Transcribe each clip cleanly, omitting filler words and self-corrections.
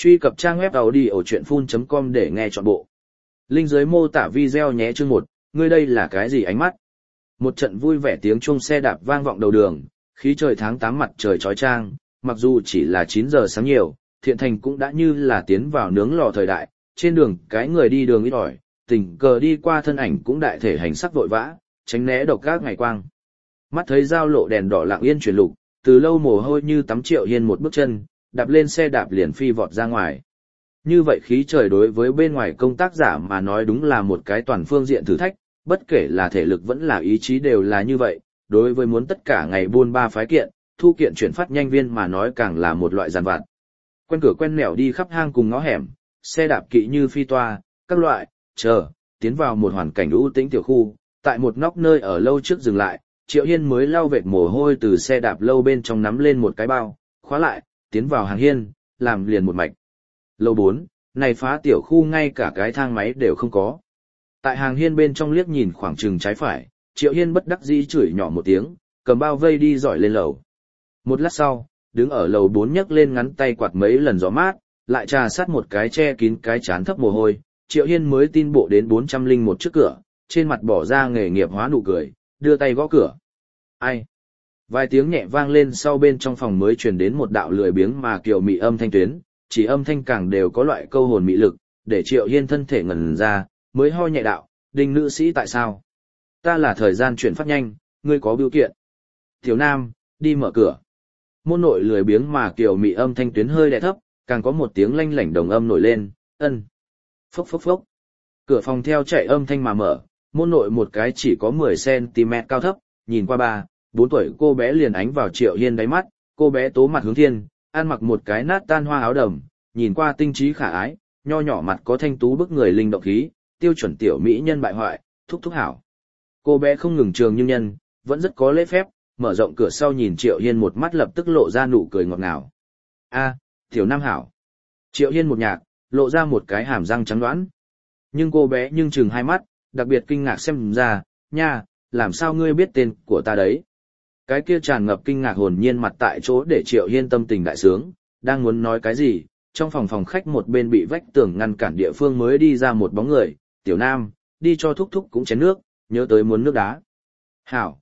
Truy cập trang web audiochuyenphun.com để nghe trọn bộ. Link dưới mô tả video nhé. Chương 1, ngươi đây là cái gì ánh mắt? Một trận vui vẻ tiếng chuông xe đạp vang vọng đầu đường, khí trời tháng 8 mặt trời chói chang, mặc dù chỉ là 9 giờ sáng nhiều, Thiện Thành cũng đã như là tiến vào nướng lò thời đại, trên đường cái người đi đường ít ỏi, tình cờ đi qua thân ảnh cũng đại thể hành sắc vội vã, tránh né độc ác ngày quang. Mắt thấy giao lộ đèn đỏ lặng yên chuyển lục, từ lâu mồ hôi như tắm Triệu Hiên một bước chân, đạp lên xe đạp liền phi vọt ra ngoài. Như vậy khí trời đối với bên ngoài công tác giả mà nói đúng là một cái toàn phương diện thử thách, bất kể là thể lực vẫn là ý chí đều là như vậy, đối với muốn tất cả ngày buôn ba phái kiện, thu kiện chuyển phát nhanh viên mà nói càng là một loại giàn vặt. Quen cửa quen nẻo đi khắp hang cùng ngõ hẻm, xe đạp kỵ như phi toa, các loại, tiến vào một hoàn cảnh u tĩnh tiểu khu, tại một nóc nơi ở lâu trước dừng lại, Triệu Hiên mới lau vệt mồ hôi từ xe đạp lâu bên trong nắm lên một cái bao, khóa lại, tiến vào hàng hiên, làm liền một mạch. Lầu 4, này phá tiểu khu ngay cả cái thang máy đều không có. Tại hàng hiên bên trong liếc nhìn khoảng chừng trái phải, Triệu Hiên bất đắc dĩ chửi nhỏ một tiếng, cầm bao vây đi dọi lên lầu. Một lát sau, đứng ở lầu 4 nhấc lên ngắn tay quạt mấy lần gió mát, lại trà sát một cái che kín cái chán thấp mồ hôi, Triệu Hiên mới tin bộ đến 401 trước cửa, trên mặt bỏ ra nghề nghiệp hóa nụ cười, đưa tay gõ cửa. Ai? Vài tiếng nhẹ vang lên sau bên trong phòng mới truyền đến một đạo lười biếng mà kiều mị âm thanh tuyến, chỉ âm thanh càng đều có loại câu hồn mị lực, để Triệu Hiên thân thể ngẩn ra, mới ho nhẹ đạo, Đinh nữ sĩ tại sao? Ta là thời gian chuyển phát nhanh, ngươi có biểu kiện. Tiểu Nam, đi mở cửa. Môn nội lười biếng mà kiều mị âm thanh tuyến hơi đè thấp, càng có một tiếng lanh lảnh đồng âm nổi lên, ân. Phốc phốc phốc. Cửa phòng theo chạy âm thanh mà mở, môn nội một cái chỉ có 10cm cao thấp, nhìn qua 3-4 tuổi cô bé liền ánh vào Triệu Hiên đáy mắt, cô bé tố mặt hướng thiên, ăn mặc một cái nát tan hoa áo đầm, nhìn qua tinh trí khả ái, nho nhỏ mặt có thanh tú bức người linh động khí, tiêu chuẩn tiểu mỹ nhân bại hoại, thúc thúc hảo. Cô bé không ngừng trường nhưng nhân, vẫn rất có lễ phép, mở rộng cửa sau nhìn Triệu Hiên một mắt lập tức lộ ra nụ cười ngọt ngào. A, tiểu Nam hảo. Triệu Hiên một nhạc, lộ ra một cái hàm răng trắng đoán. Nhưng cô bé nhưng chừng hai mắt, đặc biệt kinh ngạc xem ra, nha, làm sao ngươi biết tên của ta đấy? Cái kia tràn ngập kinh ngạc hồn nhiên mặt tại chỗ để Triệu Hiên tâm tình đại sướng, đang muốn nói cái gì, trong phòng khách một bên bị vách tường ngăn cản địa phương mới đi ra một bóng người, Tiểu Nam, đi cho thúc thúc cũng chén nước, nhớ tới muốn nước đá. Hảo,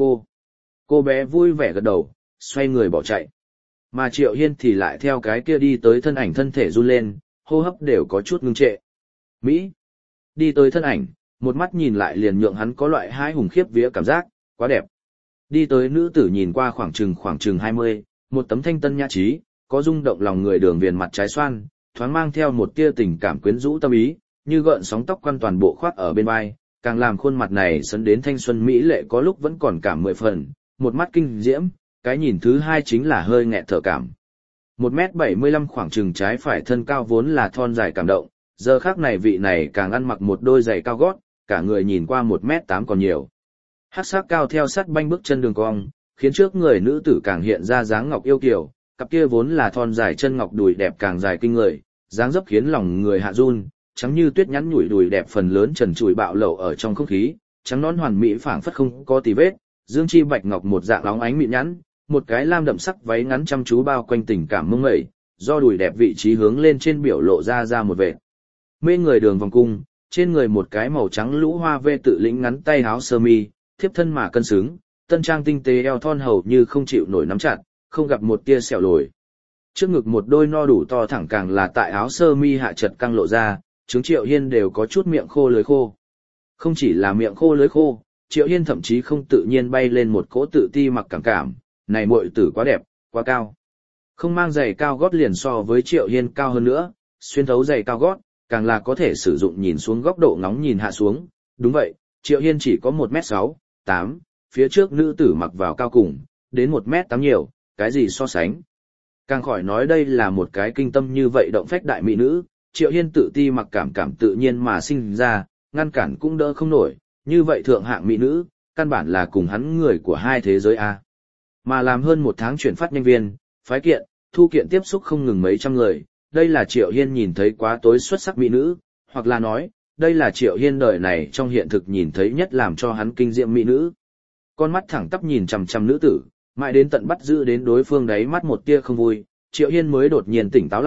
cô bé vui vẻ gật đầu, xoay người bỏ chạy. Mà Triệu Hiên thì lại theo cái kia đi tới thân ảnh thân thể run lên, hô hấp đều có chút ngưng trệ. Mỹ, đi tới thân ảnh, một mắt nhìn lại liền nhượng hắn có loại hai hùng khiếp vía cảm giác, quá đẹp. Đi tới nữ tử nhìn qua khoảng chừng 20, một tấm thanh tân nhã trí, có rung động lòng người đường viền mặt trái xoan, thoáng mang theo một tia tình cảm quyến rũ tâm ý, như gợn sóng tóc quăn toàn bộ khoác ở bên vai, càng làm khuôn mặt này sấn đến thanh xuân mỹ lệ có lúc vẫn còn cảm 10 phần, một mắt kinh diễm, cái nhìn thứ hai chính là hơi nghẹt thở cảm. 1m75 khoảng chừng trái phải thân cao vốn là thon dài cảm động, giờ khác này vị này càng ăn mặc một đôi giày cao gót, cả người nhìn qua 1m8 còn nhiều. Hắc sắc cao theo sát banh bước chân đường cong, khiến trước người nữ tử càng hiện ra dáng ngọc yêu kiều, cặp kia vốn là thon dài chân ngọc đùi đẹp càng dài kinh người, dáng dấp khiến lòng người hạ run, trắng như tuyết nhắn nhủi đùi đẹp phần lớn trần trụi bạo lẩu ở trong không khí, trắng nõn hoàn mỹ phảng phất không có tì vết, dương chi bạch ngọc một dạng óng ánh mịn nhẵn, một cái lam đậm sắc váy ngắn chăm chú bao quanh tình cảm mông mẩy, do đùi đẹp vị trí hướng lên trên biểu lộ ra một vệt. Mê người đường vòng cung, trên người một cái màu trắng lũ hoa vê tự lĩnh ngắn tay áo sơ mi, thiếp thân mà cân xứng, tân trang tinh tế eo thon hầu như không chịu nổi nắm chặt, không gặp một tia sẹo lồi. Trước ngực một đôi no đủ to thẳng càng là tại áo sơ mi hạ chật căng lộ ra, chứng Triệu Hiên đều có chút miệng khô lưỡi khô. Không chỉ là miệng khô lưỡi khô, Triệu Hiên thậm chí không tự nhiên bay lên một cỗ tự ti mặc cảm, này muội tử quá đẹp, quá cao. Không mang giày cao gót liền so với Triệu Hiên cao hơn nữa, xuyên thấu giày cao gót, càng là có thể sử dụng nhìn xuống góc độ ngóng nhìn hạ xuống. Đúng vậy, Triệu Hiên chỉ có 1m6, 8, phía trước nữ tử mặc vào cao cùng, đến 1m8 nhiều, cái gì so sánh. Càng khỏi nói đây là một cái kinh tâm như vậy động phách đại mỹ nữ, Triệu Hiên tự ti mặc cảm tự nhiên mà sinh ra, ngăn cản cũng đỡ không nổi, như vậy thượng hạng mỹ nữ, căn bản là cùng hắn người của hai thế giới A. Mà làm hơn một tháng chuyển phát nhanh viên, phái kiện, thu kiện tiếp xúc không ngừng mấy trăm người, đây là Triệu Hiên nhìn thấy quá tối xuất sắc mỹ nữ, hoặc là nói, đây là Triệu Hiên đời này trong hiện thực nhìn thấy nhất làm cho hắn kinh diệm mỹ nữ. Con mắt thẳng tắp nhìn chằm chằm nữ tử, mãi đến tận bắt giữ đến đối phương đáy mắt một tia không vui, Triệu Hiên mới đột nhiên tỉnh táo lại,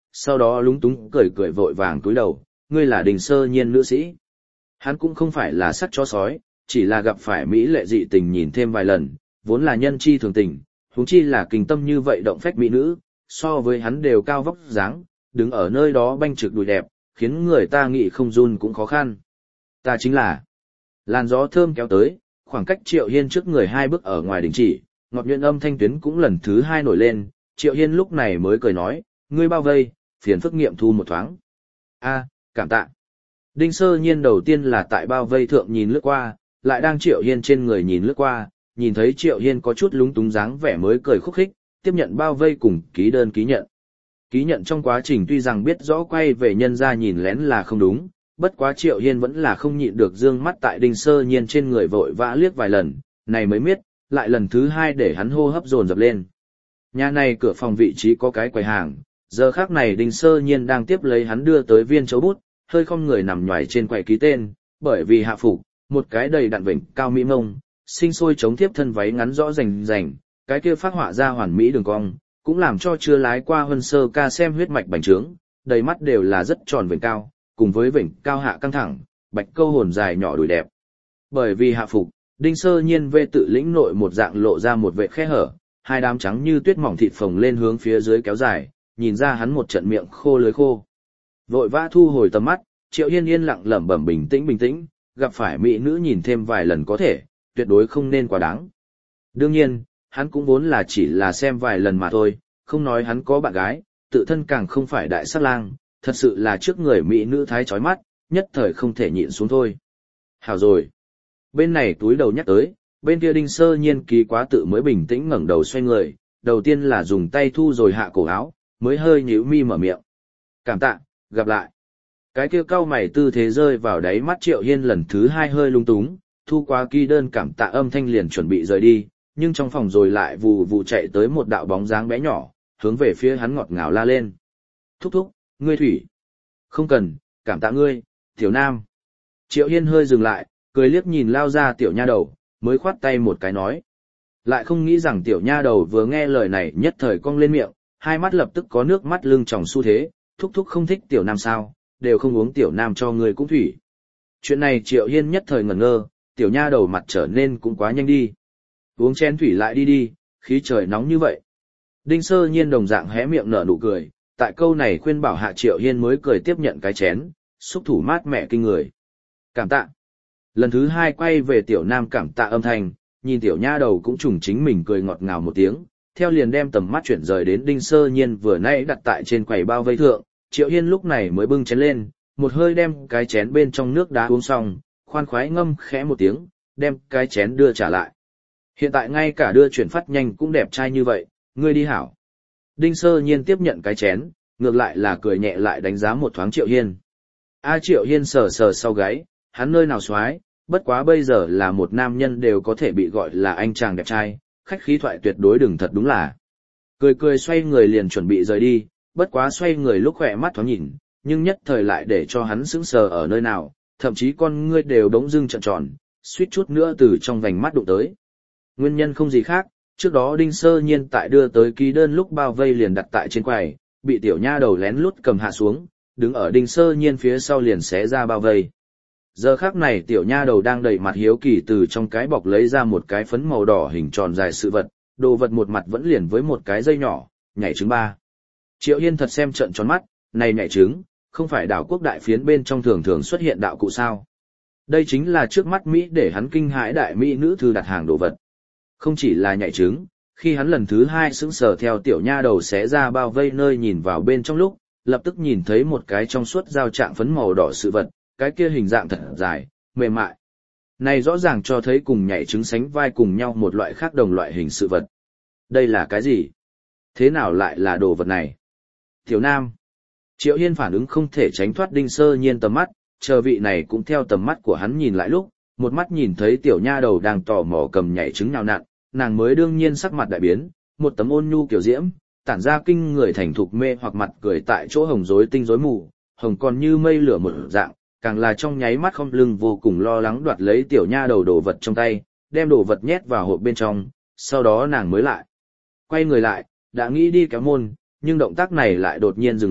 sau đó lúng túng cười cười vội vàng cúi đầu, ngươi là Đình Sơ Nhiên nữ sĩ. Hắn cũng không phải là sắt chó sói, chỉ là gặp phải mỹ lệ dị tình nhìn thêm vài lần, vốn là nhân chi thường tình, huống chi là kinh tâm như vậy động phách mỹ nữ, so với hắn đều cao vóc dáng, đứng ở nơi đó banh trực đùi đẹp, khiến người ta nghĩ không run cũng khó khăn. Ta chính là. Làn gió thơm kéo tới, khoảng cách Triệu Hiên trước người 2 bước ở ngoài đình chỉ, ngọt nhuyễn âm thanh tuyến cũng lần thứ 2 nổi lên, Triệu Hiên lúc này mới cười nói, ngươi bao vây, phiền phức nghiệm thu một thoáng. A, cảm tạ. Đinh Sơ Nhiên đầu tiên là tại bao vây thượng nhìn lướt qua, lại đang Triệu Hiên trên người nhìn lướt qua, nhìn thấy Triệu Hiên có chút lúng túng dáng vẻ mới cười khúc khích, tiếp nhận bao vây cùng ký đơn ký nhận. Ký nhận trong quá trình tuy rằng biết rõ quay về nhân ra nhìn lén là không đúng, bất quá Triệu Hiên vẫn là không nhịn được dương mắt tại Đinh Sơ Nhiên trên người vội vã liếc vài lần, này mới biết, lại lần thứ 2 để hắn hô hấp dồn dập lên. Nhà này cửa phòng vị trí có cái quầy hàng, giờ khác này Đinh Sơ Nhiên đang tiếp lấy hắn đưa tới viên chấu bút, hơi không người nằm nhoài trên quầy ký tên, bởi vì hạ phục, một cái đầy đặn vểnh cao mỹ mông, sinh sôi chống tiếp thân váy ngắn rõ rành rành, cái kia phát họa ra hoàn mỹ đường cong, cũng làm cho chưa lái qua Huân Sơ ca xem huyết mạch bành trướng, đầy mắt đều là rất tròn vểnh cao, cùng với vểnh cao hạ căng thẳng, bạch câu hồn dài nhỏ đùi đẹp. Bởi vì hạ phục, Đinh Sơ Nhiên vê tự lĩnh nội một dạng lộ ra một vệ khe hở, 2 đám trắng như tuyết mỏng thịt phồng lên hướng phía dưới kéo dài, nhìn ra hắn một trận miệng khô lưới khô. Vội vã thu hồi tầm mắt, Triệu Hiên yên lặng lẩm bẩm bình tĩnh, gặp phải mỹ nữ nhìn thêm vài lần có thể, tuyệt đối không nên quá đáng. Đương nhiên, hắn cũng vốn là chỉ là xem vài lần mà thôi, không nói hắn có bạn gái, tự thân càng không phải đại sát lang, thật sự là trước người mỹ nữ thái chói mắt, nhất thời không thể nhịn xuống thôi. Hảo rồi. Bên này túi đầu nhắc tới, bên kia Đinh Sơ Nhiên kỳ quá tự mới bình tĩnh ngẩng đầu xoay người, đầu tiên là dùng tay thu rồi hạ cổ áo, mới hơi nhíu mi mở miệng. Cảm tạ, gặp lại. Cái kia cau mày tư thế rơi vào đáy mắt Triệu Hiên lần thứ 2 hơi lung túng, thu qua ký đơn cảm tạ âm thanh liền chuẩn bị rời đi, nhưng trong phòng rồi lại vù vù chạy tới một đạo bóng dáng bé nhỏ, hướng về phía hắn ngọt ngào la lên. Thúc thúc, ngươi thủy. Không cần, cảm tạ ngươi, tiểu nam. Triệu Hiên hơi dừng lại, cười liếc nhìn lao ra tiểu nha đầu, mới khoát tay một cái nói. Lại không nghĩ rằng tiểu nha đầu vừa nghe lời này nhất thời cong lên miệng, 2 mắt lập tức có nước mắt lưng tròng xu thế, thúc thúc không thích tiểu nam sao, đều không uống tiểu nam cho ngươi cũng thủy. Chuyện này Triệu Hiên nhất thời ngẩn ngơ, tiểu nha đầu mặt trở nên cũng quá nhanh đi. Uống chén thủy lại đi đi, khí trời nóng như vậy. Đinh Sơ Nhiên đồng dạng hé miệng nở nụ cười, tại câu này khuyên bảo hạ Triệu Hiên mới cười tiếp nhận cái chén, xúc thủ mát mẻ kinh người. Cảm tạ. Lần thứ 2 quay về tiểu nam cảm tạ âm thanh, nhìn tiểu nha đầu cũng trùng chính mình cười ngọt ngào một tiếng, theo liền đem tầm mắt chuyển rời đến Đinh Sơ Nhiên vừa nãy đặt tại trên quầy bao vây thượng, Triệu Hiên lúc này mới bưng chén lên, một hơi đem cái chén bên trong nước đá uống xong, khoan khoái ngâm khẽ một tiếng, đem cái chén đưa trả lại. Hiện tại ngay cả đưa chuyển phát nhanh cũng đẹp trai như vậy, ngươi đi hảo. Đinh Sơ Nhiên tiếp nhận cái chén, ngược lại là cười nhẹ lại đánh giá một thoáng Triệu Hiên. Triệu Hiên sờ sờ sau gáy, hắn nơi nào xoái, bất quá bây giờ là một nam nhân đều có thể bị gọi là anh chàng đẹp trai, khách khí thoại tuyệt đối đừng thật đúng là. Cười cười xoay người liền chuẩn bị rời đi, bất quá xoay người lúc khỏe mắt thoáng nhìn, nhưng nhất thời lại để cho hắn sững sờ ở nơi nào, thậm chí con ngươi đều đống dưng trợn tròn, suýt chút nữa từ trong vành mắt đụng tới. Nguyên nhân không gì khác, trước đó Đinh Sơ Nhiên tại đưa tới ký đơn lúc bao vây liền đặt tại trên quầy, bị tiểu nha đầu lén lút cầm hạ xuống, đứng ở Đinh Sơ Nhiên phía sau liền xé ra bao vây. Giờ khắc này tiểu nha đầu đang đầy mặt hiếu kỳ từ trong cái bọc lấy ra một cái phấn màu đỏ hình tròn dài sự vật, đồ vật một mặt vẫn liền với một cái dây nhỏ, nhảy trứng 3. Triệu Hiên thật xem trợn tròn mắt, này nhảy trứng, không phải đảo quốc đại phiến bên trong thường thường xuất hiện đạo cụ sao. Đây chính là trước mắt Mỹ để hắn kinh hãi đại Mỹ nữ thư đặt hàng đồ vật. Không chỉ là nhảy trứng, khi hắn lần thứ 2 sững sờ theo tiểu nha đầu xé ra bao vây nơi nhìn vào bên trong lúc, lập tức nhìn thấy một cái trong suốt dao trạng phấn màu đỏ sự vật, cái kia hình dạng thật dài, mềm mại. Này rõ ràng cho thấy cùng nhảy trứng sánh vai cùng nhau một loại khác đồng loại hình sự vật. Đây là cái gì? Thế nào lại là đồ vật này? Tiểu Nam. Triệu Hiên phản ứng không thể tránh thoát Đinh Sơ Nhiên tầm mắt, chờ vị này cũng theo tầm mắt của hắn nhìn lại lúc, một mắt nhìn thấy tiểu nha đầu đang tò mò cầm nhảy trứng nào nặn, nàng mới đương nhiên sắc mặt đại biến, một tấm ôn nhu kiểu diễm, tản ra kinh người thành thục mê hoặc mặt cười tại chỗ hồng rối tinh rối mù, hồng còn như mây lửa một dạng, càng là trong nháy mắt không lưng vô cùng lo lắng đoạt lấy tiểu nha đầu đồ vật trong tay, đem đồ vật nhét vào hộp bên trong, sau đó nàng mới lại quay người lại, đã nghĩ đi kéo môn, nhưng động tác này lại đột nhiên dừng lại,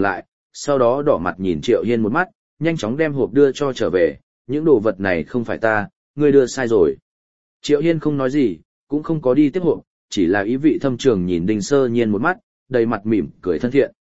sau đó đỏ mặt nhìn Triệu Hiên một mắt, nhanh chóng đem hộp đưa cho trở về, những đồ vật này không phải ta, ngươi đưa sai rồi. Triệu Hiên không nói gì, cũng không có đi tiếp hộp, chỉ là ý vị thâm trường nhìn Đinh Sơ Nhiên một mắt, đầy mặt mỉm cười thân thiện.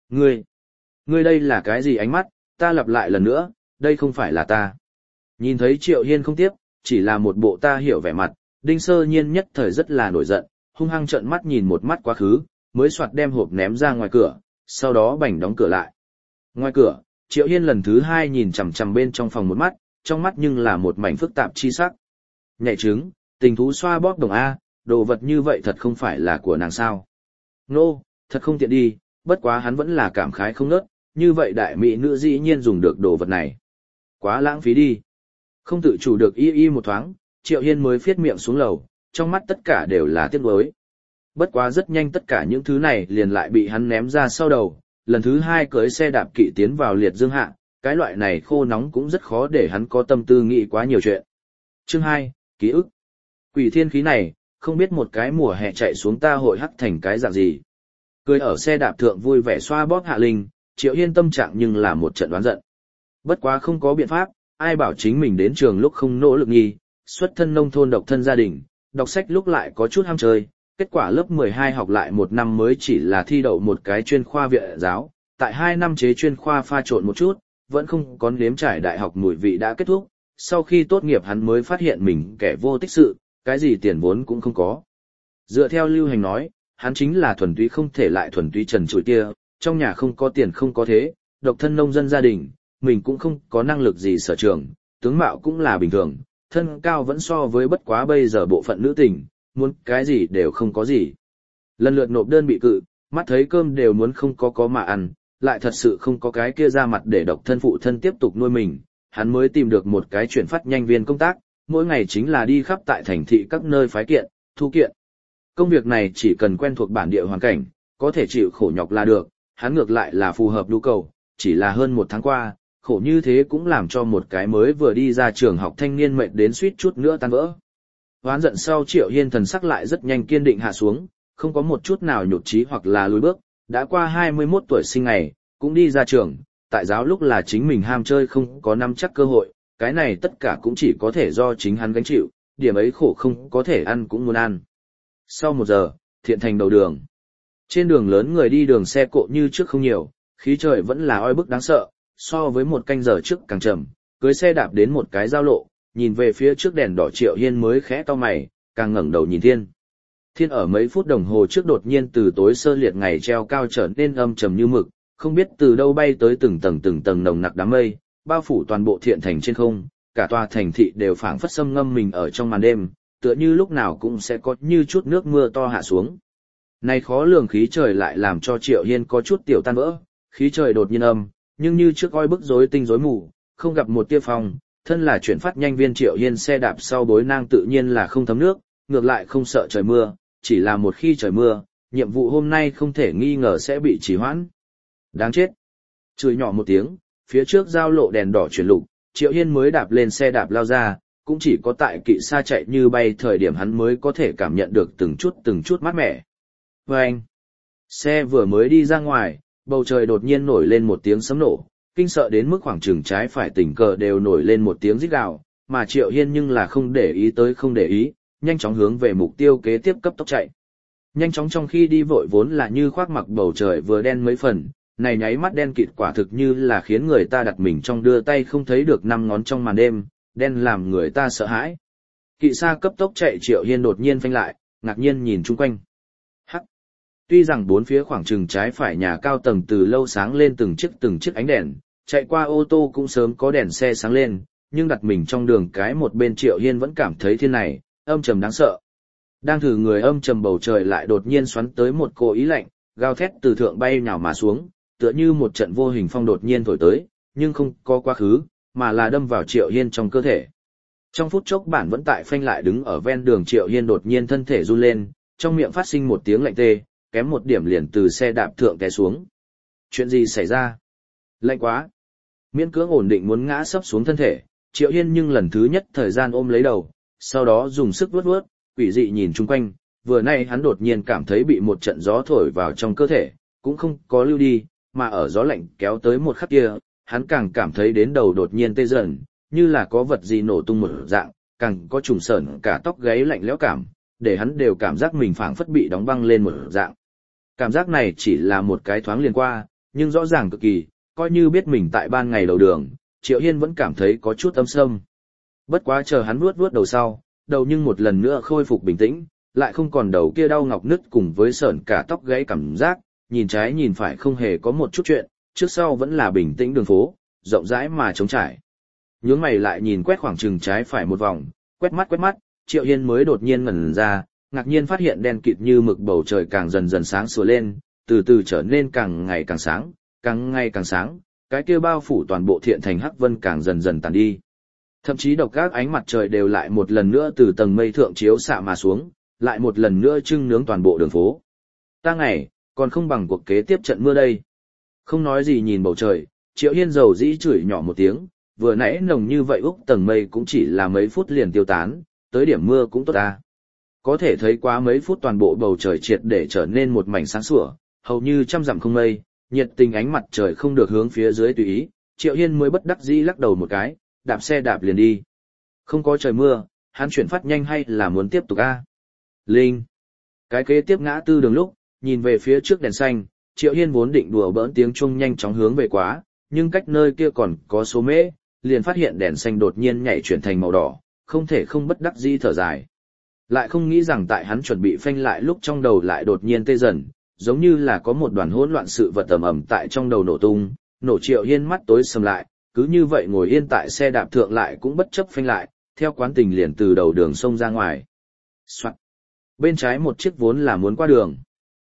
Ngươi đây là cái gì ánh mắt, ta lặp lại lần nữa, đây không phải là ta. Nhìn thấy Triệu Hiên không tiếp, chỉ là một bộ ta hiểu vẻ mặt, Đinh Sơ Nhiên nhất thời rất là nổi giận, hung hăng trợn mắt nhìn một mắt quá khứ, mới soạt đem hộp ném ra ngoài cửa, sau đó bành đóng cửa lại. Ngoài cửa, Triệu Hiên lần thứ hai nhìn chằm chằm bên trong phòng một mắt, trong mắt nhưng là một mảnh phức tạp chi sắc. Nhạy trứng, tình thú xoa bóp đồng A, đồ vật như vậy thật không phải là của nàng sao. Nô, thật không tiện đi, bất quá hắn vẫn là cảm khái không nớt, như vậy đại mỹ nữ dĩ nhiên dùng được đồ vật này. Quá lãng phí đi. Không tự chủ được y một thoáng, Triệu Hiên mới phiết miệng xuống lầu, trong mắt tất cả đều là tiếc nuối. Bất quá rất nhanh tất cả những thứ này liền lại bị hắn ném ra sau đầu, lần thứ hai cưới xe đạp kỵ tiến vào liệt dương hạ, cái loại này khô nóng cũng rất khó để hắn có tâm tư nghĩ quá nhiều chuyện. Chương 2, ký ức. Quỷ thiên khí này, không biết một cái mùa hè chạy xuống ta hội hắc thành cái dạng gì. Cười ở xe đạp thượng vui vẻ xoa bóp Hạ Linh, Triệu Hiên tâm trạng nhưng là một trận đoán giận. Bất quá không có biện pháp, ai bảo chính mình đến trường lúc không nỗ lực nghi, xuất thân nông thôn độc thân gia đình, đọc sách lúc lại có chút ham chơi, kết quả lớp 12 học lại một năm mới chỉ là thi đậu một cái chuyên khoa viện giáo, tại 2 năm chế chuyên khoa pha trộn một chút, vẫn không có nếm trải đại học mùi vị đã kết thúc, sau khi tốt nghiệp hắn mới phát hiện mình kẻ vô tích sự, cái gì tiền vốn cũng không có. Dựa theo lưu hành nói, hắn chính là thuần túy không thể lại thuần túy trần trụi kia, trong nhà không có tiền không có thế, độc thân nông dân gia đình, mình cũng không có năng lực gì sở trường, tướng mạo cũng là bình thường, thân cao vẫn so với bất quá bây giờ bộ phận nữ tình, muốn cái gì đều không có gì. Lần lượt nộp đơn bị cự, mắt thấy cơm đều muốn không có mà ăn, lại thật sự không có cái kia ra mặt để độc thân phụ thân tiếp tục nuôi mình, hắn mới tìm được một cái chuyển phát nhanh viên công tác, mỗi ngày chính là đi khắp tại thành thị các nơi phái kiện, thu kiện. Công việc này chỉ cần quen thuộc bản địa hoàn cảnh, có thể chịu khổ nhọc là được, hắn ngược lại là phù hợp nhu cầu, chỉ là hơn 1 tháng qua, khổ như thế cũng làm cho một cái mới vừa đi ra trường học thanh niên mệt đến suýt chút nữa tan vỡ. Hoán giận sau Triệu Hiên thần sắc lại rất nhanh kiên định hạ xuống, không có một chút nào nhụt chí hoặc là lùi bước, đã qua 21 tuổi sinh ngày, cũng đi ra trường, tại giáo lúc là chính mình ham chơi không có nắm chắc cơ hội, cái này tất cả cũng chỉ có thể do chính hắn gánh chịu, điểm ấy khổ không có thể ăn cũng muốn ăn. Sau 1 giờ, Thiện Thành đầu đường. Trên đường lớn người đi đường xe cộ như trước không nhiều, khí trời vẫn là oi bức đáng sợ, so với 1 canh giờ trước càng trầm, cưới xe đạp đến một cái giao lộ, nhìn về phía trước đèn đỏ Triệu Hiên mới khẽ cau mày, càng ngẩng đầu nhìn thiên. Thiên ở mấy phút đồng hồ trước đột nhiên từ tối sơ liệt ngày treo cao trở nên âm trầm như mực, không biết từ đâu bay tới từng tầng nồng nặc đám mây, bao phủ toàn bộ Thiện Thành trên không, cả tòa thành thị đều phảng phất xâm ngâm mình ở trong màn đêm, tựa như lúc nào cũng sẽ có như chút nước mưa to hạ xuống. Này khó lường khí trời lại làm cho Triệu Hiên có chút tiểu tan vỡ, khí trời đột nhiên âm, nhưng như trước oi bức rối tinh rối mù, không gặp một tia phong, thân là chuyển phát nhanh viên Triệu Hiên xe đạp sau bối nang tự nhiên là không thấm nước, ngược lại không sợ trời mưa, chỉ là một khi trời mưa, nhiệm vụ hôm nay không thể nghi ngờ sẽ bị trì hoãn. Đáng chết. Chửi nhỏ một tiếng, phía trước giao lộ đèn đỏ chuyển lục, Triệu Hiên mới đạp lên xe đạp lao ra, cũng chỉ có tại kỵ xa chạy như bay thời điểm hắn mới có thể cảm nhận được từng chút mát mẻ. Vâng! Xe vừa mới đi ra ngoài, bầu trời đột nhiên nổi lên một tiếng sấm nổ, kinh sợ đến mức khoảng chừng trái phải tình cờ đều nổi lên một tiếng rít gào, mà Triệu Hiên nhưng là không để ý, nhanh chóng hướng về mục tiêu kế tiếp cấp tốc chạy. Nhanh chóng trong khi đi vội vốn là như khoác mặc bầu trời vừa đen mấy phần, này nháy mắt đen kịt quả thực như là khiến người ta đặt mình trong đưa tay không thấy được 5 ngón trong màn đêm, đen làm người ta sợ hãi. Kỵ xa cấp tốc chạy Triệu Hiên đột nhiên phanh lại, ngạc nhiên nhìn chung quanh. Hắc. Tuy rằng bốn phía khoảng chừng trái phải nhà cao tầng từ lâu sáng lên từng chiếc ánh đèn, chạy qua ô tô cũng sớm có đèn xe sáng lên, nhưng đặt mình trong đường cái một bên Triệu Hiên vẫn cảm thấy thiên này âm trầm đáng sợ. Đang thử người âm trầm bầu trời lại đột nhiên xoắn tới một cô ý lạnh, gào thét từ thượng bay nhào mà xuống, tựa như một trận vô hình phong đột nhiên thổi tới, nhưng không có quá khứ, mà là đâm vào Triệu Hiên trong cơ thể. Trong phút chốc bản vẫn tại phanh lại đứng ở ven đường Triệu Hiên đột nhiên thân thể run lên, trong miệng phát sinh một tiếng lạnh tê, kém một điểm liền từ xe đạp thượng té xuống. Chuyện gì xảy ra? Lạnh quá. Miễn cưỡng ổn định muốn ngã sấp xuống thân thể, Triệu Hiên nhưng lần thứ nhất thời gian ôm lấy đầu, sau đó dùng sức vuốt, quỷ dị nhìn chung quanh, vừa nay hắn đột nhiên cảm thấy bị một trận gió thổi vào trong cơ thể, cũng không có lưu đi, mà ở gió lạnh kéo tới một khắc kia, hắn càng cảm thấy đến đầu đột nhiên tê dần, như là có vật gì nổ tung một dạng, càng có trùng sởn cả tóc gáy lạnh lẽo cảm, để hắn đều cảm giác mình phảng phất bị đóng băng lên một dạng. Cảm giác này chỉ là một cái thoáng liền qua, nhưng rõ ràng cực kỳ, coi như biết mình tại ban ngày đầu đường, Triệu Hiên vẫn cảm thấy có chút âm sâm. Bất quá chờ hắn vuốt đầu sau, đầu nhưng một lần nữa khôi phục bình tĩnh, lại không còn đầu kia đau ngọc nứt cùng với sởn cả tóc gáy cảm giác, nhìn trái nhìn phải không hề có một chút chuyện, trước sau vẫn là bình tĩnh đường phố, rộng rãi mà trống trải. Nhướng mày lại nhìn quét khoảng chừng trái phải một vòng, quét mắt, Triệu Hiên mới đột nhiên ngẩn ra, ngạc nhiên phát hiện đen kịt như mực bầu trời càng dần dần sáng sủa lên, từ từ trở nên càng ngày càng sáng, càng ngày càng sáng, cái kia bao phủ toàn bộ thiện thành hắc vân càng dần dần tàn đi. Thậm chí độc các ánh mặt trời đều lại một lần nữa từ tầng mây thượng chiếu xạ mà xuống, lại một lần nữa trưng nướng toàn bộ đường phố. Ta ngày, còn không bằng cuộc kế tiếp trận mưa đây. Không nói gì nhìn bầu trời, Triệu Hiên dầu dĩ chửi nhỏ một tiếng, vừa nãy nồng như vậy úc tầng mây cũng chỉ là mấy phút liền tiêu tán, tới điểm mưa cũng tốt ta. Có thể thấy quá mấy phút toàn bộ bầu trời triệt để trở nên một mảnh sáng sủa, hầu như trăm dặm không mây, nhiệt tình ánh mặt trời không được hướng phía dưới tùy ý, Triệu Hiên mới bất đắc dĩ lắc đầu một cái, đạp xe đạp liền đi. Không có trời mưa, hắn chuyển phát nhanh hay là muốn tiếp tục a? Linh. Cái kế tiếp ngã tư đường lúc, nhìn về phía trước đèn xanh, Triệu Hiên vốn định đùa bỡn tiếng chuông nhanh chóng hướng về quá, nhưng cách nơi kia còn có số mễ, liền phát hiện đèn xanh đột nhiên nhảy chuyển thành màu đỏ, không thể không bất đắc dĩ thở dài. Lại không nghĩ rằng tại hắn chuẩn bị phanh lại lúc trong đầu lại đột nhiên tê dần, giống như là có một đoàn hỗn loạn sự vật ầm ầm tại trong đầu nổ tung, nổ Triệu Hiên mắt tối sầm lại, cứ như vậy ngồi yên tại xe đạp thượng lại cũng bất chấp phanh lại, theo quán tình liền từ đầu đường sông ra ngoài. Soạn. Bên trái một chiếc vốn là muốn qua đường.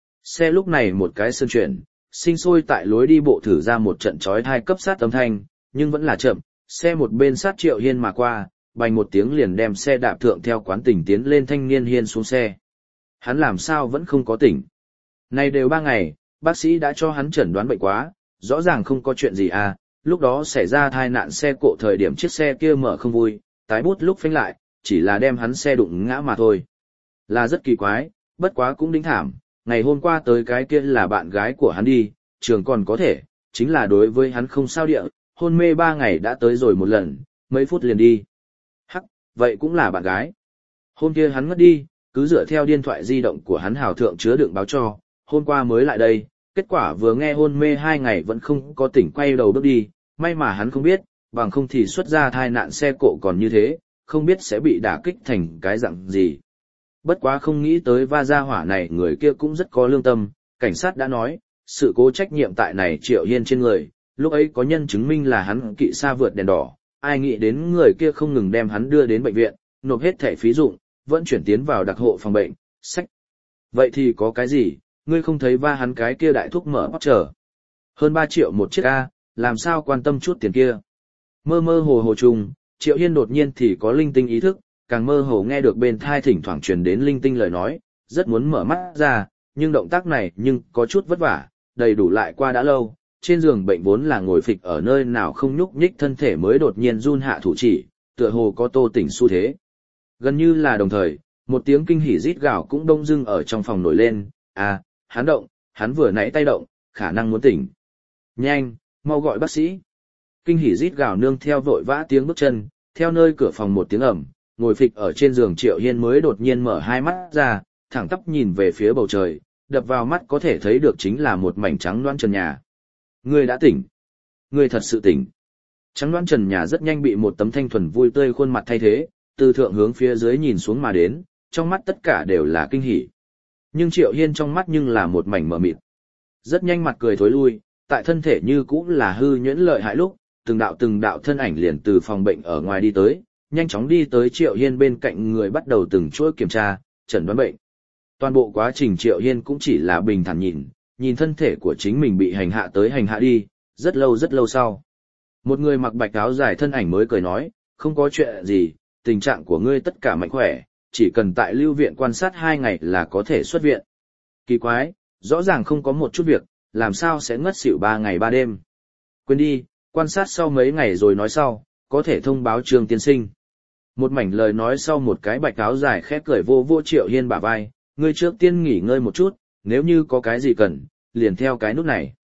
Xe lúc này một cái sơn chuyển, sinh sôi tại lối đi bộ thử ra một trận chói tai cấp sát âm thanh, nhưng vẫn là chậm, xe một bên sát Triệu Hiên mà qua, bành một tiếng liền đem xe đạp thượng theo quán tỉnh tiến lên thanh niên Hiên xuống xe. Hắn làm sao vẫn không có tỉnh. Này đều 3 ngày, bác sĩ đã cho hắn chẩn đoán bệnh quá, rõ ràng không có chuyện gì à, lúc đó xảy ra tai nạn xe cộ thời điểm chiếc xe kia mở không vui, tái bút lúc phanh lại, chỉ là đem hắn xe đụng ngã mà thôi. Là rất kỳ quái, bất quá cũng đính thảm, ngày hôm qua tới cái kia là bạn gái của hắn đi, trường còn có thể, chính là đối với hắn không sao địa, hôn mê 3 ngày đã tới rồi một lần, mấy phút liền đi. Hắc, vậy cũng là bạn gái. Hôm kia hắn ngất đi, cứ dựa theo điện thoại di động của hắn hào thượng chứa đựng báo cho, hôm qua mới lại đây, kết quả vừa nghe hôn mê 2 ngày vẫn không có tỉnh quay đầu bước đi, may mà hắn không biết, bằng không thì xuất ra tai nạn xe cộ còn như thế, không biết sẽ bị đả kích thành cái dạng gì. Bất quá không nghĩ tới va ra hỏa này người kia cũng rất có lương tâm, cảnh sát đã nói, sự cố trách nhiệm tại này Triệu Hiên trên người, lúc ấy có nhân chứng minh là hắn kỵ xa vượt đèn đỏ, ai nghĩ đến người kia không ngừng đem hắn đưa đến bệnh viện, nộp hết thẻ phí dụng, vẫn chuyển tiến vào đặc hộ phòng bệnh, sách. Vậy thì có cái gì, ngươi không thấy va hắn cái kia đại thúc mở bóc chờ. Hơn 3 triệu một chiếc A, làm sao quan tâm chút tiền kia. Mơ mơ hồ hồ trùng, Triệu Hiên đột nhiên thì có linh tinh ý thức, càng mơ hồ nghe được bên thai thỉnh thoảng truyền đến linh tinh lời nói, rất muốn mở mắt ra, nhưng động tác này nhưng có chút vất vả, đầy đủ lại qua đã lâu, trên giường bệnh vốn là ngồi phịch ở nơi nào không nhúc nhích thân thể mới đột nhiên run hạ thủ chỉ, tựa hồ có tô tỉnh xu thế. Gần như là đồng thời, một tiếng kinh hỉ rít gào cũng đông dưng ở trong phòng nổi lên, à, hắn động, hắn vừa nãy tay động, khả năng muốn tỉnh. Nhanh, mau gọi bác sĩ. Kinh hỉ rít gào nương theo vội vã tiếng bước chân, theo nơi cửa phòng một tiếng ầm, ngồi phịch ở trên giường Triệu Hiên mới đột nhiên mở hai mắt ra, thẳng tắp nhìn về phía bầu trời, đập vào mắt có thể thấy được chính là một mảnh trắng loãng trần nhà. Ngươi đã tỉnh. Ngươi thật sự tỉnh. Trắng loãng trần nhà rất nhanh bị một tấm thanh thuần vui tươi khuôn mặt thay thế, từ thượng hướng phía dưới nhìn xuống mà đến, trong mắt tất cả đều là kinh hỉ. Nhưng Triệu Hiên trong mắt nhưng là một mảnh mờ mịt. Rất nhanh mặt cười thối lui, tại thân thể như cũ là hư nhuyễn lợi hại lúc, từng đạo thân ảnh liền từ phòng bệnh ở ngoài đi tới, nhanh chóng đi tới Triệu Hiên bên cạnh người bắt đầu từng chuỗi kiểm tra, chẩn đoán bệnh. Toàn bộ quá trình Triệu Hiên cũng chỉ là bình thản nhìn thân thể của chính mình bị hành hạ tới hành hạ đi, rất lâu sau. Một người mặc bạch áo dài thân ảnh mới cười nói, không có chuyện gì, tình trạng của ngươi tất cả mạnh khỏe, chỉ cần tại lưu viện quan sát 2 ngày là có thể xuất viện. Kỳ quái, rõ ràng không có một chút việc, làm sao sẽ ngất xỉu 3 ngày 3 đêm. Quên đi, quan sát sau mấy ngày rồi nói sau, có thể thông báo Trương tiên sinh. Một mảnh lời nói sau một cái bạch áo dài khẽ cười vô Triệu Hiên bả vai, ngươi trước tiên nghỉ ngơi một chút, nếu như có cái gì cần, liền theo cái nút này.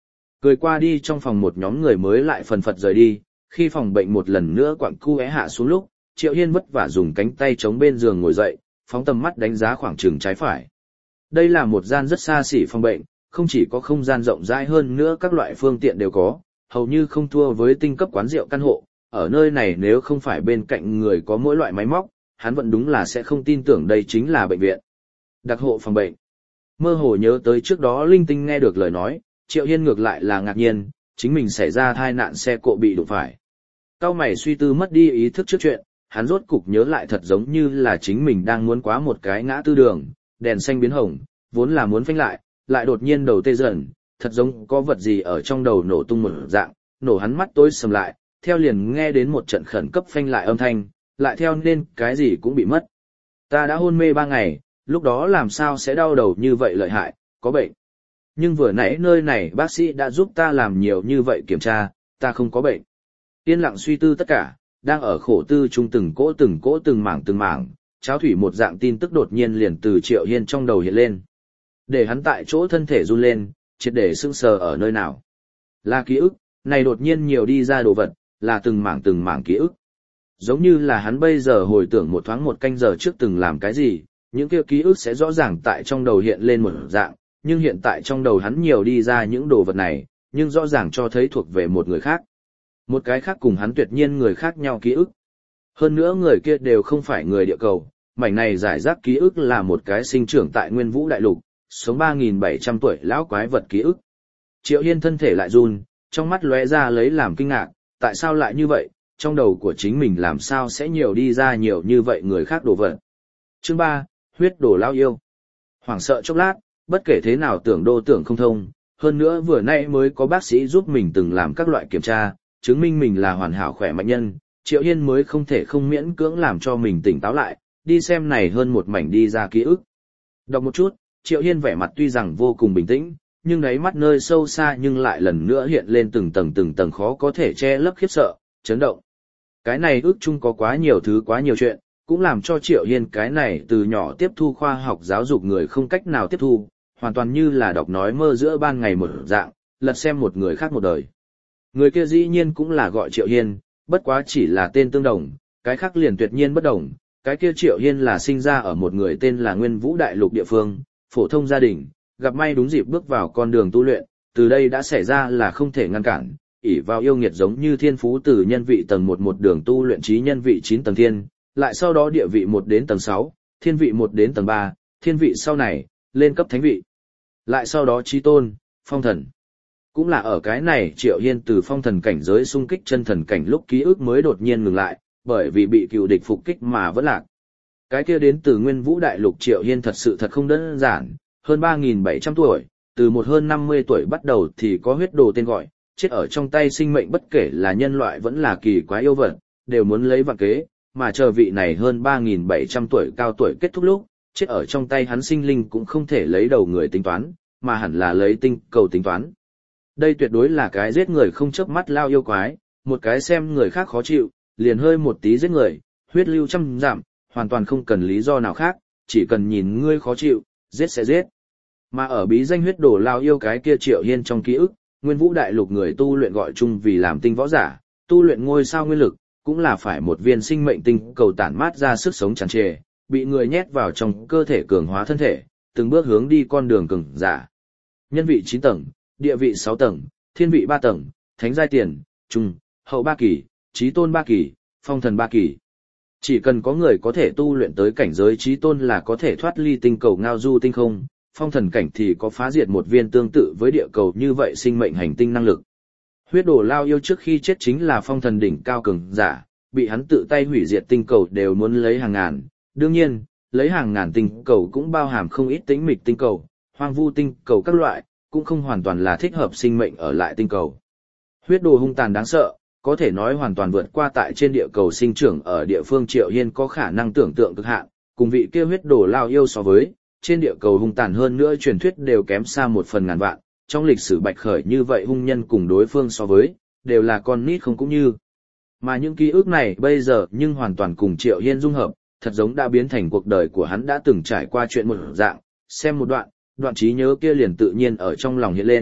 Cười qua đi trong phòng một nhóm người mới lại phần phật rời đi, khi phòng bệnh một lần nữa quặng cu é hạ xuống lúc, Triệu Hiên vất vả dùng cánh tay chống bên giường ngồi dậy, phóng tầm mắt đánh giá khoảng trường trái phải. Đây là một gian rất xa xỉ phòng bệnh, không chỉ có không gian rộng rãi hơn nữa các loại phương tiện đều có, hầu như không thua với tinh cấp quán rượu căn hộ. Ở nơi này nếu không phải bên cạnh người có mỗi loại máy móc, hắn vẫn đúng là sẽ không tin tưởng đây chính là bệnh viện. Đặc hộ phòng bệnh. Mơ hồ nhớ tới trước đó linh tinh nghe được lời nói, Triệu Hiên ngược lại là ngạc nhiên, chính mình xảy ra tai nạn xe cộ bị đụng phải. Cao mày suy tư mất đi ý thức trước chuyện, hắn rốt cục nhớ lại thật giống như là chính mình đang muốn qua một cái ngã tư đường, đèn xanh biến hồng, vốn là muốn phanh lại đột nhiên đầu tê dần, thật giống có vật gì ở trong đầu nổ tung một dạng, nổ hắn mắt tối sầm lại, theo liền nghe đến một trận khẩn cấp phanh lại âm thanh, lại theo nên cái gì cũng bị mất. Ta đã hôn mê 3 ngày, lúc đó làm sao sẽ đau đầu như vậy lợi hại, có bệnh. Nhưng vừa nãy nơi này bác sĩ đã giúp ta làm nhiều như vậy kiểm tra, ta không có bệnh. Yên lặng suy tư tất cả, đang ở khổ tư chung từng cỗ từng mảng, cháo thủy một dạng tin tức đột nhiên liền từ Triệu Hiên trong đầu hiện lên. Để hắn tại chỗ thân thể run lên, triệt để sững sờ ở nơi nào. Là ký ức, này đột nhiên nhiều đi ra đồ vật, là từng mảng ký ức. Giống như là hắn bây giờ hồi tưởng một thoáng một canh giờ trước từng làm cái gì, những kia ký ức sẽ rõ ràng tại trong đầu hiện lên một dạng, nhưng hiện tại trong đầu hắn nhiều đi ra những đồ vật này, nhưng rõ ràng cho thấy thuộc về một người khác. Một cái khác cùng hắn tuyệt nhiên người khác nhau ký ức. Hơn nữa người kia đều không phải người địa cầu, mảnh này giải rác ký ức là một cái sinh trưởng tại Nguyên Vũ Đại Lục, sống 3.700 tuổi lão quái vật ký ức. Triệu Hiên thân thể lại run, trong mắt lóe ra lấy làm kinh ngạc, tại sao lại như vậy, trong đầu của chính mình làm sao sẽ nhiều đi ra nhiều như vậy người khác đồ vật. Chương 3, huyết đổ lao yêu. Hoảng sợ chốc lát, bất kể thế nào tưởng không thông, hơn nữa vừa nay mới có bác sĩ giúp mình từng làm các loại kiểm tra, chứng minh mình là hoàn hảo khỏe mạnh nhân, Triệu Hiên mới không thể không miễn cưỡng làm cho mình tỉnh táo lại, đi xem này hơn một mảnh đi ra ký ức. Đọc một chút, Triệu Hiên vẻ mặt tuy rằng vô cùng bình tĩnh, nhưng đáy mắt nơi sâu xa nhưng lại lần nữa hiện lên từng tầng khó có thể che lấp khiếp sợ, chấn động. Cái này ước chung có quá nhiều thứ quá nhiều chuyện, cũng làm cho Triệu Hiên cái này từ nhỏ tiếp thu khoa học giáo dục người không cách nào tiếp thu, hoàn toàn như là đọc nói mơ giữa ban ngày một dạng, lật xem một người khác một đời. Người kia dĩ nhiên cũng là gọi Triệu Hiên, bất quá chỉ là tên tương đồng, cái khác liền tuyệt nhiên bất đồng. Cái kia Triệu Hiên là sinh ra ở một người tên là Nguyên Vũ Đại Lục địa phương, phổ thông gia đình, gặp may đúng dịp bước vào con đường tu luyện, từ đây đã xảy ra là không thể ngăn cản, ỷ vào yêu nghiệt giống như thiên phú từ nhân vị tầng 1 đường tu luyện trí nhân vị 9 tầng thiên, lại sau đó địa vị 1 đến tầng 6, thiên vị 1 đến tầng 3, thiên vị sau này, lên cấp thánh vị. Lại sau đó chí tôn, phong thần. Cũng là ở cái này Triệu Hiên từ phong thần cảnh giới xung kích chân thần cảnh lúc ký ức mới đột nhiên ngừng lại, bởi vì bị cựu địch phục kích mà vẫn lạc. Cái kia đến từ Nguyên Vũ Đại Lục Triệu Hiên thật sự thật không đơn giản, hơn 3.700 tuổi, từ một hơn 50 tuổi bắt đầu thì có huyết đồ tên gọi, chết ở trong tay sinh mệnh bất kể là nhân loại vẫn là kỳ quái yêu vật, đều muốn lấy vạn kế, mà chờ vị này hơn 3.700 tuổi cao tuổi kết thúc lúc, chết ở trong tay hắn sinh linh cũng không thể lấy đầu người tính toán, mà hẳn là lấy tinh cầu tính toán. Đây tuyệt đối là cái giết người không chớp mắt lao yêu quái, một cái xem người khác khó chịu, liền hơi một tí giết người, huyết lưu trăm giảm, hoàn toàn không cần lý do nào khác, chỉ cần nhìn ngươi khó chịu, giết sẽ giết. Mà ở bí danh huyết đổ lao yêu cái kia Triệu Hiên trong ký ức, Nguyên Vũ Đại Lục người tu luyện gọi chung vì làm tinh võ giả, tu luyện ngôi sao nguyên lực, cũng là phải một viên sinh mệnh tinh cầu tản mát ra sức sống tràn trề, bị người nhét vào trong cơ thể cường hóa thân thể, từng bước hướng đi con đường cường giả. Nhân vị 9 tầng, địa vị 6 tầng, thiên vị 3 tầng, thánh giai tiền, trung, hậu 3 kỳ, chí tôn 3 kỳ, phong thần 3 kỳ. Chỉ cần có người có thể tu luyện tới cảnh giới chí tôn là có thể thoát ly tinh cầu ngao du tinh không, phong thần cảnh thì có phá diệt một viên tương tự với địa cầu như vậy sinh mệnh hành tinh năng lực. Huyết đổ lao yêu trước khi chết chính là phong thần đỉnh cao cường giả, bị hắn tự tay hủy diệt tinh cầu đều muốn lấy hàng ngàn. Đương nhiên, lấy hàng ngàn tinh cầu cũng bao hàm không ít tĩnh mịch tinh cầu, hoang vu tinh cầu các loại, cũng không hoàn toàn là thích hợp sinh mệnh ở lại tinh cầu. Huyết đồ hung tàn đáng sợ, có thể nói hoàn toàn vượt qua tại trên địa cầu sinh trưởng ở địa phương Triệu Hiên có khả năng tưởng tượng cực hạn, cùng vị kia huyết đồ lao yêu so với, trên địa cầu hung tàn hơn nữa truyền thuyết đều kém xa 1/1000 vạn, trong lịch sử bạch khởi như vậy hung nhân cùng đối phương so với, đều là con nít không cũng như. Mà những ký ức này bây giờ nhưng hoàn toàn cùng Triệu Hiên dung hợp, thật giống đã biến thành cuộc đời của hắn đã từng trải qua chuyện một dạng, xem một đoạn trí nhớ kia liền tự nhiên ở trong lòng hiện lên,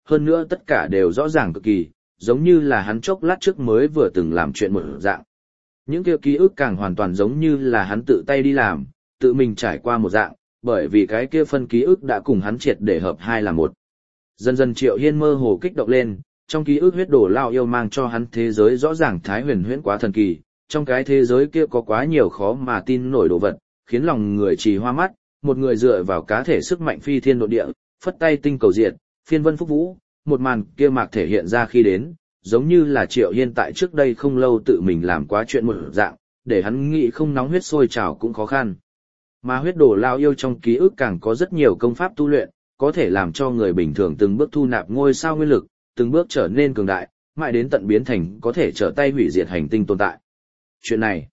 hơn nữa tất cả đều rõ ràng cực kỳ, giống như là hắn chốc lát trước mới vừa từng làm chuyện một dạng. Những kia ký ức càng hoàn toàn giống như là hắn tự tay đi làm, tự mình trải qua một dạng, bởi vì cái kia phân ký ức đã cùng hắn triệt để hợp hai là một. Dần dần Triệu Hiên mơ hồ kích động lên, trong ký ức huyết đổ lao yêu mang cho hắn thế giới rõ ràng thái huyền huyễn quá thần kỳ, trong cái thế giới kia có quá nhiều khó mà tin nổi đồ vật, khiến lòng người trì hoa mắt, một người dựa vào cá thể sức mạnh phi thiên độ địa, phất tay tinh cầu diệt, phiên vân phúc vũ, một màn kia mạc thể hiện ra khi đến, giống như là Triệu Hiên tại trước đây không lâu tự mình làm quá chuyện một dạng, để hắn nghĩ không nóng huyết sôi trào cũng khó khăn. Mà huyết đổ lao yêu trong ký ức càng có rất nhiều công pháp tu luyện, có thể làm cho người bình thường từng bước thu nạp ngôi sao nguyên lực, từng bước trở nên cường đại, mãi đến tận biến thành có thể trở tay hủy diệt hành tinh tồn tại. Chuyện này,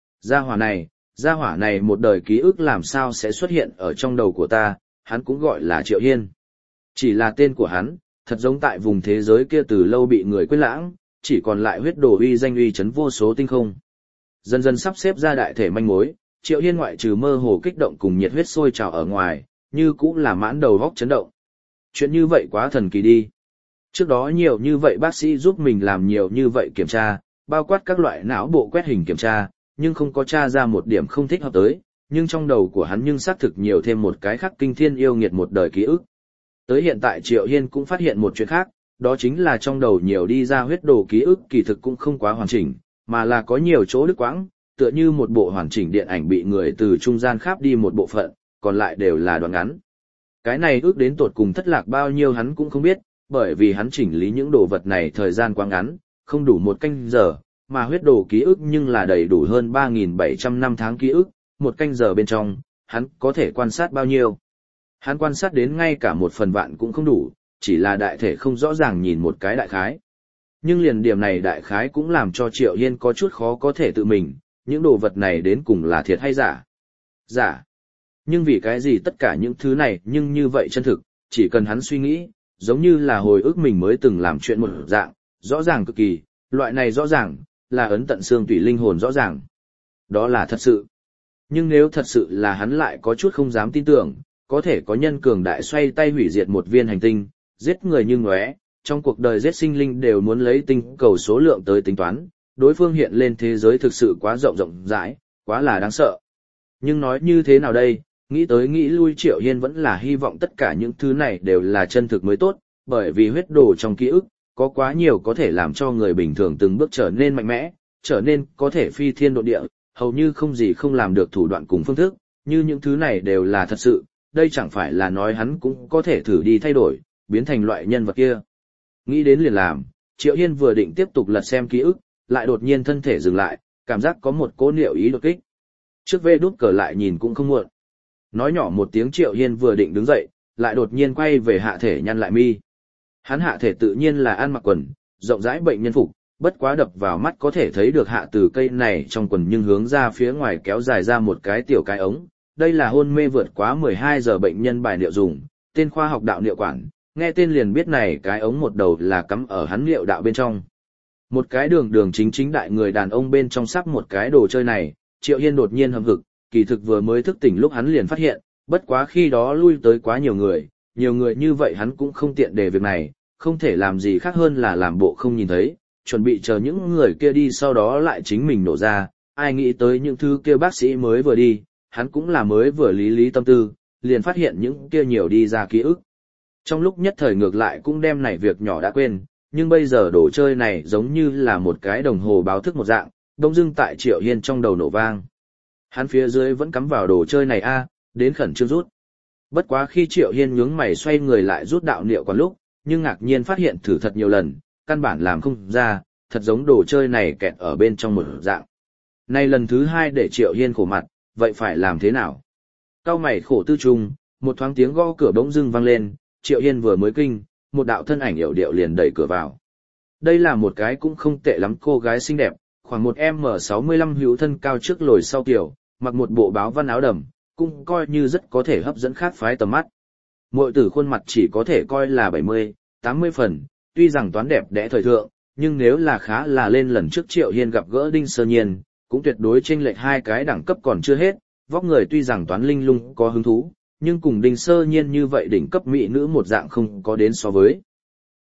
gia hỏa này một đời ký ức làm sao sẽ xuất hiện ở trong đầu của ta, hắn cũng gọi là Triệu Hiên. Chỉ là tên của hắn, thật giống tại vùng thế giới kia từ lâu bị người quên lãng, chỉ còn lại huyết đồ uy danh uy chấn vô số tinh không. Dần dần sắp xếp ra đại thể manh mối, Triệu Hiên ngoại trừ mơ hồ kích động cùng nhiệt huyết sôi trào ở ngoài, như cũng là mãn đầu góc chấn động. Chuyện như vậy quá thần kỳ đi. Trước đó nhiều như vậy bác sĩ giúp mình làm nhiều như vậy kiểm tra, bao quát các loại não bộ quét hình kiểm tra, nhưng không có tra ra một điểm không thích hợp tới, nhưng trong đầu của hắn nhưng xác thực nhiều thêm một cái khác kinh thiên yêu nghiệt một đời ký ức. Tới hiện tại Triệu Hiên cũng phát hiện một chuyện khác, đó chính là trong đầu nhiều đi ra huyết đồ ký ức kỳ thực cũng không quá hoàn chỉnh, mà là có nhiều chỗ đứt quãng, tựa như một bộ hoàn chỉnh điện ảnh bị người từ trung gian kháp đi một bộ phận, còn lại đều là đoạn ngắn. Cái này ước đến tột cùng thất lạc bao nhiêu hắn cũng không biết, bởi vì hắn chỉnh lý những đồ vật này thời gian quá ngắn, không đủ một canh giờ, mà huyết đồ ký ức nhưng là đầy đủ hơn 3.700 năm tháng ký ức, một canh giờ bên trong, hắn có thể quan sát bao nhiêu. Hắn quan sát đến ngay cả một phần vạn cũng không đủ, chỉ là đại thể không rõ ràng nhìn một cái đại khái. Nhưng liền điểm này đại khái cũng làm cho Triệu Hiên có chút khó có thể tự mình, những đồ vật này đến cùng là thiệt hay giả. Giả. Nhưng vì cái gì tất cả những thứ này nhưng như vậy chân thực, chỉ cần hắn suy nghĩ, giống như là hồi ức mình mới từng làm chuyện một dạng, rõ ràng cực kỳ, loại này rõ ràng, là ấn tận xương tủy linh hồn rõ ràng. Đó là thật sự. Nhưng nếu thật sự là hắn lại có chút không dám tin tưởng, có thể có nhân cường đại xoay tay hủy diệt một viên hành tinh, giết người như ngóe, trong cuộc đời giết sinh linh đều muốn lấy tinh cầu số lượng tới tính toán, đối phương hiện lên thế giới thực sự quá rộng rãi, quá là đáng sợ. Nhưng nói như thế nào đây, nghĩ tới nghĩ lui Triệu Hiên vẫn là hy vọng tất cả những thứ này đều là chân thực mới tốt, bởi vì huyết đồ trong ký ức, có quá nhiều có thể làm cho người bình thường từng bước trở nên mạnh mẽ, trở nên có thể phi thiên độ địa, hầu như không gì không làm được thủ đoạn cùng phương thức, như những thứ này đều là thật sự, đây chẳng phải là nói hắn cũng có thể thử đi thay đổi, biến thành loại nhân vật kia. Nghĩ đến liền làm, Triệu Hiên vừa định tiếp tục lật xem ký ức, lại đột nhiên thân thể dừng lại, cảm giác có một cỗ niệu ý đột kích. Trước vê đút cờ lại nhìn cũng không muộn. Nói nhỏ một tiếng Triệu Hiên vừa định đứng dậy, lại đột nhiên quay về hạ thể nhăn lại mi. Hắn hạ thể tự nhiên là ăn mặc quần, rộng rãi bệnh nhân phục, bất quá đập vào mắt có thể thấy được hạ từ cây này trong quần nhưng hướng ra phía ngoài kéo dài ra một cái tiểu cái ống. Đây là hôn mê vượt quá 12 giờ bệnh nhân bài niệu dùng, tên khoa học đạo niệu quản, nghe tên liền biết này cái ống một đầu là cắm ở hắn niệu đạo bên trong. Một cái đường chính đại người đàn ông bên trong sắp một cái đồ chơi này, Triệu Hiên đột nhiên hầm hực, kỳ thực vừa mới thức tỉnh lúc hắn liền phát hiện, bất quá khi đó lui tới quá nhiều người như vậy hắn cũng không tiện để việc này, không thể làm gì khác hơn là làm bộ không nhìn thấy, chuẩn bị chờ những người kia đi sau đó lại chính mình nổ ra, ai nghĩ tới những thứ kia bác sĩ mới vừa đi, hắn cũng là mới vừa lý tâm tư, liền phát hiện những kia nhiều đi ra ký ức. Trong lúc nhất thời ngược lại cũng đem này việc nhỏ đã quên, nhưng bây giờ đồ chơi này giống như là một cái đồng hồ báo thức một dạng, đông dưng tại Triệu Hiên trong đầu nổ vang. Hắn phía dưới vẫn cắm vào đồ chơi này đến khẩn trương rút. Bất quá khi Triệu Hiên nhướng mày xoay người lại rút đạo niệu còn lúc, nhưng ngạc nhiên phát hiện thử thật nhiều lần, căn bản làm không ra, thật giống đồ chơi này kẹt ở bên trong một dạng. Nay lần thứ hai để Triệu Hiên khổ mặt, vậy phải làm thế nào? Cao mày khổ tư trung, một thoáng tiếng gõ cửa bỗng dưng vang lên, Triệu Hiên vừa mới kinh, một đạo thân ảnh yểu điệu liền đẩy cửa vào. Đây là một cái cũng không tệ lắm cô gái xinh đẹp, khoảng một M65 hữu thân cao trước lồi sau kiểu, mặc một bộ báo văn áo đầm, cũng coi như rất có thể hấp dẫn khác phái tầm mắt. Muội tử khuôn mặt chỉ có thể coi là 70, 80 phần, tuy rằng toán đẹp đẽ thời thượng, nhưng nếu là khá là lên lần trước Triệu Hiên gặp gỡ Đinh Sơ Nhiên, cũng tuyệt đối chênh lệch hai cái đẳng cấp còn chưa hết, vóc người tuy rằng toán linh lung có hứng thú, nhưng cùng Đinh Sơ Nhiên như vậy đỉnh cấp mỹ nữ một dạng không có đến so với.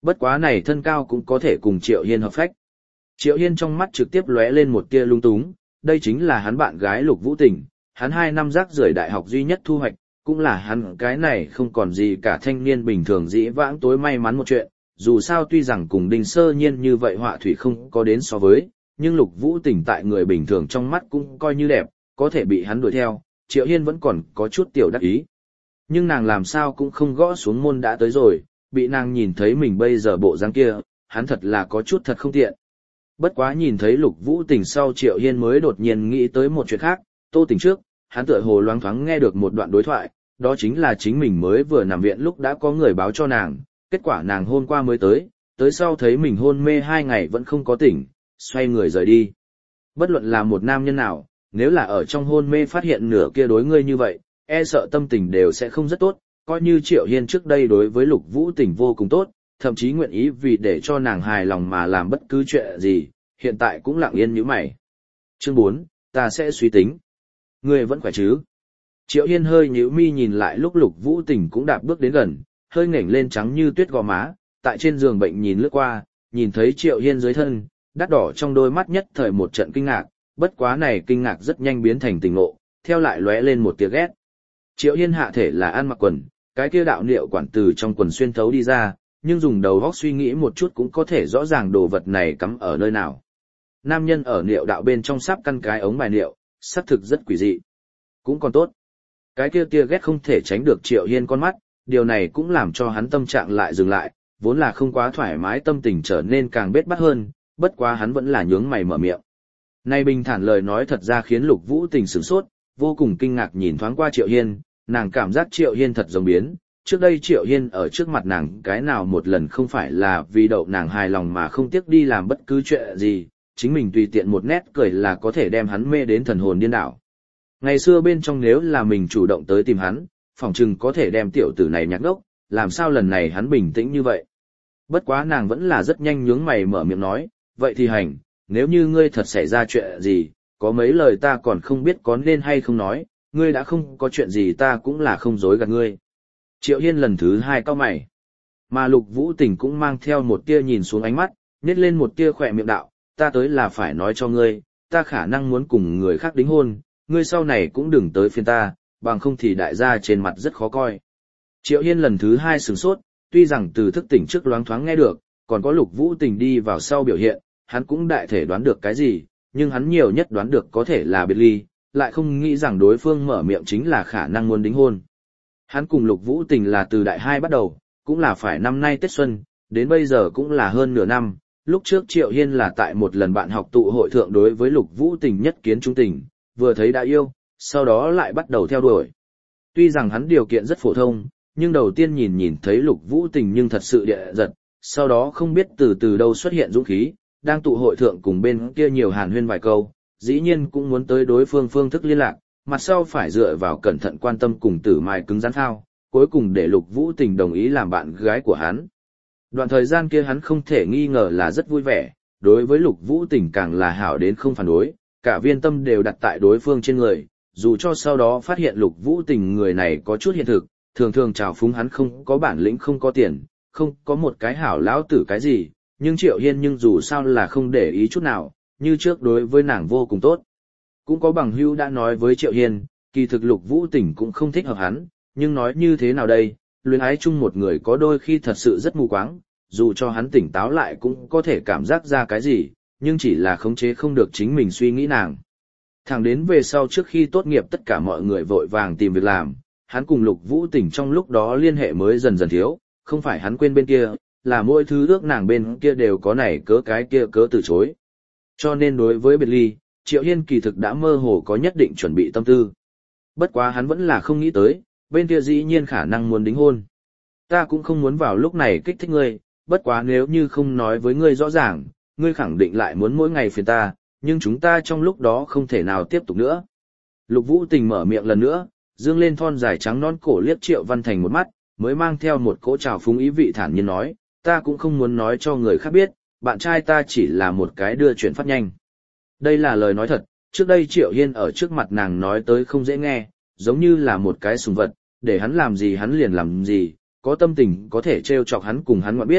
Bất quá này thân cao cũng có thể cùng Triệu Hiên hợp phách. Triệu Hiên trong mắt trực tiếp lóe lên một tia lung túng, đây chính là hắn bạn gái Lục Vũ Tình, hắn 2 năm rác rưởi đại học duy nhất thu hoạch, cũng là hắn cái này không còn gì cả thanh niên bình thường dĩ vãng tối may mắn một chuyện, dù sao tuy rằng cùng Đinh Sơ Nhiên như vậy họa thủy không có đến so với, nhưng Lục Vũ Tình tại người bình thường trong mắt cũng coi như đẹp, có thể bị hắn đuổi theo, Triệu Hiên vẫn còn có chút tiểu đắc ý. Nhưng nàng làm sao cũng không gõ xuống môn đã tới rồi, bị nàng nhìn thấy mình bây giờ bộ dáng kia, hắn thật là có chút thật không tiện. Bất quá nhìn thấy Lục Vũ Tình sau Triệu Hiên mới đột nhiên nghĩ tới một chuyện khác, Tô Tình trước, hắn tựa hồ loáng thoáng nghe được một đoạn đối thoại, đó chính là chính mình mới vừa nằm viện lúc đã có người báo cho nàng, kết quả nàng hôm qua mới tới sau thấy mình hôn mê 2 ngày vẫn không có tỉnh, xoay người rời đi. Bất luận là một nam nhân nào, nếu là ở trong hôn mê phát hiện nửa kia đối ngươi như vậy, e sợ tâm tình đều sẽ không rất tốt, coi như Triệu Hiên trước đây đối với Lục Vũ Tình vô cùng tốt, thậm chí nguyện ý vì để cho nàng hài lòng mà làm bất cứ chuyện gì, hiện tại cũng lặng yên như mày. Chương 4, ta sẽ suy tính. Ngươi vẫn khỏe chứ? Triệu Hiên hơi nhíu mi nhìn lại lúc Lục Vũ Tình cũng đạp bước đến gần, hơi ngẩng lên trắng như tuyết gò má, tại trên giường bệnh nhìn lướt qua, nhìn thấy Triệu Hiên dưới thân, đắt đỏ trong đôi mắt nhất thời một trận kinh ngạc, bất quá này kinh ngạc rất nhanh biến thành tình ngộ, theo lại lóe lên một tia ghét. Triệu Hiên hạ thể là ăn mặc quần, cái kia đạo niệu quản từ trong quần xuyên thấu đi ra, nhưng dùng đầu óc suy nghĩ một chút cũng có thể rõ ràng đồ vật này cắm ở nơi nào. Nam nhân ở niệu đạo bên trong sắp căn cái ống bài niệu, xác thực rất quỷ dị. Cũng còn tốt. Cái kia tia ghét không thể tránh được Triệu Hiên con mắt, điều này cũng làm cho hắn tâm trạng lại dừng lại, vốn là không quá thoải mái tâm tình trở nên càng bết bát hơn, bất quá hắn vẫn là nhướng mày mở miệng. Nay bình thản lời nói thật ra khiến Lục Vũ Tình sửng sốt, vô cùng kinh ngạc nhìn thoáng qua Triệu Hiên, nàng cảm giác Triệu Hiên thật giống biến, trước đây Triệu Hiên ở trước mặt nàng cái nào một lần không phải là vì đậu nàng hài lòng mà không tiếc đi làm bất cứ chuyện gì, chính mình tùy tiện một nét cười là có thể đem hắn mê đến thần hồn điên đảo. Ngày xưa bên trong nếu là mình chủ động tới tìm hắn, phỏng chừng có thể đem tiểu tử này nhạc đốc, làm sao lần này hắn bình tĩnh như vậy. Bất quá nàng vẫn là rất nhanh nhướng mày mở miệng nói, vậy thì hành, nếu như ngươi thật xảy ra chuyện gì, có mấy lời ta còn không biết có nên hay không nói, ngươi đã không có chuyện gì ta cũng là không dối gạt ngươi. Triệu Hiên lần thứ 2 cau mày, mà Lục Vũ Tình cũng mang theo một tia nhìn xuống ánh mắt, nhếch lên một tia khỏe miệng đạo, ta tới là phải nói cho ngươi, ta khả năng muốn cùng người khác đính hôn, ngươi sau này cũng đừng tới phiền ta, bằng không thì đại gia trên mặt rất khó coi. Triệu Hiên lần thứ 2 sửng sốt, tuy rằng từ thức tỉnh trước loáng thoáng nghe được, còn có Lục Vũ Tình đi vào sau biểu hiện, hắn cũng đại thể đoán được cái gì, nhưng hắn nhiều nhất đoán được có thể là biệt ly, lại không nghĩ rằng đối phương mở miệng chính là khả năng muốn đính hôn. Hắn cùng Lục Vũ Tình là từ đại 2 bắt đầu, cũng là phải năm nay Tết Xuân, đến bây giờ cũng là hơn nửa năm, lúc trước Triệu Hiên là tại một lần bạn học tụ hội thượng đối với Lục Vũ Tình nhất kiến trung tình, vừa thấy đã yêu, sau đó lại bắt đầu theo đuổi. Tuy rằng hắn điều kiện rất phổ thông, nhưng đầu tiên nhìn thấy Lục Vũ Tình nhưng thật sự địa giật, sau đó không biết từ đâu xuất hiện dũng khí, đang tụ hội thượng cùng bên kia nhiều hàn huyên vài câu, dĩ nhiên cũng muốn tới đối phương phương thức liên lạc, mặt sau phải dựa vào cẩn thận quan tâm cùng tử mài cứng rắn thao, cuối cùng để Lục Vũ Tình đồng ý làm bạn gái của hắn. Đoạn thời gian kia hắn không thể nghi ngờ là rất vui vẻ, đối với Lục Vũ Tình càng là hảo đến không phản đối, cả viên tâm đều đặt tại đối phương trên người, dù cho sau đó phát hiện Lục Vũ Tình người này có chút hiện thực, thường thường trào phúng hắn không có bản lĩnh không có tiền, không có một cái hảo lão tử cái gì, nhưng Triệu Hiên nhưng dù sao là không để ý chút nào, như trước đối với nàng vô cùng tốt. Cũng có bằng hữu đã nói với Triệu Hiên, kỳ thực Lục Vũ Tình cũng không thích hợp hắn, nhưng nói như thế nào đây, luyến ái chung một người có đôi khi thật sự rất mù quáng, dù cho hắn tỉnh táo lại cũng có thể cảm giác ra cái gì, nhưng chỉ là khống chế không được chính mình suy nghĩ nàng. Thẳng đến về sau trước khi tốt nghiệp tất cả mọi người vội vàng tìm việc làm, hắn cùng Lục Vũ Tình trong lúc đó liên hệ mới dần dần thiếu, không phải hắn quên bên kia, là mỗi thứ ước nàng bên kia đều có này cớ cái kia cớ từ chối. Cho nên đối với biệt ly, Triệu Hiên kỳ thực đã mơ hồ có nhất định chuẩn bị tâm tư. Bất quá hắn vẫn là không nghĩ tới, bên kia dĩ nhiên khả năng muốn đính hôn. Ta cũng không muốn vào lúc này kích thích ngươi, bất quá nếu như không nói với ngươi rõ ràng, ngươi khẳng định lại muốn mỗi ngày phiền ta, nhưng chúng ta trong lúc đó không thể nào tiếp tục nữa. Lục Vũ Tình mở miệng lần nữa, dương lên thon dài trắng non cổ liếc Triệu Văn Thành một mắt, mới mang theo một cỗ trào phúng ý vị thản nhiên nói, ta cũng không muốn nói cho người khác biết, bạn trai ta chỉ là một cái đưa chuyển phát nhanh. Đây là lời nói thật, trước đây Triệu Hiên ở trước mặt nàng nói tới không dễ nghe, giống như là một cái sùng vật, để hắn làm gì hắn liền làm gì, có tâm tình có thể trêu chọc hắn cùng hắn ngoại biết,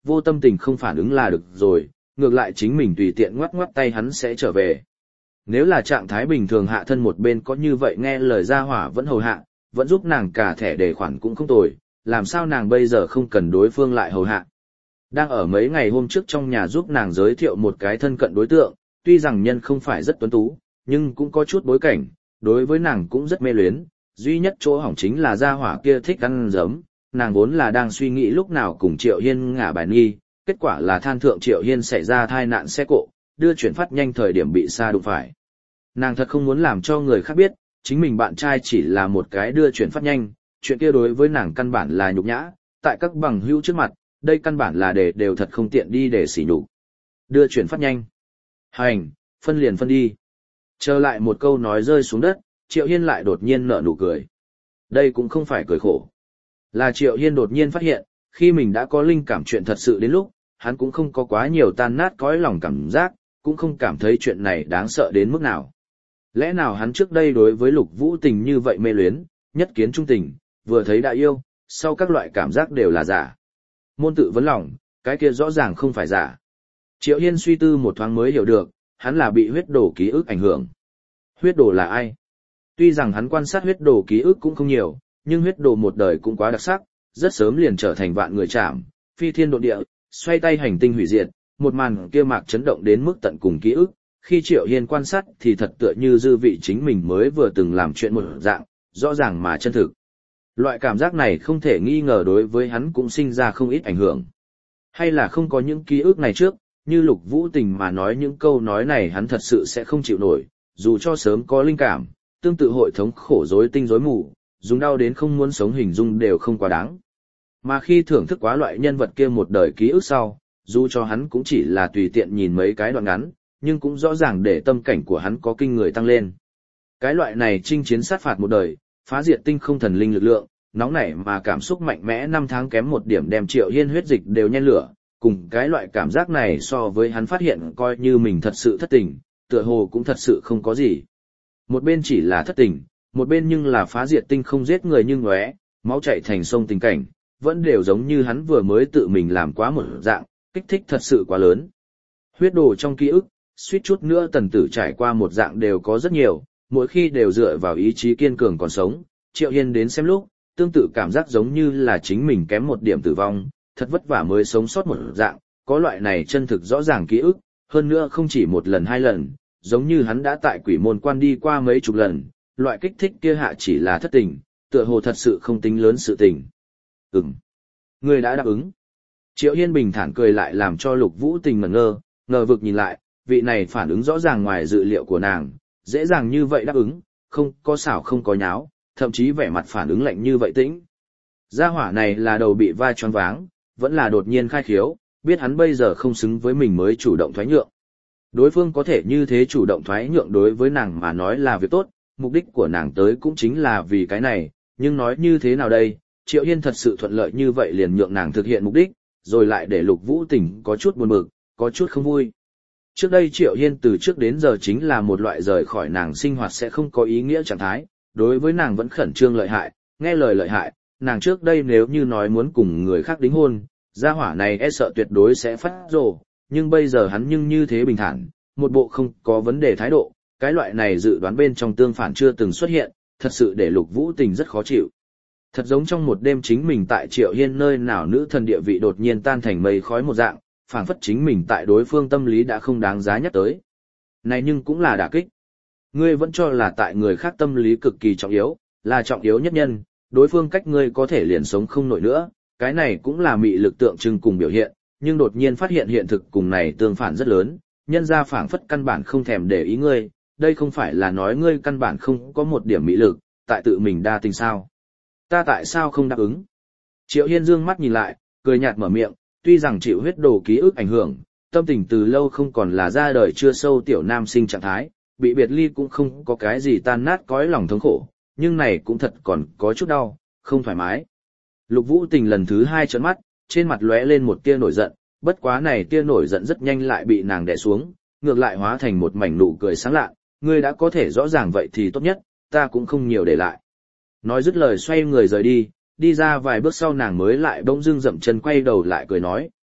vô tâm tình không phản ứng là được rồi, ngược lại chính mình tùy tiện ngoắc ngoắc tay hắn sẽ trở về. Nếu là trạng thái bình thường hạ thân một bên có như vậy nghe lời gia hỏa vẫn hầu hạ, vẫn giúp nàng cả thẻ đề khoản cũng không tồi, làm sao nàng bây giờ không cần đối phương lại hầu hạ. Đang ở mấy ngày hôm trước trong nhà giúp nàng giới thiệu một cái thân cận đối tượng, tuy rằng nhân không phải rất tuấn tú, nhưng cũng có chút bối cảnh, đối với nàng cũng rất mê luyến, duy nhất chỗ hỏng chính là gia hỏa kia thích ăn giấm, nàng vốn là đang suy nghĩ lúc nào cùng Triệu Hiên ngả bài nghi, kết quả là than thượng Triệu Hiên xảy ra tai nạn xe cộ, đưa chuyển phát nhanh thời điểm bị sa đụng phải. Nàng thật không muốn làm cho người khác biết, chính mình bạn trai chỉ là một cái đưa chuyển phát nhanh, chuyện kia đối với nàng căn bản là nhục nhã, tại các bằng hữu trước mặt, đây căn bản là đều thật không tiện đi để sỉ nhục. Đưa chuyển phát nhanh. Hành, phân liền phân đi. Trở lại một câu nói rơi xuống đất, Triệu Hiên lại đột nhiên nở nụ cười. Đây cũng không phải cười khổ. Là Triệu Hiên đột nhiên phát hiện, khi mình đã có linh cảm chuyện thật sự đến lúc, hắn cũng không có quá nhiều tan nát cõi lòng cảm giác, cũng không cảm thấy chuyện này đáng sợ đến mức nào. Lẽ nào hắn trước đây đối với Lục Vũ Tình như vậy mê luyến, nhất kiến trung tình, vừa thấy đã yêu, sau các loại cảm giác đều là giả. Môn tự vấn lòng, cái kia rõ ràng không phải giả. Triệu Hiên suy tư một thoáng mới hiểu được, hắn là bị huyết đồ ký ức ảnh hưởng. Huyết đồ là ai? Tuy rằng hắn quan sát huyết đồ ký ức cũng không nhiều, nhưng huyết đồ một đời cũng quá đặc sắc, rất sớm liền trở thành vạn người chạm, phi thiên độ địa, xoay tay hành tinh hủy diệt, một màn kia mạc chấn động đến mức tận cùng ký ức. Khi Triệu Hiên quan sát thì thật tựa như dư vị chính mình mới vừa từng làm chuyện một dạng, rõ ràng mà chân thực. Loại cảm giác này không thể nghi ngờ đối với hắn cũng sinh ra không ít ảnh hưởng. Hay là không có những ký ức này trước, như Lục Vũ Tình mà nói những câu nói này hắn thật sự sẽ không chịu nổi, dù cho sớm có linh cảm, tương tự hội thống khổ rối tinh rối mù, dùng đau đến không muốn sống hình dung đều không quá đáng. Mà khi thưởng thức quá loại nhân vật kia một đời ký ức sau, dù cho hắn cũng chỉ là tùy tiện nhìn mấy cái đoạn ngắn, nhưng cũng rõ ràng để tâm cảnh của hắn có kinh người tăng lên. Cái loại này chinh chiến sát phạt một đời, phá diệt tinh không thần linh lực lượng, nóng nảy mà cảm xúc mạnh mẽ 5 tháng kém một điểm đem Triệu Hiên huyết dịch đều nhen lửa, cùng cái loại cảm giác này so với hắn phát hiện coi như mình thật sự thất tình, tựa hồ cũng thật sự không có gì. Một bên chỉ là thất tình, một bên nhưng là phá diệt tinh không giết người như ngóe, máu chảy thành sông tình cảnh, vẫn đều giống như hắn vừa mới tự mình làm quá một dạng, kích thích thật sự quá lớn. Huyết đồ trong ký ức, suýt chút nữa tần tử trải qua một dạng đều có rất nhiều, mỗi khi đều dựa vào ý chí kiên cường còn sống, Triệu Hiên đến xem lúc, tương tự cảm giác giống như là chính mình kém một điểm tử vong, thật vất vả mới sống sót một dạng, có loại này chân thực rõ ràng ký ức, hơn nữa không chỉ một lần hai lần, giống như hắn đã tại quỷ môn quan đi qua mấy chục lần, loại kích thích kia hạ chỉ là thất tình, tựa hồ thật sự không tính lớn sự tình. Người đã đáp ứng. Triệu Hiên bình thản cười lại làm cho Lục Vũ Tình ngờ vực nhìn lại, vị này phản ứng rõ ràng ngoài dự liệu của nàng, dễ dàng như vậy đáp ứng, không có xảo không có nháo, thậm chí vẻ mặt phản ứng lạnh như vậy tĩnh. Gia hỏa này là đầu bị vai choáng váng, vẫn là đột nhiên khai khiếu, biết hắn bây giờ không xứng với mình mới chủ động thoái nhượng. Đối phương có thể như thế chủ động thoái nhượng đối với nàng mà nói là việc tốt, mục đích của nàng tới cũng chính là vì cái này, nhưng nói như thế nào đây, Triệu Hiên thật sự thuận lợi như vậy liền nhượng nàng thực hiện mục đích, rồi lại để Lục Vũ Tình có chút buồn bực, có chút không vui. Trước đây Triệu Hiên từ trước đến giờ chính là một loại rời khỏi nàng sinh hoạt sẽ không có ý nghĩa trạng thái, đối với nàng vẫn khẩn trương lợi hại, nghe lời lợi hại, nàng trước đây nếu như nói muốn cùng người khác đính hôn, gia hỏa này e sợ tuyệt đối sẽ phát rồ, nhưng bây giờ hắn nhưng như thế bình thản, một bộ không có vấn đề thái độ, cái loại này dự đoán bên trong tương phản chưa từng xuất hiện, thật sự để Lục Vũ Tình rất khó chịu. Thật giống trong một đêm chính mình tại Triệu Hiên nơi nào nữ thần địa vị đột nhiên tan thành mây khói một dạng, phảng phất chính mình tại đối phương tâm lý đã không đáng giá nhắc tới. Này nhưng cũng là đả kích. Ngươi vẫn cho là tại người khác tâm lý cực kỳ trọng yếu, là trọng yếu nhất nhân, đối phương cách ngươi có thể liền sống không nổi nữa, cái này cũng là mị lực tượng trưng cùng biểu hiện, nhưng đột nhiên phát hiện hiện thực cùng này tương phản rất lớn, nhân ra phảng phất căn bản không thèm để ý ngươi, đây không phải là nói ngươi căn bản không có một điểm mị lực, tại tự mình đa tình sao. Ta tại sao không đáp ứng? Triệu Hiên dương mắt nhìn lại, cười nhạt mở miệng, tuy rằng chịu huyết đồ ký ức ảnh hưởng, tâm tình từ lâu không còn là ra đời chưa sâu tiểu nam sinh trạng thái, bị biệt ly cũng không có cái gì tan nát cõi lòng thống khổ, nhưng này cũng thật còn có chút đau, không thoải mái. Lục Vũ Tình lần thứ 2 trợn mắt, trên mặt lóe lên một tia nổi giận, bất quá này tia nổi giận rất nhanh lại bị nàng đè xuống, ngược lại hóa thành một mảnh nụ cười sáng lạ, ngươi đã có thể rõ ràng vậy thì tốt nhất, ta cũng không nhiều để lại. Nói dứt lời xoay người rời đi, đi ra vài bước sau nàng mới lại bỗng dưng dậm chân quay đầu lại cười nói,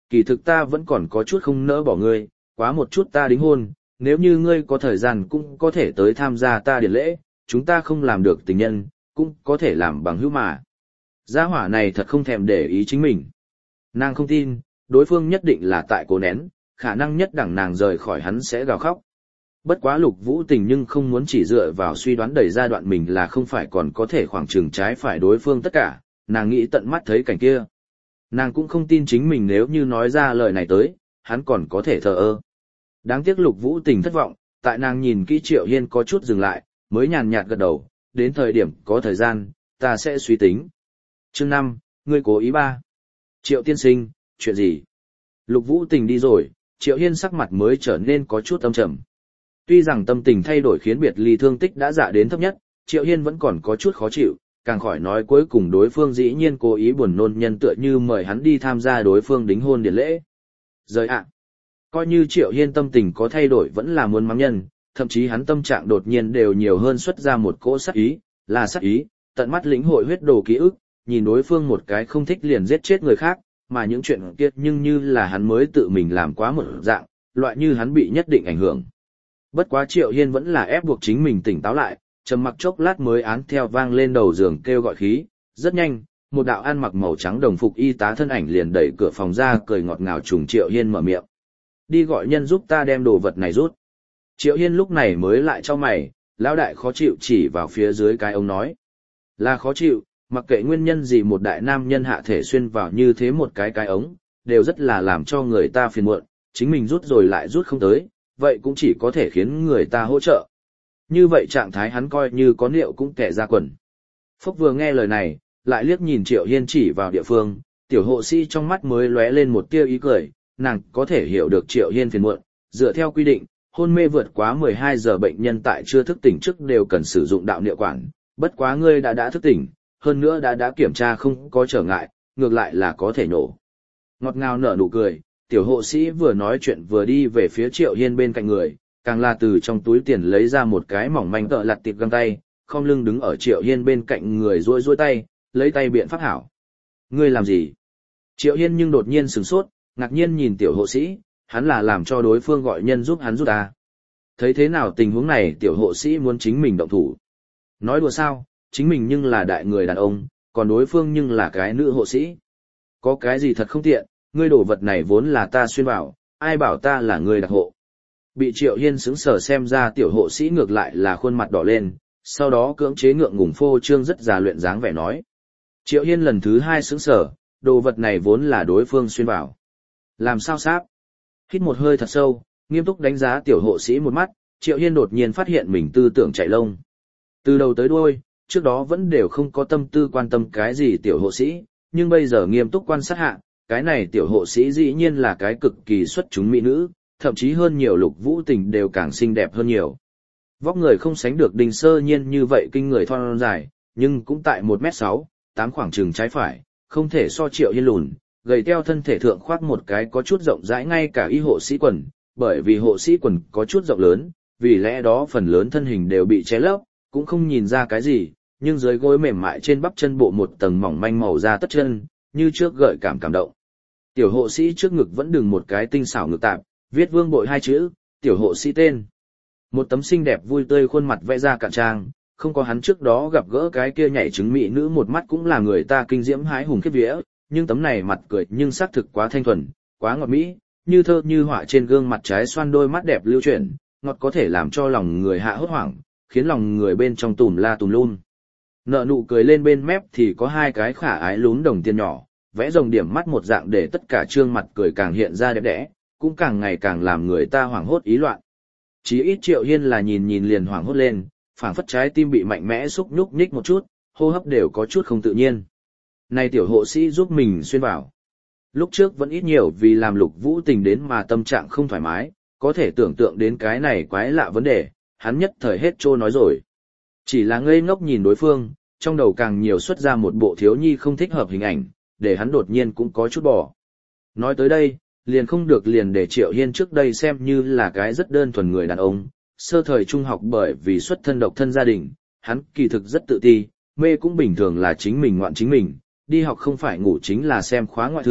kỳ thực ta vẫn còn có chút không nỡ bỏ ngươi, quá một chút ta đính hôn, nếu như ngươi có thời gian cũng có thể tới tham gia ta điển lễ, chúng ta không làm được tình nhân, cũng có thể làm bằng hữu mà. Gia hỏa này thật không thèm để ý chính mình. Nàng không tin, đối phương nhất định là tại cố nén, khả năng nhất đẳng nàng rời khỏi hắn sẽ gào khóc. Bất quá Lục Vũ Tình nhưng không muốn chỉ dựa vào suy đoán đẩy ra đoạn mình là không phải còn có thể khoảng chừng trái phải đối phương tất cả, nàng nghĩ tận mắt thấy cảnh kia. Nàng cũng không tin chính mình nếu như nói ra lời này tới, hắn còn có thể thờ ơ. Đáng tiếc Lục Vũ Tình thất vọng, tại nàng nhìn kỹ Triệu Hiên có chút dừng lại, mới nhàn nhạt gật đầu, đến thời điểm có thời gian, ta sẽ suy tính. Chương 5, ngươi cố ý ba. Triệu tiên sinh, chuyện gì? Lục Vũ Tình đi rồi, Triệu Hiên sắc mặt mới trở nên có chút âm trầm. Tuy rằng tâm tình thay đổi khiến biệt ly thương tích đã dạ đến thấp nhất, Triệu Hiên vẫn còn có chút khó chịu, càng khỏi nói cuối cùng đối phương dĩ nhiên cố ý buồn nôn nhân tựa như mời hắn đi tham gia đối phương đính hôn điển lễ. Rời ạ! Coi như Triệu Hiên tâm tình có thay đổi vẫn là muốn mắng nhân, thậm chí hắn tâm trạng đột nhiên đều nhiều hơn xuất ra một cỗ sát ý, là sát ý, tận mắt lĩnh hội huyết đồ ký ức, nhìn đối phương một cái không thích liền giết chết người khác, mà những chuyện kia nhưng như là hắn mới tự mình làm quá một dạng, loại như hắn bị nhất định ảnh hưởng. Bất quá Triệu Hiên vẫn là ép buộc chính mình tỉnh táo lại, trầm mặc chốc lát mới án theo vang lên đầu giường kêu gọi khí, rất nhanh, một đạo ăn mặc màu trắng đồng phục y tá thân ảnh liền đẩy cửa phòng ra cười ngọt ngào trùng Triệu Hiên mở miệng. Đi gọi nhân giúp ta đem đồ vật này rút. Triệu Hiên lúc này mới lại cho mày, lão đại khó chịu chỉ vào phía dưới cái ông nói. Là khó chịu, mặc kệ nguyên nhân gì một đại nam nhân hạ thể xuyên vào như thế một cái ống, đều rất là làm cho người ta phiền muộn, chính mình rút rồi lại rút không tới, vậy cũng chỉ có thể khiến người ta hỗ trợ. Như vậy trạng thái hắn coi như có liệu cũng kẻ ra quần. Phúc vừa nghe lời này, lại liếc nhìn Triệu Hiên chỉ vào địa phương, tiểu hộ sĩ trong mắt mới lóe lên một tia ý cười, nàng có thể hiểu được Triệu Hiên phiền muộn, dựa theo quy định, hôn mê vượt quá 12 giờ bệnh nhân tại chưa thức tỉnh trước đều cần sử dụng đạo niệu quản, bất quá ngươi đã thức tỉnh, hơn nữa đã kiểm tra không có trở ngại, ngược lại là có thể nhổ. Ngọt ngào nở nụ cười, tiểu hộ sĩ vừa nói chuyện vừa đi về phía Triệu Hiên bên cạnh người, càng là từ trong túi tiền lấy ra một cái mỏng manh tợ lặt tiệp găng tay, khom lưng đứng ở Triệu Hiên bên cạnh người duỗi tay, lấy tay biện pháp hảo. Ngươi làm gì? Triệu Hiên nhưng đột nhiên sửng sốt, ngạc nhiên nhìn tiểu hộ sĩ, hắn là làm cho đối phương gọi nhân giúp hắn rút ta. Thấy thế nào tình huống này tiểu hộ sĩ muốn chính mình động thủ. Nói đùa sao, chính mình nhưng là đại người đàn ông, còn đối phương nhưng là cái nữ hộ sĩ. Có cái gì thật không tiện, ngươi đổ vật này vốn là ta xuyên vào, ai bảo ta là người đặc hộ. Bị Triệu Hiên sững sờ xem ra tiểu hộ sĩ ngược lại là khuôn mặt đỏ lên, sau đó cưỡng chế ngượng ngùng phô trương rất già luyện dáng vẻ nói. Triệu Hiên lần thứ hai sững sờ, đồ vật này vốn là đối phương xuyên vào. Làm sao sáp? Hít một hơi thật sâu, nghiêm túc đánh giá tiểu hộ sĩ một mắt, Triệu Hiên đột nhiên phát hiện mình tư tưởng chạy lông. Từ đầu tới đuôi, trước đó vẫn đều không có tâm tư quan tâm cái gì tiểu hộ sĩ, nhưng bây giờ nghiêm túc quan sát hạ, cái này tiểu hộ sĩ dĩ nhiên là cái cực kỳ xuất chúng mỹ nữ, thậm chí hơn nhiều Lục Vũ Tình đều càng xinh đẹp hơn nhiều. Vóc người không sánh được Đinh Sơ Nhiên như vậy kinh người thon dài, nhưng cũng tại 1m6, 8 khoảng chừng trái phải, không thể so Triệu Hiên lùn, gầy teo thân thể thượng khoác một cái có chút rộng rãi ngay cả y hộ sĩ quần, bởi vì hộ sĩ quần có chút rộng lớn, vì lẽ đó phần lớn thân hình đều bị che lấp, cũng không nhìn ra cái gì, nhưng dưới gối mềm mại trên bắp chân bộ một tầng mỏng manh màu da tất chân, như trước gợi cảm động. Tiểu hộ sĩ trước ngực vẫn đừng một cái tinh xảo ngực tạp, viết Vương Bội hai chữ, tiểu hộ sĩ tên. Một tấm xinh đẹp vui tươi khuôn mặt vẽ ra cạn trang, không có hắn trước đó gặp gỡ cái kia nhảy trứng mỹ nữ một mắt cũng là người ta kinh diễm hái hùng khiếp vía, nhưng tấm này mặt cười nhưng xác thực quá thanh thuần, quá ngọt mỹ, như thơ như họa trên gương mặt trái xoan đôi mắt đẹp lưu chuyển, ngọt có thể làm cho lòng người hạ hốt hoảng, khiến lòng người bên trong tùm la tùm lum. Nợ nụ cười lên bên mép thì có hai cái khả ái lún đồng tiền nhỏ, vẽ rồng điểm mắt một dạng để tất cả trương mặt cười càng hiện ra đẹp đẽ, cũng càng ngày càng làm người ta hoảng hốt ý loạn. Chí ít Triệu Hiên là nhìn liền hoảng hốt lên, phảng phất trái tim bị mạnh mẽ xúc nhúc nhích một chút, hô hấp đều có chút không tự nhiên. Này tiểu hộ sĩ giúp mình xuyên vào. Lúc trước vẫn ít nhiều vì làm Lục Vũ Tình đến mà tâm trạng không thoải mái, có thể tưởng tượng đến cái này quái lạ vấn đề, hắn nhất thời hết trô nói rồi. Chỉ là ngây ngốc nhìn đối phương, trong đầu càng nhiều xuất ra một bộ thiếu nhi không thích hợp hình ảnh, để hắn đột nhiên cũng có chút bỏ. Nói tới đây, liền không được liền để Triệu Hiên trước đây xem như là cái rất đơn thuần người đàn ông, sơ thời trung học bởi vì xuất thân độc thân gia đình, hắn kỳ thực rất tự ti, mê cũng bình thường là chính mình ngoạn chính mình, đi học không phải ngủ chính là xem khóa ngoại thư,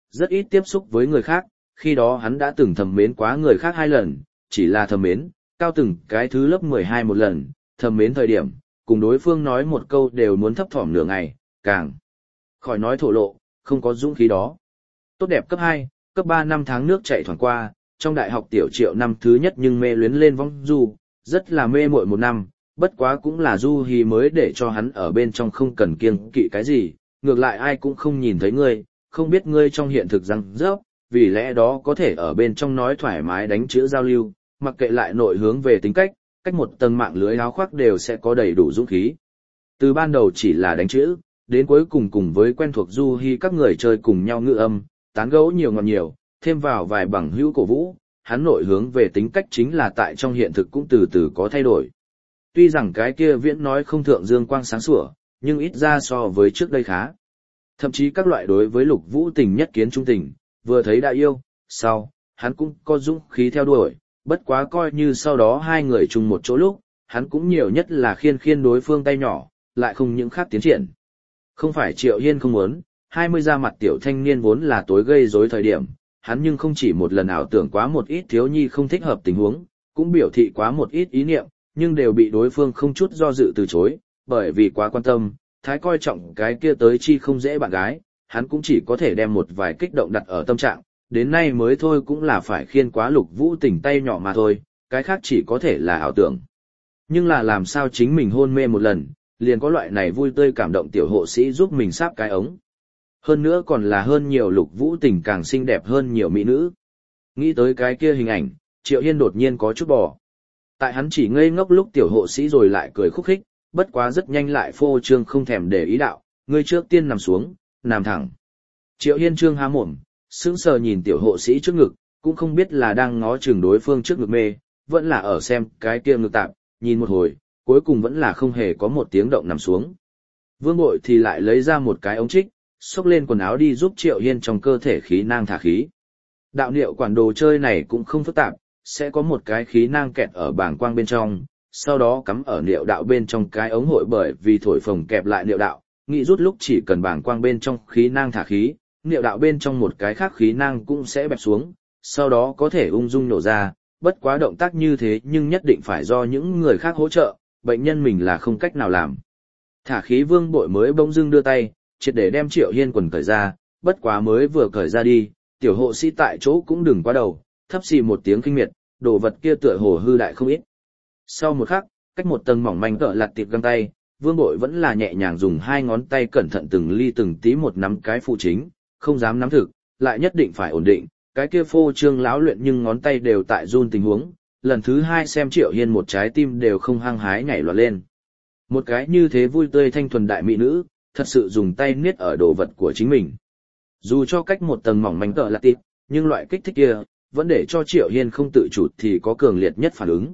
rất ít tiếp xúc với người khác, khi đó hắn đã từng thầm mến quá người khác 2 lần, chỉ là thầm mến, cao từng cái thứ lớp 12 một lần, thầm mến thời điểm, cùng đối phương nói một câu đều muốn thấp thỏm nửa ngày, càng khỏi nói thổ lộ, không có dũng khí đó. Tốt đẹp cấp 2, cấp 3 năm tháng nước chảy thoảng qua, trong đại học tiểu Triệu năm thứ nhất nhưng mê luyến lên vong du, rất là mê muội một năm, bất quá cũng là du hí mới để cho hắn ở bên trong không cần kiêng kỵ cái gì, ngược lại ai cũng không nhìn thấy ngươi, không biết ngươi trong hiện thực răng rớp, vì lẽ đó có thể ở bên trong nói thoải mái đánh chữ giao lưu, mặc kệ lại nội hướng về tính cách, cách một tầng mạng lưới áo khoác đều sẽ có đầy đủ dũng khí. Từ ban đầu chỉ là đánh chữ, đến cuối cùng cùng với quen thuộc du hí các người chơi cùng nhau ngữ âm, tán gẫu nhiều ngọt nhiều, thêm vào vài bằng hữu cổ vũ, hắn nội hướng về tính cách chính là tại trong hiện thực cũng từ từ có thay đổi. Tuy rằng cái kia viễn nói không thượng dương quang sáng sủa, nhưng ít ra so với trước đây khá. Thậm chí các loại đối với Lục Vũ tình nhất kiến trung tình, vừa thấy đã yêu, sau, hắn cũng có dũng khí theo đuổi, bất quá coi như sau đó hai người chung một chỗ lúc, hắn cũng nhiều nhất là khiên khiên đối phương tay nhỏ, lại không những khác tiến triển. Không phải Triệu Hiên không muốn, 20 ra mặt tiểu thanh niên vốn là tối gây rối thời điểm, hắn nhưng không chỉ một lần ảo tưởng quá một ít thiếu nhi không thích hợp tình huống, cũng biểu thị quá một ít ý niệm, nhưng đều bị đối phương không chút do dự từ chối, bởi vì quá quan tâm, thái coi trọng cái kia tới chi không dễ bạn gái, hắn cũng chỉ có thể đem một vài kích động đặt ở tâm trạng, đến nay mới thôi cũng là phải khiên quá Lục Vũ tình tay nhỏ mà thôi, cái khác chỉ có thể là ảo tưởng. Nhưng là làm sao chính mình hôn mê một lần, liền có loại này vui tươi cảm động tiểu hộ sĩ giúp mình sáp cái ống. Hơn nữa còn là hơn nhiều Lục Vũ tình càng xinh đẹp hơn nhiều mỹ nữ. Nghĩ tới cái kia hình ảnh, Triệu Hiên đột nhiên có chút bò. Tại hắn chỉ ngây ngốc lúc tiểu hộ sĩ rồi lại cười khúc khích, bất quá rất nhanh lại phô trương không thèm để ý đạo, ngươi trước tiên nằm xuống, nằm thẳng. Triệu Hiên trương há mồm, sững sờ nhìn tiểu hộ sĩ trước ngực, cũng không biết là đang ngó chừng đối phương trước ngực mê, vẫn là ở xem cái kia ngực tạm, nhìn một hồi, cuối cùng vẫn là không hề có một tiếng động nằm xuống. Vương Bội thì lại lấy ra một cái ống trích, xốc lên quần áo đi giúp Triệu Hiên trong cơ thể khí nang thả khí. Đạo niệu quản đồ chơi này cũng không phức tạp, sẽ có một cái khí nang kẹt ở bảng quang bên trong, sau đó cắm ở niệu đạo bên trong cái ống hội bởi vì thổi phồng kẹp lại niệu đạo, nghĩ rút lúc chỉ cần bảng quang bên trong khí nang thả khí, niệu đạo bên trong một cái khác khí nang cũng sẽ bẹp xuống, sau đó có thể ung dung nổ ra, bất quá động tác như thế nhưng nhất định phải do những người khác hỗ trợ, bệnh nhân mình là không cách nào làm. Thả khí Vương Bội mới bỗng dưng đưa tay, triệt để đem Triệu Hiên quần cởi ra, bất quá mới vừa cởi ra đi, tiểu hộ sĩ tại chỗ cũng đừng quá đầu, thấp xì một tiếng kinh miệt, đồ vật kia tựa hồ hư đại không ít. Sau một khắc, cách một tầng mỏng manh cỡ lặt tiệp găng tay, Vương Bội vẫn là nhẹ nhàng dùng 2 ngón tay cẩn thận từng ly từng tí một nắm cái phụ chính, không dám nắm thực, lại nhất định phải ổn định, cái kia phô trương láo luyện nhưng ngón tay đều tại run tình huống, lần thứ 2 xem Triệu Hiên một trái tim đều không hăng hái nhảy loạn lên. Một cái như thế vui tươi thanh thuần đại mỹ nữ, thật sự dùng tay niết ở đồ vật của chính mình. Dù cho cách một tầng mỏng manh cỡ lặt tiệp, nhưng loại kích thích kia, vẫn để cho Triệu Hiên không tự chủ thì có cường liệt nhất phản ứng.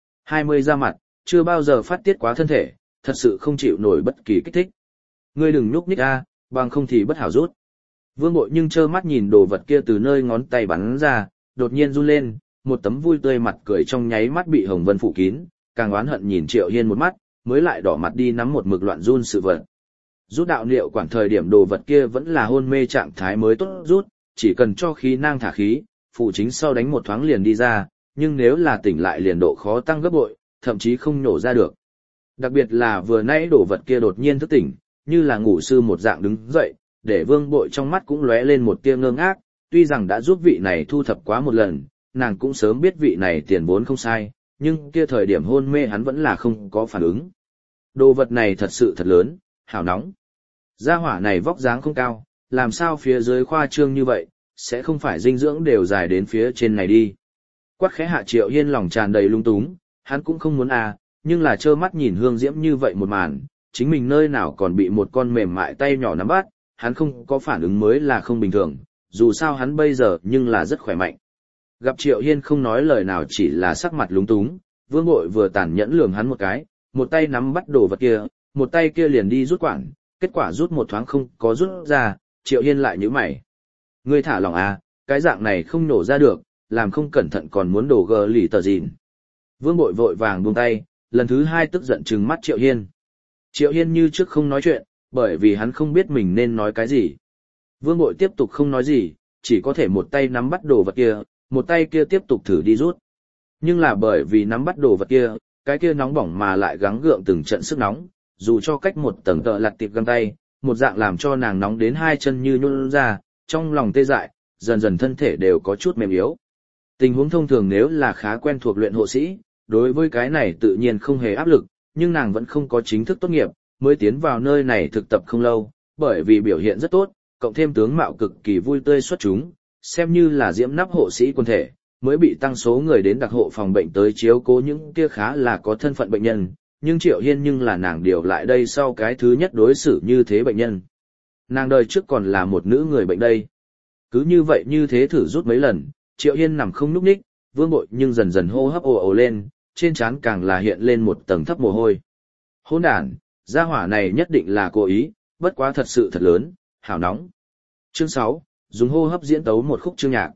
20 ra mặt, chưa bao giờ phát tiết quá thân thể, thật sự không chịu nổi bất kỳ kích thích. Ngươi đừng nhúc nhích a, bằng không thì bất hảo rút. Vương Bội nhưng trơ mắt nhìn đồ vật kia từ nơi ngón tay bắn ra, đột nhiên run lên, một tấm vui tươi mặt cười trong nháy mắt bị hồng vân phủ kín, càng oán hận nhìn Triệu Hiên một mắt, mới lại đỏ mặt đi nắm một mực loạn run sự vật. Rút đạo niệu quản thời điểm đồ vật kia vẫn là hôn mê trạng thái mới tốt rút, chỉ cần cho khí nang thả khí, phụ chính sau đánh một thoáng liền đi ra, nhưng nếu là tỉnh lại liền độ khó tăng gấp bội, thậm chí không nổ ra được. Đặc biệt là vừa nãy đồ vật kia đột nhiên thức tỉnh, như là ngủ sư một dạng đứng dậy, để Vương Bội trong mắt cũng lóe lên một tia ngơ ngác, tuy rằng đã giúp vị này thu thập quá một lần, nàng cũng sớm biết vị này tiền vốn không sai, nhưng kia thời điểm hôn mê hắn vẫn là không có phản ứng. Đồ vật này thật sự thật lớn, hào nóng. Gia hỏa này vóc dáng không cao, làm sao phía dưới khoa trương như vậy, sẽ không phải dinh dưỡng đều dài đến phía trên này đi. Quát khẽ hạ Triệu Hiên lòng tràn đầy lung túng, hắn cũng không muốn nhưng là trơ mắt nhìn hương diễm như vậy một màn, chính mình nơi nào còn bị một con mềm mại tay nhỏ nắm bắt, hắn không có phản ứng mới là không bình thường, dù sao hắn bây giờ nhưng là rất khỏe mạnh. Gặp Triệu Hiên không nói lời nào chỉ là sắc mặt lúng túng, Vương Bội vừa tàn nhẫn lườm hắn một cái, một tay nắm bắt đồ vật kia, một tay kia liền đi rút quản, kết quả rút một thoáng không có rút ra, Triệu Hiên lại nhíu mày. Ngươi thả lỏng cái dạng này không nổ ra được, làm không cẩn thận còn muốn đổ gờ lì tờ gìn. Vương Bội vội vàng buông tay, lần thứ 2 tức giận trừng mắt Triệu Hiên. Triệu Hiên như trước không nói chuyện, bởi vì hắn không biết mình nên nói cái gì. Vương Bội tiếp tục không nói gì, chỉ có thể một tay nắm bắt đồ vật kia, một tay kia tiếp tục thử đi rút. Nhưng là bởi vì nắm bắt đồ vật kia, cái kia nóng bỏng mà lại gắng gượng từng trận sức nóng, dù cho cách một tầng tợ lặt tiệp găng tay, một dạng làm cho nàng nóng đến hai chân như nhũn ra, trong lòng tê dại, dần dần thân thể đều có chút mềm yếu. Tình huống thông thường nếu là khá quen thuộc luyện hộ sĩ, đối với cái này tự nhiên không hề áp lực, nhưng nàng vẫn không có chính thức tốt nghiệp, mới tiến vào nơi này thực tập không lâu, bởi vì biểu hiện rất tốt, cộng thêm tướng mạo cực kỳ vui tươi xuất chúng, xem như là diễm nắp hộ sĩ quân thể, mới bị tăng số người đến đặc hộ phòng bệnh tới chiếu cố những kia khá là có thân phận bệnh nhân, nhưng Triệu Hiên nhưng là nàng điều lại đây sau cái thứ nhất đối xử như thế bệnh nhân. Nàng đời trước còn là một nữ người bệnh đây. Cứ như thế thử rút mấy lần, Triệu Hiên nằm không nhúc nhích, vương bội nhưng dần dần hô hấp ồ ồ lên, trên trán càng là hiện lên một tầng thấp mồ hôi. Hỗn đản, gia hỏa này nhất định là cố ý, bất quá thật sự thật lớn, hảo nóng. Chương 6, dùng hô hấp diễn tấu một khúc chương nhạc.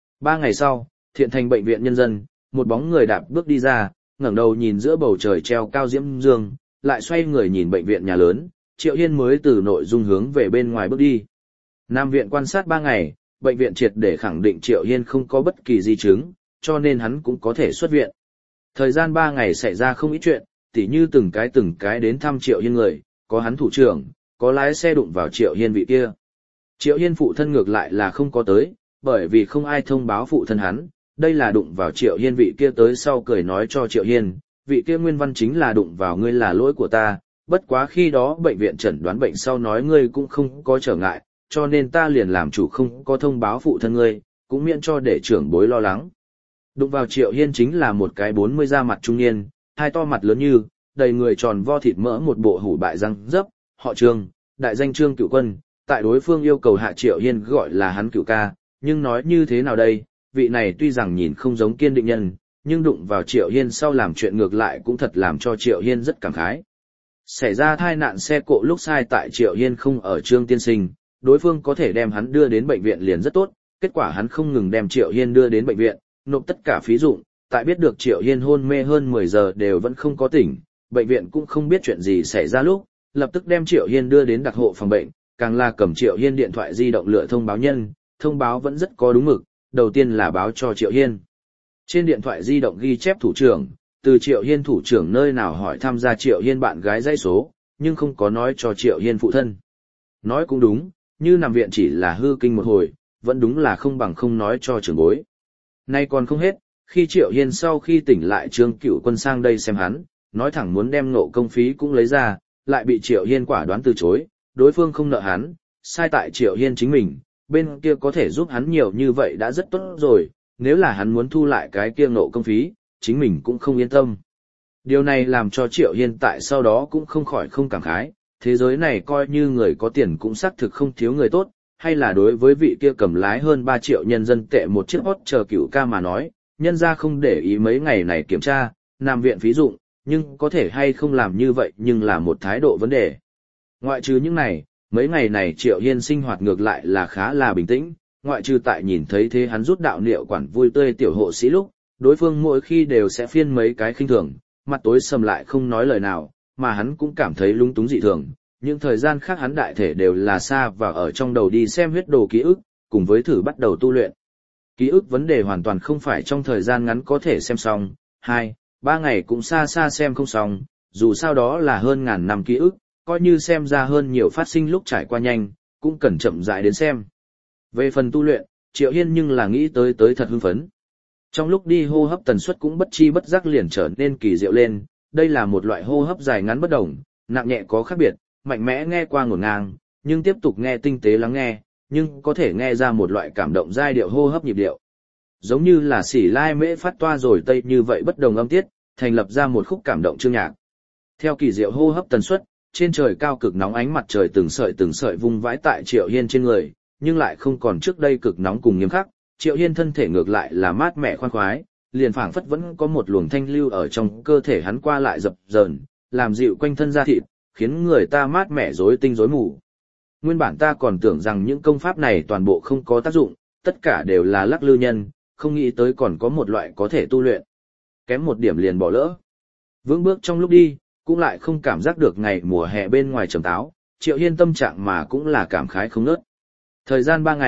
3 ngày sau, Thiện Thành bệnh viện nhân dân, một bóng người đạp bước đi ra, ngẩng đầu nhìn giữa bầu trời treo cao diễm dương, lại xoay người nhìn bệnh viện nhà lớn, Triệu Hiên mới từ nội dung hướng về bên ngoài bước đi. Nam viện quan sát 3 ngày, bệnh viện triệt để khẳng định Triệu Hiên không có bất kỳ di chứng, cho nên hắn cũng có thể xuất viện. Thời gian 3 ngày xảy ra không ít chuyện, tỉ như từng cái đến thăm Triệu Hiên người, có hắn thủ trưởng, có lái xe đụng vào Triệu Hiên vị kia. Triệu Hiên phụ thân ngược lại là không có tới, bởi vì không ai thông báo phụ thân hắn, đây là đụng vào Triệu Hiên vị kia tới sau cười nói cho Triệu Hiên, vị kia nguyên văn chính là đụng vào ngươi là lỗi của ta, bất quá khi đó bệnh viện chẩn đoán bệnh sau nói ngươi cũng không có trở ngại, cho nên ta liền làm chủ không có thông báo phụ thân ngươi, cũng miễn cho để trưởng bối lo lắng. Đụng vào Triệu Hiên chính là một cái 40 da mặt trung niên, hai to mặt lớn như, đầy người tròn vo thịt mỡ một bộ hủ bại răng dấp, họ Trương, đại danh Trương Cửu Quân, tại đối phương yêu cầu hạ Triệu Hiên gọi là hắn Cửu ca, nhưng nói như thế nào đây, vị này tuy rằng nhìn không giống kiên định nhân, nhưng đụng vào Triệu Hiên sau làm chuyện ngược lại cũng thật làm cho Triệu Hiên rất cảm khái. Xảy ra tai nạn xe cộ lúc sai tại Triệu Hiên không ở Trương tiên sinh, đối phương có thể đem hắn đưa đến bệnh viện liền rất tốt, kết quả hắn không ngừng đem Triệu Hiên đưa đến bệnh viện, nộp tất cả phí dụng, tại biết được Triệu Hiên hôn mê hơn 10 giờ đều vẫn không có tỉnh, bệnh viện cũng không biết chuyện gì xảy ra lúc, lập tức đem Triệu Hiên đưa đến đặc hộ phòng bệnh, càng là cầm Triệu Hiên điện thoại di động lựa thông báo nhân, thông báo vẫn rất có đúng mực, đầu tiên là báo cho Triệu Hiên. Trên điện thoại di động ghi chép thủ trưởng, từ Triệu Hiên thủ trưởng nơi nào hỏi tham gia Triệu Hiên bạn gái dãy số, nhưng không có nói cho Triệu Hiên phụ thân. Nói cũng đúng, như nằm viện chỉ là hư kinh một hồi, vẫn đúng là không bằng không nói cho trưởng bối. Nay còn không hết, khi Triệu Hiên sau khi tỉnh lại Trương Cửu Quân sang đây xem hắn, nói thẳng muốn đem nộ công phí cũng lấy ra, lại bị Triệu Hiên quả đoán từ chối, đối phương không nợ hắn, sai tại Triệu Hiên chính mình, bên kia có thể giúp hắn nhiều như vậy đã rất tốt rồi, nếu là hắn muốn thu lại cái kia nộ công phí, chính mình cũng không yên tâm. Điều này làm cho Triệu Hiên tại sau đó cũng không khỏi không cảm khái, thế giới này coi như người có tiền cũng xác thực không thiếu người tốt, hay là đối với vị kia cầm lái hơn 3 triệu nhân dân tệ một chiếc hot chờ Cửu ca mà nói, nhân ra không để ý mấy ngày này kiểm tra, nằm viện phí dụng, nhưng có thể hay không làm như vậy nhưng là một thái độ vấn đề. Ngoại trừ những này, mấy ngày này Triệu Hiên sinh hoạt ngược lại là khá là bình tĩnh, ngoại trừ tại nhìn thấy thế hắn rút đạo niệu quản vui tươi tiểu hộ sĩ lúc, đối phương mỗi khi đều sẽ phiên mấy cái khinh thường, mặt tối sầm lại không nói lời nào, mà hắn cũng cảm thấy lung túng dị thường. Những thời gian khác hắn đại thể đều là xa và ở trong đầu đi xem huyết đồ ký ức, cùng với thử bắt đầu tu luyện. Ký ức vấn đề hoàn toàn không phải trong thời gian ngắn có thể xem xong, 2-3 ngày cũng xa xa xem không xong, dù sao đó là hơn ngàn năm ký ức, coi như xem ra hơn nhiều phát sinh lúc trải qua nhanh, cũng cần chậm rãi đến xem. Về phần tu luyện, Triệu Hiên nhưng là nghĩ tới thật hưng phấn. Trong lúc đi hô hấp tần suất cũng bất chi bất giác liền trở nên kỳ diệu lên, đây là một loại hô hấp dài ngắn bất đồng, nặng nhẹ có khác biệt, mạnh mẽ nghe qua ngổn ngang, nhưng tiếp tục nghe tinh tế lắng nghe, nhưng có thể nghe ra một loại cảm động giai điệu hô hấp nhịp điệu. Giống như là Sỉ Lai Mễ phát toa rồi tây như vậy bất đồng âm tiết, thành lập ra một khúc cảm động chương nhạc. Theo kỳ diệu hô hấp tần suất, trên trời cao cực nóng ánh mặt trời từng sợi vung vãi tại Triệu Hiên trên người, nhưng lại không còn trước đây cực nóng cùng nghiêm khắc, Triệu Hiên thân thể ngược lại là mát mẻ khoan khoái, liền phảng phất vẫn có một luồng thanh lưu ở trong cơ thể hắn qua lại dập dờn, làm dịu quanh thân da thịt, khiến người ta mát mẻ rối tinh rối mù. Nguyên bản ta còn tưởng rằng những công pháp này toàn bộ không có tác dụng, tất cả đều là lắc lư nhân, không nghĩ tới còn có một loại có thể tu luyện. Kém một điểm liền bỏ lỡ. Vững bước trong lúc đi, cũng lại không cảm giác được ngày mùa hè bên ngoài trầm táo, Triệu Hiên tâm trạng mà cũng là cảm khái không nớt. Thời gian 3 ngày,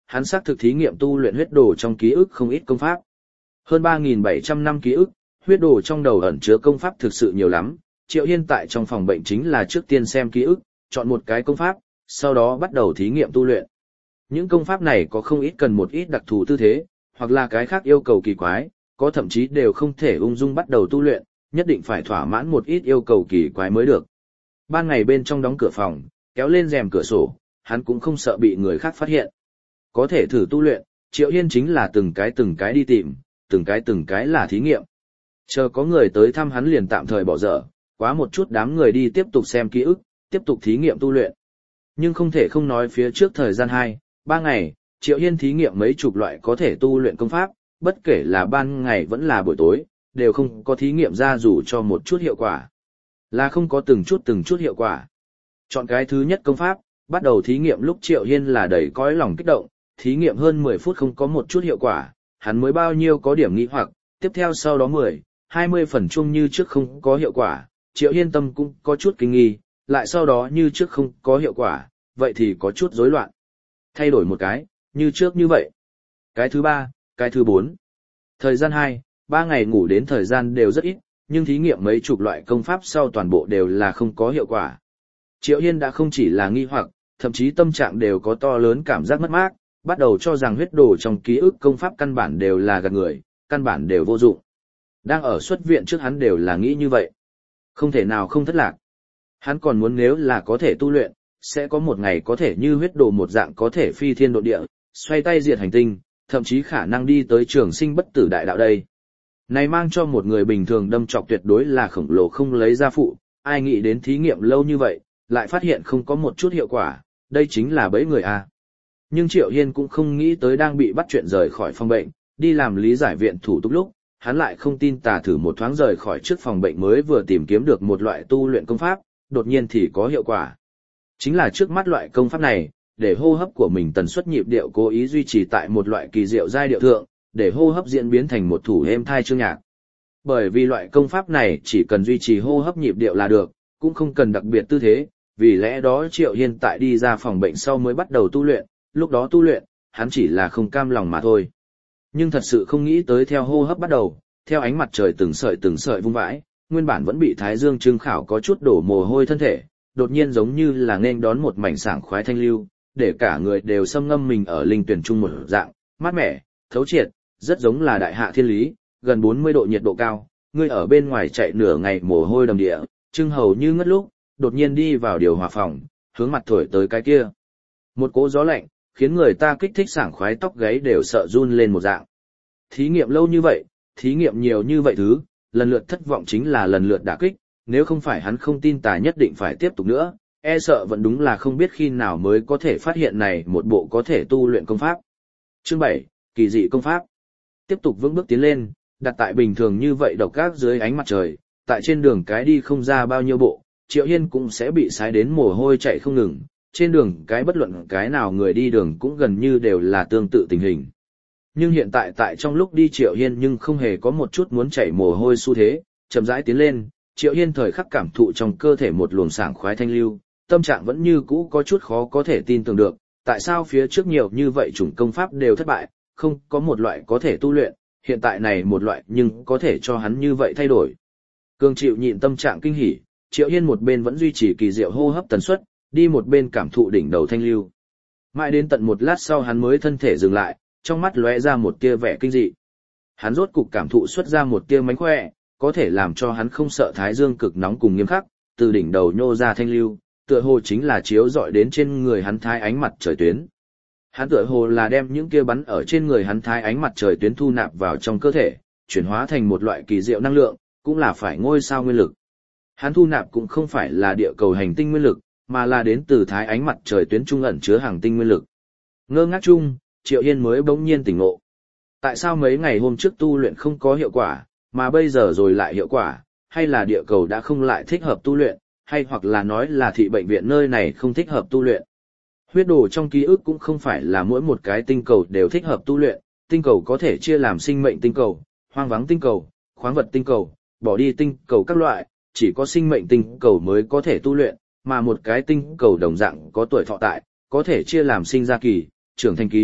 hắn xác thực thí nghiệm tu luyện huyết đồ trong ký ức không ít công pháp. Hơn 3.700 năm ký ức, huyết đồ trong đầu ẩn chứa công pháp thực sự nhiều lắm. Triệu Hiên tại trong phòng bệnh chính là trước tiên xem ký ức, chọn một cái công pháp, sau đó bắt đầu thí nghiệm tu luyện. Những công pháp này có không ít cần một ít đặc thù tư thế, hoặc là cái khác yêu cầu kỳ quái, có thậm chí đều không thể ung dung bắt đầu tu luyện, nhất định phải thỏa mãn một ít yêu cầu kỳ quái mới được. Ban ngày bên trong đóng cửa phòng, kéo lên rèm cửa sổ, hắn cũng không sợ bị người khác phát hiện. Có thể thử tu luyện, Triệu Hiên chính là từng cái đi tìm, từng cái là thí nghiệm. Chờ có người tới thăm hắn liền tạm thời bỏ dở, quá một chút đám người đi tiếp tục xem ký ức, tiếp tục thí nghiệm tu luyện. Nhưng không thể không nói phía trước thời gian 2-3 ngày, Triệu Hiên thí nghiệm mấy chục loại có thể tu luyện công pháp, bất kể là ban ngày vẫn là buổi tối, đều không có thí nghiệm ra dù cho một chút hiệu quả. Là không có từng chút hiệu quả. Chọn cái thứ nhất công pháp, bắt đầu thí nghiệm lúc Triệu Hiên là đầy cõi lòng kích động, thí nghiệm hơn 10 phút không có một chút hiệu quả, hắn mới bao nhiêu có điểm nghi hoặc, tiếp theo sau đó 10-20 phần chung như trước không có hiệu quả, Triệu Hiên tâm cũng có chút kinh nghi, lại sau đó như trước không có hiệu quả, vậy thì có chút rối loạn. Thay đổi một cái, như trước như vậy. Cái thứ 3, cái thứ 4. Thời gian 2-3 ngày ngủ đến thời gian đều rất ít, nhưng thí nghiệm mấy chục loại công pháp sau toàn bộ đều là không có hiệu quả. Triệu Hiên đã không chỉ là nghi hoặc, thậm chí tâm trạng đều có to lớn cảm giác mất mát, bắt đầu cho rằng huyết đồ trong ký ức công pháp căn bản đều là gạt người, căn bản đều vô dụng. Đang ở xuất viện trước hắn đều là nghĩ như vậy. Không thể nào không thất lạc. Hắn còn muốn nếu là có thể tu luyện, sẽ có một ngày có thể như huyết đồ một dạng có thể phi thiên độ địa, xoay tay diệt hành tinh, thậm chí khả năng đi tới trường sinh bất tử đại đạo đây. Này mang cho một người bình thường đâm trọc tuyệt đối là khổng lồ không lấy ra phụ, ai nghĩ đến thí nghiệm lâu như vậy, lại phát hiện không có một chút hiệu quả, đây chính là bẫy người a. Nhưng Triệu Hiên cũng không nghĩ tới đang bị bắt chuyện rời khỏi phòng bệnh, đi làm lý giải viện thủ tục lúc, hắn lại không tin tà thử một thoáng rời khỏi trước phòng bệnh mới vừa tìm kiếm được một loại tu luyện công pháp, đột nhiên thì có hiệu quả. Chính là trước mắt loại công pháp này, để hô hấp của mình tần suất nhịp điệu cố ý duy trì tại một loại kỳ diệu giai điệu thượng, để hô hấp diễn biến thành một thủ êm thai chương nhạc. Bởi vì loại công pháp này chỉ cần duy trì hô hấp nhịp điệu là được, cũng không cần đặc biệt tư thế, vì lẽ đó Triệu Hiên tại đi ra phòng bệnh sau mới bắt đầu tu luyện, lúc đó tu luyện, hắn chỉ là không cam lòng mà thôi. Nhưng thật sự không nghĩ tới theo hô hấp bắt đầu, theo ánh mặt trời từng sợi vung vãi, nguyên bản vẫn bị thái dương trưng khảo có chút đổ mồ hôi thân thể, đột nhiên giống như là nên đón một mảnh sảng khoái thanh lưu, để cả người đều xâm ngâm mình ở linh tuyển trung một dạng, mát mẻ, thấu triệt, rất giống là đại hạ thiên lý, gần 40 độ nhiệt độ cao, ngươi ở bên ngoài chạy nửa ngày mồ hôi đầm địa, trưng hầu như ngất lúc, đột nhiên đi vào điều hòa phòng, hướng mặt thổi tới cái kia. Một cỗ gió lạnh, khiến người ta kích thích sảng khoái tóc gáy đều sợ run lên một dạng. Thí nghiệm lâu như vậy, thí nghiệm nhiều như vậy thứ, lần lượt thất vọng chính là lần lượt đả kích, nếu không phải hắn không tin tà nhất định phải tiếp tục nữa, e sợ vẫn đúng là không biết khi nào mới có thể phát hiện này một bộ có thể tu luyện công pháp. Chương 7, kỳ dị công pháp. Tiếp tục vững bước tiến lên, đặt tại bình thường như vậy độc ác dưới ánh mặt trời, tại trên đường cái đi không ra bao nhiêu bộ, Triệu Hiên cũng sẽ bị sái đến mồ hôi chạy không ngừng, trên đường cái bất luận cái nào người đi đường cũng gần như đều là tương tự tình hình. Nhưng hiện tại trong lúc đi Triệu Hiên nhưng không hề có một chút muốn chảy mồ hôi xu thế, chậm rãi tiến lên, Triệu Hiên thời khắc cảm thụ trong cơ thể một luồng sảng khoái thanh lưu, tâm trạng vẫn như cũ có chút khó có thể tin tưởng được, tại sao phía trước nhiều như vậy chủng công pháp đều thất bại, không có một loại có thể tu luyện, hiện tại này một loại nhưng có thể cho hắn như vậy thay đổi. Cương chịu nhịn tâm trạng kinh hỉ, Triệu Hiên một bên vẫn duy trì kỳ diệu hô hấp tần suất, đi một bên cảm thụ đỉnh đầu thanh lưu. Mãi đến tận một lát sau hắn mới thân thể dừng lại, trong mắt lóe ra một tia vẻ kinh dị. Hắn rốt cục cảm thụ xuất ra một tia mánh khỏe, có thể làm cho hắn không sợ thái dương cực nóng cùng nghiêm khắc, từ đỉnh đầu nhô ra thanh lưu, tựa hồ chính là chiếu rọi đến trên người hắn thái ánh mặt trời tuyến. Hắn tựa hồ là đem những kia bắn ở trên người hắn thái ánh mặt trời tuyến thu nạp vào trong cơ thể, chuyển hóa thành một loại kỳ diệu năng lượng, cũng là phải ngôi sao nguyên lực. Hắn thu nạp cũng không phải là địa cầu hành tinh nguyên lực, mà là đến từ thái ánh mặt trời tuyến trung ẩn chứa hàng tinh nguyên lực. Ngơ ngác chung, Triệu Hiên mới bỗng nhiên tỉnh ngộ. Tại sao mấy ngày hôm trước tu luyện không có hiệu quả, mà bây giờ rồi lại hiệu quả, hay là địa cầu đã không lại thích hợp tu luyện, hay hoặc là nói là thị bệnh viện nơi này không thích hợp tu luyện. Huyết đồ trong ký ức cũng không phải là mỗi một cái tinh cầu đều thích hợp tu luyện, tinh cầu có thể chia làm sinh mệnh tinh cầu, hoang vắng tinh cầu, khoáng vật tinh cầu, bỏ đi tinh cầu các loại, chỉ có sinh mệnh tinh cầu mới có thể tu luyện, mà một cái tinh cầu đồng dạng có tuổi thọ tại, có thể chia làm sinh ra kỳ, trưởng thành kỳ,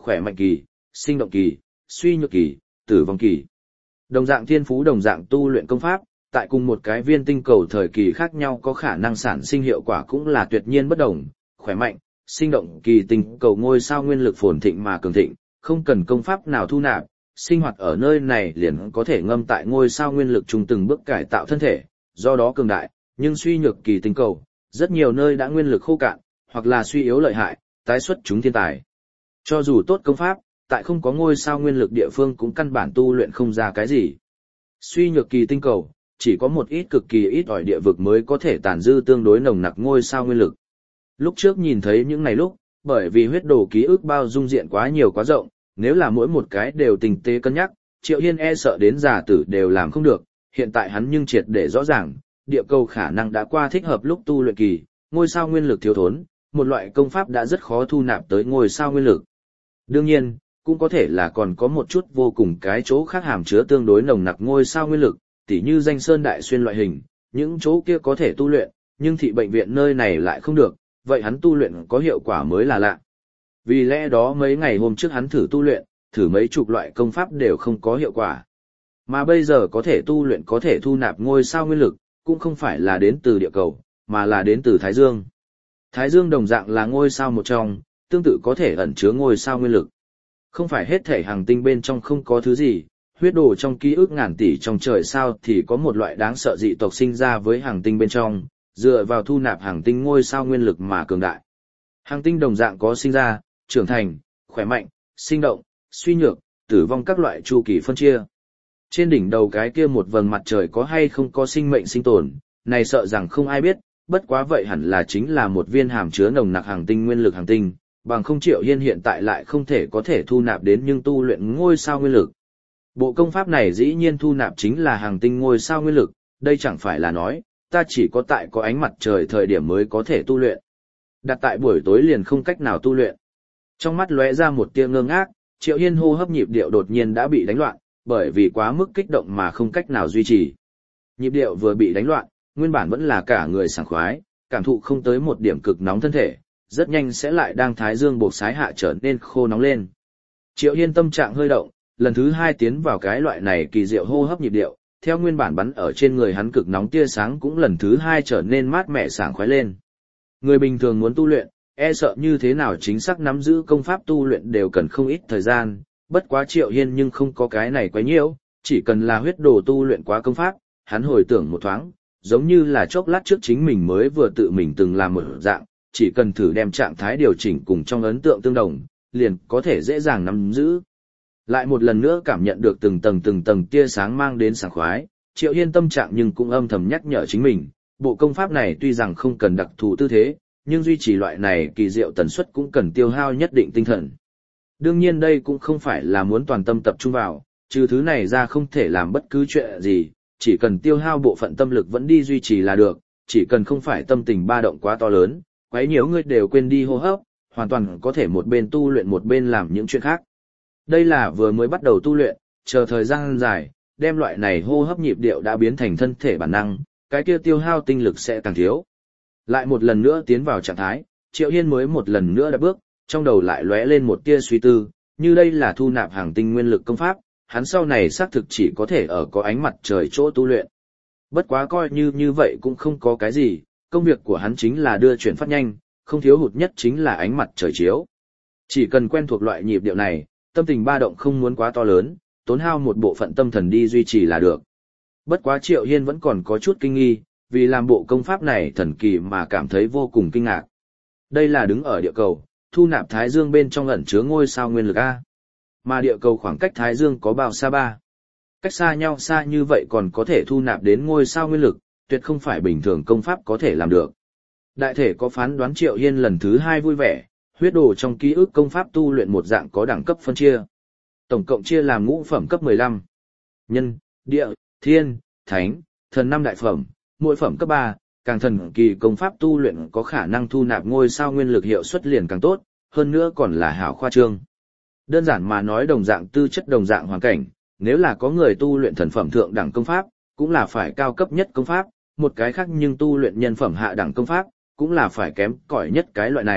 khỏe mạnh kỳ, sinh động kỳ, suy nhược kỳ, tử vong kỳ. Đồng dạng thiên phú đồng dạng tu luyện công pháp, tại cùng một cái viên tinh cầu thời kỳ khác nhau có khả năng sản sinh hiệu quả cũng là tuyệt nhiên bất đồng, khỏe mạnh, sinh động kỳ tinh cầu ngôi sao nguyên lực phồn thịnh mà cường thịnh, không cần công pháp nào thu nạp, sinh hoạt ở nơi này liền có thể ngâm tại ngôi sao nguyên lực trung từng bước cải tạo thân thể, do đó cường đại, nhưng suy nhược kỳ tinh cầu, rất nhiều nơi đã nguyên lực khô cạn, hoặc là suy yếu lợi hại, tái xuất chúng thiên tài. Cho dù tốt công pháp, tại không có ngôi sao nguyên lực địa phương cũng căn bản tu luyện không ra cái gì. Suy nhược kỳ tinh cầu, chỉ có một ít cực kỳ ít ỏi địa vực mới có thể tàn dư tương đối nồng nặc ngôi sao nguyên lực. Lúc trước nhìn thấy những này lúc, bởi vì huyết đồ ký ức bao dung diện quá nhiều quá rộng, nếu là mỗi một cái đều tình tế cân nhắc, Triệu Hiên e sợ đến già tử đều làm không được, hiện tại hắn nhưng triệt để rõ ràng, địa cầu khả năng đã qua thích hợp lúc tu luyện kỳ, ngôi sao nguyên lực thiếu thốn, một loại công pháp đã rất khó thu nạp tới ngôi sao nguyên lực. Đương nhiên, cũng có thể là còn có một chút vô cùng cái chỗ khác hàm chứa tương đối nồng nặc ngôi sao nguyên lực, tỉ như danh sơn đại xuyên loại hình, những chỗ kia có thể tu luyện, nhưng thị bệnh viện nơi này lại không được, vậy hắn tu luyện có hiệu quả mới là lạ. Vì lẽ đó mấy ngày hôm trước hắn thử tu luyện, thử mấy chục loại công pháp đều không có hiệu quả. Mà bây giờ có thể tu luyện có thể thu nạp ngôi sao nguyên lực, cũng không phải là đến từ địa cầu, mà là đến từ Thái Dương. Thái Dương đồng dạng là ngôi sao một trong, tương tự có thể ẩn chứa ngôi sao nguyên lực. Không phải hết thể hành tinh bên trong không có thứ gì, huyết đồ trong ký ức ngàn tỷ trong trời sao thì có một loại đáng sợ dị tộc sinh ra với hành tinh bên trong, dựa vào thu nạp hành tinh ngôi sao nguyên lực mà cường đại. Hành tinh đồng dạng có sinh ra, trưởng thành, khỏe mạnh, sinh động, suy nhược, tử vong các loại chu kỳ phân chia. Trên đỉnh đầu cái kia một vầng mặt trời có hay không có sinh mệnh sinh tồn, này sợ rằng không ai biết, bất quá vậy hẳn là chính là một viên hàm chứa nồng nặc hành tinh nguyên lực hành tinh, bằng không Triệu Hiên hiện tại lại không thể có thể thu nạp đến nhưng tu luyện ngôi sao nguyên lực. Bộ công pháp này dĩ nhiên thu nạp chính là hành tinh ngôi sao nguyên lực, đây chẳng phải là nói, ta chỉ có tại có ánh mặt trời thời điểm mới có thể tu luyện. Đặt tại buổi tối liền không cách nào tu luyện. Trong mắt lóe ra một tia ngơ ngác, Triệu Hiên hô hấp nhịp điệu đột nhiên đã bị đánh loạn, bởi vì quá mức kích động mà không cách nào duy trì. Nhịp điệu vừa bị đánh loạn, nguyên bản vẫn là cả người sảng khoái, cảm thụ không tới một điểm cực nóng thân thể, rất nhanh sẽ lại đang thái dương buộc sái hạ trở nên khô nóng lên. Triệu Hiên tâm trạng hơi động, lần thứ hai tiến vào cái loại này kỳ diệu hô hấp nhịp điệu, theo nguyên bản bắn ở trên người hắn cực nóng tia sáng cũng lần thứ hai trở nên mát mẻ sảng khoái lên. Người bình thường muốn tu luyện, e sợ như thế nào chính xác nắm giữ công pháp tu luyện đều cần không ít thời gian, bất quá Triệu Hiên nhưng không có cái này quá nhiều, chỉ cần là huyết đồ tu luyện quá công pháp, hắn hồi tưởng một thoáng, giống như là chốc lát trước chính mình mới vừa tự mình từng làm một dạng, chỉ cần thử đem trạng thái điều chỉnh cùng trong ấn tượng tương đồng, liền có thể dễ dàng nắm giữ. Lại một lần nữa cảm nhận được từng tầng tia sáng mang đến sảng khoái, Triệu Hiên tâm trạng nhưng cũng âm thầm nhắc nhở chính mình, bộ công pháp này tuy rằng không cần đặc thù tư thế, nhưng duy trì loại này kỳ diệu tần suất cũng cần tiêu hao nhất định tinh thần. Đương nhiên đây cũng không phải là muốn toàn tâm tập trung vào, trừ thứ này ra không thể làm bất cứ chuyện gì, chỉ cần tiêu hao bộ phận tâm lực vẫn đi duy trì là được, chỉ cần không phải tâm tình ba động quá to lớn, quấy nhiễu người đều quên đi hô hấp, hoàn toàn có thể một bên tu luyện một bên làm những chuyện khác. Đây là vừa mới bắt đầu tu luyện, chờ thời gian dài, đem loại này hô hấp nhịp điệu đã biến thành thân thể bản năng, cái kia tiêu hao tinh lực sẽ càng thiếu. Lại một lần nữa tiến vào trạng thái, Triệu Hiên mới một lần nữa đã bước, trong đầu lại lóe lên một tia suy tư, như đây là thu nạp hàng tinh nguyên lực công pháp, hắn sau này xác thực chỉ có thể ở có ánh mặt trời chỗ tu luyện. Bất quá coi như vậy cũng không có cái gì, công việc của hắn chính là đưa chuyển phát nhanh, không thiếu hụt nhất chính là ánh mặt trời chiếu. Chỉ cần quen thuộc loại nhịp điệu này, tâm tình ba động không muốn quá to lớn, tốn hao một bộ phận tâm thần đi duy trì là được. Bất quá Triệu Hiên vẫn còn có chút kinh nghi, vì làm bộ công pháp này thần kỳ mà cảm thấy vô cùng kinh ngạc. Đây là đứng ở địa cầu, thu nạp Thái Dương bên trong ẩn chứa ngôi sao nguyên lực A. Mà địa cầu khoảng cách Thái Dương có bao xa ba? Cách xa nhau xa như vậy còn có thể thu nạp đến ngôi sao nguyên lực, tuyệt không phải bình thường công pháp có thể làm được. Đại thể có phán đoán Triệu Hiên lần thứ hai vui vẻ, huyết đồ trong ký ức công pháp tu luyện một dạng có đẳng cấp phân chia. Tổng cộng chia làm ngũ phẩm cấp 15. Nhân, địa, thiên, thánh, thần 5 đại phẩm, mỗi phẩm cấp 3, càng thần kỳ công pháp tu luyện có khả năng thu nạp ngôi sao nguyên lực hiệu suất liền càng tốt, hơn nữa còn là hảo khoa trương. Đơn giản mà nói đồng dạng tư chất đồng dạng hoàn cảnh, nếu là có người tu luyện thần phẩm thượng đẳng công pháp, cũng là phải cao cấp nhất công pháp, một cái khác nhưng tu luyện nhân phẩm hạ đẳng công pháp, cũng là phải kém cỏi nhất cái loại này,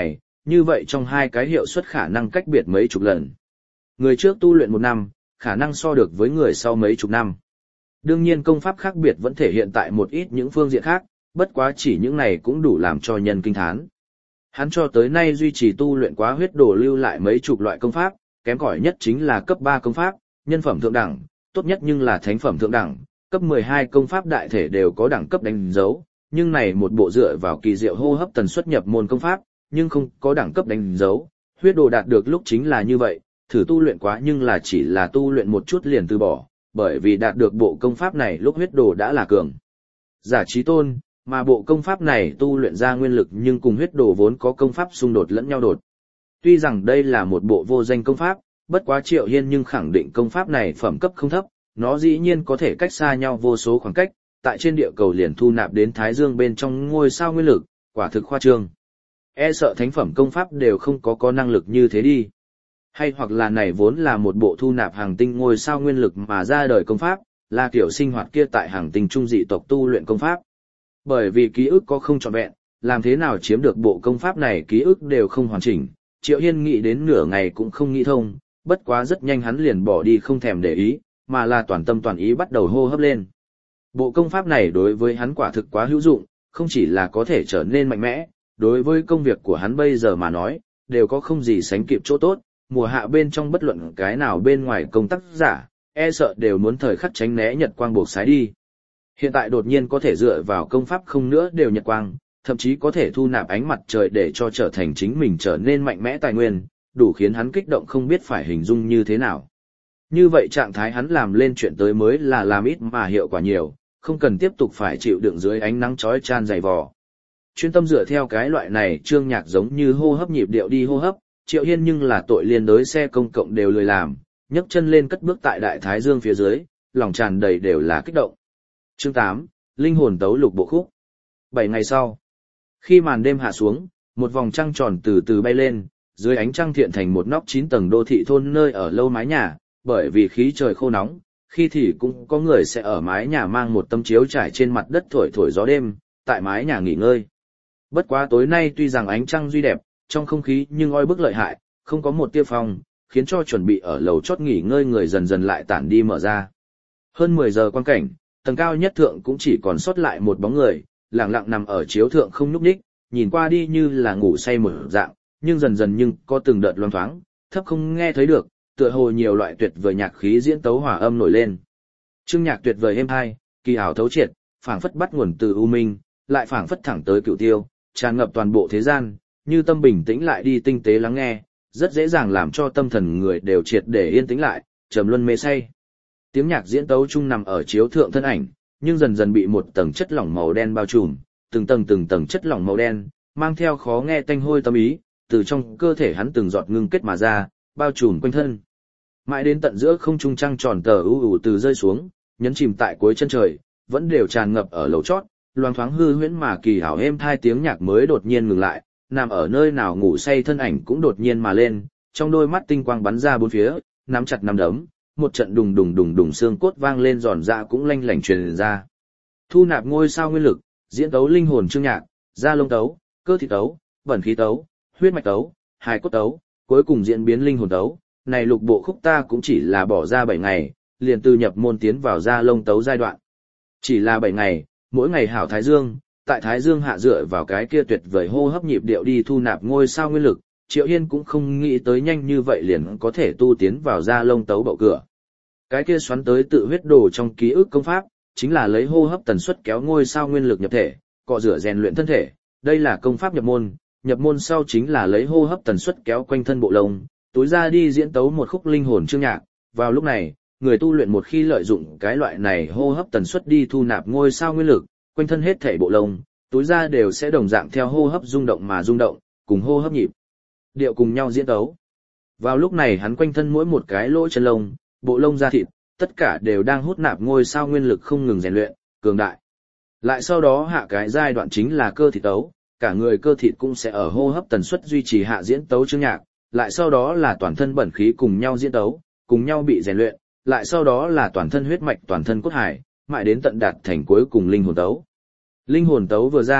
như vậy trong hai cái hiệu suất khả năng cách biệt mấy chục lần. Người trước tu luyện 1 năm, khả năng so được với người sau mấy chục năm. Đương nhiên công pháp khác biệt vẫn thể hiện tại một ít những phương diện khác, bất quá chỉ những này cũng đủ làm cho nhân kinh thán. Hắn cho tới nay duy trì tu luyện quá huyết đồ lưu lại mấy chục loại công pháp, kém cỏi nhất chính là cấp 3 công pháp, nhân phẩm thượng đẳng, tốt nhất nhưng là thánh phẩm thượng đẳng, cấp 12 công pháp đại thể đều có đẳng cấp đánh dấu, nhưng này một bộ dựa vào kỳ diệu hô hấp tần suất nhập môn công pháp, nhưng không có đẳng cấp đánh dấu, huyết đồ đạt được lúc chính là như vậy, thử tu luyện quá nhưng là chỉ là tu luyện một chút liền từ bỏ, bởi vì đạt được bộ công pháp này lúc huyết đồ đã là cường giả trí tôn, mà bộ công pháp này tu luyện ra nguyên lực nhưng cùng huyết đồ vốn có công pháp xung đột lẫn nhau đột. Tuy rằng đây là một bộ vô danh công pháp, bất quá Triệu Hiên nhưng khẳng định công pháp này phẩm cấp không thấp, nó dĩ nhiên có thể cách xa nhau vô số khoảng cách, tại trên địa cầu liền thu nạp đến Thái Dương bên trong ngôi sao nguyên lực, quả thực khoa trương. E sợ thánh phẩm công pháp đều không có năng lực như thế đi. Hay hoặc là này vốn là một bộ thu nạp hàng tinh ngôi sao nguyên lực mà ra đời công pháp, là kiểu sinh hoạt kia tại hàng tinh trung dị tộc tu luyện công pháp. Bởi vì ký ức có không trọn vẹn, làm thế nào chiếm được bộ công pháp này ký ức đều không hoàn chỉnh, Triệu Hiên nghĩ đến nửa ngày cũng không nghĩ thông, bất quá rất nhanh hắn liền bỏ đi không thèm để ý, mà là toàn tâm toàn ý bắt đầu hô hấp lên. Bộ công pháp này đối với hắn quả thực quá hữu dụng, không chỉ là có thể trở nên mạnh mẽ, đối với công việc của hắn bây giờ mà nói, đều có không gì sánh kịp chỗ tốt, mùa hạ bên trong bất luận cái nào bên ngoài công tác giả, e sợ đều muốn thời khắc tránh né nhật quang buộc sái đi. Hiện tại đột nhiên có thể dựa vào công pháp không nữa đều nhật quang, thậm chí có thể thu nạp ánh mặt trời để cho trở thành chính mình trở nên mạnh mẽ tài nguyên, đủ khiến hắn kích động không biết phải hình dung như thế nào. Như vậy trạng thái hắn làm lên chuyện tới mới là làm ít mà hiệu quả nhiều, không cần tiếp tục phải chịu đựng dưới ánh nắng chói chan dày vò. Chuyên tâm dựa theo cái loại này trương nhạc giống như hô hấp nhịp điệu đi hô hấp, Triệu Hiên nhưng là tội liên đối xe công cộng đều lười làm, nhấc chân lên cất bước tại Đại Thái Dương phía dưới, lòng tràn đầy đều là kích động. Chương 8, Linh hồn tấu lục bộ khúc. 7 ngày sau, khi màn đêm hạ xuống, một vòng trăng tròn từ từ bay lên, dưới ánh trăng thiện thành một nóc 9 tầng đô thị thôn nơi ở lâu mái nhà, bởi vì khí trời khô nóng, khi thì cũng có người sẽ ở mái nhà mang một tấm chiếu trải trên mặt đất thổi thổi gió đêm, tại mái nhà nghỉ ngơi. Bất quá tối nay tuy rằng ánh trăng duy đẹp, trong không khí nhưng oi bức lợi hại, không có một tia phong, khiến cho chuẩn bị ở lầu chót nghỉ ngơi người dần dần lại tản đi mở ra. Hơn 10 giờ quan cảnh, tầng cao nhất thượng cũng chỉ còn sót lại một bóng người, lặng lặng nằm ở chiếu thượng không nhúc nhích, nhìn qua đi như là ngủ say một dạng, nhưng dần dần nhưng có từng đợt loang thoáng, thấp không nghe thấy được, tựa hồ nhiều loại tuyệt vời nhạc khí diễn tấu hòa âm nổi lên. Chương nhạc tuyệt vời êm hai, kỳ ảo thấu triệt, phảng phất bắt nguồn từ u minh, lại phảng phất thẳng tới cửu tiêu, tràn ngập toàn bộ thế gian, như tâm bình tĩnh lại đi tinh tế lắng nghe, rất dễ dàng làm cho tâm thần người đều triệt để yên tĩnh lại, trầm luân mê say. Tiếng nhạc diễn tấu chung nằm ở chiếu thượng thân ảnh, nhưng dần dần bị một tầng chất lỏng màu đen bao trùm, từng tầng chất lỏng màu đen, mang theo khó nghe tanh hôi tâm ý, từ trong cơ thể hắn từng giọt ngưng kết mà ra, bao trùm quanh thân. Mãi đến tận giữa không trung trăng tròn tờ u từ rơi xuống, nhấn chìm tại cuối chân trời, vẫn đều tràn ngập ở lầu chót, loang thoáng hư huyễn mà kỳ hảo êm thai tiếng nhạc mới đột nhiên ngừng lại, nằm ở nơi nào ngủ say thân ảnh cũng đột nhiên mà lên, trong đôi mắt tinh quang bắn ra bốn phía, nắm chặt nắm đấm, một trận đùng đùng xương cốt vang lên giòn dạ cũng lanh lảnh truyền ra. Thu nạp ngôi sao nguyên lực, diễn tấu linh hồn chương nhạc, da lông tấu, cơ thịt tấu, bẩn khí tấu, huyết mạch tấu, hài cốt tấu, cuối cùng diễn biến linh hồn tấu. Này lục bộ khúc ta cũng chỉ là bỏ ra 7 ngày, liền từ nhập môn tiến vào da lông tấu giai đoạn. Chỉ là 7 ngày, mỗi ngày hảo Thái Dương, tại Thái Dương hạ dựa vào cái kia tuyệt vời hô hấp nhịp điệu đi thu nạp ngôi sao nguyên lực, Triệu Hiên cũng không nghĩ tới nhanh như vậy liền có thể tu tiến vào da lông tấu bậu cửa. Cái kia xoắn tới tự huyết đồ trong ký ức công pháp, chính là lấy hô hấp tần suất kéo ngôi sao nguyên lực nhập thể, cọ rửa rèn luyện thân thể, đây là công pháp nhập môn sau chính là lấy hô hấp tần suất kéo quanh thân bộ lông, túi ra đi diễn tấu một khúc linh hồn chương nhạc. Vào lúc này, người tu luyện một khi lợi dụng cái loại này hô hấp tần suất đi thu nạp ngôi sao nguyên lực, quanh thân hết thể bộ lông, túi ra đều sẽ đồng dạng theo hô hấp rung động mà rung động, cùng hô hấp nhịp điệu cùng nhau diễn tấu. Vào lúc này hắn quanh thân mỗi một cái lỗ chân lông, bộ lông da thịt, tất cả đều đang hút nạp ngôi sao nguyên lực không ngừng rèn luyện, cường đại. Lại sau đó hạ cái giai đoạn chính là cơ thịt tấu, cả người cơ thịt cũng sẽ ở hô hấp tần suất duy trì hạ diễn tấu chương nhạc, lại sau đó là toàn thân bẩn khí cùng nhau diễn tấu, cùng nhau bị rèn luyện, lại sau đó là toàn thân huyết mạch toàn thân cốt hải, mãi đến tận đạt thành cuối cùng linh hồn tấu. Linh hồn tấu vừa ra,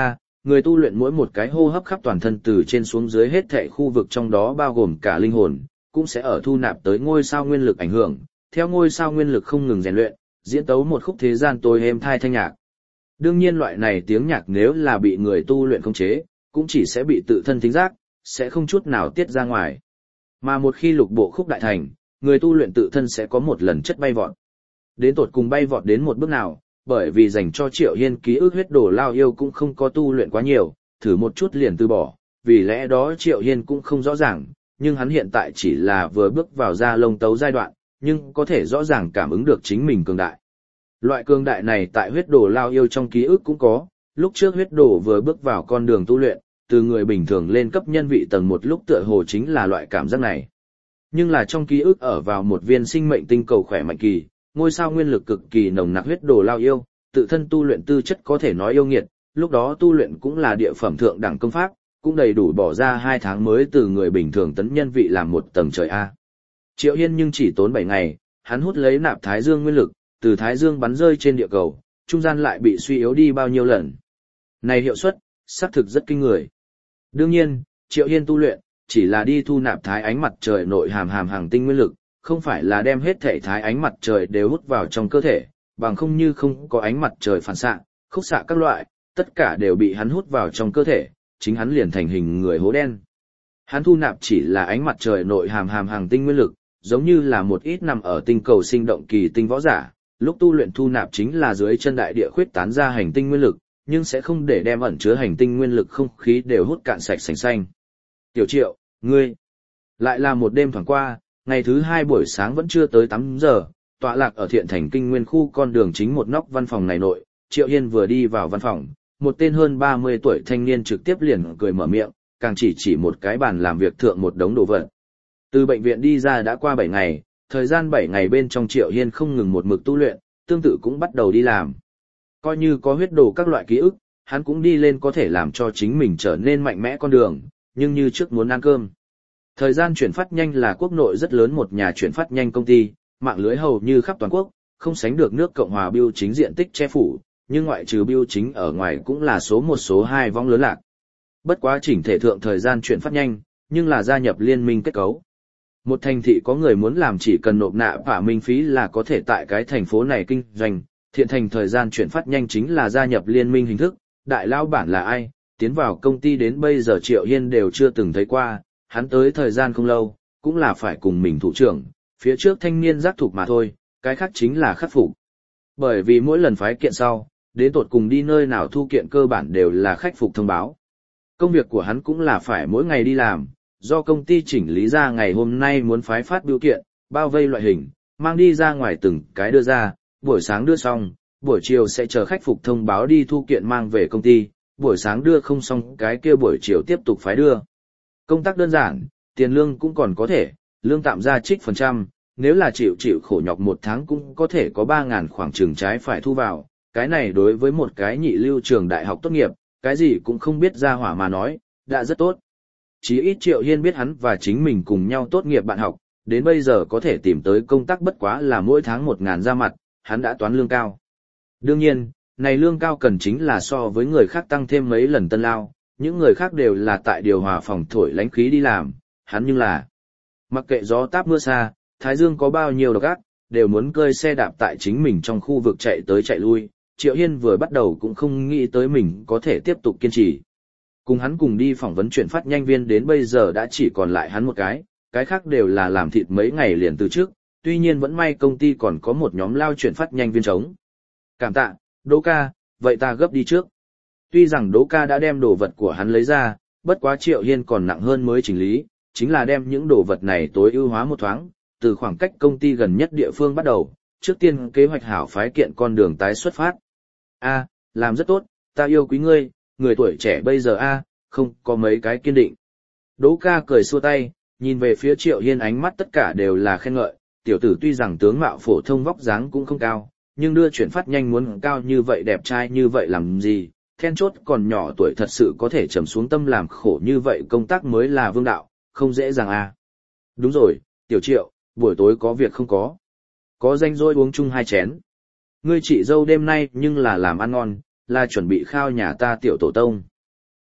người tu luyện mỗi một cái hô hấp khắp toàn thân từ trên xuống dưới hết thảy khu vực trong đó bao gồm cả linh hồn, cũng sẽ ở thu nạp tới ngôi sao nguyên lực ảnh hưởng, theo ngôi sao nguyên lực không ngừng rèn luyện, diễn tấu một khúc thế gian tối êm thai thanh nhạc. Đương nhiên loại này tiếng nhạc nếu là bị người tu luyện khống chế, cũng chỉ sẽ bị tự thân thính giác, sẽ không chút nào tiết ra ngoài. Mà một khi lục bộ khúc đại thành, người tu luyện tự thân sẽ có một lần chất bay vọt. Đến tột cùng bay vọt đến một bước nào, bởi vì dành cho Triệu Hiên ký ức huyết đồ lao yêu cũng không có tu luyện quá nhiều, thử một chút liền từ bỏ, vì lẽ đó Triệu Hiên cũng không rõ ràng, nhưng hắn hiện tại chỉ là vừa bước vào ra lông tấu giai đoạn, nhưng có thể rõ ràng cảm ứng được chính mình cường đại. Loại cường đại này tại huyết đồ lao yêu trong ký ức cũng có, lúc trước huyết đồ vừa bước vào con đường tu luyện, từ người bình thường lên cấp nhân vị tầng một lúc tựa hồ chính là loại cảm giác này. Nhưng là trong ký ức ở vào một viên sinh mệnh tinh cầu khỏe mạnh kỳ, ngôi sao nguyên lực cực kỳ nồng nặc huyết đồ lao yêu, tự thân tu luyện tư chất có thể nói yêu nghiệt, lúc đó tu luyện cũng là địa phẩm thượng đẳng công pháp, cũng đầy đủ bỏ ra 2 tháng mới từ người bình thường tấn nhân vị làm một tầng trời A. Triệu Hiên nhưng chỉ tốn 7 ngày, hắn hút lấy nạp Thái Dương nguyên lực, từ Thái Dương bắn rơi trên địa cầu, trung gian lại bị suy yếu đi bao nhiêu lần. Này hiệu suất, xác thực rất kinh người. Đương nhiên, Triệu Hiên tu luyện, chỉ là đi thu nạp thái ánh mặt trời nội hàm hàng tinh nguyên lực, không phải là đem hết thể thái ánh mặt trời đều hút vào trong cơ thể, bằng không như không có ánh mặt trời phản xạ, khúc xạ các loại, tất cả đều bị hắn hút vào trong cơ thể, chính hắn liền thành hình người hố đen. Hắn thu nạp chỉ là ánh mặt trời nội hàm hàng tinh nguyên lực, giống như là một ít nằm ở tinh cầu sinh động kỳ tinh võ giả, lúc tu luyện thu nạp chính là dưới chân đại địa khuyết tán ra hành tinh nguyên lực, nhưng sẽ không để đem ẩn chứa hành tinh nguyên lực không khí đều hút cạn sạch sành xanh. Tiểu Triệu, ngươi, lại là một đêm thoảng qua, ngày thứ 2 buổi sáng vẫn chưa tới 8 giờ, tọa lạc ở Thiện Thành Kinh Nguyên khu con đường chính một nóc văn phòng này nội, Triệu Hiên vừa đi vào văn phòng, một tên hơn 30 tuổi thanh niên trực tiếp liền cười mở miệng, càng chỉ một cái bàn làm việc thượng một đống đồ vật. Từ bệnh viện đi ra đã qua 7 ngày, thời gian 7 ngày bên trong Triệu Hiên không ngừng một mực tu luyện, tương tự cũng bắt đầu đi làm. Coi như có huyết đồ các loại ký ức, hắn cũng đi lên có thể làm cho chính mình trở nên mạnh mẽ con đường, nhưng như trước muốn ăn cơm. Thời gian chuyển phát nhanh là quốc nội rất lớn một nhà chuyển phát nhanh công ty, mạng lưới hầu như khắp toàn quốc, không sánh được nước Cộng hòa bưu chính diện tích che phủ, nhưng ngoại trừ bưu chính ở ngoài cũng là số 1 số 2 vong lớn lạc. Bất quá chỉnh thể thượng thời gian chuyển phát nhanh, nhưng là gia nhập liên minh kết cấu. Một thành thị có người muốn làm chỉ cần nộp nạ và minh phí là có thể tại cái thành phố này kinh doanh, Thiện Thành thời gian chuyển phát nhanh chính là gia nhập liên minh hình thức, đại lao bản là ai, tiến vào công ty đến bây giờ Triệu Hiên đều chưa từng thấy qua, hắn tới thời gian không lâu, cũng là phải cùng mình thủ trưởng, phía trước thanh niên giác thục mà thôi, cái khác chính là khắc phục. Bởi vì mỗi lần phái kiện sau, đến tột cùng đi nơi nào thu kiện cơ bản đều là khách phục thông báo. Công việc của hắn cũng là phải mỗi ngày đi làm, do công ty chỉnh lý ra ngày hôm nay muốn phái phát bưu kiện, bao vây loại hình, mang đi ra ngoài từng cái đưa ra, buổi sáng đưa xong, buổi chiều sẽ chờ khách phục thông báo đi thu kiện mang về công ty, buổi sáng đưa không xong cái kia buổi chiều tiếp tục phái đưa. Công tác đơn giản, tiền lương cũng còn có thể, lương tạm ra trích phần trăm, nếu là chịu khổ nhọc 1 tháng cũng có thể có 3.000 khoảng chừng trái phải thu vào, cái này đối với một cái nhị lưu trường đại học tốt nghiệp, cái gì cũng không biết ra hỏa mà nói, đã rất tốt. Chí ít Triệu Hiên biết hắn và chính mình cùng nhau tốt nghiệp bạn học, đến bây giờ có thể tìm tới công tác bất quá là mỗi tháng 1.000 ra mặt, hắn đã toán lương cao. Đương nhiên, này lương cao cần chính là so với người khác tăng thêm mấy lần tân lao, những người khác đều là tại điều hòa phòng thổi lánh khí đi làm, hắn nhưng là mặc kệ gió táp mưa xa, Thái Dương có bao nhiêu độc ác, đều muốn cơi xe đạp tại chính mình trong khu vực chạy tới chạy lui. Triệu Hiên vừa bắt đầu cũng không nghĩ tới mình có thể tiếp tục kiên trì. Cùng hắn cùng đi phỏng vấn chuyển phát nhanh viên đến bây giờ đã chỉ còn lại hắn một cái khác đều là làm thịt mấy ngày liền từ trước, tuy nhiên vẫn may công ty còn có một nhóm lao chuyển phát nhanh viên trống. Cảm tạ, Đỗ ca, vậy ta gấp đi trước. Tuy rằng Đỗ ca đã đem đồ vật của hắn lấy ra, bất quá Triệu Hiên còn nặng hơn mới chỉnh lý, chính là đem những đồ vật này tối ưu hóa một thoáng, từ khoảng cách công ty gần nhất địa phương bắt đầu, trước tiên kế hoạch hảo phái kiện con đường tái xuất phát. A, làm rất tốt, ta yêu quý ngươi, người tuổi trẻ bây giờ không có mấy cái kiên định. Đỗ ca cười xua tay, nhìn về phía Triệu Hiên ánh mắt tất cả đều là khen ngợi, tiểu tử tuy rằng tướng mạo phổ thông vóc dáng cũng không cao, nhưng đưa chuyển phát nhanh muốn cao như vậy đẹp trai như vậy làm gì, then chốt còn nhỏ tuổi thật sự có thể trầm xuống tâm làm khổ như vậy công tác mới là vương đạo, không dễ dàng Đúng rồi, tiểu Triệu, buổi tối có việc không có? Có rảnh rỗi uống chung 2 chén. Ngươi chị dâu đêm nay nhưng là làm ăn ngon, là chuẩn bị khao nhà ta tiểu tổ tông.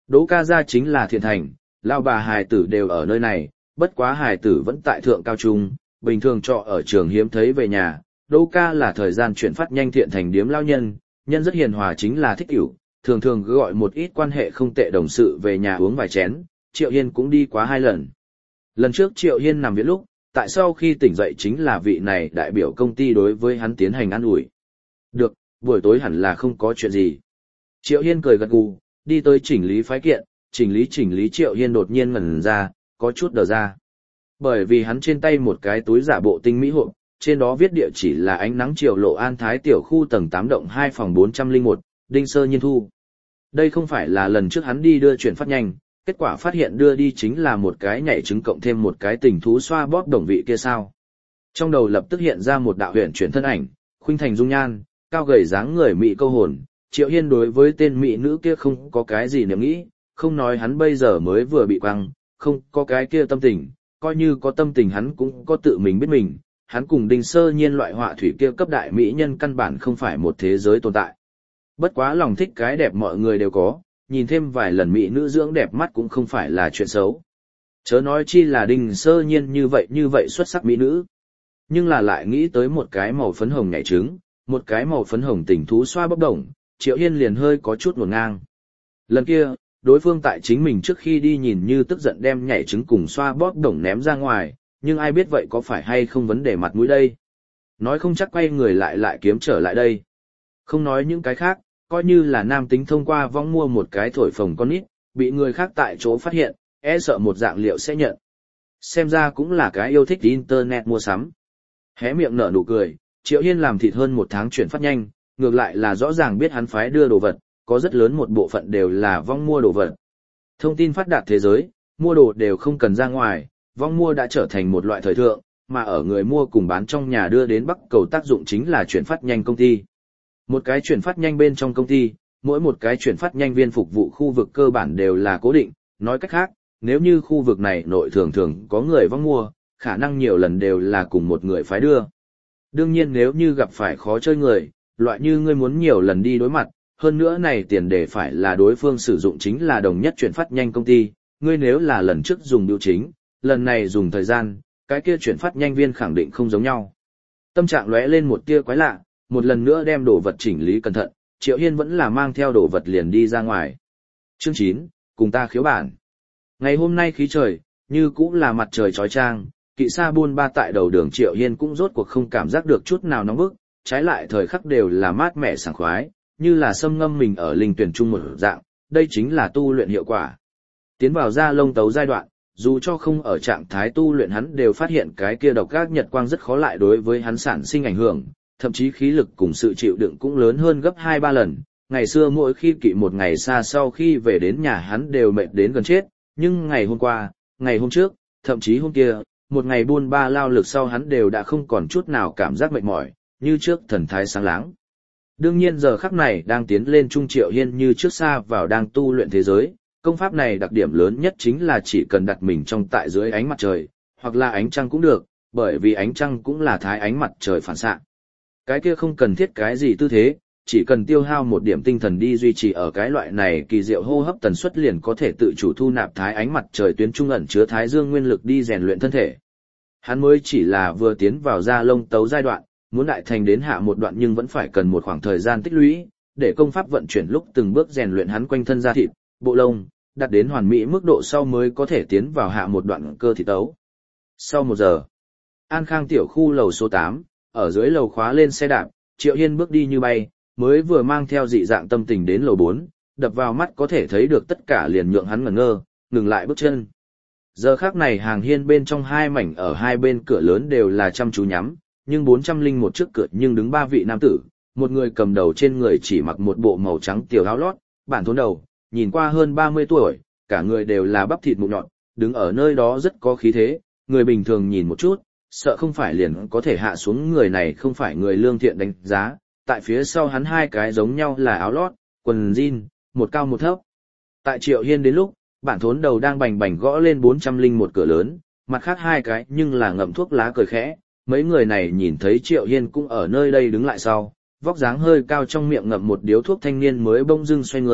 Đỗ ca gia chính là Thiện Thành, lao bà hài tử đều ở nơi này, bất quá hài tử vẫn tại thượng cao trung, bình thường trọ ở trường hiếm thấy về nhà. Đỗ ca là thời gian chuyển phát nhanh Thiện Thành điếm lao nhân, nhân rất hiền hòa chính là thích hiểu, thường thường gọi một ít quan hệ không tệ đồng sự về nhà uống vài chén, Triệu Hiên cũng đi quá 2 lần. Lần trước Triệu Hiên nằm viện lúc, tại sau khi tỉnh dậy chính là vị này đại biểu công ty đối với hắn tiến hành an ủi. Được, buổi tối hẳn là không có chuyện gì. Triệu Hiên cười gật gù, đi tới chỉnh lý phái kiện, chỉnh lý Triệu Hiên đột nhiên ngẩn ra, có chút đờ ra. Bởi vì hắn trên tay một cái túi giả bộ tinh mỹ hộp, trên đó viết địa chỉ là Ánh Nắng Triều Lộ An Thái tiểu khu tầng 8 động 2 phòng 401, Đinh Sơ Nhiên thu. Đây không phải là lần trước hắn đi đưa chuyển phát nhanh, kết quả phát hiện đưa đi chính là một cái nhảy trứng cộng thêm một cái tình thú xoa bóp đồng vị kia sao. Trong đầu lập tức hiện ra một đạo huyền chuyển thân ảnh, khuynh thành dung nhan, cao gầy dáng người mỹ câu hồn. Triệu Hiên đối với tên mỹ nữ kia không có cái gì niệm nghĩ, không nói hắn bây giờ mới vừa bị quăng, không có cái kia tâm tình, coi như có tâm tình hắn cũng có tự mình biết mình, hắn cùng Đinh Sơ Nhiên loại họa thủy kia cấp đại mỹ nhân căn bản không phải một thế giới tồn tại. Bất quá lòng thích cái đẹp mọi người đều có, nhìn thêm vài lần mỹ nữ dưỡng đẹp mắt cũng không phải là chuyện xấu. Chớ nói chi là Đinh Sơ Nhiên như vậy xuất sắc mỹ nữ. Nhưng là lại nghĩ tới một cái màu phấn hồng nhảy trứng, một cái màu phấn hồng tình thú xoa bóp đồng, Triệu Hiên liền hơi có chút ngổn ngang. Lần kia, đối phương tại chính mình trước khi đi nhìn như tức giận đem nhảy trứng cùng xoa bóp đồng ném ra ngoài, nhưng ai biết vậy có phải hay không vấn đề mặt mũi đây. Nói không chắc quay người lại kiếm trở lại đây. Không nói những cái khác, coi như là nam tính thông qua vong mua một cái thổi phồng con nít, bị người khác tại chỗ phát hiện, e sợ một dạng liệu sẽ nhận. Xem ra cũng là cái yêu thích internet mua sắm. Hé miệng nở nụ cười, Triệu Hiên làm thịt hơn 1 tháng chuyển phát nhanh, ngược lại là rõ ràng biết hắn phái đưa đồ vật, có rất lớn một bộ phận đều là vong mua đồ vật. Thông tin phát đạt thế giới, mua đồ đều không cần ra ngoài, vong mua đã trở thành một loại thời thượng, mà ở người mua cùng bán trong nhà đưa đến Bắc Cầu tác dụng chính là chuyển phát nhanh công ty. Một cái chuyển phát nhanh bên trong công ty, mỗi một cái chuyển phát nhanh viên phục vụ khu vực cơ bản đều là cố định, nói cách khác, nếu như khu vực này nội thường có người vong mua, khả năng nhiều lần đều là cùng một người phái đưa. Đương nhiên nếu như gặp phải khó chơi người, loại như ngươi muốn nhiều lần đi đối mặt, hơn nữa này tiền đề phải là đối phương sử dụng chính là đồng nhất chuyển phát nhanh công ty, ngươi nếu là lần trước dùng biểu chính, lần này dùng thời gian, cái kia chuyển phát nhanh viên khẳng định không giống nhau. Tâm trạng lóe lên một tia quái lạ, một lần nữa đem đồ vật chỉnh lý cẩn thận, Triệu Hiên vẫn là mang theo đồ vật liền đi ra ngoài. Chương 9, cùng ta khiếu bản. Ngày hôm nay khí trời, như cũng là mặt trời chói chang, kỵ xa buôn ba tại đầu đường Triệu Hiên cũng rốt cuộc không cảm giác được chút nào nóng bức, trái lại thời khắc đều là mát mẻ sảng khoái, như là xâm ngâm mình ở linh tuyển chung một dạng, đây chính là tu luyện hiệu quả. Tiến vào ra lông tấu giai đoạn, dù cho không ở trạng thái tu luyện hắn đều phát hiện cái kia độc ác nhật quang rất khó lại đối với hắn sản sinh ảnh hưởng, thậm chí khí lực cùng sự chịu đựng cũng lớn hơn gấp 2-3 lần. Ngày xưa mỗi khi kỵ một ngày xa sau khi về đến nhà hắn đều mệt đến gần chết, nhưng ngày hôm qua, ngày hôm trước, thậm chí hôm kia, một ngày buôn ba lao lực sau hắn đều đã không còn chút nào cảm giác mệt mỏi, như trước thần thái sáng láng. Đương nhiên giờ khắc này đang tiến lên Trung Triệu Hiên như trước xa vào đang tu luyện thế giới, công pháp này đặc điểm lớn nhất chính là chỉ cần đặt mình trong tại dưới ánh mặt trời, hoặc là ánh trăng cũng được, bởi vì ánh trăng cũng là thái ánh mặt trời phản xạ. Cái kia không cần thiết cái gì tư thế, chỉ cần tiêu hao một điểm tinh thần đi duy trì ở cái loại này kỳ diệu hô hấp tần suất liền có thể tự chủ thu nạp thái ánh mặt trời tuyến trung ẩn chứa thái dương nguyên lực đi rèn luyện thân thể. Hắn mới chỉ là vừa tiến vào ra lông tấu giai đoạn, muốn đại thành đến hạ một đoạn nhưng vẫn phải cần một khoảng thời gian tích lũy, để công pháp vận chuyển lúc từng bước rèn luyện hắn quanh thân da thịt, bộ lông, đạt đến hoàn mỹ mức độ sau mới có thể tiến vào hạ một đoạn cơ thịt tấu. Sau 1 giờ, An Khang tiểu khu lầu số 8, ở dưới lầu khóa lên xe đạp, Triệu Hiên bước đi như bay, mới vừa mang theo dị dạng tâm tình đến lầu 4, đập vào mắt có thể thấy được tất cả liền nhượng hắn ngẩn ngơ, ngừng lại bước chân. Giờ khác này hàng hiên bên trong 2 mảnh ở 2 bên cửa lớn đều là chăm chú nhắm, nhưng 401 trước cửa nhưng đứng 3 vị nam tử, một người cầm đầu trên người chỉ mặc một bộ màu trắng tiểu áo lót, bản thốn đầu, nhìn qua hơn 30 tuổi, cả người đều là bắp thịt mụn nhọn, đứng ở nơi đó rất có khí thế, người bình thường nhìn một chút, sợ không phải liền có thể hạ xuống người này không phải người lương thiện đánh giá, tại phía sau hắn 2 cái giống nhau là áo lót, quần jean, một cao một thấp. Tại Triệu Hiên đến lúc, bản thốn đầu đang bành bành gõ lên 401 cửa lớn, mặt khác 2 cái nhưng là ngậm thuốc lá cười khẽ, mấy người này nhìn thấy Triệu Hiên cũng ở nơi đây đứng lại sau, vóc dáng hơi cao trong miệng ngậm một điếu thuốc thanh niên mới bỗng dưng xoay người,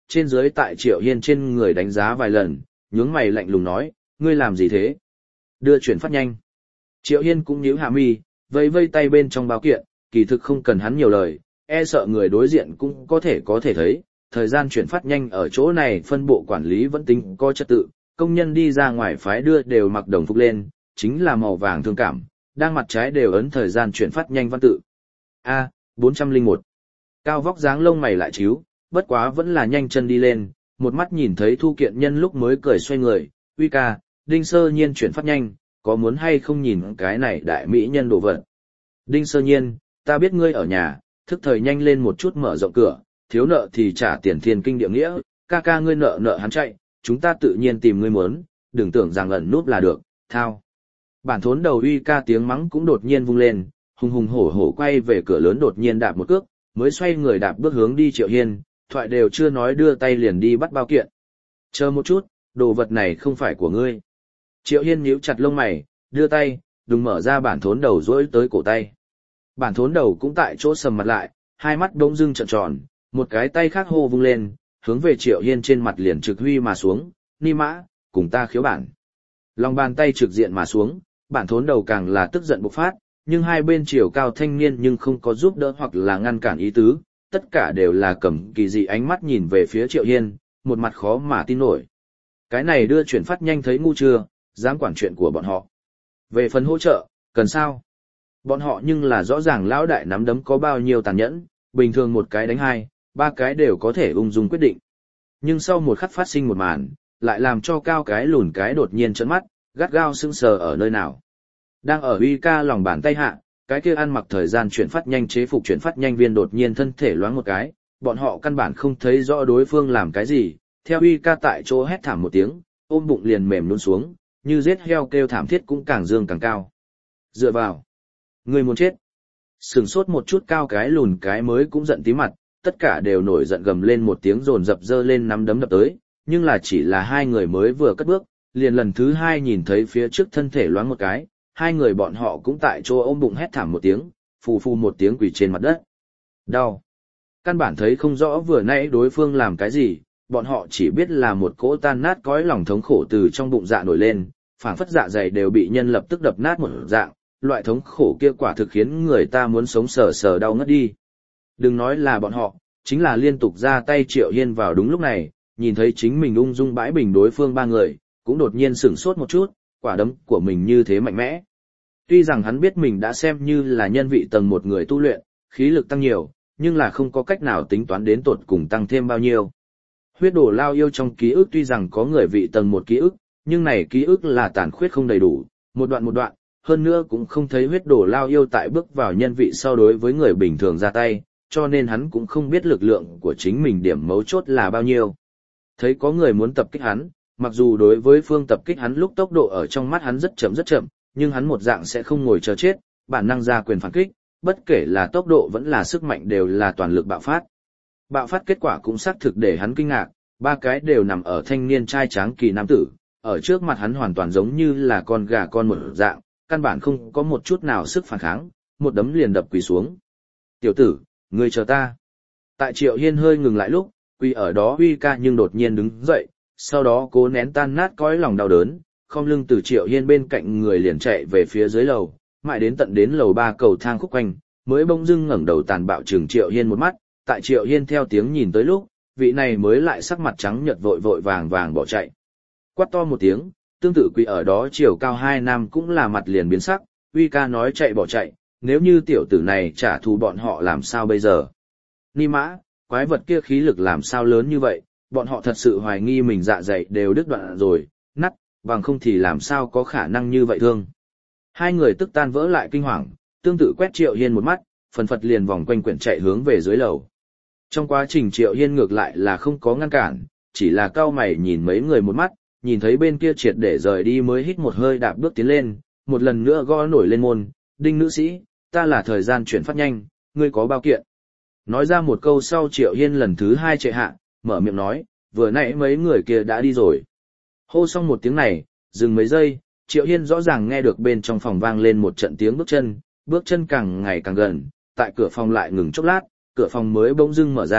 trên dưới tại Triệu Hiên trên người đánh giá vài lần, nhướng mày lạnh lùng nói, ngươi làm gì thế? Đưa chuyển phát nhanh. Triệu Hiên cũng nhíu hạ mi, vây vây tay bên trong báo kiện, kỳ thực không cần hắn nhiều lời, e sợ người đối diện cũng có thể thấy, thời gian chuyển phát nhanh ở chỗ này phân bộ quản lý vẫn tính có trật tự, công nhân đi ra ngoài phái đưa đều mặc đồng phục lên, chính là màu vàng thương cảm, đang mặt trái đều ấn thời gian chuyển phát nhanh văn tự. A, 401. Cao vóc dáng lông mày lại chíu, bất quá vẫn là nhanh chân đi lên, một mắt nhìn thấy Thu Kiện Nhân lúc mới cười xoay người, uy ca, Đinh Sơ Nhiên chuyển phát nhanh, có muốn hay không nhìn cái này đại mỹ nhân đồ vật. Đinh Sơ Nhiên, ta biết ngươi ở nhà, thức thời nhanh lên một chút mở rộng cửa, thiếu nợ thì trả tiền thiên kinh địa nghĩa, ca ca ngươi nợ hắn chạy, chúng ta tự nhiên tìm ngươi muốn, đừng tưởng rằng ẩn núp là được, thao. Bản thốn đầu uy ca tiếng mắng cũng đột nhiên vung lên, hùng hùng hổ hổ quay về cửa lớn đột nhiên đạp một cước, mới xoay người đạp bước hướng đi Triệu Hiên, thoại đều chưa nói đưa tay liền đi bắt bao kiện. Chờ một chút, đồ vật này không phải của ngươi. Triệu Hiên nhíu chặt lông mày, đưa tay, đừng mở ra bản thốn đầu rỗi tới cổ tay. Bản thốn đầu cũng tại chỗ sầm mặt lại, hai mắt bỗng dưng trợn tròn, một cái tay khác hô vung lên, hướng về Triệu Hiên trên mặt liền trực huy mà xuống, ni mã, cùng ta khiếu bản. Lòng bàn tay trực diện mà xuống, bản thốn đầu càng là tức giận bộc phát, nhưng hai bên chiều cao thanh niên nhưng không có giúp đỡ hoặc là ngăn cản ý tứ, tất cả đều là cầm kỳ dị ánh mắt nhìn về phía Triệu Hiên, một mặt khó mà tin nổi. Cái này đưa chuyển phát nhanh thấy ngu chưa, dám quản chuyện của bọn họ. Về phần hỗ trợ, cần sao? Bọn họ nhưng là rõ ràng lão đại nắm đấm có bao nhiêu tàn nhẫn, bình thường một cái đánh hai, ba cái đều có thể ung dung quyết định. Nhưng sau một khắc phát sinh một màn, lại làm cho cao cái lùn cái đột nhiên trợn mắt, gắt gao sững sờ ở nơi nào. Đang ở uy ca lòng bàn tay hạ, cái kia ăn mặc thời gian chuyển phát nhanh chế phục chuyển phát nhanh viên đột nhiên thân thể loáng một cái, bọn họ căn bản không thấy rõ đối phương làm cái gì, theo uy ca tại chỗ hét thảm một tiếng, ôm bụng liền mềm luôn xuống, như giết heo kêu thảm thiết cũng càng dương càng cao. Dựa vào, người muốn chết. Sừng sốt một chút cao cái lùn cái mới cũng giận tí mặt, tất cả đều nổi giận gầm lên một tiếng dồn dập dơ lên nắm đấm đập tới, nhưng là chỉ là hai người mới vừa cất bước, liền lần thứ hai nhìn thấy phía trước thân thể loáng một cái, hai người bọn họ cũng tại chỗ ôm bụng hét thảm một tiếng, phù phù một tiếng quỳ trên mặt đất. Đau. Căn bản thấy không rõ vừa nãy đối phương làm cái gì, bọn họ chỉ biết là một cỗ tan nát cõi lòng thống khổ từ trong bụng dạ nổi lên, phảng phất dạ dày đều bị nhân lập tức đập nát một dạng, loại thống khổ kia quả thực khiến người ta muốn sống sờ sờ đau ngất đi. Đừng nói là bọn họ, chính là liên tục ra tay Triệu Hiên vào đúng lúc này, nhìn thấy chính mình ung dung bãi bình đối phương ba người, cũng đột nhiên sửng sốt một chút, quả đấm của mình như thế mạnh mẽ. Tuy rằng hắn biết mình đã xem như là nhân vị tầng một người tu luyện, khí lực tăng nhiều, nhưng là không có cách nào tính toán đến tột cùng tăng thêm bao nhiêu. Huyết đổ lao yêu trong ký ức tuy rằng có người vị tầng một ký ức, nhưng này ký ức là tàn khuyết không đầy đủ, một đoạn, hơn nữa cũng không thấy huyết đổ lao yêu tại bước vào nhân vị sau đối với người bình thường ra tay, cho nên hắn cũng không biết lực lượng của chính mình điểm mấu chốt là bao nhiêu. Thấy có người muốn tập kích hắn, mặc dù đối với phương tập kích hắn lúc tốc độ ở trong mắt hắn rất chậm, nhưng hắn một dạng sẽ không ngồi chờ chết, bản năng ra quyền phản kích, bất kể là tốc độ vẫn là sức mạnh đều là toàn lực bạo phát. Bạo phát kết quả cũng xác thực để hắn kinh ngạc, ba cái đều nằm ở thanh niên trai tráng kỳ nam tử, ở trước mặt hắn hoàn toàn giống như là con gà con một dạng, căn bản không có một chút nào sức phản kháng, một đấm liền đập quỳ xuống. Tiểu tử, ngươi chờ ta. Tại Triệu Hiên hơi ngừng lại lúc, quỳ ở đó uy ca nhưng đột nhiên đứng dậy, sau đó cố nén tan nát cõi lòng đau đớn, khom lưng từ Triệu Hiên bên cạnh người liền chạy về phía dưới lầu, mãi đến tận đến lầu 3 cầu thang khúc quanh, mới bỗng dưng ngẩng đầu tàn bạo trừng Triệu Hiên một mắt, tại Triệu Hiên theo tiếng nhìn tới lúc, vị này mới lại sắc mặt trắng nhợt vội vàng bỏ chạy. Quát to một tiếng, tương tự quỳ ở đó chiều cao 2 nam cũng là mặt liền biến sắc, uy ca nói chạy bỏ chạy, nếu như tiểu tử này trả thù bọn họ làm sao bây giờ? Ni mã, quái vật kia khí lực làm sao lớn như vậy, bọn họ thật sự hoài nghi mình dạ dày đều đứt đoạn rồi, nắt, bằng không thì làm sao có khả năng như vậy thương. Hai người tức tan vỡ lại kinh hoàng, tương tự quét Triệu Hiên một mắt, phần phật liền vòng quanh quyển chạy hướng về dưới lầu. Trong quá trình Triệu Hiên ngược lại là không có ngăn cản, chỉ là cau mày nhìn mấy người một mắt, nhìn thấy bên kia triệt để rời đi mới hít một hơi đạp bước tiến lên, một lần nữa gõ nổi lên môn, Đinh nữ sĩ, ta là thời gian chuyển phát nhanh, ngươi có bao kiện. Nói ra một câu sau Triệu Hiên lần thứ 2 chạy hạ, mở miệng nói, vừa nãy mấy người kia đã đi rồi. Hô xong một tiếng này, dừng mấy giây, Triệu Hiên rõ ràng nghe được bên trong phòng vang lên một trận tiếng bước chân càng ngày càng gần, tại cửa phòng lại ngừng chốc lát, cửa phòng mới bỗng dưng mở ra,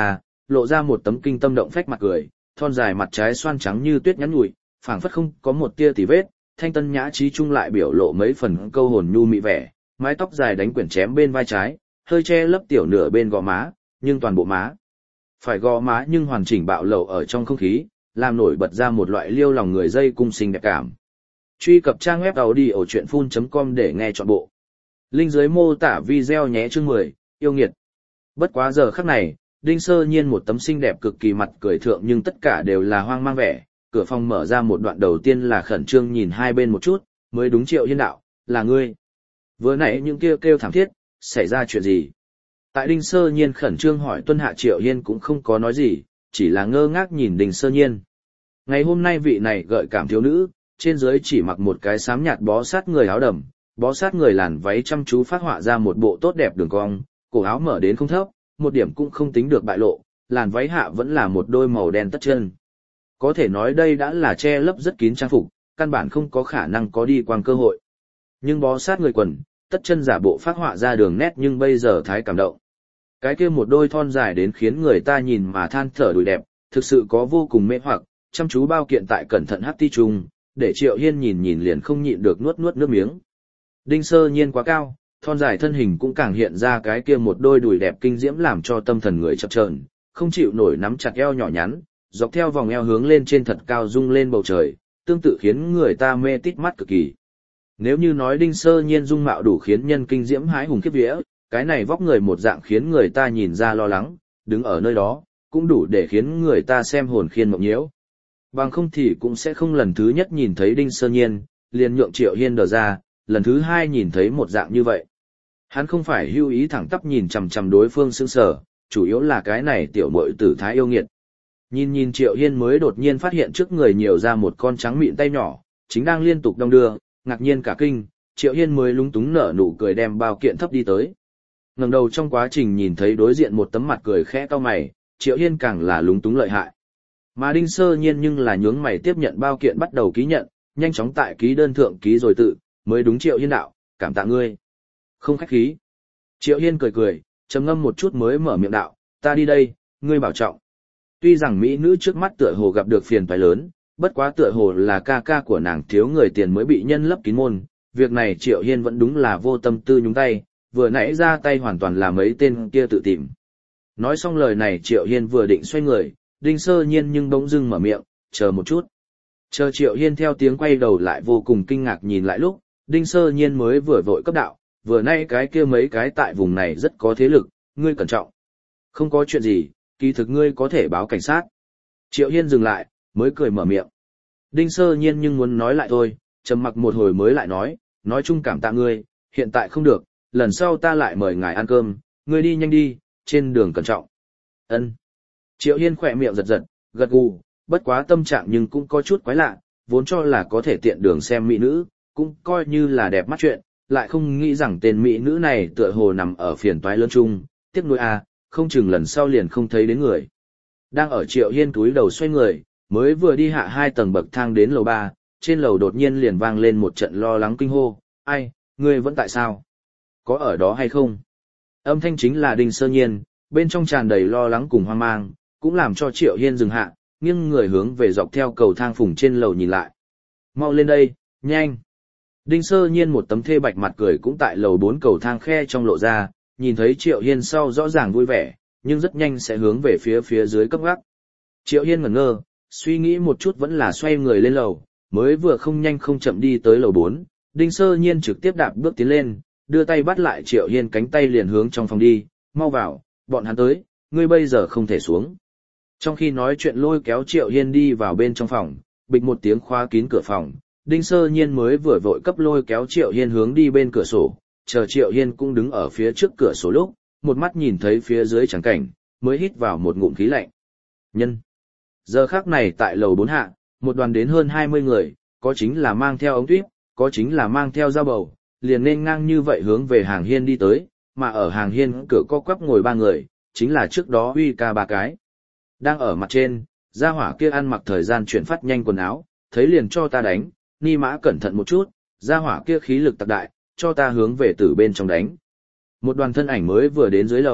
lộ ra một tấm kinh tâm động phách mặt cười, thon dài mặt trái xoan trắng như tuyết nhắn nhủi, phảng phất không có một tia tì vết, thanh tân nhã trí trung lại biểu lộ mấy phần câu hồn nhu mị vẻ, mái tóc dài đánh quyển chém bên vai trái, hơi che lấp tiểu nửa bên gò má, nhưng toàn bộ má phải gò má nhưng hoàn chỉnh bạo lộ ở trong không khí, làm nổi bật ra một loại liêu lòng người dây cung sinh đẹp cảm. Truy cập trang web audiochuyenphun.com để nghe trọn bộ. Link dưới mô tả video nhé. Chương 10, yêu nghiệt. Bất quá giờ khắc này, Đinh Sơ Nhiên một tấm xinh đẹp cực kỳ mặt cười thượng nhưng tất cả đều là hoang mang vẻ, cửa phòng mở ra một đoạn đầu tiên là khẩn trương nhìn hai bên một chút, mới đúng Triệu Hiên đạo, là ngươi. Vừa nãy những kêu thảm thiết, xảy ra chuyện gì? Tại Đinh Sơ Nhiên khẩn trương hỏi tuân hạ Triệu Hiên cũng không có nói gì, chỉ là ngơ ngác nhìn Đinh Sơ Nhiên. Ngày hôm nay vị này gợi cảm thiếu nữ, trên dưới chỉ mặc một cái xám nhạt bó sát người áo đầm, bó sát người làn váy chăm chú phát họa ra một bộ tốt đẹp đường cong, cổ áo mở đến không thấp, một điểm cũng không tính được bại lộ, làn váy hạ vẫn là một đôi màu đen tất chân. Có thể nói đây đã là che lấp rất kín trang phục, căn bản không có khả năng có đi quang cơ hội. Nhưng bó sát người quần, tất chân giả bộ phát họa ra đường nét nhưng bây giờ thái cảm động. Cái kia một đôi thon dài đến khiến người ta nhìn mà than thở đùi đẹp, thực sự có vô cùng mê hoặc, chăm chú bao kiện tại cẩn thận hắc ti trung, để Triệu Hiên nhìn liền không nhịn được nuốt nước miếng. Đinh Sơ Nhiên quá cao, thon dài thân hình cũng càng hiện ra cái kia một đôi đùi đẹp kinh diễm làm cho tâm thần người chập chờn, không chịu nổi nắm chặt eo nhỏ nhắn, dọc theo vòng eo hướng lên trên thật cao rung lên bầu trời, tương tự khiến người ta mê tít mắt cực kỳ. Nếu như nói Đinh Sơ Nhiên dung mạo đủ khiến nhân kinh diễm hãi hùng khiếp vía, cái này vóc người một dạng khiến người ta nhìn ra lo lắng, đứng ở nơi đó, cũng đủ để khiến người ta xem hồn khiên mộng nhiễu. Bằng không thì cũng sẽ không lần thứ nhất nhìn thấy Đinh Sơ Nhiên, liền nhượng Triệu Hiên đờ ra, lần thứ hai nhìn thấy một dạng như vậy. Hắn không phải hưu ý thẳng tắp nhìn chằm chằm đối phương sững sờ, chủ yếu là cái này tiểu muội tử thái yêu nghiệt. Nhìn Triệu Hiên mới đột nhiên phát hiện trước người nhiều ra một con trắng mịn tay nhỏ, chính đang liên tục đong đưa, ngạc nhiên cả kinh, Triệu Hiên mới lúng túng nở nụ cười đem bao kiện thấp đi tới. Ngẩng đầu trong quá trình nhìn thấy đối diện một tấm mặt cười khẽ cau mày, Triệu Hiên càng là lúng túng lợi hại. Mà Đinh Sơ Nhiên nhưng là nhướng mày tiếp nhận bao kiện bắt đầu ký nhận, nhanh chóng tại ký đơn thượng ký rồi tự, mới đúng Triệu Hiên đạo, cảm tạ ngươi. Không khách khí. Triệu Hiên cười, trầm ngâm một chút mới mở miệng đạo, ta đi đây, ngươi bảo trọng. Tuy rằng mỹ nữ trước mắt tựa hồ gặp được phiền toái lớn, bất quá tựa hồ là ca ca của nàng thiếu người tiền mới bị nhân lấp kín môn, việc này Triệu Hiên vẫn đúng là vô tâm tư nhúng tay, vừa nãy ra tay hoàn toàn là mấy tên kia tự tìm. Nói xong lời này Triệu Hiên vừa định xoay người, Đinh Sơ Nhiên nhưng bỗng dưng mở miệng, chờ một chút. Chờ Triệu Hiên theo tiếng quay đầu lại vô cùng kinh ngạc nhìn lại lúc, Đinh Sơ Nhiên mới vừa vội cấp đạo, vừa nay cái kia mấy cái tại vùng này rất có thế lực, ngươi cẩn trọng. Không có chuyện gì, kỳ thực ngươi có thể báo cảnh sát. Triệu Hiên dừng lại, mới cười mở miệng. Đinh Sơ Nhiên nhưng muốn nói lại thôi, trầm mặc một hồi mới lại nói chung cảm tạ ngươi, hiện tại không được, lần sau ta lại mời ngài ăn cơm, ngươi đi nhanh đi, trên đường cẩn trọng. Ân. Triệu Hiên khỏe miệng giật, gật gù, bất quá tâm trạng nhưng cũng có chút quái lạ, vốn cho là có thể tiện đường xem mỹ nữ, cũng coi như là đẹp mắt chuyện, lại không nghĩ rằng tên mỹ nữ này tựa hồ nằm ở phiền toái lớn chung, tiếc nuối không chừng lần sau liền không thấy đến người. Đang ở Triệu Hiên túi đầu xoay người, mới vừa đi hạ 2 tầng bậc thang đến lầu 3, trên lầu đột nhiên liền vang lên một trận lo lắng kinh hô, ai, ngươi vẫn tại sao? Có ở đó hay không? Âm thanh chính là Đinh Sơ Nhiên, bên trong tràn đầy lo lắng cùng hoang mang, cũng làm cho Triệu Hiên dừng hạ, nghiêng người hướng về dọc theo cầu thang phùng trên lầu nhìn lại. Mau lên đây, nhanh! Đinh Sơ Nhiên một tấm thê bạch mặt cười cũng tại lầu 4 cầu thang khe trong lộ ra, nhìn thấy Triệu Hiên sau rõ ràng vui vẻ, nhưng rất nhanh sẽ hướng về phía dưới cấp gác. Triệu Hiên ngẩn ngơ, suy nghĩ một chút vẫn là xoay người lên lầu, mới vừa không nhanh không chậm đi tới lầu 4, Đinh Sơ Nhiên trực tiếp đạp bước tiến lên, đưa tay bắt lại Triệu Hiên cánh tay liền hướng trong phòng đi, mau vào, bọn hắn tới, ngươi bây giờ không thể xuống. Trong khi nói chuyện lôi kéo Triệu Hiên đi vào bên trong phòng, bịch một tiếng khóa kín cửa phòng, Đinh Sơ Nhiên mới vừa vội cấp lôi kéo Triệu Hiên hướng đi bên cửa sổ, chờ Triệu Hiên cũng đứng ở phía trước cửa sổ lúc, một mắt nhìn thấy phía dưới trắng cảnh, mới hít vào một ngụm khí lạnh. Nhân. Giờ khắc này tại lầu 4 hạ, một đoàn đến hơn 20 người, có chính là mang theo ống tuyếp, có chính là mang theo dao bầu, liền nên ngang như vậy hướng về hàng hiên đi tới, mà ở hàng hiên cửa co quắp ngồi 3 người, chính là trước đó Huy ca 3 cái. Đang ở mặt trên, gia hỏa kia ăn mặc thời gian chuyển phát nhanh quần áo, thấy liền cho ta đánh, ni mã cẩn thận một chút, gia hỏa kia khí lực tặc đại, cho ta hướng về từ bên trong đánh. Một đoàn thân ảnh mới vừa đến dưới lầu,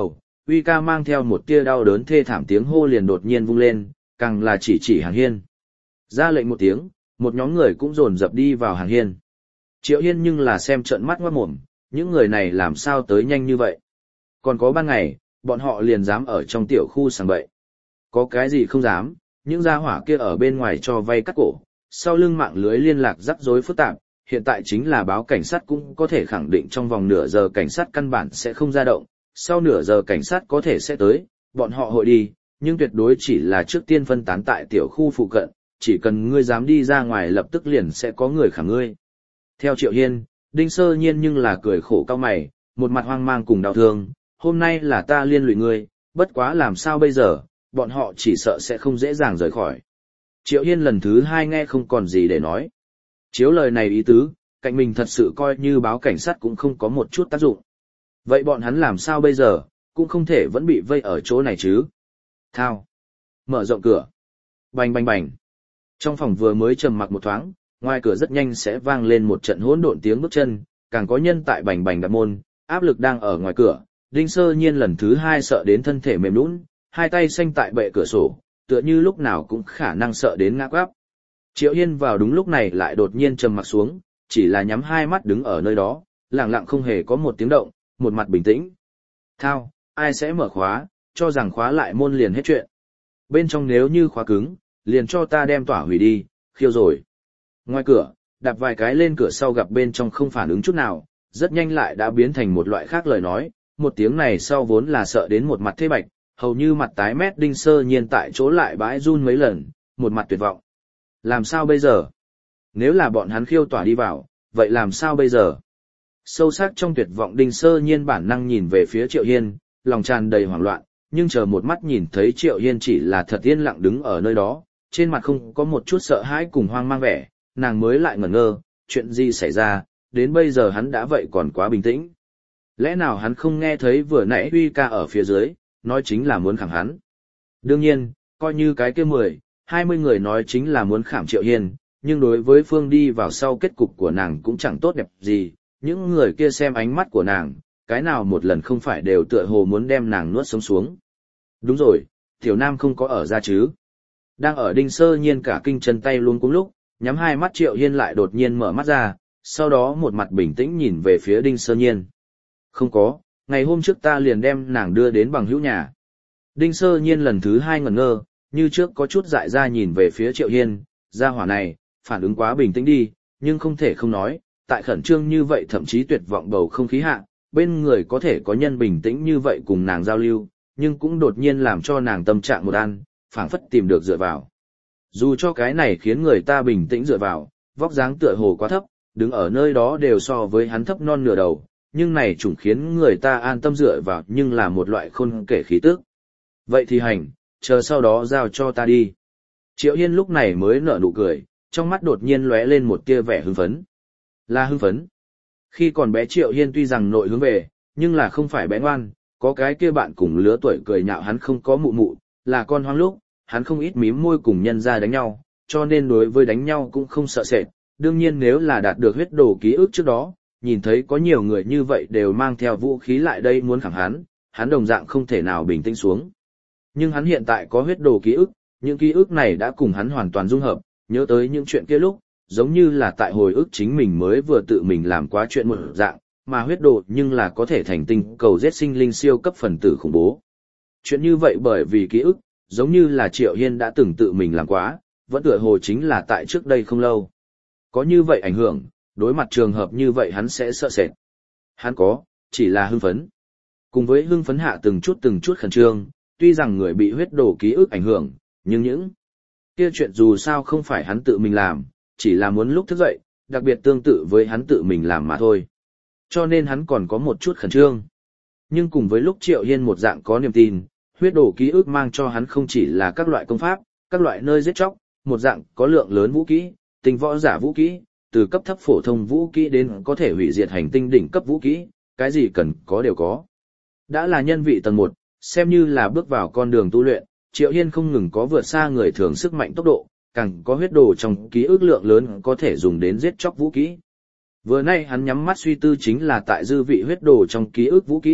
Uy ca mang theo một tia đau đớn thê thảm tiếng hô liền đột nhiên vung lên, càng là chỉ Hàng Hiên. Ra lệnh một tiếng, một nhóm người cũng dồn dập đi vào Hàng Hiên. Triệu Hiên nhưng là xem trợn mắt ngoát mồm, những người này làm sao tới nhanh như vậy. Còn có ban ngày, bọn họ liền dám ở trong tiểu khu sàng bậy. Có cái gì không dám, những gia hỏa kia ở bên ngoài cho vay cắt cổ, sau lưng mạng lưới liên lạc rắc rối phức tạp, hiện tại chính là báo cảnh sát cũng có thể khẳng định trong vòng nửa giờ cảnh sát căn bản sẽ không ra động, sau nửa giờ cảnh sát có thể sẽ tới, bọn họ hội đi, nhưng tuyệt đối chỉ là trước tiên phân tán tại tiểu khu phụ cận, chỉ cần ngươi dám đi ra ngoài lập tức liền sẽ có người khẳng ngươi. Theo Triệu Hiên, Đinh Sơ Nhiên nhưng là cười khổ cao mày, một mặt hoang mang cùng đau thương, hôm nay là ta liên lụy ngươi, bất quá làm sao bây giờ, bọn họ chỉ sợ sẽ không dễ dàng rời khỏi. Triệu Hiên lần thứ hai nghe không còn gì để nói. Chiếu lời này ý tứ, cạnh mình thật sự coi như báo cảnh sát cũng không có một chút tác dụng. Vậy bọn hắn làm sao bây giờ, cũng không thể vẫn bị vây ở chỗ này chứ. Thao. Mở rộng cửa. Bành bành bành. Trong phòng vừa mới trầm mặc một thoáng, ngoài cửa rất nhanh sẽ vang lên một trận hỗn độn tiếng bước chân, càng có nhân tại bành bành đạp môn, áp lực đang ở ngoài cửa. Đinh Sơ Nhiên lần thứ hai sợ đến thân thể mềm nhũn, hai tay xanh tại bệ cửa sổ, tựa như lúc nào cũng khả năng sợ đến ngã quắp. Triệu Hiên vào đúng lúc này lại đột nhiên trầm mặc xuống, chỉ là nhắm hai mắt đứng ở nơi đó, lặng lặng không hề có một tiếng động, một mặt bình tĩnh. Thao, ai sẽ mở khóa, cho rằng khóa lại môn liền hết chuyện. Bên trong nếu như khóa cứng, liền cho ta đem tỏa hủy đi, khiêu rồi. Ngoài cửa, đạp vài cái lên cửa sau gặp bên trong không phản ứng chút nào, rất nhanh lại đã biến thành một loại khác lời nói, một tiếng này sau vốn là sợ đến một mặt thế bạch, hầu như mặt tái mét. Đinh Sơ Nhiên tại chỗ lại bãi run mấy lần, một mặt tuyệt vọng. Làm sao bây giờ? Nếu là bọn hắn khiêu tỏa đi vào, vậy làm sao bây giờ? Sâu sắc trong tuyệt vọng Đinh Sơ Nhiên bản năng nhìn về phía Triệu Hiên, lòng tràn đầy hoảng loạn, nhưng chờ một mắt nhìn thấy Triệu Hiên chỉ là thật yên lặng đứng ở nơi đó, trên mặt không có một chút sợ hãi cùng hoang mang vẻ, nàng mới lại ngẩn ngơ, chuyện gì xảy ra, đến bây giờ hắn đã vậy còn quá bình tĩnh. Lẽ nào hắn không nghe thấy vừa nãy Huy ca ở phía dưới, nói chính là muốn khẳng hắn. Đương nhiên, coi như cái kia 10-20 người nói chính là muốn khảm Triệu Hiên, nhưng đối với Phương đi vào sau kết cục của nàng cũng chẳng tốt đẹp gì, những người kia xem ánh mắt của nàng, cái nào một lần không phải đều tựa hồ muốn đem nàng nuốt sống xuống. Đúng rồi, Tiểu Nam không có ở ra chứ. Đang ở Đinh Sơ Nhiên cả kinh chân tay luôn cùng lúc, nhắm hai mắt Triệu Hiên lại đột nhiên mở mắt ra, sau đó một mặt bình tĩnh nhìn về phía Đinh Sơ Nhiên. Không có, ngày hôm trước ta liền đem nàng đưa đến bằng hữu nhà. Đinh Sơ Nhiên lần thứ hai ngẩn ngơ, như trước có chút dại ra nhìn về phía Triệu Hiên, gia hỏa này, phản ứng quá bình tĩnh đi, nhưng không thể không nói, tại khẩn trương như vậy thậm chí tuyệt vọng bầu không khí hạ, bên người có thể có nhân bình tĩnh như vậy cùng nàng giao lưu, nhưng cũng đột nhiên làm cho nàng tâm trạng một an, phảng phất tìm được dựa vào. Dù cho cái này khiến người ta bình tĩnh dựa vào, vóc dáng tựa hồ quá thấp, đứng ở nơi đó đều so với hắn thấp non nửa đầu, nhưng này chủng khiến người ta an tâm dựa vào nhưng là một loại khôn kể khí tức. Vậy thì hành, chờ sau đó giao cho ta đi. Triệu Hiên lúc này mới nở nụ cười, trong mắt đột nhiên lóe lên một tia vẻ hưng phấn. Là hưng phấn. Khi còn bé Triệu Hiên tuy rằng nội hướng về, nhưng là không phải bé ngoan, có cái kia bạn cùng lứa tuổi cười nhạo hắn không có mụ mụ, là con hoang lúc, hắn không ít mím môi cùng nhân ra đánh nhau, cho nên đối với đánh nhau cũng không sợ sệt. Đương nhiên nếu là đạt được huyết đồ ký ức trước đó, nhìn thấy có nhiều người như vậy đều mang theo vũ khí lại đây muốn khẳng hắn đồng dạng không thể nào bình tĩnh xuống. Nhưng hắn hiện tại có huyết đồ ký ức, những ký ức này đã cùng hắn hoàn toàn dung hợp, nhớ tới những chuyện kia lúc, giống như là tại hồi ức chính mình mới vừa tự mình làm quá chuyện một dạng, mà huyết đồ nhưng là có thể thành tinh cầu giết sinh linh siêu cấp phần tử khủng bố. Chuyện như vậy bởi vì ký ức, giống như là Triệu Hiên đã từng tự mình làm quá, vẫn tựa hồ chính là tại trước đây không lâu. Có như vậy ảnh hưởng, đối mặt trường hợp như vậy hắn sẽ sợ sệt. Hắn có, chỉ là hưng phấn. Cùng với hưng phấn hạ từng chút khẩn trương, tuy rằng người bị huyết đồ ký ức ảnh hưởng, nhưng những kia chuyện dù sao không phải hắn tự mình làm, chỉ là muốn lúc thức dậy, đặc biệt tương tự với hắn tự mình làm mà thôi. Cho nên hắn còn có một chút khẩn trương. Nhưng cùng với lúc Triệu Hiên một dạng có niềm tin, huyết đồ ký ức mang cho hắn không chỉ là các loại công pháp, các loại nơi giết chóc, một dạng có lượng lớn vũ kỹ, tinh võ giả vũ kỹ, từ cấp thấp phổ thông vũ kỹ đến có thể hủy diệt hành tinh đỉnh cấp vũ kỹ, cái gì cần có đều có. Đã là nhân vị tầng 1, xem như là bước vào con đường tu luyện, Triệu Hiên không ngừng có vượt xa người thường sức mạnh tốc độ, càng có huyết đồ trong ký ức lượng lớn có thể dùng đến giết chóc vũ kỹ. Vừa nay hắn nhắm mắt suy tư chính là tại dư vị huyết đồ trong ký ức vũ kỹ,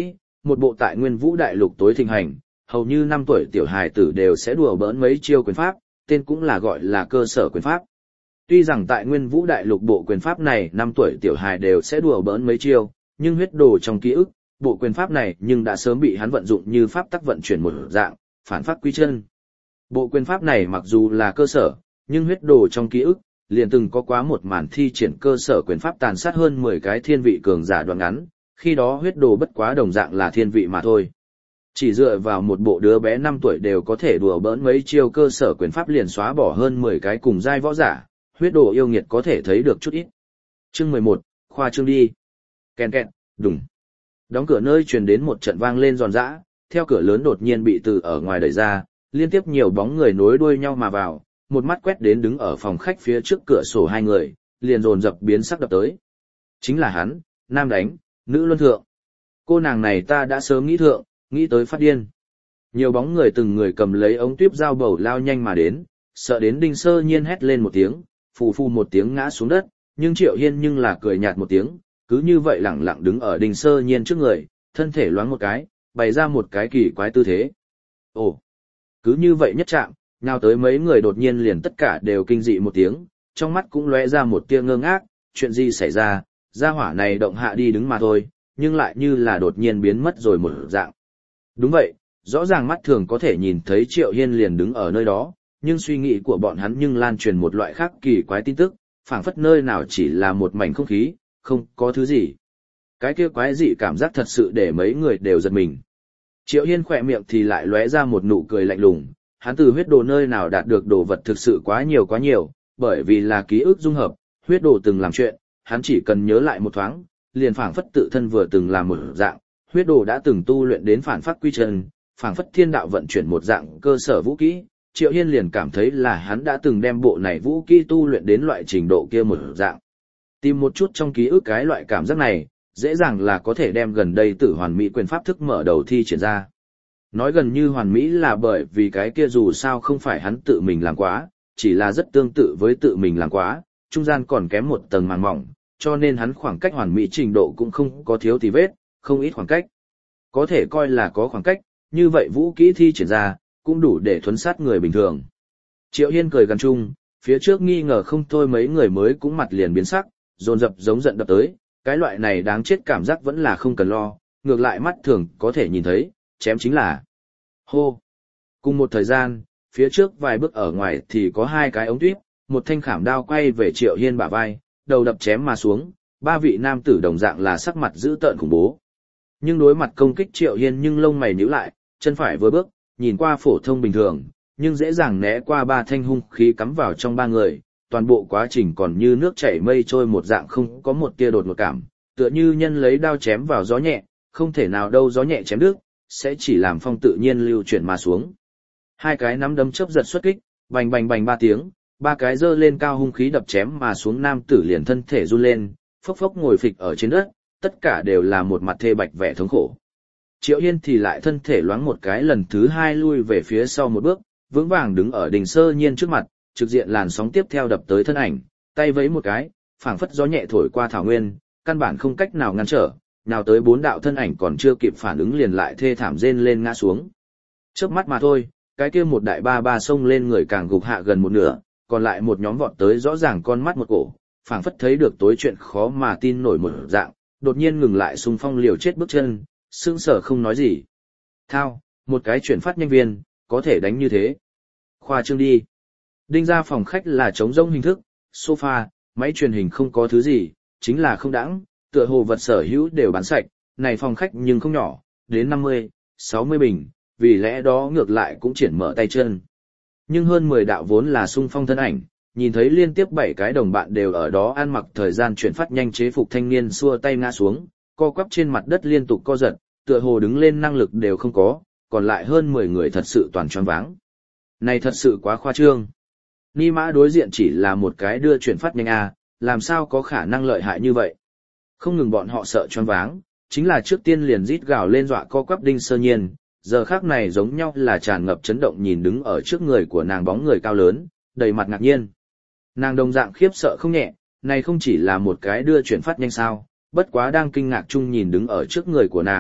một bộ tại Nguyên Vũ Đại Lục tối thịnh hành, hầu như 5 tuổi tiểu hài tử đều sẽ đùa bỡn mấy chiêu quyền pháp, tên cũng là gọi là cơ sở quyền pháp. Tuy rằng tại Nguyên Vũ Đại Lục bộ quyền pháp này 5 tuổi tiểu hài đều sẽ đùa bỡn mấy chiêu, nhưng huyết đồ trong ký ức, bộ quyền pháp này nhưng đã sớm bị hắn vận dụng như pháp tắc vận chuyển một dạng, phản phát quy chân. Bộ quyền pháp này mặc dù là cơ sở, nhưng huyết đồ trong ký ức, liền từng có quá một màn thi triển cơ sở quyền pháp tàn sát hơn 10 cái thiên vị cường giả đoạn ngắn, khi đó huyết đồ bất quá đồng dạng là thiên vị mà thôi. Chỉ dựa vào một bộ đứa bé 5 tuổi đều có thể đùa bỡn mấy chiêu cơ sở quyền pháp liền xóa bỏ hơn 10 cái cùng giai võ giả, huyết đồ yêu nghiệt có thể thấy được chút ít. Chương 11, khoa trương đi. Kèn kẹt, đùng. Đóng cửa nơi truyền đến một trận vang lên giòn giã, theo cửa lớn đột nhiên bị từ ở ngoài đẩy ra, liên tiếp nhiều bóng người nối đuôi nhau mà vào, một mắt quét đến đứng ở phòng khách phía trước cửa sổ hai người, liền dồn dập biến sắc đập tới. Chính là hắn, nam đánh, nữ luân thượng. Cô nàng này ta đã sớm nghĩ thượng, nghĩ tới phát điên. Nhiều bóng người từng người cầm lấy ống tuyếp dao bầu lao nhanh mà đến, sợ đến Đinh Sơ Nhiên hét lên một tiếng, phù phù một tiếng ngã xuống đất, nhưng Triệu Hiên nhưng là cười nhạt một tiếng, cứ như vậy lẳng lặng đứng ở Đinh Sơ Nhiên trước người, thân thể loáng một cái, bày ra một cái kỳ quái tư thế. Ồ, cứ như vậy nhất chạm, nào tới mấy người đột nhiên liền tất cả đều kinh dị một tiếng, trong mắt cũng lóe ra một tia ngơ ngác, chuyện gì xảy ra, gia hỏa này động hạ đi đứng mà thôi, nhưng lại như là đột nhiên biến mất rồi một dạng. Đúng vậy, rõ ràng mắt thường có thể nhìn thấy Triệu Hiên liền đứng ở nơi đó, nhưng suy nghĩ của bọn hắn nhưng lan truyền một loại khác kỳ quái tin tức, phảng phất nơi nào chỉ là một mảnh không khí, không có thứ gì. Cái kia quái dị cảm giác thật sự để mấy người đều giật mình. Triệu Hiên khỏe miệng thì lại lóe ra một nụ cười lạnh lùng, hắn từ huyết đồ nơi nào đạt được đồ vật thực sự quá nhiều, bởi vì là ký ức dung hợp, huyết đồ từng làm chuyện, hắn chỉ cần nhớ lại một thoáng, liền phảng phất tự thân vừa từng làm một dạng, huyết đồ đã từng tu luyện đến phản phát quy chân, phảng phất thiên đạo vận chuyển một dạng cơ sở vũ kỹ, Triệu Hiên liền cảm thấy là hắn đã từng đem bộ này vũ kỹ tu luyện đến loại trình độ kia một dạng. Tìm một chút trong ký ức cái loại cảm giác này, dễ dàng là có thể đem gần đây tử hoàn mỹ quyền pháp thức mở đầu thi triển ra. Nói gần như hoàn mỹ là bởi vì cái kia dù sao không phải hắn tự mình làm quá, chỉ là rất tương tự với tự mình làm quá, trung gian còn kém một tầng màng mỏng, cho nên hắn khoảng cách hoàn mỹ trình độ cũng không có thiếu tì vết, không ít khoảng cách. Có thể coi là có khoảng cách, như vậy vũ kỹ thi triển ra, cũng đủ để thuấn sát người bình thường. Triệu Hiên cười gần chung, phía trước nghi ngờ không thôi mấy người mới cũng mặt liền biến sắc, dồn dập giống giận đập tới, cái loại này đáng chết cảm giác vẫn là không cần lo, ngược lại mắt thường có thể nhìn thấy, chém chính là. Hô! Cùng một thời gian, phía trước vài bước ở ngoài thì có hai cái ống tuyếp, một thanh khảm đao quay về Triệu Hiên bả vai, đầu đập chém mà xuống, ba vị nam tử đồng dạng là sắc mặt dữ tợn khủng bố. Nhưng đối mặt công kích Triệu Hiên nhưng lông mày nhíu lại, chân phải vừa bước, nhìn qua phổ thông bình thường, nhưng dễ dàng né qua ba thanh hung khí cắm vào trong ba người, toàn bộ quá trình còn như nước chảy mây trôi một dạng không có một tia đột ngột cảm, tựa như nhân lấy đao chém vào gió nhẹ, không thể nào đâu gió nhẹ chém đứt, sẽ chỉ làm phong tự nhiên lưu chuyển mà xuống. Hai cái nắm đấm chớp giật xuất kích, bành bành bành ba tiếng, ba cái giơ lên cao hung khí đập chém mà xuống nam tử liền thân thể run lên, phốc phốc ngồi phịch ở trên đất, tất cả đều là một mặt thê bạch vẻ thống khổ. Triệu Hiên thì lại thân thể loáng một cái lần thứ hai lui về phía sau một bước, vững vàng đứng ở Đình Sơ Nhiên trước mặt, trực diện làn sóng tiếp theo đập tới thân ảnh, tay vẫy một cái, phảng phất gió nhẹ thổi qua thảo nguyên, căn bản không cách nào ngăn trở, nào tới bốn đạo thân ảnh còn chưa kịp phản ứng liền lại thê thảm rên lên ngã xuống. Chớp mắt mà thôi, cái kia một đại ba ba xông lên người càng gục hạ gần một nửa, còn lại một nhóm vọt tới rõ ràng con mắt một cổ, phảng phất thấy được tối chuyện khó mà tin nổi một dạng, đột nhiên ngừng lại xung phong liều chết bước chân, sững sờ không nói gì. Thao, một cái chuyển phát nhanh viên, có thể đánh như thế. Khoa trương đi. Đinh ra phòng khách là trống rỗng hình thức, sofa, máy truyền hình không có thứ gì, chính là không đãng, tựa hồ vật sở hữu đều bán sạch, này phòng khách nhưng không nhỏ, đến 50, 60 bình, vì lẽ đó ngược lại cũng triển mở tay chân. Nhưng hơn 10 đạo vốn là xung phong thân ảnh, nhìn thấy liên tiếp 7 cái đồng bạn đều ở đó ăn mặc thời gian chuyển phát nhanh chế phục thanh niên xua tay ngã xuống, co quắp trên mặt đất liên tục co giật, tựa hồ đứng lên năng lực đều không có, còn lại hơn 10 người thật sự toàn choáng váng. Này thật sự quá khoa trương. Ni Mã đối diện chỉ là một cái đưa chuyển phát nhanh à, làm sao có khả năng lợi hại như vậy. Không ngừng bọn họ sợ choáng váng, chính là trước tiên liền rít gào lên dọa co quắp Đinh Sơ Nhiên, giờ khác này giống nhau là tràn ngập chấn động nhìn đứng ở trước người của nàng bóng người cao lớn, đầy mặt ngạc nhiên. Nàng đồng dạng khiếp sợ không nhẹ, này không chỉ là một cái đưa chuyển phát nhanh sao, bất quá đang kinh ngạc chung nhìn đứng ở trước người của nàng,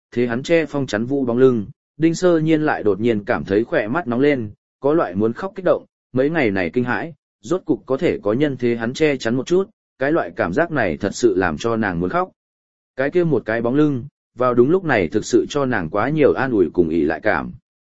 thế hắn che phong chắn vũ bóng lưng, Đinh Sơ Nhiên lại đột nhiên cảm thấy khỏe mắt nóng lên, có loại muốn khóc kích động, mấy ngày này kinh hãi, rốt cục có thể có nhân thế hắn che chắn một chút, cái loại cảm giác này thật sự làm cho nàng muốn khóc. Cái kia một cái bóng lưng, vào đúng lúc này thực sự cho nàng quá nhiều an ủi cùng ỷ lại cảm.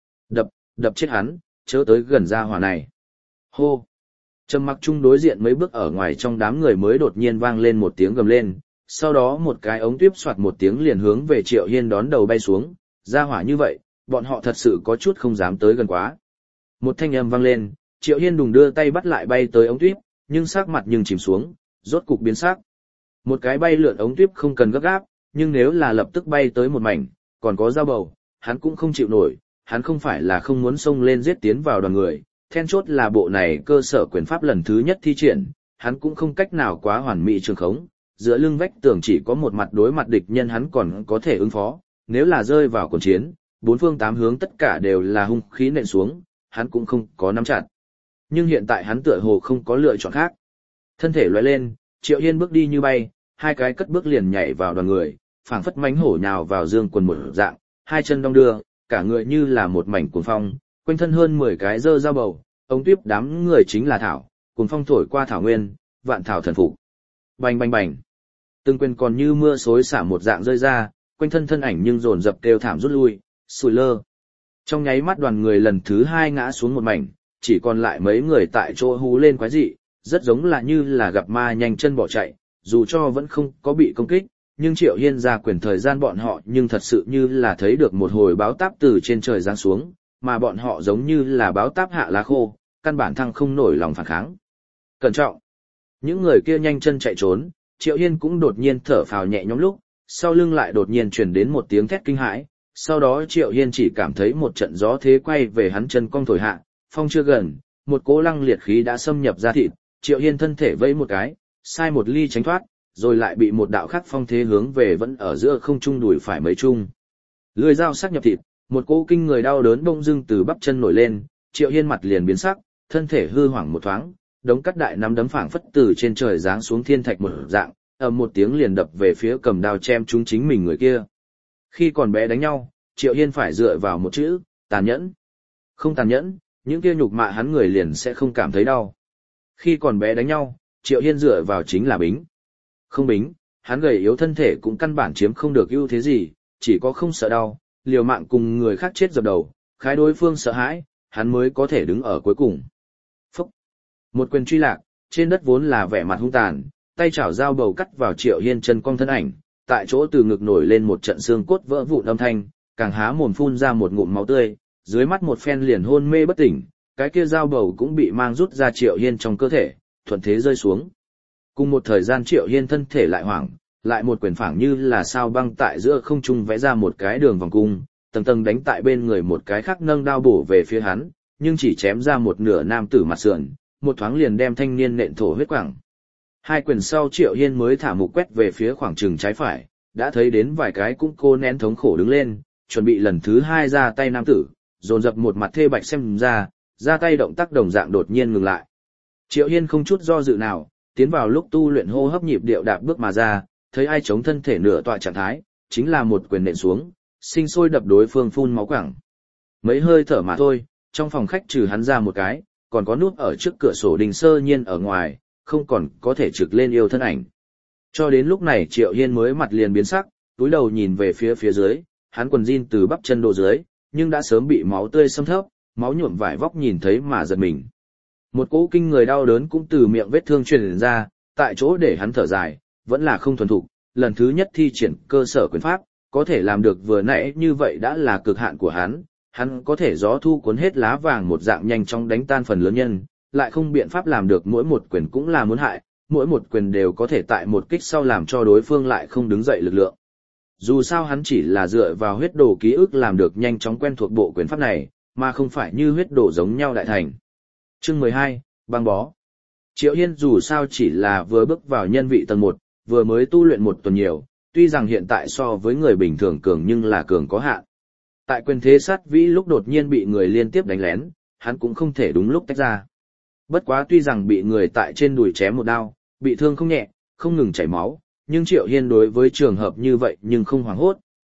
Đập chết hắn, chớ tới gần ra hỏa này. Hô! Trầm mặc chung đối diện mấy bước ở ngoài trong đám người mới đột nhiên vang lên một tiếng gầm lên, sau đó một cái ống tuyếp soạt một tiếng liền hướng về Triệu Hiên đón đầu bay xuống, ra hỏa như vậy, bọn họ thật sự có chút không dám tới gần quá. Một thanh âm vang lên, Triệu Hiên đùng đưa tay bắt lại bay tới ống tuyếp, nhưng sắc mặt nhưng chìm xuống, rốt cục biến sắc. Một cái bay lượn ống tuyếp không cần gấp gáp, nhưng nếu là lập tức bay tới một mảnh, còn có dao bầu, hắn cũng không chịu nổi, hắn không phải là không muốn xông lên giết tiến vào đoàn người, then chốt là bộ này cơ sở quyền pháp lần thứ nhất thi triển, hắn cũng không cách nào quá hoàn mỹ trường khống, giữa lưng vách tường chỉ có một mặt đối mặt địch nhân hắn còn có thể ứng phó, nếu là rơi vào cuộc chiến, bốn phương tám hướng tất cả đều là hung khí nện xuống, hắn cũng không có nắm chặt. Nhưng hiện tại hắn tựa hồ không có lựa chọn khác. Thân thể lóe lên, Triệu Hiên bước đi như bay, hai cái cất bước liền nhảy vào đoàn người, phảng phất mánh hổ nhào vào dương quần một dạng, hai chân đong đưa, cả người như là một mảnh cuồng phong, quanh thân hơn 10 cái dơ dao bầu, ống tuyếp đám người chính là thảo, cuồng phong thổi qua thảo nguyên, vạn thảo thần phục. Bành bành bành. Từng quyền còn như mưa xối xả một dạng rơi ra, quanh thân thân ảnh nhưng dồn dập kêu thảm rút lui, sùi lơ. Trong nháy mắt đoàn người lần thứ hai ngã xuống một mảnh, chỉ còn lại mấy người tại chỗ hú lên quái dị, rất giống là như là gặp ma nhanh chân bỏ chạy, dù cho vẫn không có bị công kích, nhưng Triệu Hiên ra quyền thời gian bọn họ nhưng thật sự như là thấy được một hồi báo táp từ trên trời giáng xuống, mà bọn họ giống như là báo táp hạ lá khô, căn bản thăng không nổi lòng phản kháng. Cẩn trọng! Những người kia nhanh chân chạy trốn, Triệu Hiên cũng đột nhiên thở phào nhẹ nhõm lúc, sau lưng lại đột nhiên truyền đến một tiếng thét kinh hãi, sau đó Triệu Hiên chỉ cảm thấy một trận gió thế quay về hắn chân cong thổi hạ, phong chưa gần, một cỗ lăng liệt khí đã xâm nhập ra thịt, Triệu Hiên thân thể vẫy một cái, sai một ly tránh thoát, rồi lại bị một đạo khác phong thế hướng về vẫn ở giữa không trung đùi phải mấy chung. Lưỡi dao sắc nhập thịt, một cỗ kinh người đau đớn bỗng dưng từ bắp chân nổi lên, Triệu Hiên mặt liền biến sắc, thân thể hư hoảng một thoáng, đống cắt đại nắm đấm phảng phất từ trên trời giáng xuống thiên thạch một dạng, ầm một tiếng liền đập về phía cầm đao chém trúng chính mình người kia. Khi còn bé đánh nhau, Triệu Hiên phải dựa vào một chữ, tàn nhẫn. Không tàn nhẫn, những kia nhục mạ hắn người liền sẽ không cảm thấy đau. Khi còn bé đánh nhau, Triệu Hiên dựa vào chính là bính. Không bính, hắn gầy yếu thân thể cũng căn bản chiếm không được ưu thế gì, chỉ có không sợ đau, liều mạng cùng người khác chết dập đầu, khái đối phương sợ hãi, hắn mới có thể đứng ở cuối cùng. Phúc! Một quyền truy lạc, trên đất vốn là vẻ mặt hung tàn, tay chảo dao bầu cắt vào Triệu Hiên chân cong thân ảnh, tại chỗ từ ngực nổi lên một trận xương cốt vỡ vụn âm thanh, càng há mồm phun ra một ngụm máu tươi, dưới mắt một phen liền hôn mê bất tỉnh, cái kia dao bầu cũng bị mang rút ra Triệu Hiên trong cơ thể, thuận thế rơi xuống. Cùng một thời gian Triệu Hiên thân thể lại hoảng, lại một quyền phảng như là sao băng tại giữa không trung vẽ ra một cái đường vòng cung, tầng tầng đánh tại bên người một cái khác nâng đao bổ về phía hắn, nhưng chỉ chém ra một nửa nam tử mặt sườn, một thoáng liền đem thanh niên nện thổ huyết quảng. Hai quyền sau Triệu Hiên mới thả mục quét về phía khoảng trừng trái phải, đã thấy đến vài cái cũng cô nén thống khổ đứng lên, chuẩn bị lần thứ hai ra tay nam tử, dồn dập một mặt thê bạch xem ra tay động tác đồng dạng đột nhiên ngừng lại. Triệu Hiên không chút do dự nào, tiến vào lúc tu luyện hô hấp nhịp điệu đạp bước mà ra, thấy ai chống thân thể nửa tọa trạng thái, chính là một quyền nện xuống, sinh sôi đập đối phương phun máu quảng. Mấy hơi thở mà thôi, trong phòng khách trừ hắn ra một cái, còn có nút ở trước cửa sổ Đình Sơ Nhiên ở ngoài, không còn có thể trực lên yêu thân ảnh. Cho đến lúc này Triệu Hiên mới mặt liền biến sắc, túi đầu nhìn về phía dưới, hắn quần jean từ bắp chân độ dưới, nhưng đã sớm bị máu tươi xâm thấp, máu nhuộm vải vóc nhìn thấy mà giật mình. Một cỗ kinh người đau đớn cũng từ miệng vết thương truyền ra, tại chỗ để hắn thở dài, vẫn là không thuần thục, lần thứ nhất thi triển cơ sở quyền pháp, có thể làm được vừa nãy như vậy đã là cực hạn của hắn có thể gió thu cuốn hết lá vàng một dạng nhanh chóng đánh tan phần lớn nhân, lại không biện pháp làm được mỗi một quyền cũng là muốn hại, mỗi một quyền đều có thể tại một kích sau làm cho đối phương lại không đứng dậy lực lượng. Dù sao hắn chỉ là dựa vào huyết đồ ký ức làm được nhanh chóng quen thuộc bộ quyền pháp này, mà không phải như huyết đồ giống nhau đại thành. Chương 12, băng bó. Triệu Hiên dù sao chỉ là vừa bước vào nhân vị tầng 1, vừa mới tu luyện một tuần nhiều, tuy rằng hiện tại so với người bình thường cường nhưng là cường có hạn. Tại quyền thế sát vĩ lúc đột nhiên bị người liên tiếp đánh lén, hắn cũng không thể đúng lúc tách ra. Bất quá tuy rằng bị người tại trên đùi chém một đao, bị thương không nhẹ, không ngừng chảy máu, nhưng Triệu Hiên đối với trường hợp như vậy nhưng không hoảng hốt,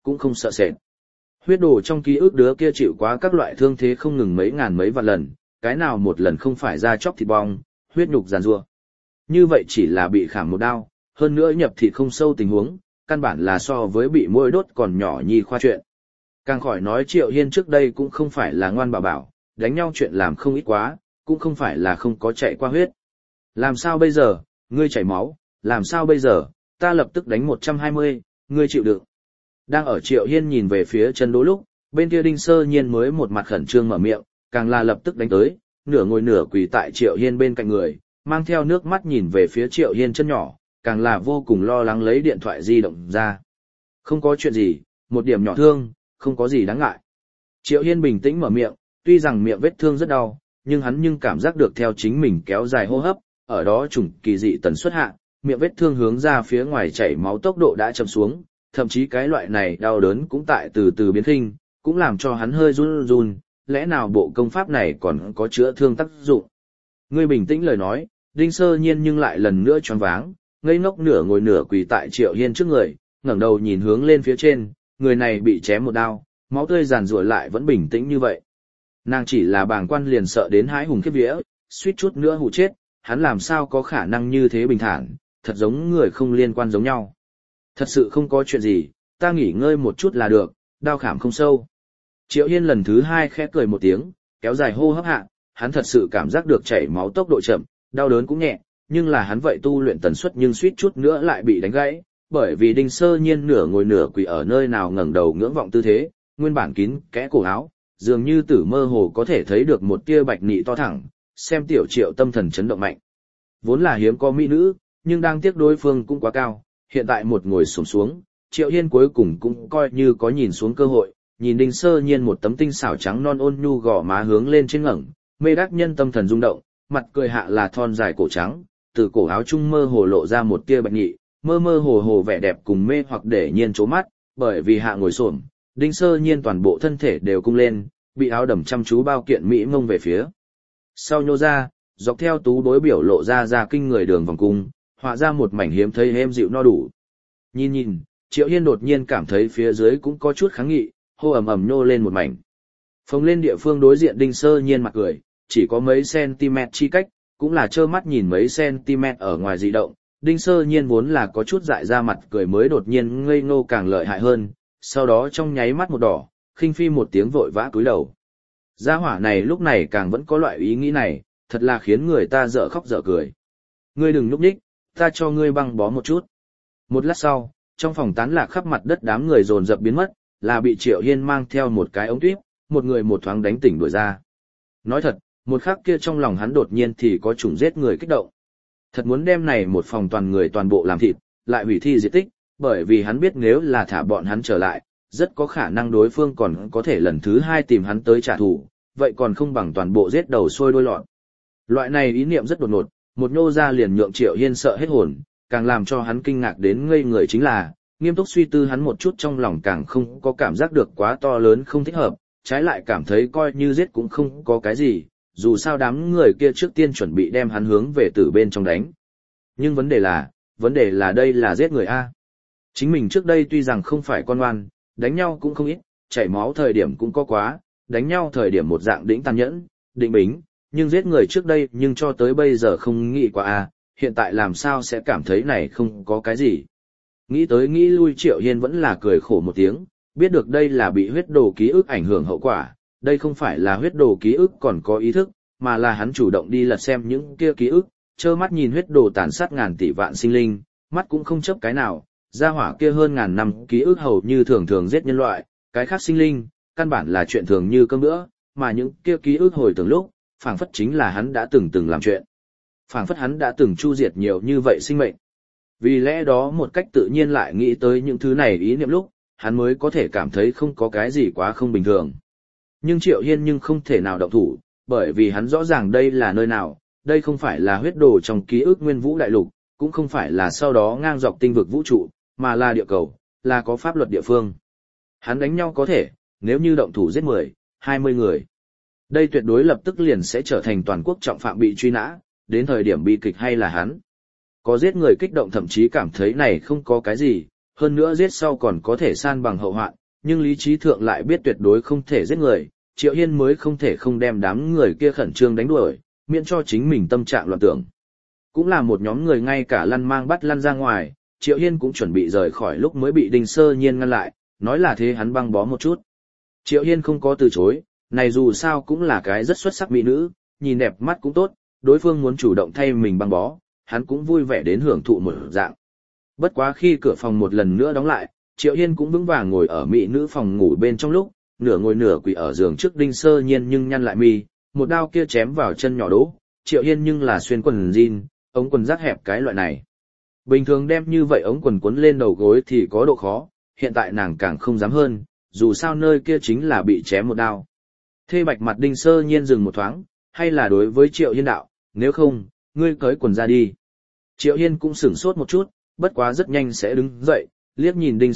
cũng không sợ sệt. Huyết đồ trong ký ức đứa kia chịu quá các loại thương thế không ngừng mấy ngàn mấy vạn lần, cái nào một lần không phải da chóc thịt bong, huyết nhục giàn rua. Như vậy chỉ là bị khảm một đao, hơn nữa nhập thịt không sâu tình huống, căn bản là so với bị môi đốt còn nhỏ nhi khoa chuyện. Càng khỏi nói Triệu Hiên trước đây cũng không phải là ngoan bảo bảo, đánh nhau chuyện làm không ít quá, cũng không phải là không có chạy qua huyết. Làm sao bây giờ, ngươi chảy máu, làm sao bây giờ, ta lập tức đánh 120, ngươi chịu đựng. Đang ở Triệu Hiên nhìn về phía chân Đỗ lúc, bên kia Đinh Sơ Nhiên mới một mặt khẩn trương mở miệng, càng là lập tức đánh tới, nửa ngồi nửa quỳ tại Triệu Hiên bên cạnh người, mang theo nước mắt nhìn về phía Triệu Hiên chân nhỏ, càng là vô cùng lo lắng lấy điện thoại di động ra. Không có chuyện gì, một điểm nhỏ thương, không có gì đáng ngại. Triệu Hiên bình tĩnh mở miệng, tuy rằng miệng vết thương rất đau, nhưng cảm giác được theo chính mình kéo dài hô hấp, ở đó chủng kỳ dị tần suất hạ, miệng vết thương hướng ra phía ngoài chảy máu tốc độ đã chậm xuống, thậm chí cái loại này đau đớn cũng tại từ từ biến khinh, cũng làm cho hắn hơi run run, lẽ nào bộ công pháp này còn có chữa thương tác dụng. Ngươi bình tĩnh lời nói, Đinh Sơ Nhiên nhưng lại lần nữa choáng váng, ngây ngốc nửa ngồi nửa quỳ tại Triệu Hiên trước người, ngẩng đầu nhìn hướng lên phía trên, người này bị chém một đao, máu tươi giàn rủa lại vẫn bình tĩnh như vậy. Nàng chỉ là bàng quan liền sợ đến hãi hùng khiếp vía, suýt chút nữa hụ chết, hắn làm sao có khả năng như thế bình thản, thật giống người không liên quan giống nhau. Thật sự không có chuyện gì, ta nghỉ ngơi một chút là được, đau khảm không sâu. Triệu Hiên lần thứ hai khẽ cười một tiếng, kéo dài hô hấp hạ, hắn thật sự cảm giác được chảy máu tốc độ chậm, đau đớn cũng nhẹ, nhưng là hắn vậy tu luyện tần suất nhưng suýt chút nữa lại bị đánh gãy, bởi vì Đinh Sơ Nhiên nửa ngồi nửa quỳ ở nơi nào ngẩng đầu ngưỡng vọng tư thế, nguyên bản kín kẽ cổ áo, dường như tử mơ hồ có thể thấy được một tia bạch nị to thẳng, xem tiểu Triệu tâm thần chấn động mạnh. Vốn là hiếm có mỹ nữ, nhưng đang tiếc đối phương cũng quá cao, hiện tại một ngồi xổm xuống, Triệu Hiên cuối cùng cũng coi như có nhìn xuống cơ hội, nhìn Đinh Sơ Nhiên một tấm tinh xảo trắng non ôn nhu gò má hướng lên trên ngẩng, mê đắc nhân tâm thần rung động, mặt cười hạ là thon dài cổ trắng, từ cổ áo trung mơ hồ lộ ra một tia bạch nhị, mơ mơ hồ hồ vẻ đẹp cùng mê hoặc để nhiên chố mắt, bởi vì hạ ngồi xổm, Đinh Sơ Nhiên toàn bộ thân thể đều cung lên, bị áo đầm chăm chú bao kiện mỹ mông về phía sau nhô ra, dọc theo tú đối biểu lộ ra kinh người đường vòng cung, họa ra một mảnh hiếm thấy êm dịu no đủ. Nhìn, Triệu Hiên đột nhiên cảm thấy phía dưới cũng có chút kháng nghị, hô ầm ầm nhô lên một mảnh. Phồng lên địa phương đối diện Đinh Sơ Nhiên mặt cười, chỉ có mấy cm chi cách, cũng là trơ mắt nhìn mấy cm ở ngoài dị động. Đinh Sơ Nhiên vốn là có chút dại ra mặt cười mới đột nhiên ngây ngô càng lợi hại hơn, sau đó trong nháy mắt một đỏ, khinh phi một tiếng vội vã cúi đầu. Gia hỏa này lúc này càng vẫn có loại ý nghĩ này, thật là khiến người ta dở khóc dở cười. Ngươi đừng núp nhích, ta cho ngươi băng bó một chút. Một lát sau, trong phòng tán lạc khắp mặt đất đám người dồn dập biến mất, là bị Triệu Hiên mang theo một cái ống tuyếp, một người một thoáng đánh tỉnh đuổi ra. Nói thật, một khắc kia trong lòng hắn đột nhiên thì có chủng giết người kích động. Thật muốn đem này một phòng toàn người toàn bộ làm thịt, lại hủy thi diệt tích, bởi vì hắn biết nếu là thả bọn hắn trở lại, rất có khả năng đối phương còn có thể lần thứ hai tìm hắn tới trả thù, vậy còn không bằng toàn bộ giết đầu sôi đôi lọt. Loại này ý niệm rất đột ngột, một nhô ra liền nhượng Triệu Hiên sợ hết hồn, càng làm cho hắn kinh ngạc đến ngây người chính là, nghiêm túc suy tư hắn một chút trong lòng càng không có cảm giác được quá to lớn không thích hợp, trái lại cảm thấy coi như giết cũng không có cái gì, dù sao đám người kia trước tiên chuẩn bị đem hắn hướng về từ bên trong đánh. Nhưng vấn đề là đây là giết người A. Chính mình trước đây tuy rằng không phải con ngoan, đánh nhau cũng không ít, chảy máu thời điểm cũng có quá, đánh nhau thời điểm một dạng đĩnh tàn nhẫn, định bính, nhưng giết người trước đây nhưng cho tới bây giờ không nghĩ qua A, hiện tại làm sao sẽ cảm thấy này không có cái gì. Nghĩ tới nghĩ lui Triệu Hiên vẫn là cười khổ một tiếng, biết được đây là bị huyết đồ ký ức ảnh hưởng hậu quả, đây không phải là huyết đồ ký ức còn có ý thức, mà là hắn chủ động đi lật xem những kia ký ức, trơ mắt nhìn huyết đồ tàn sát ngàn tỷ vạn sinh linh, mắt cũng không chấp cái nào, gia hỏa kia hơn ngàn năm ký ức hầu như thường thường giết nhân loại, cái khác sinh linh, căn bản là chuyện thường như cơm bữa, mà những kia ký ức hồi tưởng lúc, phảng phất chính là hắn đã từng làm chuyện. Phảng phất hắn đã từng chu diệt nhiều như vậy sinh mệnh. Vì lẽ đó một cách tự nhiên lại nghĩ tới những thứ này ý niệm lúc, hắn mới có thể cảm thấy không có cái gì quá không bình thường. Nhưng Triệu Hiên nhưng không thể nào động thủ, bởi vì hắn rõ ràng đây là nơi nào, đây không phải là huyết đồ trong ký ức nguyên vũ đại lục, cũng không phải là sau đó ngang dọc tinh vực vũ trụ, mà là địa cầu, là có pháp luật địa phương. Hắn đánh nhau có thể, nếu như động thủ giết 10, 20 người. Đây tuyệt đối lập tức liền sẽ trở thành toàn quốc trọng phạm bị truy nã, đến thời điểm bi kịch hay là hắn. Có giết người kích động thậm chí cảm thấy này không có cái gì, hơn nữa giết sau còn có thể san bằng hậu hoạn, nhưng lý trí thượng lại biết tuyệt đối không thể giết người, Triệu Hiên mới không thể không đem đám người kia khẩn trương đánh đuổi, miễn cho chính mình tâm trạng loạn tưởng. Cũng là một nhóm người ngay cả lăn mang bắt lăn ra ngoài, Triệu Hiên cũng chuẩn bị rời khỏi lúc mới bị Đinh Sơ Nhiên ngăn lại, nói là thế hắn băng bó một chút. Triệu Hiên không có từ chối, này dù sao cũng là cái rất xuất sắc mỹ nữ, nhìn đẹp mắt cũng tốt, đối phương muốn chủ động thay mình băng bó, hắn cũng vui vẻ đến hưởng thụ một dạng. Bất quá khi cửa phòng một lần nữa đóng lại, Triệu Hiên cũng vững vàng ngồi ở mỹ nữ phòng ngủ bên trong lúc, nửa ngồi nửa quỳ ở giường trước Đinh Sơ Nhiên nhưng nhăn lại mi, một đao kia chém vào chân nhỏ đỗ, Triệu Hiên nhưng là xuyên quần jean, ống quần rác hẹp cái loại này. Bình thường đem như vậy ống quần quấn lên đầu gối thì có độ khó, hiện tại nàng càng không dám hơn, dù sao nơi kia chính là bị chém một đao. Thê bạch mặt Đinh Sơ Nhiên dừng một thoáng, hay là đối với Triệu Hiên đạo, nếu không, ngươi cởi quần ra đi. Triệu Hiên cũng sửng sốt một chút, bất quá rất nhanh sẽ đứng dậy, liếc nhìn Đinh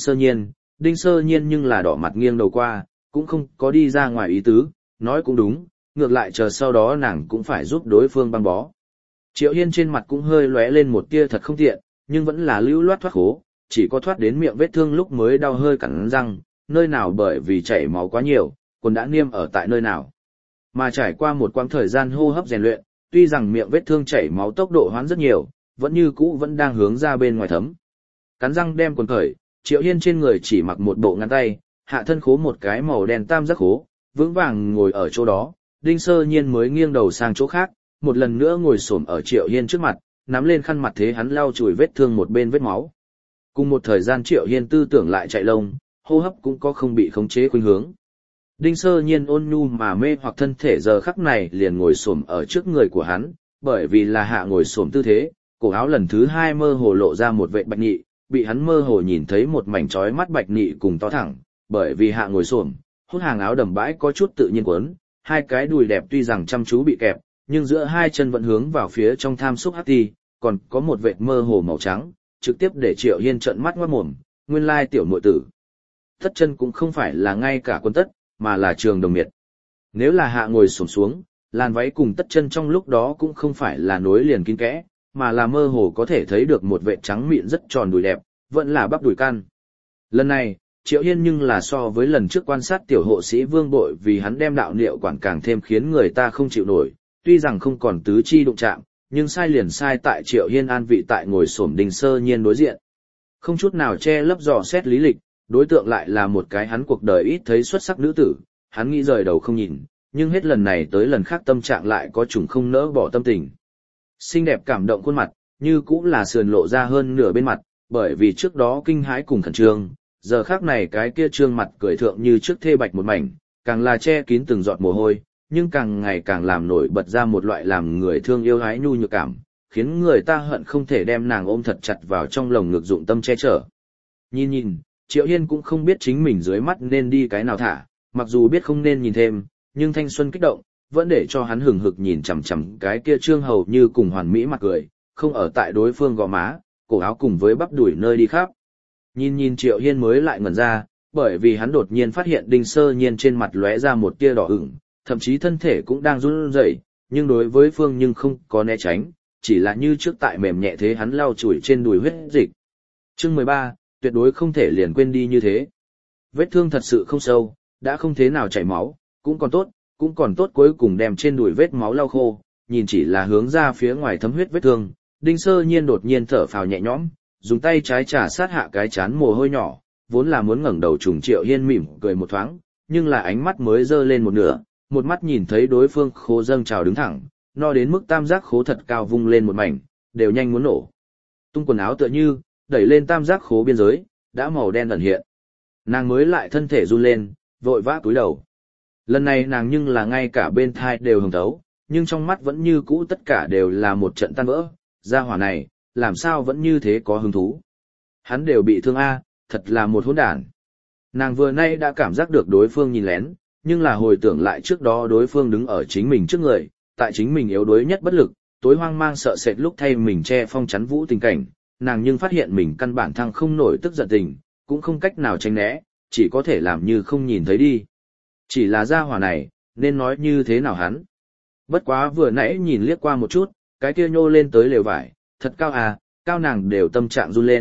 Sơ Nhiên nhưng là đỏ mặt nghiêng đầu qua, cũng không có đi ra ngoài ý tứ, nói cũng đúng, ngược lại chờ sau đó nàng cũng phải giúp đối phương băng bó. Triệu Hiên trên mặt cũng hơi lóe lên một tia thật không tiện, nhưng vẫn là lưu loát thoát khố, chỉ có thoát đến miệng vết thương lúc mới đau hơi cắn răng, nơi nào bởi vì chảy máu quá nhiều, quần đã niêm ở tại nơi nào. Mà trải qua một quãng thời gian hô hấp rèn luyện, tuy rằng miệng vết thương chảy máu tốc độ hoán rất nhiều, vẫn như cũ vẫn đang hướng ra bên ngoài thấm. Cắn răng đem quần cởi, Triệu Hiên trên người chỉ mặc một bộ ngắn tay, hạ thân khố một cái màu đen tam giác khố, vững vàng ngồi ở chỗ đó, Đinh Sơ Nhiên mới nghiêng đầu sang chỗ khác, một lần nữa ngồi xổm ở Triệu Hiên trước mặt, nắm lên khăn mặt thế hắn lau chùi vết thương một bên vết máu. Cùng một thời gian Triệu Hiên tư tưởng lại chạy lông, hô hấp cũng có không bị khống chế khuynh hướng. Đinh Sơ Nhiên ôn nhu mà mê hoặc thân thể giờ khắc này liền ngồi xổm ở trước người của hắn, bởi vì là hạ ngồi xổm tư thế, cổ áo lần thứ hai mơ hồ lộ ra một vệt bạch nhị, bị hắn mơ hồ nhìn thấy một mảnh chói mắt bạch nhị cùng to thẳng, bởi vì hạ ngồi xổm, hút hàng áo đầm bãi có chút tự nhiên quấn, hai cái đùi đẹp tuy rằng chăm chú bị kẹp, nhưng giữa hai chân vẫn hướng vào phía trong tham xúc hắc ti, còn có một vệt mơ hồ màu trắng, trực tiếp để Triệu Hiên trợn mắt ngoác mồm, nguyên lai tiểu muội tử. Tất chân cũng không phải là ngay cả quân tất, mà là trường đồng miệt. Nếu là hạ ngồi xổm xuống, làn váy cùng tất chân trong lúc đó cũng không phải là nối liền kín kẽ, mà là mơ hồ có thể thấy được một vệt trắng mịn rất tròn đùi đẹp, vẫn là bắp đùi căn. Lần này, Triệu Hiên nhưng là so với lần trước quan sát tiểu hộ sĩ Vương Bội vì hắn đem đạo niệu quản càng thêm khiến người ta không chịu nổi, tuy rằng không còn tứ chi đụng chạm, nhưng sai liền sai tại Triệu Hiên an vị tại ngồi xổm Đinh Sơ Nhiên đối diện. Không chút nào che lấp dò xét lý lịch, đối tượng lại là một cái hắn cuộc đời ít thấy xuất sắc nữ tử, hắn nghĩ rời đầu không nhìn, nhưng hết lần này tới lần khác tâm trạng lại có chủng không nỡ bỏ tâm tình. Xinh đẹp cảm động khuôn mặt, như cũng là sườn lộ ra hơn nửa bên mặt, bởi vì trước đó kinh hãi cùng khẩn trương, giờ khác này cái kia trương mặt cười thượng như trước thê bạch một mảnh, càng là che kín từng giọt mồ hôi, nhưng càng ngày càng làm nổi bật ra một loại làm người thương yêu ái nhu nhược cảm, khiến người ta hận không thể đem nàng ôm thật chặt vào trong lồng ngực dụng tâm che chở. Nhìn, Triệu Hiên cũng không biết chính mình dưới mắt nên đi cái nào thả, mặc dù biết không nên nhìn thêm, nhưng thanh xuân kích động, vẫn để cho hắn hừng hực nhìn chằm chằm cái kia trương hầu như cùng hoàn mỹ mặt cười, không ở tại đối phương gò má, cổ áo cùng với bắp đùi nơi đi khắp. Nhìn Triệu Hiên mới lại ngẩn ra, bởi vì hắn đột nhiên phát hiện Đinh Sơ Nhiên trên mặt lóe ra một tia đỏ ửng, thậm chí thân thể cũng đang run rẩy, nhưng đối với Phương nhưng không có né tránh, chỉ là như trước tại mềm nhẹ thế hắn lau chùi trên đùi huyết dịch. Chương 13, tuyệt đối không thể liền quên đi như thế. Vết thương thật sự không sâu, đã không thế nào chảy máu, cũng còn tốt cuối cùng đem trên đùi vết máu lau khô, nhìn chỉ là hướng ra phía ngoài thấm huyết vết thương, Đinh Sơ Nhiên đột nhiên thở phào nhẹ nhõm, dùng tay trái trà sát hạ cái chán mồ hôi nhỏ, vốn là muốn ngẩng đầu trùng Triệu Hiên mỉm cười một thoáng, nhưng là ánh mắt mới dơ lên một nửa, một mắt nhìn thấy đối phương khô dâng trào đứng thẳng, no đến mức tam giác khố thật cao vung lên một mảnh, đều nhanh muốn nổ. Tung quần áo tựa như, đẩy lên tam giác khố biên giới, đã màu đen ẩn hiện. Nàng mới lại thân thể run lên, vội vã cúi đầu. Lần này nàng nhưng là ngay cả bên thai đều hồng thấu, nhưng trong mắt vẫn như cũ tất cả đều là một trận tan vỡ, gia hỏa này, làm sao vẫn như thế có hứng thú. Hắn đều bị thương a, thật là một hỗn đản. Nàng vừa nay đã cảm giác được đối phương nhìn lén, nhưng là hồi tưởng lại trước đó đối phương đứng ở chính mình trước người, tại chính mình yếu đuối nhất bất lực, tối hoang mang sợ sệt lúc thay mình che phong chắn vũ tình cảnh, nàng nhưng phát hiện mình căn bản thăng không nổi tức giận tình, cũng không cách nào tránh né, chỉ có thể làm như không nhìn thấy đi. Chỉ là gia hỏa này, nên nói như thế nào hắn. Bất quá vừa nãy nhìn liếc qua một chút, cái kia nhô lên tới lều vải, thật cao à, cao nàng đều tâm trạng run lên,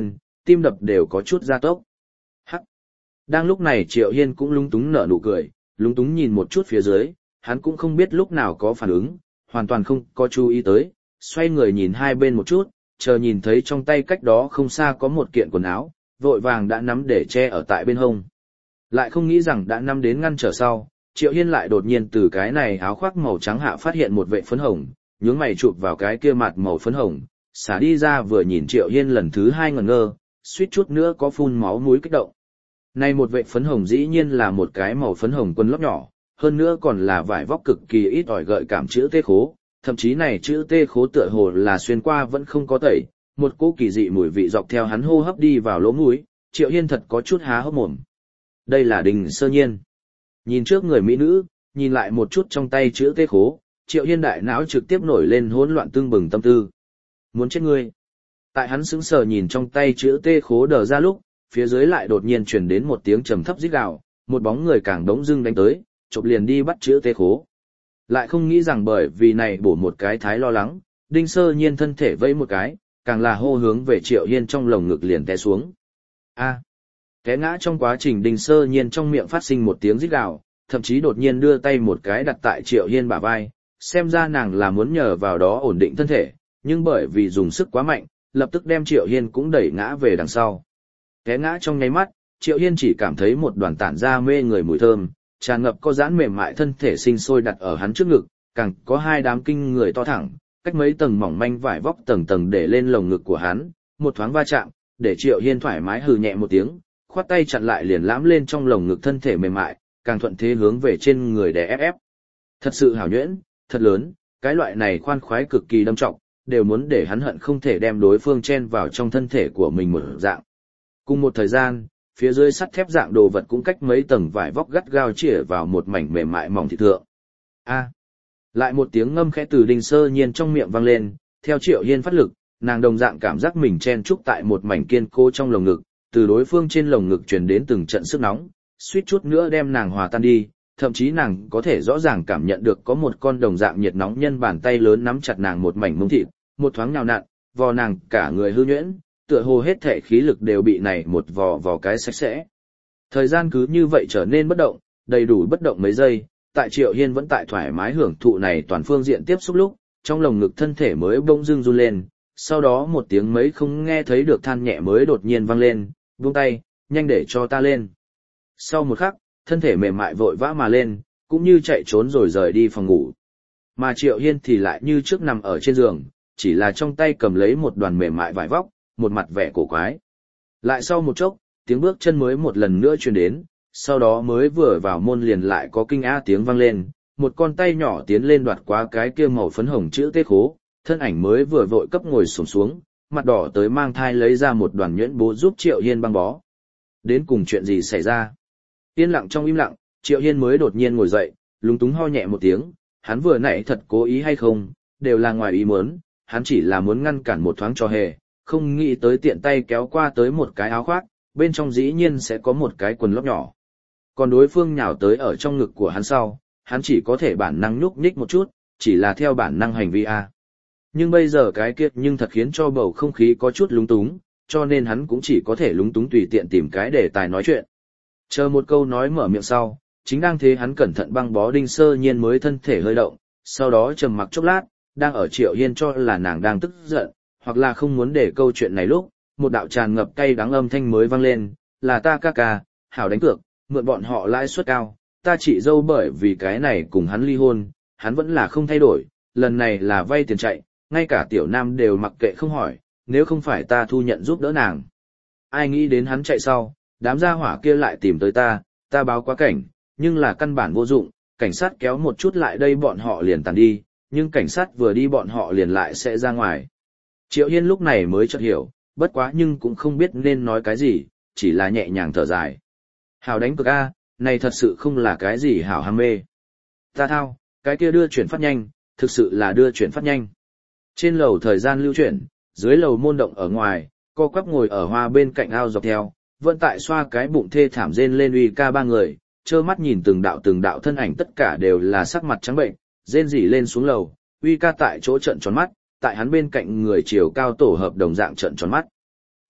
tim đập đều có chút gia tốc. Hắc. Đang lúc này Triệu Hiên cũng lúng túng nở nụ cười, lúng túng nhìn một chút phía dưới, hắn cũng không biết lúc nào có phản ứng, hoàn toàn không có chú ý tới, xoay người nhìn hai bên một chút, chờ nhìn thấy trong tay cách đó không xa có một kiện quần áo, vội vàng đã nắm để che ở tại bên hông. Lại không nghĩ rằng đã nắm đến ngăn trở sau, Triệu Hiên lại đột nhiên từ cái này áo khoác màu trắng hạ phát hiện một vệ phấn hồng, nhướng mày chụp vào cái kia mặt màu phấn hồng, xả đi ra vừa nhìn Triệu Hiên lần thứ hai ngẩn ngơ, suýt chút nữa có phun máu mũi kích động. Này một vệ phấn hồng dĩ nhiên là một cái màu phấn hồng quần lót nhỏ, hơn nữa còn là vải vóc cực kỳ ít ỏi gợi cảm chữ T khố, thậm chí này chữ T khố tựa hồ là xuyên qua vẫn không có tẩy, một cỗ kỳ dị mùi vị dọc theo hắn hô hấp đi vào lỗ mũi, Triệu Hiên thật có chút há hốc mồm. Đây là Đình Sơ Nhiên. Nhìn trước người mỹ nữ, nhìn lại một chút trong tay chữ T khố, Triệu Hiên đại não trực tiếp nổi lên hỗn loạn tương bừng tâm tư. Muốn chết ngươi. Tại hắn sững sờ nhìn trong tay chữ T khố đờ ra lúc, phía dưới lại đột nhiên truyền đến một tiếng trầm thấp rít gào, một bóng người càng đống dưng đánh tới, chộp liền đi bắt chữ T khố. Lại không nghĩ rằng bởi vì này bổ một cái thái lo lắng, Đinh Sơ Nhiên thân thể vẫy một cái, càng là hô hướng về Triệu Hiên trong lồng ngực liền té xuống. A. Té ngã trong quá trình Đinh Sơ Nhiên trong miệng phát sinh một tiếng rít gào, thậm chí đột nhiên đưa tay một cái đặt tại Triệu Hiên bả vai, xem ra nàng là muốn nhờ vào đó ổn định thân thể, nhưng bởi vì dùng sức quá mạnh, lập tức đem Triệu Hiên cũng đẩy ngã về đằng sau. Té ngã trong nháy mắt, Triệu Hiên chỉ cảm thấy một đoàn tản ra mê người mùi thơm, tràn ngập có giãn mềm mại thân thể sinh sôi đặt ở hắn trước ngực, càng có hai đám kinh người to thẳng, cách mấy tầng mỏng manh vải vóc tầng tầng để lên lồng ngực của hắn, một thoáng va chạm, để Triệu Hiên thoải mái hừ nhẹ một tiếng, khoát tay chặn lại liền lãm lên trong lồng ngực thân thể mềm mại, càng thuận thế hướng về trên người đè ép. Thật sự hảo nhuyễn, thật lớn, cái loại này khoan khoái cực kỳ đâm trọng, đều muốn để hắn hận không thể đem đối phương chen vào trong thân thể của mình một dạng. Cùng một thời gian, phía dưới sắt thép dạng đồ vật cũng cách mấy tầng vải vóc gắt gao chĩa vào một mảnh mềm mại mỏng thịt thượng. A. Lại một tiếng ngâm khẽ từ Đinh Sơ Nhiên trong miệng vang lên, theo Triệu Hiên phát lực, nàng đồng dạng cảm giác mình chen trúc tại một mảnh kiên cố trong lồng ngực, từ đối phương trên lồng ngực truyền đến từng trận sức nóng, suýt chút nữa đem nàng hòa tan đi, thậm chí nàng có thể rõ ràng cảm nhận được có một con đồng dạng nhiệt nóng nhân bàn tay lớn nắm chặt nàng một mảnh mông thịt, một thoáng nhào nặn, vò nàng cả người hư nhuyễn, tựa hồ hết thể khí lực đều bị này một vò cái sạch sẽ. Thời gian cứ như vậy trở nên bất động, đầy đủ bất động mấy giây, tại Triệu Hiên vẫn tại thoải mái hưởng thụ này toàn phương diện tiếp xúc lúc, trong lồng ngực thân thể mới bỗng dưng run lên, sau đó một tiếng mấy không nghe thấy được than nhẹ mới đột nhiên vang lên, buông tay, nhanh để cho ta lên. Sau một khắc, thân thể mềm mại vội vã mà lên, cũng như chạy trốn rồi rời đi phòng ngủ. Mà Triệu Hiên thì lại như trước nằm ở trên giường, chỉ là trong tay cầm lấy một đoàn mềm mại vải vóc, một mặt vẻ cổ quái. Lại sau một chốc, tiếng bước chân mới một lần nữa truyền đến, sau đó mới vừa vào môn liền lại có kinh á tiếng vang lên, một con tay nhỏ tiến lên đoạt qua cái kia màu phấn hồng chữ T khố, thân ảnh mới vừa vội cấp ngồi xổm xuống, mặt đỏ tới mang thai lấy ra một đoàn nhuyễn bố giúp Triệu Hiên băng bó. Đến cùng chuyện gì xảy ra? Yên lặng trong im lặng, Triệu Hiên mới đột nhiên ngồi dậy, lúng túng ho nhẹ một tiếng, hắn vừa nãy thật cố ý hay không, đều là ngoài ý muốn, hắn chỉ là muốn ngăn cản một thoáng cho hề, không nghĩ tới tiện tay kéo qua tới một cái áo khoác, bên trong dĩ nhiên sẽ có một cái quần lót nhỏ. Còn đối phương nhào tới ở trong ngực của hắn sau, hắn chỉ có thể bản năng nhúc nhích một chút, chỉ là theo bản năng hành vi a. Nhưng bây giờ cái kia nhưng thật khiến cho bầu không khí có chút lúng túng, cho nên hắn cũng chỉ có thể lúng túng tùy tiện tìm cái đề tài nói chuyện. Chờ một câu nói mở miệng sau, chính đang thế hắn cẩn thận băng bó Đinh Sơ Nhiên mới thân thể hơi động, sau đó trầm mặc chốc lát, đang ở Triệu Hiên cho là nàng đang tức giận, hoặc là không muốn để câu chuyện này lúc, một đạo tràn ngập cay đắng âm thanh mới vang lên, là ta ca ca, hảo đánh cược, mượn bọn họ lãi suất cao, ta chị dâu bởi vì cái này cùng hắn ly hôn, hắn vẫn là không thay đổi, lần này là vay tiền chạy, ngay cả tiểu nam đều mặc kệ không hỏi, nếu không phải ta thu nhận giúp đỡ nàng. Ai nghĩ đến hắn chạy sau, đám gia hỏa kia lại tìm tới ta báo quá cảnh, nhưng là căn bản vô dụng, cảnh sát kéo một chút lại đây bọn họ liền tàn đi, nhưng cảnh sát vừa đi bọn họ liền lại sẽ ra ngoài. Triệu Hiên lúc này mới chợt hiểu, bất quá nhưng cũng không biết nên nói cái gì, chỉ là nhẹ nhàng thở dài. Hảo đánh cược a, này thật sự không là cái gì hảo ham mê. Ta thao, cái kia đưa chuyển phát nhanh, thực sự là đưa chuyển phát nhanh. Trên lầu thời gian lưu chuyển, dưới lầu môn động ở ngoài, co quắp ngồi ở hoa bên cạnh ao dọc theo, vẫn tại xoa cái bụng thê thảm rên lên uy ca ba người, trơ mắt nhìn từng đạo thân ảnh tất cả đều là sắc mặt trắng bệnh, rên rỉ lên xuống lầu, uy ca tại chỗ trợn tròn mắt, tại hắn bên cạnh người chiều cao tổ hợp đồng dạng trợn tròn mắt.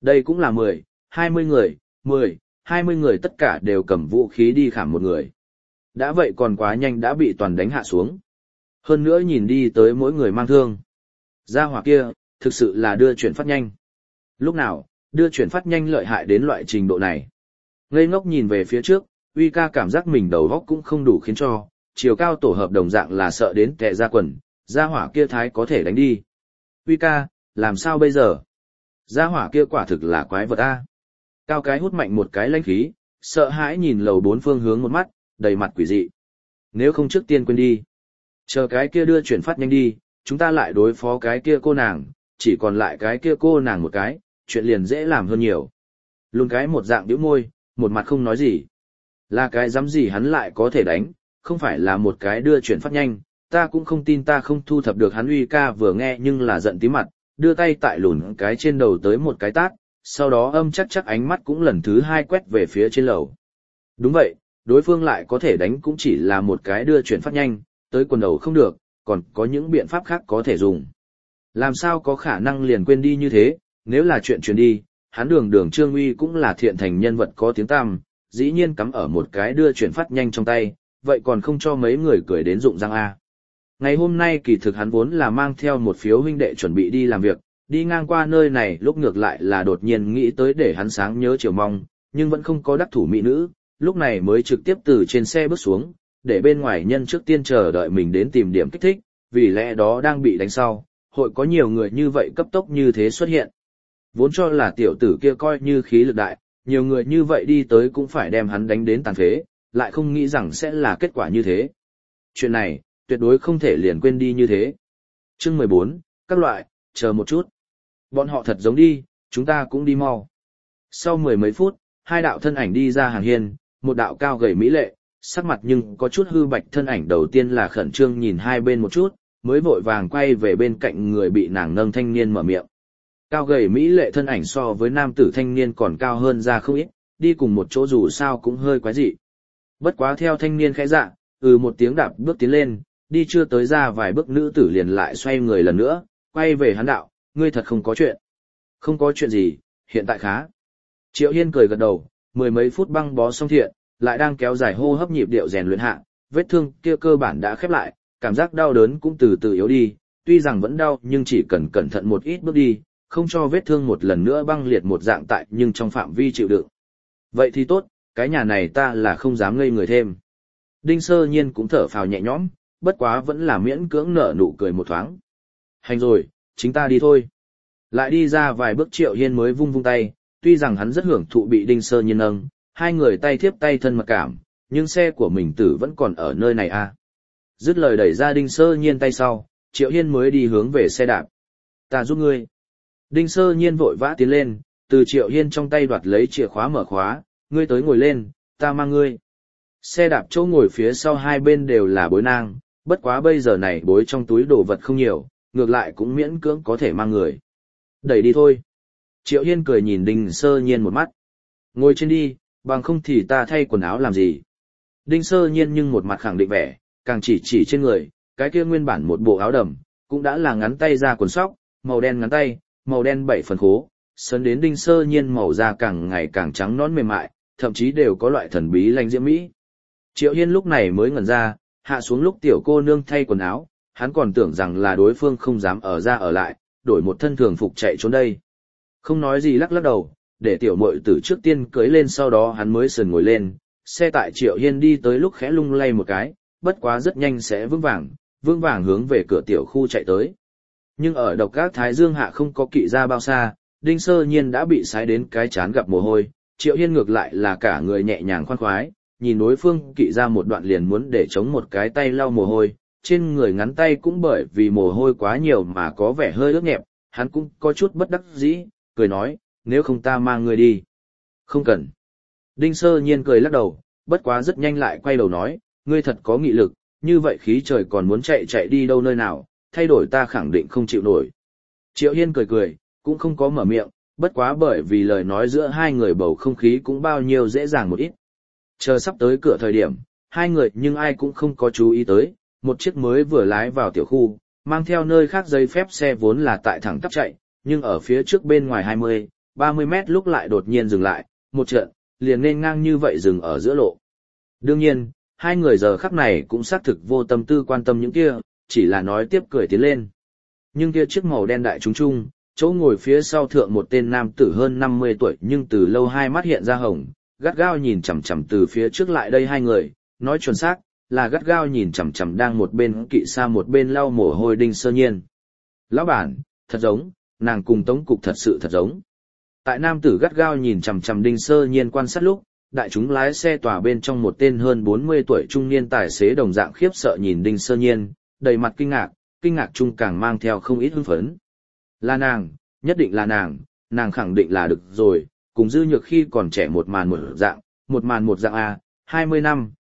Đây cũng là 10, 20 người, 10, 20 người tất cả đều cầm vũ khí đi khảm một người. Đã vậy còn quá nhanh đã bị toàn đánh hạ xuống. Hơn nữa nhìn đi tới mỗi người mang thương. Gia hỏa kia, thực sự là đưa chuyển phát nhanh. Lúc nào, đưa chuyển phát nhanh lợi hại đến loại trình độ này. Ngây ngốc nhìn về phía trước, Uy ca cảm giác mình đầu óc cũng không đủ khiến cho, chiều cao tổ hợp đồng dạng là sợ đến tè ra quần, gia hỏa kia thái có thể đánh đi. Uy ca, làm sao bây giờ? Gia hỏa kia quả thực là quái vật a. Cao cái hút mạnh một cái lãnh khí, sợ hãi nhìn lầu 4 phương hướng một mắt, đầy mặt quỷ dị. Nếu không trước tiên quên đi. Chờ cái kia đưa chuyển phát nhanh đi, chúng ta lại đối phó cái kia cô nàng, chỉ còn lại cái kia cô nàng một cái, chuyện liền dễ làm hơn nhiều. Lùn cái một dạng bĩu môi, một mặt không nói gì. Là cái dám gì hắn lại có thể đánh, không phải là một cái đưa chuyển phát nhanh, ta cũng không tin ta không thu thập được hắn. Uy ca vừa nghe nhưng là giận tí mặt, đưa tay tại lùn cái trên đầu tới một cái tát, sau đó âm chắc ánh mắt cũng lần thứ hai quét về phía trên lầu. Đúng vậy, đối phương lại có thể đánh cũng chỉ là một cái đưa chuyển phát nhanh, tới quần đầu không được, còn có những biện pháp khác có thể dùng. Làm sao có khả năng liền quên đi như thế, nếu là chuyện truyền đi, hắn đường Trương Uy cũng là thiện thành nhân vật có tiếng tăm, dĩ nhiên cắm ở một cái đưa chuyển phát nhanh trong tay, vậy còn không cho mấy người cười đến rụng răng a. Ngày hôm nay kỳ thực hắn vốn là mang theo một phiếu huynh đệ chuẩn bị đi làm việc, đi ngang qua nơi này lúc ngược lại là đột nhiên nghĩ tới để hắn sáng nhớ chiều mong, nhưng vẫn không có đắc thủ mỹ nữ, lúc này mới trực tiếp từ trên xe bước xuống, để bên ngoài nhân trước tiên chờ đợi mình đến tìm điểm kích thích, vì lẽ đó đang bị đánh sau, hội có nhiều người như vậy cấp tốc như thế xuất hiện. Vốn cho là tiểu tử kia coi như khí lực đại, nhiều người như vậy đi tới cũng phải đem hắn đánh đến tàn phế, lại không nghĩ rằng sẽ là kết quả như thế. Chuyện này, tuyệt đối không thể liền quên đi như thế. Chương 14, các loại, chờ một chút. Bọn họ thật giống đi, chúng ta cũng đi mau. Sau mười mấy phút, hai đạo thân ảnh đi ra hàng hiên, một đạo cao gầy mỹ lệ, sắc mặt nhưng có chút hư bạch thân ảnh đầu tiên là khẩn trương nhìn hai bên một chút, mới vội vàng quay về bên cạnh người bị nàng nâng thanh niên mở miệng. Cao gầy mỹ lệ thân ảnh so với nam tử thanh niên còn cao hơn ra không ít, đi cùng một chỗ dù sao cũng hơi quái dị. Bất quá theo thanh niên khẽ dạ, một tiếng đạp bước tiến lên, đi chưa tới ra vài bước nữ tử liền lại xoay người lần nữa, quay về hắn đạo, ngươi thật không có chuyện. Không có chuyện gì, hiện tại khá. Triệu Hiên cười gật đầu, mười mấy phút băng bó xong thiện, lại đang kéo dài hô hấp nhịp điệu rèn luyện hạ, vết thương kia cơ bản đã khép lại, cảm giác đau đớn cũng từ từ yếu đi, tuy rằng vẫn đau nhưng chỉ cần cẩn thận một ít bước đi, không cho vết thương một lần nữa băng liệt một dạng tại nhưng trong phạm vi chịu đựng. Vậy thì tốt, cái nhà này ta là không dám ngây người thêm. Đinh Sơ Nhiên cũng thở phào nhẹ nhõm, bất quá vẫn là miễn cưỡng nở nụ cười một thoáng. Hành rồi, chính ta đi thôi. Lại đi ra vài bước Triệu Hiên mới vung vung tay, tuy rằng hắn rất hưởng thụ bị Đinh Sơ Nhiên nâng, hai người tay thiếp tay thân mật cảm, nhưng xe của mình tử vẫn còn ở nơi này à. Dứt lời đẩy ra Đinh Sơ Nhiên tay sau, Triệu Hiên mới đi hướng về xe đạp. Ta giúp ngươi. Đinh Sơ Nhiên vội vã tiến lên, từ Triệu Hiên trong tay đoạt lấy chìa khóa mở khóa, ngươi tới ngồi lên, ta mang ngươi. Xe đạp chỗ ngồi phía sau hai bên đều là bối nang, bất quá bây giờ này bối trong túi đồ vật không nhiều, ngược lại cũng miễn cưỡng có thể mang người. Đẩy đi thôi. Triệu Hiên cười nhìn Đinh Sơ Nhiên một mắt. Ngồi trên đi, bằng không thì ta thay quần áo làm gì. Đinh Sơ Nhiên nhưng một mặt khẳng định vẻ, càng chỉ trên người, cái kia nguyên bản một bộ áo đầm, cũng đã là ngắn tay ra quần sóc, màu đen ngắn tay, màu đen 7 phần khố, sấn đến Đinh Sơ Nhiên màu da càng ngày càng trắng nõn mềm mại, thậm chí đều có loại thần bí lanh diễm mỹ. Triệu Hiên lúc này mới ngẩn ra, hạ xuống lúc tiểu cô nương thay quần áo, hắn còn tưởng rằng là đối phương không dám ở ra ở lại, đổi một thân thường phục chạy trốn đây. Không nói gì lắc đầu, để tiểu muội tử trước tiên cưới lên sau đó hắn mới sườn ngồi lên, xe tại Triệu Hiên đi tới lúc khẽ lung lay một cái, bất quá rất nhanh sẽ vững vàng hướng về cửa tiểu khu chạy tới. Nhưng ở độc các Thái Dương hạ không có kỵ ra bao xa, Đinh Sơ Nhiên đã bị sái đến cái chán gặp mồ hôi, Triệu Hiên ngược lại là cả người nhẹ nhàng khoan khoái, nhìn đối phương kỵ ra một đoạn liền muốn để chống một cái tay lau mồ hôi, trên người ngắn tay cũng bởi vì mồ hôi quá nhiều mà có vẻ hơi ướt nhẹp, hắn cũng có chút bất đắc dĩ, cười nói, nếu không ta mang người đi. Không cần. Đinh Sơ Nhiên cười lắc đầu, bất quá rất nhanh lại quay đầu nói, ngươi thật có nghị lực, như vậy khí trời còn muốn chạy đi đâu nơi nào, thay đổi ta khẳng định không chịu nổi. Triệu Hiên cười, cũng không có mở miệng, bất quá bởi vì lời nói giữa hai người bầu không khí cũng bao nhiêu dễ dàng một ít. Chờ sắp tới cửa thời điểm, hai người nhưng ai cũng không có chú ý tới, một chiếc mới vừa lái vào tiểu khu, mang theo nơi khác giấy phép xe vốn là tại thẳng tắp chạy, nhưng ở phía trước bên ngoài 20, 30 mét lúc lại đột nhiên dừng lại, một trận, liền nên ngang như vậy dừng ở giữa lộ. Đương nhiên, hai người giờ khắc này cũng xác thực vô tâm tư quan tâm những kia, chỉ là nói tiếp cười tiến lên. Nhưng kia chiếc màu đen đại trúng trung, chỗ ngồi phía sau thượng một tên nam tử hơn 50 tuổi nhưng từ lâu hai mắt hiện ra hồng, gắt gao nhìn chằm chằm từ phía trước lại đây hai người, nói chuẩn xác, là gắt gao nhìn chằm chằm đang một bên kỵ xa một bên lau mồ hôi Đinh Sơ Nhiên. Lão bản, thật giống, nàng cùng Tống Cục thật sự thật giống. Tại nam tử gắt gao nhìn chằm chằm Đinh Sơ Nhiên quan sát lúc, đại chúng lái xe tòa bên trong một tên hơn 40 tuổi trung niên tài xế đồng dạng khiếp sợ nhìn Đinh Sơ Nhiên, đầy mặt kinh ngạc chung càng mang theo không ít hưng phấn. Là nàng, nhất định là nàng khẳng định là được rồi, cùng Dư Nhược khi còn trẻ một màn một dạng a, 20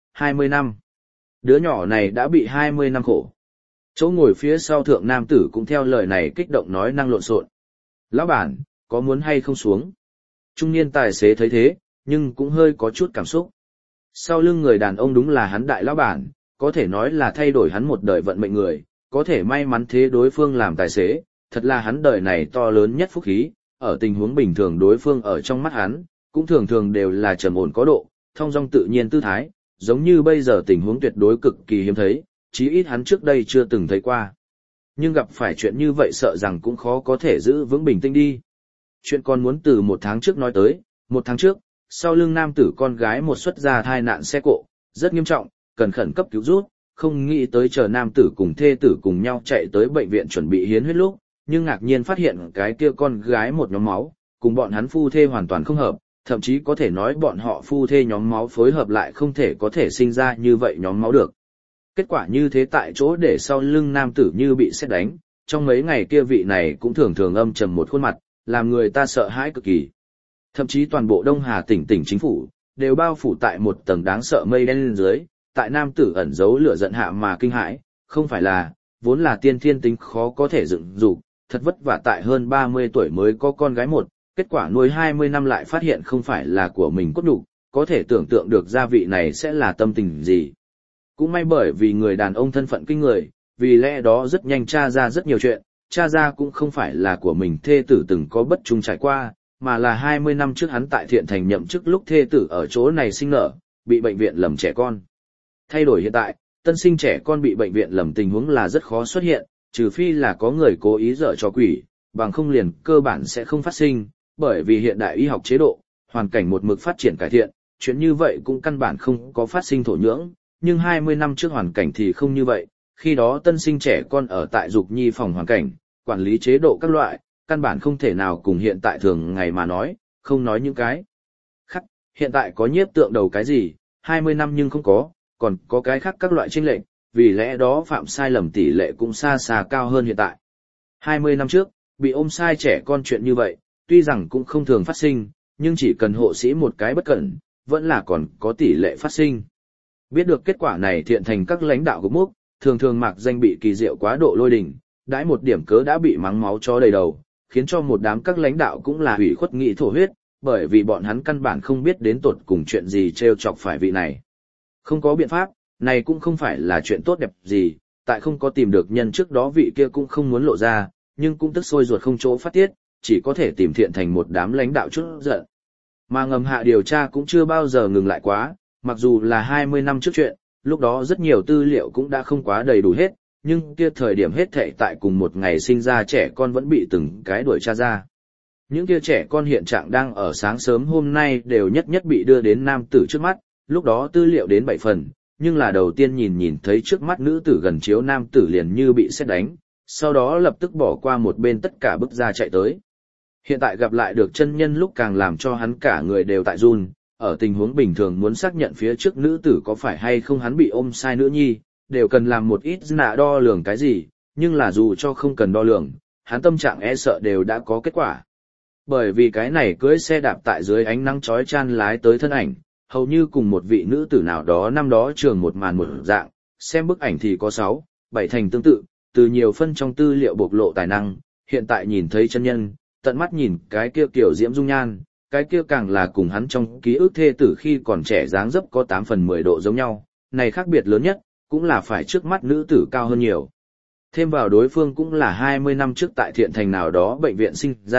năm. Đứa nhỏ này đã bị 20 năm khổ. Chỗ ngồi phía sau thượng nam tử cũng theo lời này kích động nói năng lộn xộn. Lão bản, có muốn hay không xuống? Trung niên tài xế thấy thế, nhưng cũng hơi có chút cảm xúc. Sau lưng người đàn ông đúng là hắn đại lão bản, có thể nói là thay đổi hắn một đời vận mệnh người, có thể may mắn thế đối phương làm tài xế, thật là hắn đời này to lớn nhất phúc khí, ở tình huống bình thường đối phương ở trong mắt hắn, cũng thường thường đều là trầm ổn có độ, thong dong tự nhiên tư thái, giống như bây giờ tình huống tuyệt đối cực kỳ hiếm thấy, chí ít hắn trước đây chưa từng thấy qua. Nhưng gặp phải chuyện như vậy sợ rằng cũng khó có thể giữ vững bình tĩnh đi. Chuyện còn muốn từ 1 tháng trước nói tới, 1 tháng trước, sau lưng nam tử con gái một xuất ra thai nạn xe cộ, rất nghiêm trọng, cần khẩn cấp cứu rút, không nghĩ tới chờ nam tử cùng thê tử cùng nhau chạy tới bệnh viện chuẩn bị hiến huyết lúc, nhưng ngạc nhiên phát hiện cái kia con gái một nhóm máu, cùng bọn hắn phu thê hoàn toàn không hợp, thậm chí có thể nói bọn họ phu thê nhóm máu phối hợp lại không thể có thể sinh ra như vậy nhóm máu được. Kết quả như thế tại chỗ để sau lưng nam tử như bị sét đánh, trong mấy ngày kia vị này cũng thường thường âm trầm một khuôn mặt, làm người ta sợ hãi cực kỳ. Thậm chí toàn bộ Đông Hà tỉnh chính phủ, đều bao phủ tại một tầng đáng sợ mây đen lên dưới, tại nam tử ẩn giấu lửa giận hạ mà kinh hãi, không phải là, vốn là tiên thiên tính khó có thể dựng dục, thật vất vả tại hơn 30 tuổi mới có con gái một, kết quả nuôi 20 năm lại phát hiện không phải là của mình cốt đủ, có thể tưởng tượng được gia vị này sẽ là tâm tình gì. Cũng may bởi vì người đàn ông thân phận kinh người, vì lẽ đó rất nhanh tra ra rất nhiều chuyện, tra ra cũng không phải là của mình thê tử từng có bất trung trải qua, mà là 20 năm trước hắn tại Thiện Thành nhậm chức lúc thê tử ở chỗ này sinh nở, bị bệnh viện lầm trẻ con. Thay đổi hiện tại, tân sinh trẻ con bị bệnh viện lầm tình huống là rất khó xuất hiện, trừ phi là có người cố ý dở trò quỷ, bằng không liền cơ bản sẽ không phát sinh, bởi vì hiện đại y học chế độ, hoàn cảnh một mực phát triển cải thiện, chuyện như vậy cũng căn bản không có phát sinh thổ nhưỡng, nhưng 20 năm trước hoàn cảnh thì không như vậy, khi đó tân sinh trẻ con ở tại dục nhi phòng hoàn cảnh, quản lý chế độ các loại, căn bản không thể nào cùng hiện tại thường ngày mà nói, không nói những cái khác, hiện tại có nhiếp tượng đầu cái gì, 20 năm nhưng không có, còn có cái khác các loại chênh lệch, vì lẽ đó phạm sai lầm tỷ lệ cũng xa xa cao hơn hiện tại. 20 năm trước, bị ôm sai trẻ con chuyện như vậy, tuy rằng cũng không thường phát sinh, nhưng chỉ cần hộ sĩ một cái bất cẩn, vẫn là còn có tỷ lệ phát sinh. Biết được kết quả này Thiện Thành các lãnh đạo gục mốc, thường thường mạc danh bị kỳ diệu quá độ lôi đình, đãi một điểm cớ đã bị mắng máu chó đầy đầu, khiến cho một đám các lãnh đạo cũng là hủy khuất nghị thổ huyết, bởi vì bọn hắn căn bản không biết đến tột cùng chuyện gì trêu chọc phải vị này. Không có biện pháp, này cũng không phải là chuyện tốt đẹp gì, tại không có tìm được nhân trước đó vị kia cũng không muốn lộ ra, nhưng cũng tức sôi ruột không chỗ phát tiết, chỉ có thể tìm Thiện Thành một đám lãnh đạo chút giận. Mà ngầm hạ điều tra cũng chưa bao giờ ngừng lại quá, mặc dù là 20 năm trước chuyện, lúc đó rất nhiều tư liệu cũng đã không quá đầy đủ hết, nhưng kia thời điểm hết thảy tại cùng một ngày sinh ra trẻ con vẫn bị từng cái đuổi tra ra. Những kia trẻ con hiện trạng đang ở sáng sớm hôm nay đều nhất nhất bị đưa đến nam tử trước mắt, lúc đó tư liệu đến 7 phần, nhưng là đầu tiên nhìn thấy trước mắt nữ tử gần chiếu nam tử liền như bị sét đánh, sau đó lập tức bỏ qua một bên tất cả bước ra chạy tới. Hiện tại gặp lại được chân nhân lúc càng làm cho hắn cả người đều tại run, ở tình huống bình thường muốn xác nhận phía trước nữ tử có phải hay không hắn bị ôm sai nữ nhi, đều cần làm một ít nạ đo lường cái gì, nhưng là dù cho không cần đo lường, hắn tâm trạng e sợ đều đã có kết quả. Bởi vì cái này cưỡi xe đạp tại dưới ánh nắng chói chan lái tới thân ảnh, hầu như cùng một vị nữ tử nào đó năm đó trường một màn một dạng, xem bức ảnh thì có 6, 7 thành tương tự, từ nhiều phân trong tư liệu bộc lộ tài năng, hiện tại nhìn thấy chân nhân, tận mắt nhìn cái kia kiểu diễm dung nhan, cái kia càng là cùng hắn trong ký ức thê tử khi còn trẻ dáng dấp có 8 phần 10 độ giống nhau, này khác biệt lớn nhất, cũng là phải trước mắt nữ tử cao hơn nhiều. Thêm vào đối phương cũng là 20 năm trước tại Thiện Thành nào đó bệnh viện sinh ra,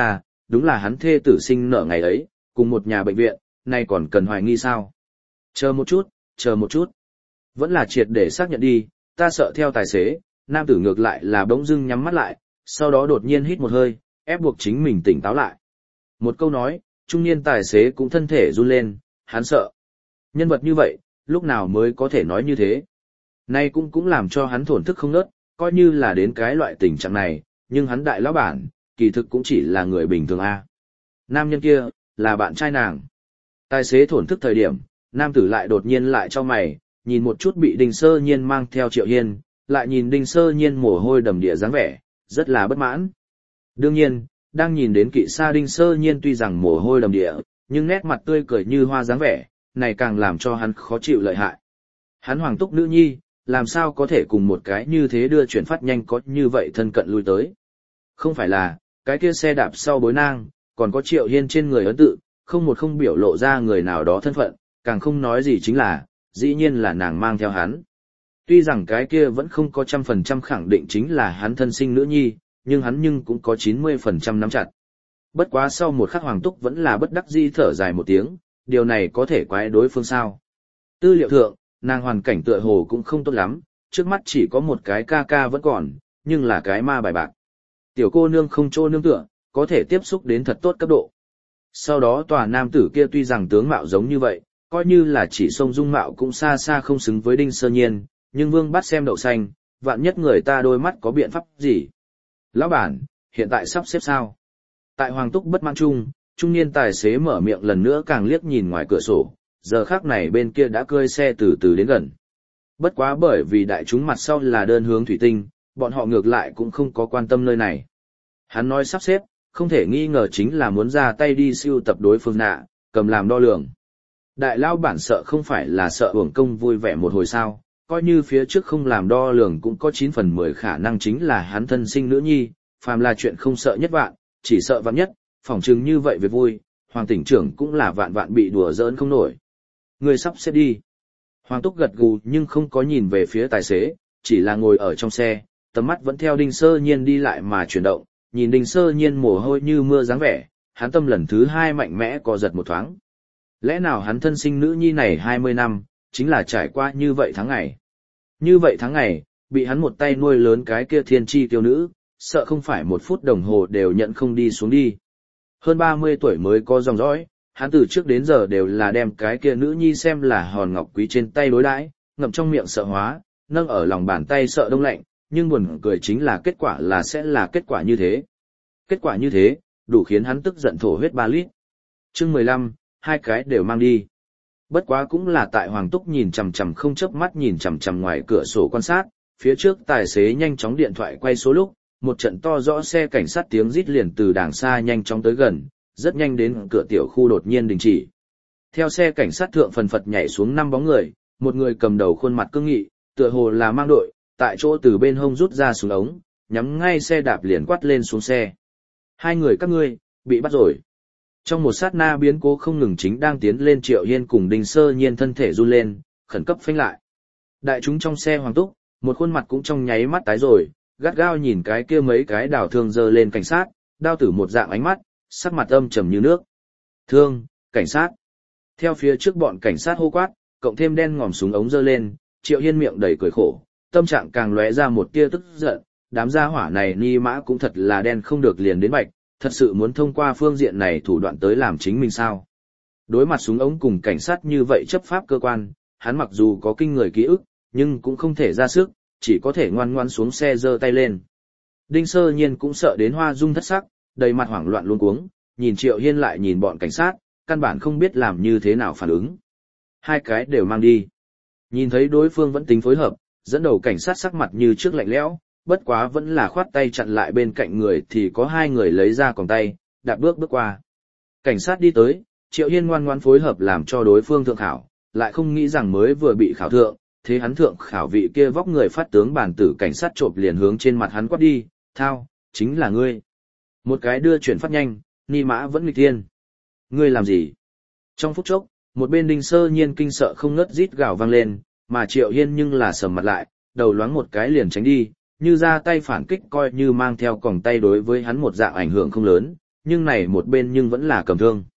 đúng là hắn thê tử sinh nở ngày ấy, cùng một nhà bệnh viện, nay còn cần hoài nghi sao? Chờ một chút, chờ một chút. Vẫn là triệt để xác nhận đi, ta sợ theo tài xế, nam tử ngược lại là bỗng dưng nhắm mắt lại, sau đó đột nhiên hít một hơi, ép buộc chính mình tỉnh táo lại. Một câu nói, trung niên tài xế cũng thân thể run lên, hắn sợ. Nhân vật như vậy, lúc nào mới có thể nói như thế? Nay cũng làm cho hắn thổn thức không ngớt, coi như là đến cái loại tình trạng này, nhưng hắn đại lão bản, kỳ thực cũng chỉ là người bình thường a. Nam nhân kia, là bạn trai nàng. Tài xế thổn thức thời điểm, nam tử lại đột nhiên lại cho mày, nhìn một chút bị Đinh Sơ Nhiên mang theo Triệu Hiên, lại nhìn Đinh Sơ Nhiên mồ hôi đầm địa dáng vẻ, rất là bất mãn. Đương nhiên, đang nhìn đến kỵ xa Đinh Sơ Nhiên tuy rằng mồ hôi đầm địa, nhưng nét mặt tươi cười như hoa dáng vẻ, này càng làm cho hắn khó chịu lợi hại. Hắn hoàng túc nữ nhi, làm sao có thể cùng một cái như thế đưa chuyển phát nhanh có như vậy thân cận lui tới. Không phải là, cái kia xe đạp sau bối nang, còn có Triệu Hiên trên người ấn tự, không biểu lộ ra người nào đó thân phận, càng không nói gì chính là, dĩ nhiên là nàng mang theo hắn. Tuy rằng cái kia vẫn không có 100% khẳng định chính là hắn thân sinh nữ nhi, nhưng hắn cũng có 90% nắm chặt. Bất quá sau một khắc Hoàng Túc vẫn là bất đắc dĩ thở dài một tiếng, điều này có thể quái đối phương sao. Tư liệu thượng, nàng hoàn cảnh tựa hồ cũng không tốt lắm, trước mắt chỉ có một cái ca ca vẫn còn, nhưng là cái ma bài bạc. Tiểu cô nương không chỗ nương tựa, có thể tiếp xúc đến thật tốt cấp độ. Sau đó tòa nam tử kia tuy rằng tướng mạo giống như vậy, coi như là chỉ sông dung mạo cũng xa xa không xứng với Đinh Sơ Nhiên, nhưng Vương bắt xem đậu xanh, vạn nhất người ta đôi mắt có biện pháp gì. Lão bản, hiện tại sắp xếp sao? Tại Hoàng Túc bất mãn trung niên tài xế mở miệng lần nữa càng liếc nhìn ngoài cửa sổ, giờ khắc này bên kia đã cơi xe từ từ đến gần. Bất quá bởi vì đại chúng mặt sau là đơn hướng thủy tinh, bọn họ ngược lại cũng không có quan tâm nơi này. Hắn nói sắp xếp, không thể nghi ngờ chính là muốn ra tay đi siêu tập đối phương nạ, cầm làm đo lường. Đại lao bản sợ không phải là sợ uổng công vui vẻ một hồi sao, coi như phía trước không làm đo lường cũng có 9 phần 10 khả năng chính là hắn thân sinh nữ nhi, phàm là chuyện không sợ nhất vạn, chỉ sợ vạn nhất, phỏng chừng như vậy về vui, Hoàng tỉnh trưởng cũng là vạn vạn bị đùa giỡn không nổi. Người sắp xếp đi. Hoàng Túc gật gù nhưng không có nhìn về phía tài xế, chỉ là ngồi ở trong xe, tầm mắt vẫn theo Đinh Sơ Nhiên đi lại mà chuyển động, nhìn Đinh Sơ Nhiên mồ hôi như mưa dáng vẻ, hắn tâm lần thứ 2 mạnh mẽ co giật một thoáng. Lẽ nào hắn thân sinh nữ nhi này 20 năm, chính là trải qua như vậy tháng ngày. Như vậy tháng ngày, bị hắn một tay nuôi lớn cái kia thiên chi tiêu nữ, sợ không phải một phút đồng hồ đều nhận không đi xuống đi. Hơn 30 tuổi mới có dòng dõi, hắn từ trước đến giờ đều là đem cái kia nữ nhi xem là hòn ngọc quý trên tay đối đãi, ngậm trong miệng sợ hóa, nâng ở lòng bàn tay sợ đông lạnh, nhưng buồn cười chính là kết quả là sẽ là kết quả như thế. Kết quả như thế, đủ khiến hắn tức giận thổ huyết 3 lít. Chương 15, hai cái đều mang đi. Bất quá cũng là tại Hoàng Túc nhìn chằm chằm không chớp mắt nhìn chằm chằm ngoài cửa sổ quan sát, phía trước tài xế nhanh chóng điện thoại quay số lúc, một trận to rõ xe cảnh sát tiếng rít liền từ đàng xa nhanh chóng tới gần, rất nhanh đến cửa tiểu khu đột nhiên đình chỉ. Theo xe cảnh sát thượng phần phật nhảy xuống 5 bóng người, một người cầm đầu khuôn mặt cương nghị, tựa hồ là mang đội, tại chỗ từ bên hông rút ra súng ống, nhắm ngay xe đạp liền quát lên xuống xe. Hai người các ngươi, bị bắt rồi. Trong một sát na biến cố không ngừng chính đang tiến lên Triệu Hiên cùng Đinh Sơ Nhiên thân thể run lên, khẩn cấp phanh lại. Đại chúng trong xe Hoàng Túc, một khuôn mặt cũng trong nháy mắt tái rồi, gắt gao nhìn cái kia mấy cái đảo thương giơ lên cảnh sát, đao tử một dạng ánh mắt, sắc mặt âm trầm như nước. Thương, cảnh sát. Theo phía trước bọn cảnh sát hô quát, cộng thêm đen ngòm súng ống giơ lên, Triệu Hiên miệng đầy cười khổ, tâm trạng càng lóe ra một tia tức giận, đám gia hỏa này ni mã cũng thật là đen không được liền đến bạch, thật sự muốn thông qua phương diện này thủ đoạn tới làm chính mình sao. Đối mặt súng ống cùng cảnh sát như vậy chấp pháp cơ quan, hắn mặc dù có kinh người ký ức, nhưng cũng không thể ra sức, chỉ có thể ngoan ngoãn xuống xe giơ tay lên. Đinh Sơ Nhiên cũng sợ đến hoa dung thất sắc, đầy mặt hoảng loạn luống cuống, nhìn Triệu Hiên lại nhìn bọn cảnh sát, căn bản không biết làm như thế nào phản ứng. Hai cái đều mang đi. Nhìn thấy đối phương vẫn tính phối hợp, dẫn đầu cảnh sát sắc mặt như trước lạnh lẽo, bất quá vẫn là khoát tay chặn lại bên cạnh người thì có 2 người lấy ra còng tay, đạp bước qua. Cảnh sát đi tới, Triệu Hiên ngoan ngoãn phối hợp làm cho đối phương thượng khảo, lại không nghĩ rằng mới vừa bị khảo thượng, thế hắn thượng khảo vị kia vóc người phát tướng bản tử cảnh sát chộp liền hướng trên mặt hắn quát đi, thao, chính là ngươi. Một cái đưa chuyển phát nhanh, ni mã vẫn nghịch thiên. Ngươi làm gì? Trong phút chốc, một bên Đinh Sơ Nhiên kinh sợ không ngớt rít gào vang lên, mà Triệu Hiên nhưng là sầm mặt lại, đầu loáng một cái liền tránh đi, như ra tay phản kích coi như mang theo còng tay đối với hắn một dạng ảnh hưởng không lớn, nhưng này một bên nhưng vẫn là cầm thương.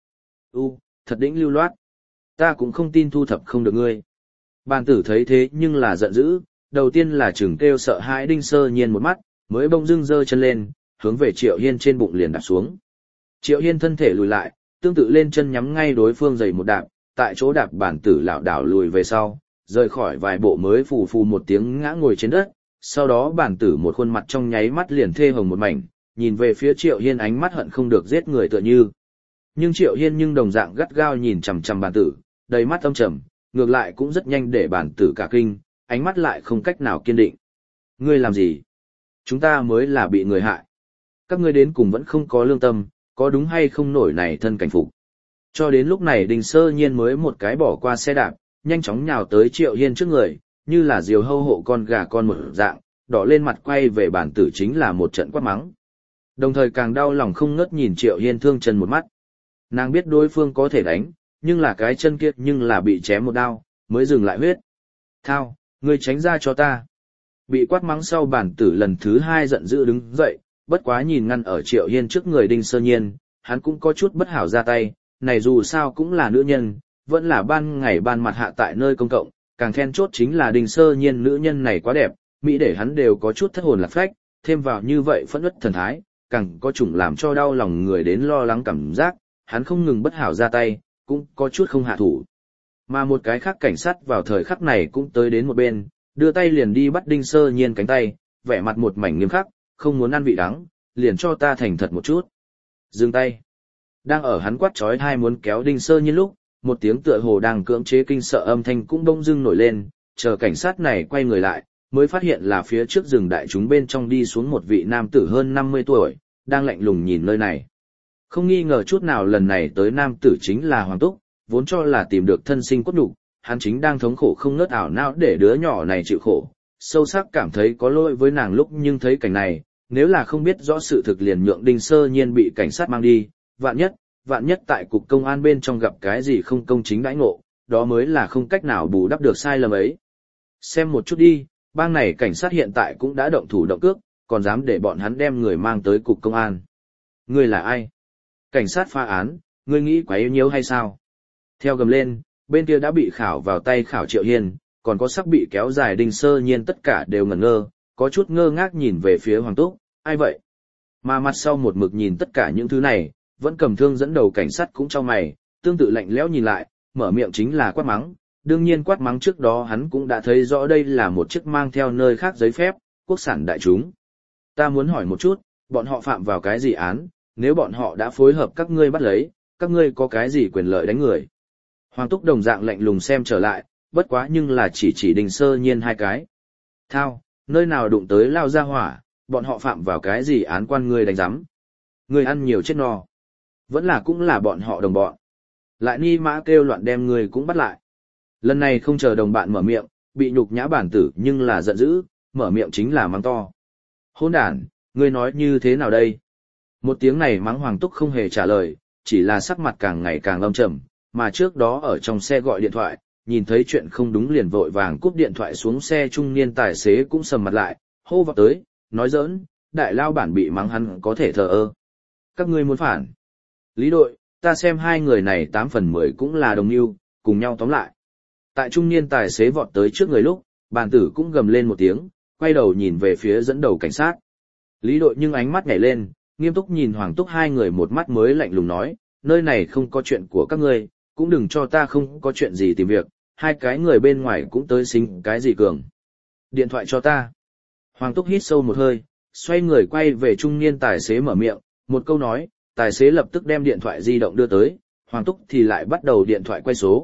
Thật đĩnh lưu loát. Ta cũng không tin thu thập không được ngươi. Bàn tử thấy thế nhưng là giận dữ, đầu tiên là chừng kêu sợ hãi Đinh Sơ Nhiên một mắt, mới bỗng dưng giơ chân lên, hướng về Triệu Hiên trên bụng liền đạp xuống. Triệu Hiên thân thể lùi lại, tương tự lên chân nhắm ngay đối phương giày một đạp, tại chỗ đạp bản tử lảo đảo lùi về sau, rời khỏi vài bộ mới phù phù một tiếng ngã ngồi trên đất, sau đó bản tử một khuôn mặt trong nháy mắt liền thê hồng một mảnh, nhìn về phía Triệu Hiên ánh mắt hận không được giết người tựa như. Nhưng Triệu Hiên nhưng đồng dạng gắt gao nhìn chằm chằm bản tử, đầy mắt âm trầm, ngược lại cũng rất nhanh để bản tử cả kinh, ánh mắt lại không cách nào kiên định. Ngươi làm gì? Chúng ta mới là bị người hại. Các ngươi đến cùng vẫn không có lương tâm, có đúng hay không nổi này thân cảnh phục. Cho đến lúc này Đinh Sơ Nhiên mới một cái bỏ qua xe đạp, nhanh chóng nhào tới Triệu Hiên trước người, như là diều hâu hộ con gà con một dạng, đỏ lên mặt quay về bản tử chính là một trận quát mắng. Đồng thời càng đau lòng không ngớt nhìn Triệu Hiên thương chân một mắt. Nàng biết đối phương có thể đánh, nhưng là cái chân kia nhưng là bị chém một đao, mới dừng lại huyết. Thao, ngươi tránh ra cho ta. Bị quát mắng sau bản tử lần thứ hai giận dữ đứng dậy, bất quá nhìn ngăn ở Triệu Hiên trước người Đinh Sơ Nhiên, hắn cũng có chút bất hảo ra tay, này dù sao cũng là nữ nhân, vẫn là ban ngày ban mặt hạ tại nơi công cộng, càng then chốt chính là Đinh Sơ Nhiên nữ nhân này quá đẹp, mỹ để hắn đều có chút thất hồn lạc phách, thêm vào như vậy phẫn uất thần thái, càng có chủng làm cho đau lòng người đến lo lắng cảm giác, hắn không ngừng bất hảo ra tay, cũng có chút không hạ thủ. Mà một cái khác cảnh sát vào thời khắc này cũng tới đến một bên, đưa tay liền đi bắt Đinh Sơ Nhiên cánh tay, vẻ mặt một mảnh nghiêm khắc, không muốn ăn vị đắng, liền cho ta thành thật một chút. Dừng tay. Đang ở hắn quát chói tai muốn kéo Đinh Sơ Nhiên lúc, một tiếng tựa hồ đang cưỡng chế kinh sợ âm thanh cũng bỗng dưng nổi lên, chờ cảnh sát này quay người lại, mới phát hiện là phía trước rừng đại chúng bên trong đi xuống một vị nam tử hơn 50 tuổi, đang lạnh lùng nhìn nơi này. Không nghi ngờ chút nào lần này tới nam tử chính là Hoàng Túc, vốn cho là tìm được thân sinh cốt nhục, hắn chính đang thống khổ không ngớt ảo não để đứa nhỏ này chịu khổ, sâu sắc cảm thấy có lỗi với nàng lúc nhưng thấy cảnh này, nếu là không biết rõ sự thực liền nhượng Đinh Sơ Nhiên bị cảnh sát mang đi, vạn nhất tại cục công an bên trong gặp cái gì không công chính đãi ngộ, đó mới là không cách nào bù đắp được sai lầm ấy. Xem một chút đi, bang này cảnh sát hiện tại cũng đã động thủ động cước, còn dám để bọn hắn đem người mang tới cục công an. Ngươi là ai? Cảnh sát phá án, ngươi nghĩ quá yêu nhiêu hay sao? Theo gầm lên, bên kia đã bị khảo vào tay khảo Triệu Hiên, còn có sắc bị kéo dài Đinh Sơ Nhiên tất cả đều ngẩn ngơ, có chút ngơ ngác nhìn về phía Hoàng Túc, ai vậy? Mà mặt sau một mực nhìn tất cả những thứ này, vẫn cầm thương dẫn đầu cảnh sát cũng trong mày, tương tự lạnh lẽo nhìn lại, mở miệng chính là quát mắng, đương nhiên quát mắng trước đó hắn cũng đã thấy rõ đây là một chiếc mang theo nơi khác giấy phép, quốc sản đại chúng. Ta muốn hỏi một chút, bọn họ phạm vào cái gì án, nếu bọn họ đã phối hợp các ngươi bắt lấy, các ngươi có cái gì quyền lợi đánh người? Hoàng Túc đồng dạng lạnh lùng xem trở lại, bất quá nhưng là chỉ Đinh Sơ Nhiên hai cái. Thao, nơi nào đụng tới lao ra hỏa, bọn họ phạm vào cái gì án quan ngươi đánh giám? Ngươi ăn nhiều chết no. Vẫn là cũng là bọn họ đồng bọn. Lại ni mã kêu loạn đem ngươi cũng bắt lại. Lần này không chờ đồng bạn mở miệng, bị nhục nhã bản tử nhưng là giận dữ, mở miệng chính là mắng to. Hỗn đản, ngươi nói như thế nào đây? Một tiếng này mắng Hoàng Túc không hề trả lời, chỉ là sắc mặt càng ngày càng âm trầm, mà trước đó ở trong xe gọi điện thoại, nhìn thấy chuyện không đúng liền vội vàng cúp điện thoại xuống xe, trung niên tài xế cũng sầm mặt lại, hô vào tới, nói giỡn, đại lao bản bị mắng hắn có thể thờ ơ. Các ngươi muốn phản. Lý đội, ta xem hai người này 8 phần 10 cũng là đồng mưu, cùng nhau tóm lại. Tại trung niên tài xế vọt tới trước người lúc, bàn tử cũng gầm lên một tiếng, quay đầu nhìn về phía dẫn đầu cảnh sát. Lý đội nhưng ánh mắt nhảy lên, nghiêm túc nhìn Hoàng Túc hai người một mắt mới lạnh lùng nói, nơi này không có chuyện của các ngươi, cũng đừng cho ta không có chuyện gì tìm việc, hai cái người bên ngoài cũng tới xính cái gì cường. Điện thoại cho ta. Hoàng Túc hít sâu một hơi, xoay người quay về trung niên tài xế mở miệng, một câu nói, tài xế lập tức đem điện thoại di động đưa tới, Hoàng Túc thì lại bắt đầu điện thoại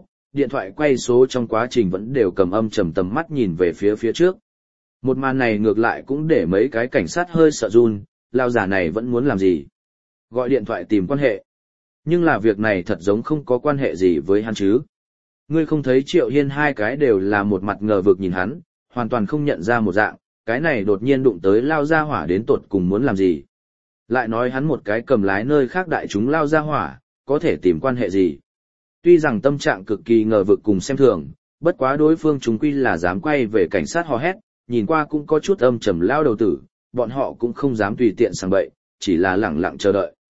quay số trong quá trình vẫn đều cầm âm trầm tầm mắt nhìn về phía trước. Một màn này ngược lại cũng để mấy cái cảnh sát hơi sợ run, lao giả này vẫn muốn làm gì? Gọi điện thoại tìm quan hệ. Nhưng là việc này thật giống không có quan hệ gì với hắn chứ. Ngươi không thấy Triệu Hiên hai cái đều là một mặt ngờ vực nhìn hắn, hoàn toàn không nhận ra một dạng, cái này đột nhiên đụng tới lao ra hỏa đến tột cùng muốn làm gì. Lại nói hắn một cái cầm lái nơi khác đại chúng lao ra hỏa, có thể tìm quan hệ gì. Tuy rằng tâm trạng cực kỳ ngờ vực cùng xem thường, bất quá đối phương chúng quy là dám quay về cảnh sát hò hét, nhìn qua cũng có chút âm trầm lao đầu tử, bọn họ cũng không dám tùy tiện sang bậy, chỉ là lẳng lặng chờ đợi.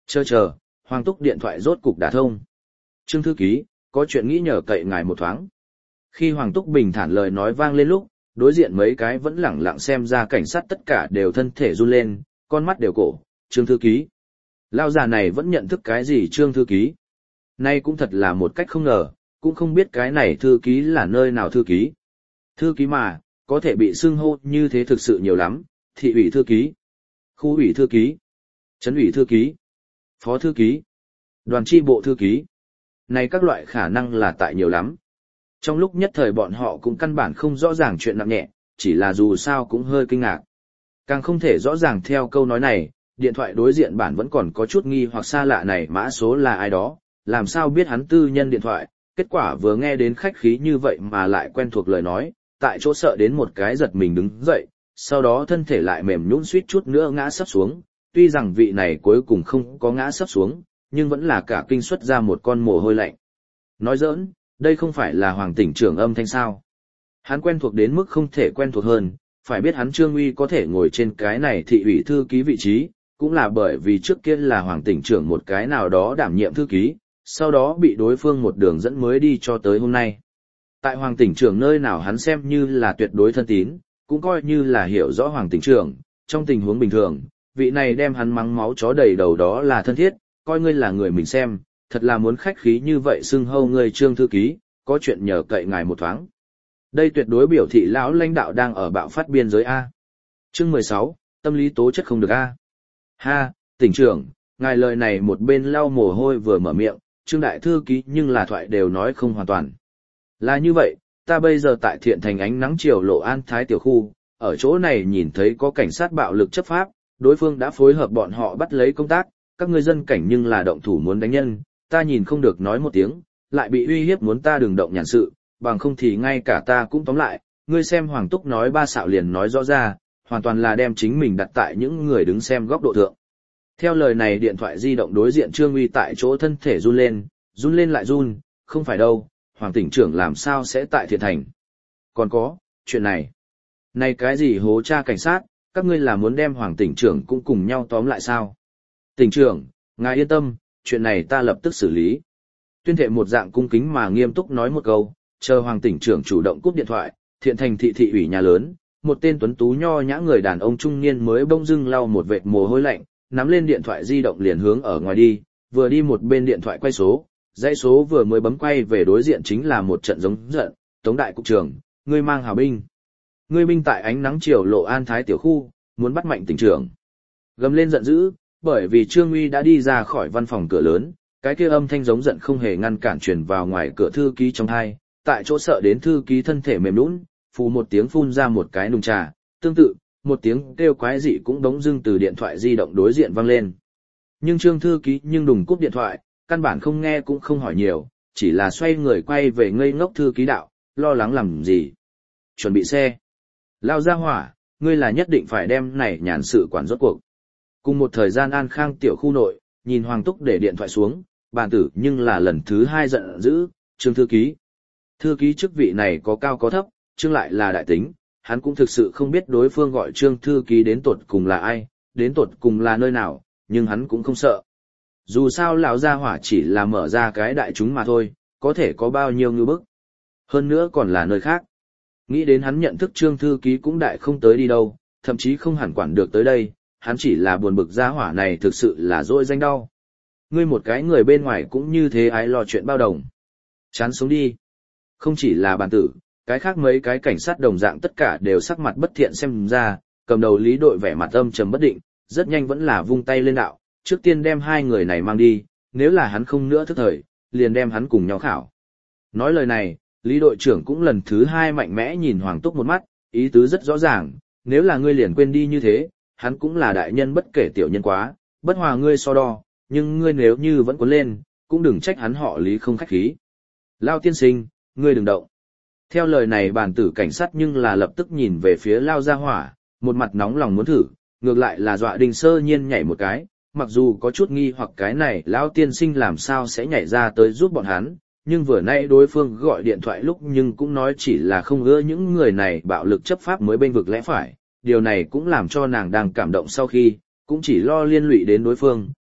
Chờ, Hoàng Túc điện thoại rốt cục đả thông. Trương thư ký, có chuyện nghĩ nhờ cậy ngài một thoáng. Khi Hoàng Túc bình thản lời nói vang lên lúc, đối diện mấy cái vẫn lẳng lặng xem ra cảnh sát tất cả đều thân thể run lên, con mắt đều cổ. Trương thư ký. Lao già này vẫn nhận thức cái gì Trương thư ký. Nay cũng thật là một cách không ngờ, cũng không biết cái này thư ký là nơi nào thư ký. Thư ký mà, có thể bị xưng hô như thế thực sự nhiều lắm, thị ủy thư ký, khu ủy thư ký, trấn ủy thư ký, phó thư ký, đoàn chi bộ thư ký. Này các loại khả năng là tại nhiều lắm. Trong lúc nhất thời bọn họ cũng căn bản không rõ ràng chuyện nặng nhẹ, chỉ là dù sao cũng hơi kinh ngạc. Càng không thể rõ ràng theo câu nói này, điện thoại đối diện bản vẫn còn có chút nghi hoặc xa lạ này mã số là ai đó, làm sao biết hắn tư nhân điện thoại, kết quả vừa nghe đến khách khí như vậy mà lại quen thuộc lời nói, tại chỗ sợ đến một cái giật mình đứng dậy, sau đó thân thể lại mềm nhũn suýt chút nữa ngã sấp xuống, tuy rằng vị này cuối cùng không có ngã sấp xuống, nhưng vẫn là cả kinh xuất ra một con mồ hôi lạnh. Nói giỡn, đây không phải là Hoàng tỉnh trưởng âm thanh sao. Hắn quen thuộc đến mức không thể quen thuộc hơn, phải biết hắn Trương Uy có thể ngồi trên cái này thị ủy thư ký vị trí, cũng là bởi vì trước kia là Hoàng tỉnh trưởng một cái nào đó đảm nhiệm thư ký, sau đó bị đối phương một đường dẫn mới đi cho tới hôm nay. Tại Hoàng tỉnh trưởng nơi nào hắn xem như là tuyệt đối thân tín, cũng coi như là hiểu rõ Hoàng tỉnh trưởng, trong tình huống bình thường, vị này đem hắn mắng máu chó đầy đầu đó là thân thiết, coi ngươi là người mình xem, thật là muốn khách khí như vậy xưng hâu ngươi Trương thư ký, có chuyện nhờ cậy ngài một thoáng. Đây tuyệt đối biểu thị lão lãnh đạo đang ở bạo phát biên giới A. Chương 16, tâm lý tố chất không được A. Ha, tỉnh trưởng, ngài lời này một bên lau mồ hôi vừa mở miệng, Trương đại thư ký nhưng là thoại đều nói không hoàn toàn. Là như vậy, ta bây giờ tại Thiện Thành ánh nắng chiều lộ An Thái tiểu khu, ở chỗ này nhìn thấy có cảnh sát bạo lực chấp pháp, đối phương đã phối hợp bọn họ bắt lấy công tác, các người dân cảnh nhưng là động thủ muốn đánh nhân, ta nhìn không được nói một tiếng, lại bị uy hiếp muốn ta đừng động nhàn sự, bằng không thì ngay cả ta cũng tóm lại, ngươi xem Hoàng Túc nói ba xạo liền nói rõ ra, hoàn toàn là đem chính mình đặt tại những người đứng xem góc độ thượng. Theo lời này điện thoại di động đối diện Trương Uy tại chỗ thân thể run lên lại run, không phải đâu, Hoàng tỉnh trưởng làm sao sẽ tại Thiện Thành. Còn có, chuyện này. Này cái gì hố cha cảnh sát, các ngươi là muốn đem Hoàng tỉnh trưởng cũng cùng nhau tóm lại sao? Tỉnh trưởng, ngài yên tâm, chuyện này ta lập tức xử lý. Tuyên thệ một dạng cung kính mà nghiêm túc nói một câu, chờ Hoàng tỉnh trưởng chủ động cúp điện thoại, Thiện Thành thị ủy nhà lớn, một tên tuấn tú nho nhã người đàn ông trung niên mới bỗng dưng lau một vệt mồ hôi lạnh, nắm lên điện thoại di động liền hướng ở ngoài đi, vừa đi một bên điện thoại quay số, dãy số vừa mới bấm quay về đối diện chính là một trận giống giận, Tống đại cục trưởng, ngươi mang hào binh. Ngươi binh tại ánh nắng chiều lộ An Thái tiểu khu, muốn bắt mạnh tỉnh trưởng. Gầm lên giận dữ, bởi vì Trương Uy đã đi ra khỏi văn phòng cửa lớn, cái kia âm thanh giống giận không hề ngăn cản truyền vào ngoài cửa thư ký trong hai, tại chỗ sợ đến thư ký thân thể mềm nhũn, phù một tiếng phun ra một cái nùng trà, tương tự, một tiếng kêu quái dị cũng đống dưng từ điện thoại di động đối diện vang lên. Nhưng Trương thư ký nhưng đùng cúp điện thoại, căn bản không nghe cũng không hỏi nhiều, chỉ là xoay người quay về ngây ngốc thư ký đạo, lo lắng làm gì. Chuẩn bị xe. Lao ra hỏa, ngươi là nhất định phải đem này nhàn sự quản rốt cuộc. Cùng một thời gian An Khang tiểu khu nội, nhìn Hoàng Túc để điện thoại xuống, bàn tử nhưng là lần thứ hai giận dữ, Trương thư ký. Thư ký chức vị này có cao có thấp, Trương lại là đại tính, hắn cũng thực sự không biết đối phương gọi Trương thư ký đến tột cùng là ai, đến tột cùng là nơi nào, nhưng hắn cũng không sợ. Dù sao lão gia hỏa chỉ là mở ra cái đại chúng mà thôi, có thể có bao nhiêu ngư bức. Hơn nữa còn là nơi khác. Nghĩ đến hắn nhận thức Trương thư ký cũng đại không tới đi đâu, thậm chí không hẳn quản được tới đây, hắn chỉ là buồn bực gia hỏa này thực sự là dỗi danh đau. Ngươi một cái người bên ngoài cũng như thế ái lo chuyện bao đồng. Chán sống đi. Không chỉ là bàn tử, cái khác mấy cái cảnh sát đồng dạng tất cả đều sắc mặt bất thiện xem ra, cầm đầu Lý đội vẻ mặt âm trầm bất định, rất nhanh vẫn là vung tay lên đạo, trước tiên đem hai người này mang đi, nếu là hắn không nữa thức thời, liền đem hắn cùng nhau khảo. Nói lời này, Lý đội trưởng cũng lần thứ hai mạnh mẽ nhìn Hoàng Túc một mắt, ý tứ rất rõ ràng, nếu là ngươi liền quên đi như thế, hắn cũng là đại nhân bất kể tiểu nhân quá, bất hòa ngươi so đo, nhưng ngươi nếu như vẫn cuốn lên, cũng đừng trách hắn họ Lý không khách khí. Lao tiên sinh, ngươi đừng động. Theo lời này bản tử cảnh sát nhưng là lập tức nhìn về phía Lao Gia Hỏa, một mặt nóng lòng muốn thử, ngược lại là dọa Đinh Sơ Nhiên nhảy một cái, mặc dù có chút nghi hoặc cái này Lão tiên sinh làm sao sẽ nhảy ra tới giúp bọn hắn, nhưng vừa nãy đối phương gọi điện thoại lúc nhưng cũng nói chỉ là không ưa những người này bạo lực chấp pháp mới bênh vực lẽ phải, điều này cũng làm cho nàng đang cảm động sau khi, cũng chỉ lo liên lụy đến đối phương,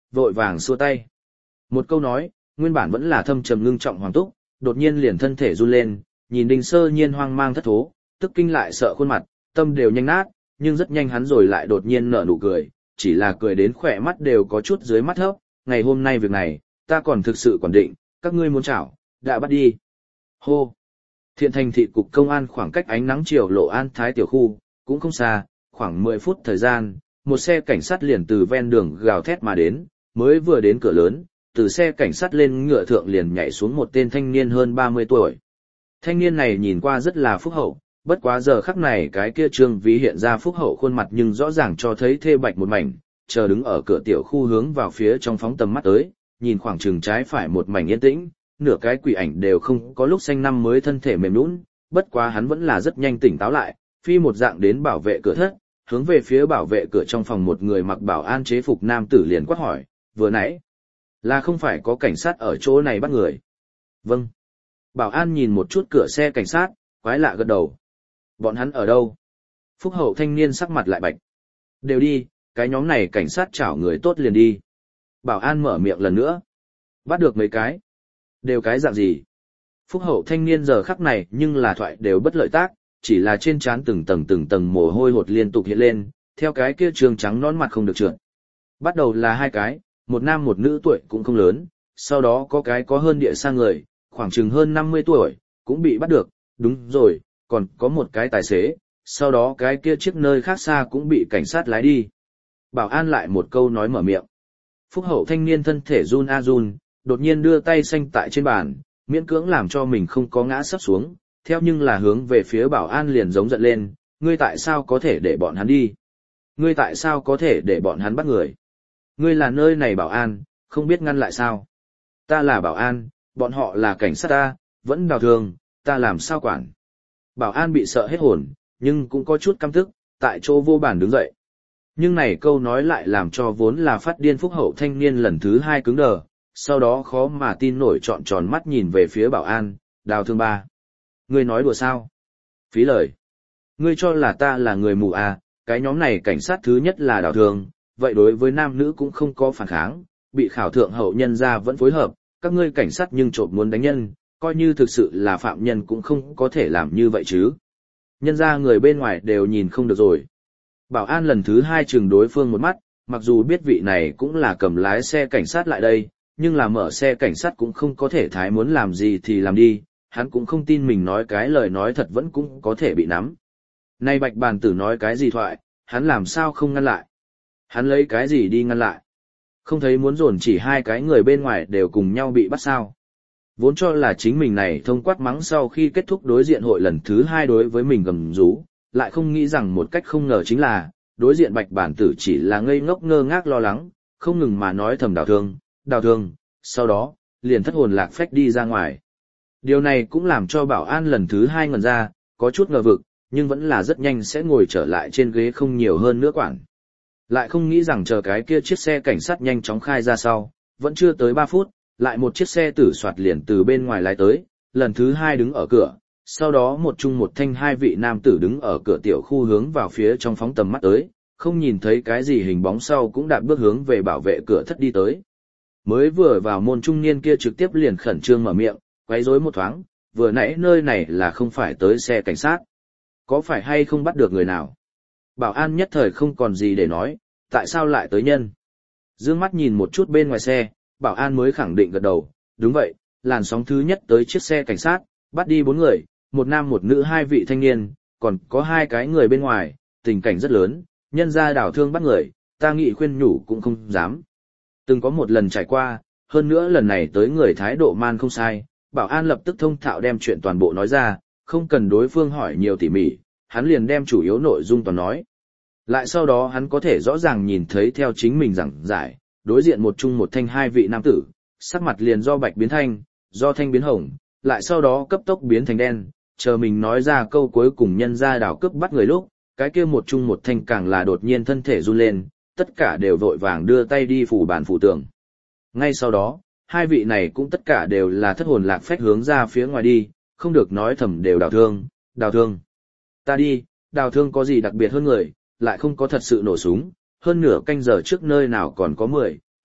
vội vàng xua tay. Một câu nói, nguyên bản vẫn là thâm trầm ngưng trọng Hoàng Túc, đột nhiên liền thân thể run lên, nhìn Đinh Sơ Nhiên hoang mang thất thố, tức kinh lại sợ khuôn mặt, tâm đều nhanh nát, nhưng rất nhanh hắn rồi lại đột nhiên nở nụ cười, chỉ là cười đến khỏe mắt đều có chút dưới mắt thấp, ngày hôm nay việc này, ta còn thực sự quản định, các ngươi muốn chảo, đã bắt đi. Hô! Thiện Thành thị cục công an khoảng cách ánh nắng chiều lộ An Thái tiểu khu, cũng không xa, khoảng 10 phút thời gian, một xe cảnh sát liền từ ven đường gào thét mà đến, mới vừa đến cửa lớn, từ xe cảnh sát lên ngựa thượng liền nhảy xuống một tên thanh niên hơn 30 tuổi. Thanh niên này nhìn qua rất là phúc hậu, bất quá giờ khắc này cái kia trương ví hiện ra phúc hậu khuôn mặt nhưng rõ ràng cho thấy thê bạch một mảnh, chờ đứng ở cửa tiểu khu hướng vào phía trong phóng tầm mắt tới, nhìn khoảng chừng trái phải một mảnh yên tĩnh, nửa cái quỷ ảnh đều không có lúc xanh năm mới thân thể mềm nhũn, bất quá hắn vẫn là rất nhanh tỉnh táo lại, phi một dạng đến bảo vệ cửa thất, hướng về phía bảo vệ cửa trong phòng một người mặc bảo an chế phục nam tử liền quát hỏi, vừa nãy là không phải có cảnh sát ở chỗ này bắt người? Vâng. Bảo an nhìn một chút cửa xe cảnh sát, quái lạ gật đầu. Bọn hắn ở đâu? Phúc hậu thanh niên sắc mặt lại bạch. Đều đi, cái nhóm này cảnh sát chảo người tốt liền đi. Bảo an mở miệng lần nữa. Bắt được mấy cái? Đều cái dạng gì? Phúc hậu thanh niên giờ khắc này nhưng là thoại đều bất lợi tác, chỉ là trên trán từng tầng mồ hôi hột liên tục hiện lên, theo cái kia trường trắng nón mặt không được trượt. Bắt đầu là hai cái, một nam một nữ tuổi cũng không lớn, sau đó có cái có hơn địa sang người, khoảng chừng hơn 50 tuổi, cũng bị bắt được, đúng rồi, còn có một cái tài xế, sau đó cái kia chiếc nơi khác xa cũng bị cảnh sát lái đi. Bảo an lại một câu nói mở miệng. Phúc hậu thanh niên thân thể run a run, đột nhiên đưa tay xanh tại trên bàn, miễn cưỡng làm cho mình không có ngã sấp xuống, theo nhưng là hướng về phía bảo an liền giống giận lên, ngươi tại sao có thể để bọn hắn đi? Ngươi tại sao có thể để bọn hắn bắt người? Ngươi là nơi này bảo an, không biết ngăn lại sao? Ta là bảo an, bọn họ là cảnh sát ta, vẫn đào thường, ta làm sao quản? Bảo an bị sợ hết hồn, nhưng cũng có chút căm tức, tại chỗ vô bản đứng dậy. Nhưng này câu nói lại làm cho vốn là phát điên phúc hậu thanh niên lần thứ hai cứng đờ, sau đó khó mà tin nổi trọn tròn mắt nhìn về phía bảo an, đào thương ba. Ngươi nói đùa sao? Phí lời. Ngươi cho là ta là người mù à, cái nhóm này cảnh sát thứ nhất là đào thương, vậy đối với nam nữ cũng không có phản kháng, bị khảo thượng hậu nhân ra vẫn phối hợp, các ngươi cảnh sát nhưng trộm muốn đánh nhân, coi như thực sự là phạm nhân cũng không có thể làm như vậy chứ. Nhân ra người bên ngoài đều nhìn không được rồi. Bảo an lần thứ hai chừng đối phương một mắt, mặc dù biết vị này cũng là cầm lái xe cảnh sát lại đây, nhưng là mở xe cảnh sát cũng không có thể thái muốn làm gì thì làm đi, hắn cũng không tin mình nói cái lời nói thật vẫn cũng có thể bị nắm. Nay bạch bàn tử nói cái gì thoại, hắn làm sao không ngăn lại? Hắn lấy cái gì đi ngăn lại? Không thấy muốn dồn chỉ hai cái người bên ngoài đều cùng nhau bị bắt sao? Vốn cho là chính mình này thông quát mắng sau khi kết thúc đối diện hội lần thứ hai đối với mình gầm rú, lại không nghĩ rằng một cách không ngờ chính là, đối diện bạch bản tử chỉ là ngây ngốc ngơ ngác lo lắng, không ngừng mà nói thầm đào thương, sau đó, liền thất hồn lạc phách đi ra ngoài. Điều này cũng làm cho bảo an lần thứ hai ngẩn ra, có chút ngờ vực, nhưng vẫn là rất nhanh sẽ ngồi trở lại trên ghế không nhiều hơn nữa quản. Lại không nghĩ rằng chờ cái kia chiếc xe cảnh sát nhanh chóng khai ra sau, vẫn chưa tới 3 phút, lại một chiếc xe tử soạt liền từ bên ngoài lái tới, lần thứ hai đứng ở cửa, sau đó một trung một thanh hai vị nam tử đứng ở cửa tiểu khu hướng vào phía trong phóng tầm mắt tới, không nhìn thấy cái gì hình bóng sau cũng đạp bước hướng về bảo vệ cửa thất đi tới. Mới vừa vào môn trung niên kia trực tiếp liền khẩn trương mở miệng, quấy rối một thoáng, vừa nãy nơi này là không phải tới xe cảnh sát. Có phải hay không bắt được người nào? Bảo an nhất thời không còn gì để nói, tại sao lại tới nhân? Dương mắt nhìn một chút bên ngoài xe, bảo an mới khẳng định gật đầu, đúng vậy, làn sóng thứ nhất tới chiếc xe cảnh sát, bắt đi 4 người, một nam một nữ 2 vị thanh niên, còn có 2 cái người bên ngoài, tình cảnh rất lớn, nhân ra đảo thương bắt người, ta nghĩ khuyên nhủ cũng không dám. Từng có một lần trải qua, hơn nữa lần này tới người thái độ man không sai, bảo an lập tức thông thạo đem chuyện toàn bộ nói ra, không cần đối phương hỏi nhiều tỉ mỉ, hắn liền đem chủ yếu nội dung toàn nói. Lại sau đó hắn có thể rõ ràng nhìn thấy theo chính mình giảng giải, đối diện một trung một thanh 2 vị nam tử, sắc mặt liền do bạch biến thanh, do thanh biến hồng, lại sau đó cấp tốc biến thành đen, chờ mình nói ra câu cuối cùng nhân ra đảo cướp bắt người lúc, cái kia một trung một thanh càng là đột nhiên thân thể run lên, tất cả đều vội vàng đưa tay đi phủ bàn phủ tường. Ngay sau đó, 2 vị này cũng tất cả đều là thất hồn lạc phách hướng ra phía ngoài đi, không được nói thầm đều đào thương. Ta đi, đào thương có gì đặc biệt hơn người, lại không có thật sự nổ súng, hơn nửa canh giờ trước nơi nào còn có 10,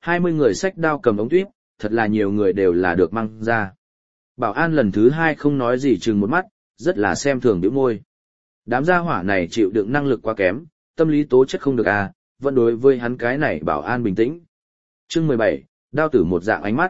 20 người xách đao cầm ống tuyếp, thật là nhiều người đều là được mang ra. Bảo an lần thứ 2 không nói gì chừng một mắt, rất là xem thường bĩu môi. Đám gia hỏa này chịu đựng năng lực quá kém, tâm lý tố chất không được à, vẫn đối với hắn cái này bảo an bình tĩnh. Chương 17, đao tử một dạng ánh mắt.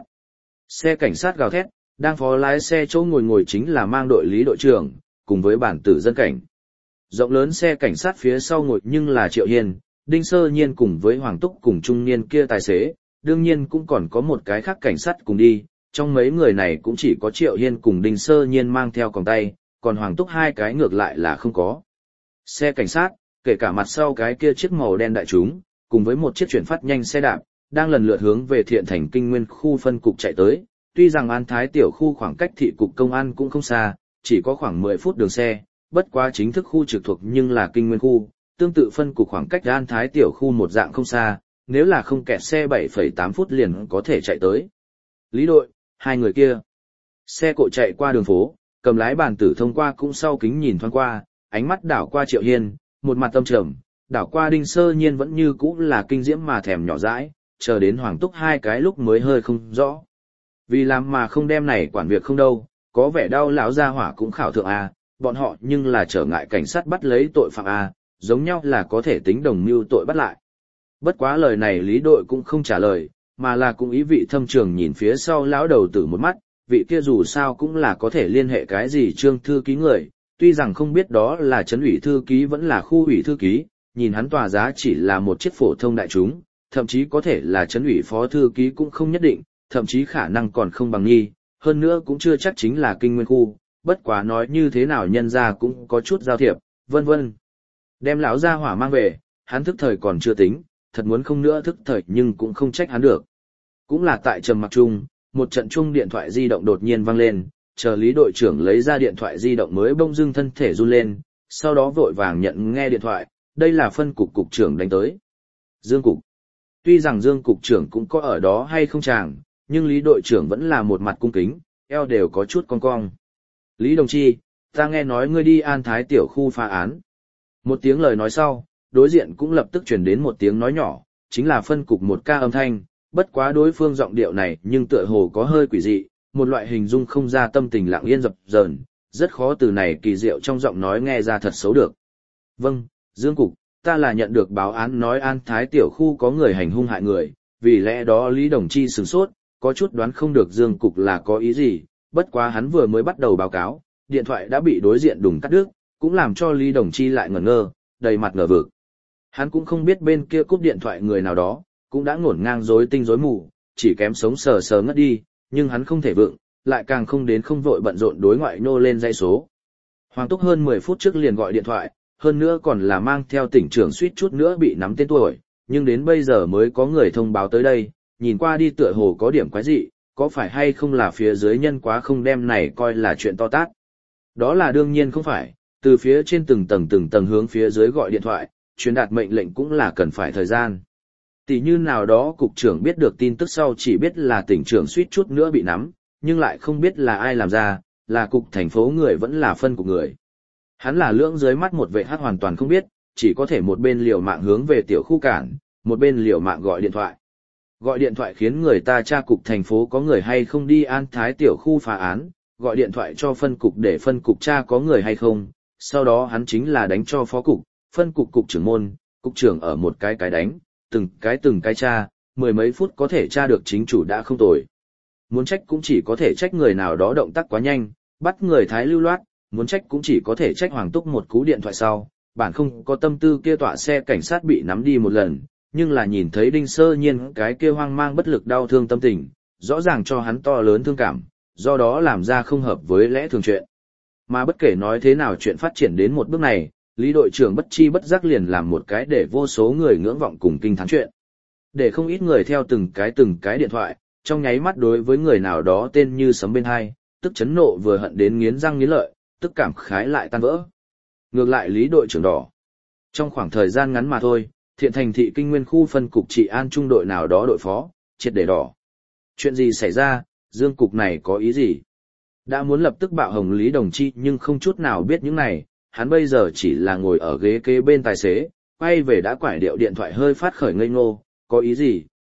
Xe cảnh sát gào thét, đang phó lái xe chỗ ngồi chính là mang đội lý đội trưởng, cùng với bản tử dân cảnh. Rộng lớn xe cảnh sát phía sau ngồi nhưng là Triệu Hiên, Đinh Sơ Nhiên cùng với Hoàng Túc cùng trung niên kia tài xế, đương nhiên cũng còn có một cái khác cảnh sát cùng đi, trong mấy người này cũng chỉ có Triệu Hiên cùng Đinh Sơ Nhiên mang theo còng tay, còn Hoàng Túc hai cái ngược lại là không có. Xe cảnh sát, kể cả mặt sau cái kia chiếc màu đen đại chúng, cùng với một chiếc chuyển phát nhanh xe đạp, đang lần lượt hướng về Thiện Thành Kinh Nguyên khu phân cục chạy tới, tuy rằng An Thái tiểu khu khoảng cách thị cục công an cũng không xa, chỉ có khoảng 10 phút đường xe, bất quá chính thức khu trực thuộc nhưng là Kinh Nguyên khu, tương tự phân cục khoảng cách An Thái tiểu khu một dạng không xa, nếu là không kẹt xe 7,8 phút liền có thể chạy tới. Lý đội, hai người kia. Xe cộ chạy qua đường phố, cầm lái bàn tử thông qua cũng sau kính nhìn thoáng qua, ánh mắt đảo qua Triệu Hiên, một mặt tâm trầm, đảo qua Đinh Sơ Nhiên vẫn như cũ là kinh diễm mà thèm nhỏ dãi, chờ đến Hoàng Túc hai cái lúc mới hơi không rõ. Vì làm mà không đem này quản việc không đâu, có vẻ đau lão gia hỏa cũng khảo thượng a, bọn họ nhưng là trở ngại cảnh sát bắt lấy tội phạm a, giống nhau là có thể tính đồng mưu tội bắt lại. Bất quá lời này Lý đội cũng không trả lời, mà là cũng ý vị thâm trường nhìn phía sau lão đầu tử một mắt, vị kia dù sao cũng là có thể liên hệ cái gì Trương thư ký người, tuy rằng không biết đó là trấn ủy thư ký vẫn là khu ủy thư ký, nhìn hắn tòa giá chỉ là một chiếc phổ thông đại chúng, thậm chí có thể là trấn ủy phó thư ký cũng không nhất định, thậm chí khả năng còn không bằng nghi, hơn nữa cũng chưa chắc chính là Kinh Nguyên khu, bất quá nói như thế nào nhân ra cũng có chút giao thiệp, vân vân. Đem lão gia hỏa mang về, hắn thức thời còn chưa tính, thật muốn không nữa thức thời nhưng cũng không trách hắn được. Cũng là tại trầm mặc chung, một trận chung điện thoại di động đột nhiên vang lên, chờ Lý đội trưởng lấy ra điện thoại di động mới bỗng dưng thân thể run lên, sau đó vội vàng nhận nghe điện thoại, đây là phân cục cục trưởng đánh tới. Dương cục. Tuy rằng Dương cục trưởng cũng có ở đó hay không chàng, nhưng Lý đội trưởng vẫn là một mặt cung kính, eo đều có chút cong cong. Lý đồng chi, ta nghe nói ngươi đi An Thái tiểu khu phá án. Một tiếng lời nói sau, đối diện cũng lập tức truyền đến một tiếng nói nhỏ, chính là phân cục một ca âm thanh, bất quá đối phương giọng điệu này nhưng tựa hồ có hơi quỷ dị, một loại hình dung không ra tâm tình lặng yên dập dờn, rất khó từ này kỳ diệu trong giọng nói nghe ra thật xấu được. Vâng, Dương cục, ta là nhận được báo án nói An Thái tiểu khu có người hành hung hại người, vì lẽ đó Lý đồng chi sửng sốt, có chút đoán không được Dương cục là có ý gì, bất quá hắn vừa mới bắt đầu báo cáo, điện thoại đã bị đối diện đùng cắt đứt, cũng làm cho Lý đồng chi lại ngẩn ngơ, đầy mặt ngờ vực. Hắn cũng không biết bên kia cúp điện thoại người nào đó, cũng đã ngổn ngang rối tinh rối mù, chỉ kém sống sờ sờ ngất đi, nhưng hắn không thể vượng, lại càng không đến không vội bận rộn đối ngoại nô lên dãy số. Hoàng Túc hơn 10 phút trước liền gọi điện thoại, hơn nữa còn là mang theo tỉnh trưởng suýt chút nữa bị nắm tên tuổi, nhưng đến bây giờ mới có người thông báo tới đây, nhìn qua đi tựa hồ có điểm quái dị, có phải hay không là phía dưới nhân quá không đem này coi là chuyện to tát. Đó là đương nhiên không phải, từ phía trên từng tầng hướng phía dưới gọi điện thoại, truyền đạt mệnh lệnh cũng là cần phải thời gian. Tỷ như nào đó cục trưởng biết được tin tức sau chỉ biết là tỉnh trưởng suýt chút nữa bị nắm, nhưng lại không biết là ai làm ra, là cục thành phố người vẫn là phân cục người. Hắn là lưỡng dưới mắt một vệ hát hoàn toàn không biết, chỉ có thể một bên liều mạng hướng về tiểu khu cản, một bên liều mạng gọi điện thoại. Gọi điện thoại khiến người ta tra cục thành phố có người hay không đi An Thái tiểu khu phá án, gọi điện thoại cho phân cục để phân cục tra có người hay không, sau đó hắn chính là đánh cho phó cục, phân cục cục trưởng môn, cục trưởng ở một cái đánh, từng cái tra, 10 mấy phút có thể tra được chính chủ đã không tồi. Muốn trách cũng chỉ có thể trách người nào đó động tác quá nhanh, bắt người thái lưu loát, muốn trách cũng chỉ có thể trách Hoàng Túc một cú điện thoại sau, bản không có tâm tư kia tọa xe cảnh sát bị nắm đi một lần, nhưng là nhìn thấy Đinh Sơ Nhiên cái kia hoang mang bất lực đau thương tâm tình, rõ ràng cho hắn to lớn thương cảm, do đó làm ra không hợp với lẽ thường chuyện. Mà bất kể nói thế nào chuyện phát triển đến một bước này, Lý đội trưởng bất chi bất giác liền làm một cái để vô số người ngưỡng vọng cùng kinh thán chuyện. Để không ít người theo từng cái điện thoại, trong nháy mắt đối với người nào đó tên như sấm bên hai, tức chấn nộ vừa hận đến nghiến răng nghiến lợi, tức cảm khái lại tan vỡ. Ngược lại Lý đội trưởng đỏ. Trong khoảng thời gian ngắn mà thôi, Thiện Thành thị Kinh Nguyên khu phân cục trị an trung đội nào đó đội phó, triệt để đỏ. Chuyện gì xảy ra, Dương cục này có ý gì? Đã muốn lập tức bạo hồng Lý đồng chi nhưng không chút nào biết những này, hắn bây giờ chỉ là ngồi ở ghế kế bên tài xế, quay về đã quải điệu điện thoại hơi phát khởi ngây ngô, có ý gì,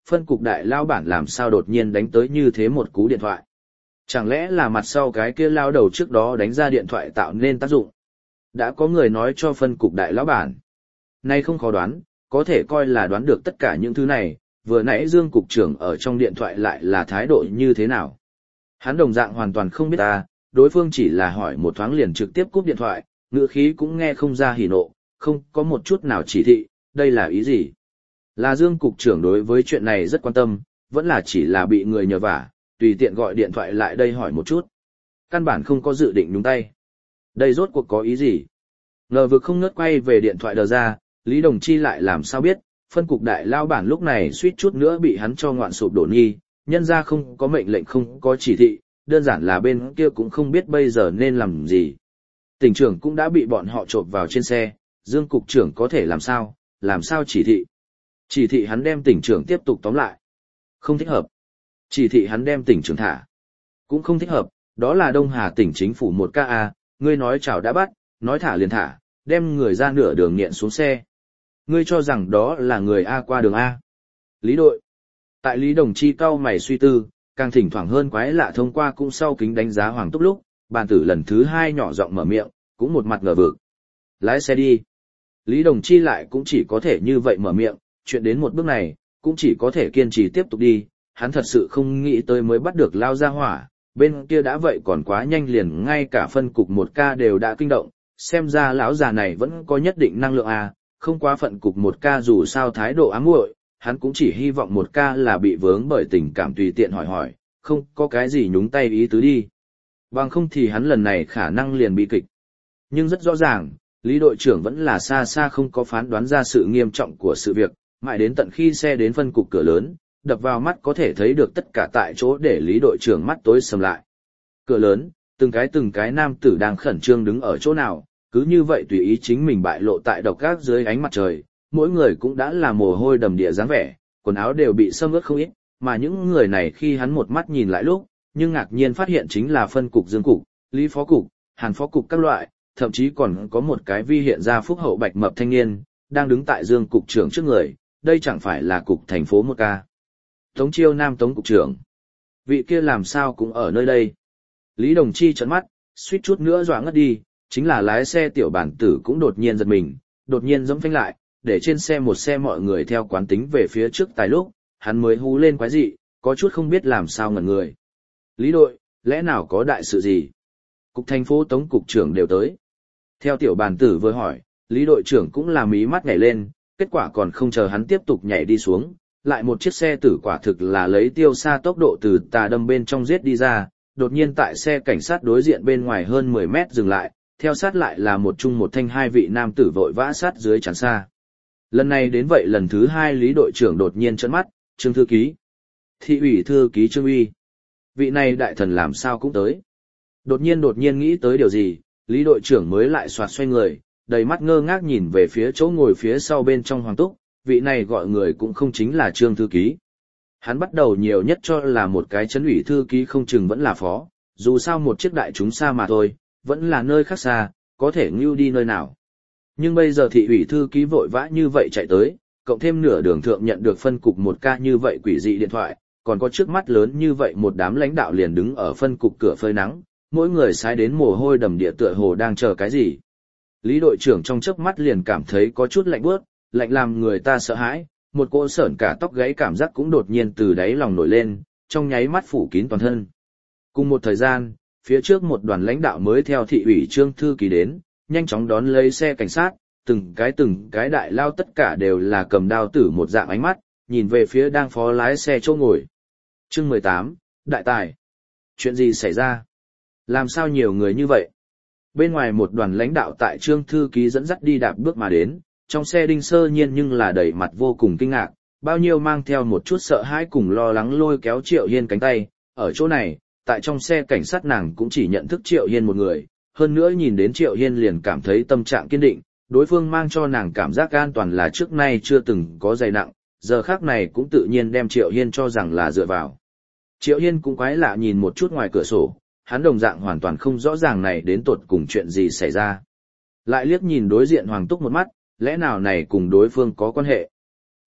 phân cục đại lao bản làm sao đột nhiên đánh tới như thế một cú điện thoại. Chẳng lẽ là mặt sau cái kia lao đầu trước đó đánh ra điện thoại tạo nên tác dụng. Đã có người nói cho phân cục đại lão bản. Nay không khó đoán, có thể coi là đoán được tất cả những thứ này, vừa nãy Dương cục trưởng ở trong điện thoại lại là thái độ như thế nào. Hắn đồng dạng hoàn toàn không biết ta, đối phương chỉ là hỏi một thoáng liền trực tiếp cúp điện thoại, ngữ khí cũng nghe không ra hỉ nộ, không có một chút nào chỉ thị, đây là ý gì? Là Dương cục trưởng đối với chuyện này rất quan tâm, vẫn là chỉ là bị người nhờ vả, tùy tiện gọi điện thoại lại đây hỏi một chút. Căn bản không có dự định nhúng tay. Đây rốt cuộc có ý gì? Ngờ vực không ngớt quay về điện thoại đờ ra, Lý Đồng Chi lại làm sao biết, phân cục đại lao bản lúc này suýt chút nữa bị hắn cho ngoạn sụp đổ nghi, nhân ra không có mệnh lệnh không có chỉ thị, đơn giản là bên kia cũng không biết bây giờ nên làm gì. Tỉnh trưởng cũng đã bị bọn họ trộm vào trên xe, Dương cục trưởng có thể làm sao chỉ thị. Chỉ thị hắn đem tỉnh trưởng tiếp tục tóm lại. Không thích hợp. Chỉ thị hắn đem tỉnh trưởng thả. Cũng không thích hợp, đó là Đông Hà tỉnh chính phủ một KA, ngươi nói chào đã bắt, nói thả liền thả, đem người ra nửa đường nghiện xuống xe. Ngươi cho rằng đó là người A qua đường A. Lý đội. Tại Lý Đồng Chi cau mày suy tư, càng thỉnh thoảng hơn quái lạ thông qua cũng sau kính đánh giá Hoàng Túc lúc, bàn tử lần thứ hai nhỏ giọng mở miệng, cũng một mặt ngờ vực. Lái xe đi. Lý Đồng Chi lại cũng chỉ có thể như vậy mở miệng, chuyện đến một bước này, cũng chỉ có thể kiên trì tiếp tục đi, hắn thật sự không nghĩ tới mới bắt được lao ra hỏa, bên kia đã vậy còn quá nhanh liền ngay cả phân cục 1K đều đã kinh động, xem ra lão già này vẫn có nhất định năng lượng à, không quá phận cục 1K dù sao thái độ ám muội, hắn cũng chỉ hy vọng 1K là bị vướng bởi tình cảm tùy tiện hỏi, không có cái gì nhúng tay ý tứ đi. Bằng không thì hắn lần này khả năng liền bị kịch. Nhưng rất rõ ràng, Lý đội trưởng vẫn là xa xa không có phán đoán ra sự nghiêm trọng của sự việc, mãi đến tận khi xe đến phân cục cửa lớn, đập vào mắt có thể thấy được tất cả tại chỗ để Lý đội trưởng mắt tối sầm lại. Cửa lớn, từng cái nam tử đang khẩn trương đứng ở chỗ nào, cứ như vậy tùy ý chính mình bại lộ tại độc ác dưới ánh mặt trời, mỗi người cũng đã là mồ hôi đầm địa dáng vẻ, quần áo đều bị xâm ướt không ít, mà những người này khi hắn một mắt nhìn lại lúc, nhưng ngạc nhiên phát hiện chính là phân cục Dương cục, Lý phó cục, Hàn phó cục các loại, thậm chí còn có một cái vi hiện ra phúc hậu bạch mập thanh niên, đang đứng tại Dương cục trưởng trước người, đây chẳng phải là cục thành phố 1K. Tống Chiêu Nam Tống cục trưởng. Vị kia làm sao cũng ở nơi đây. Lý Đồng Chi trợn mắt, suýt chút nữa dọa ngất đi, chính là lái xe tiểu bản tử cũng đột nhiên giật mình, đột nhiên giẫm phanh lại, để trên xe một xe mọi người theo quán tính về phía trước tài lúc, hắn mới hú lên quái dị, có chút không biết làm sao ngẩn người. Lý đội, lẽ nào có đại sự gì? Cục thành phố Tống cục trưởng đều tới. Theo tiểu bản tử vừa hỏi, Lý đội trưởng cũng là mí mắt nhảy lên, kết quả còn không chờ hắn tiếp tục nhảy đi xuống, lại một chiếc xe tử quả thực là lấy tiêu xa tốc độ từ tà đâm bên trong giết đi ra, đột nhiên tại xe cảnh sát đối diện bên ngoài hơn 10 mét dừng lại, theo sát lại là một trung một thanh hai vị nam tử vội vã sát dưới chắn xa. Lần này đến vậy lần thứ hai Lý đội trưởng đột nhiên trợn mắt, Trương thư ký. Thị ủy thư ký Trương Uy. Vị này đại thần làm sao cũng tới. Đột nhiên nghĩ tới điều gì, Lý đội trưởng mới lại xoạt xoay người, đầy mắt ngơ ngác nhìn về phía chỗ ngồi phía sau bên trong Hoàng Túc, vị này gọi người cũng không chính là Trương thư ký. Hắn bắt đầu nhiều nhất cho là một cái trấn ủy thư ký không chừng vẫn là phó, dù sao một chiếc đại chúng xa mà thôi, vẫn là nơi khác xa, có thể ngưu đi nơi nào. Nhưng bây giờ thị ủy thư ký vội vã như vậy chạy tới, cộng thêm nửa đường thượng nhận được phân cục 1K như vậy quỷ dị điện thoại, còn có trước mắt lớn như vậy một đám lãnh đạo liền đứng ở phân cục cửa phơi nắng, mỗi người sái đến mồ hôi đầm địa tựa hồ đang chờ cái gì. Lý đội trưởng trong chớp mắt liền cảm thấy có chút lạnh buốt, lạnh làm người ta sợ hãi, một cỗ sởn cả tóc gáy cảm giác cũng đột nhiên từ đáy lòng nổi lên, trong nháy mắt phủ kín toàn thân. Cùng một thời gian, phía trước một đoàn lãnh đạo mới theo thị ủy Trương thư ký đến, nhanh chóng đón lấy xe cảnh sát, từng cái đại lao tất cả đều là cầm đao tử một dạng ánh mắt, nhìn về phía đang phó lái xe chỗ ngồi. Chương 18, đại tài. Chuyện gì xảy ra? Làm sao nhiều người như vậy? Bên ngoài một đoàn lãnh đạo tại Trương thư ký dẫn dắt đi đạp bước mà đến, trong xe Đinh Sơ Nhiên nhưng là đầy mặt vô cùng kinh ngạc, bao nhiêu mang theo một chút sợ hãi cùng lo lắng lôi kéo Triệu Hiên cánh tay, ở chỗ này, tại trong xe cảnh sát nàng cũng chỉ nhận thức Triệu Hiên một người, hơn nữa nhìn đến Triệu Hiên liền cảm thấy tâm trạng kiên định, đối phương mang cho nàng cảm giác an toàn là trước nay chưa từng có dày nặng, giờ khác này cũng tự nhiên đem Triệu Hiên cho rằng là dựa vào. Triệu Hiên cũng quái lạ nhìn một chút ngoài cửa sổ, hắn đồng dạng hoàn toàn không rõ ràng này đến tột cùng chuyện gì xảy ra. Lại liếc nhìn đối diện Hoàng Túc một mắt, lẽ nào này cùng đối phương có quan hệ.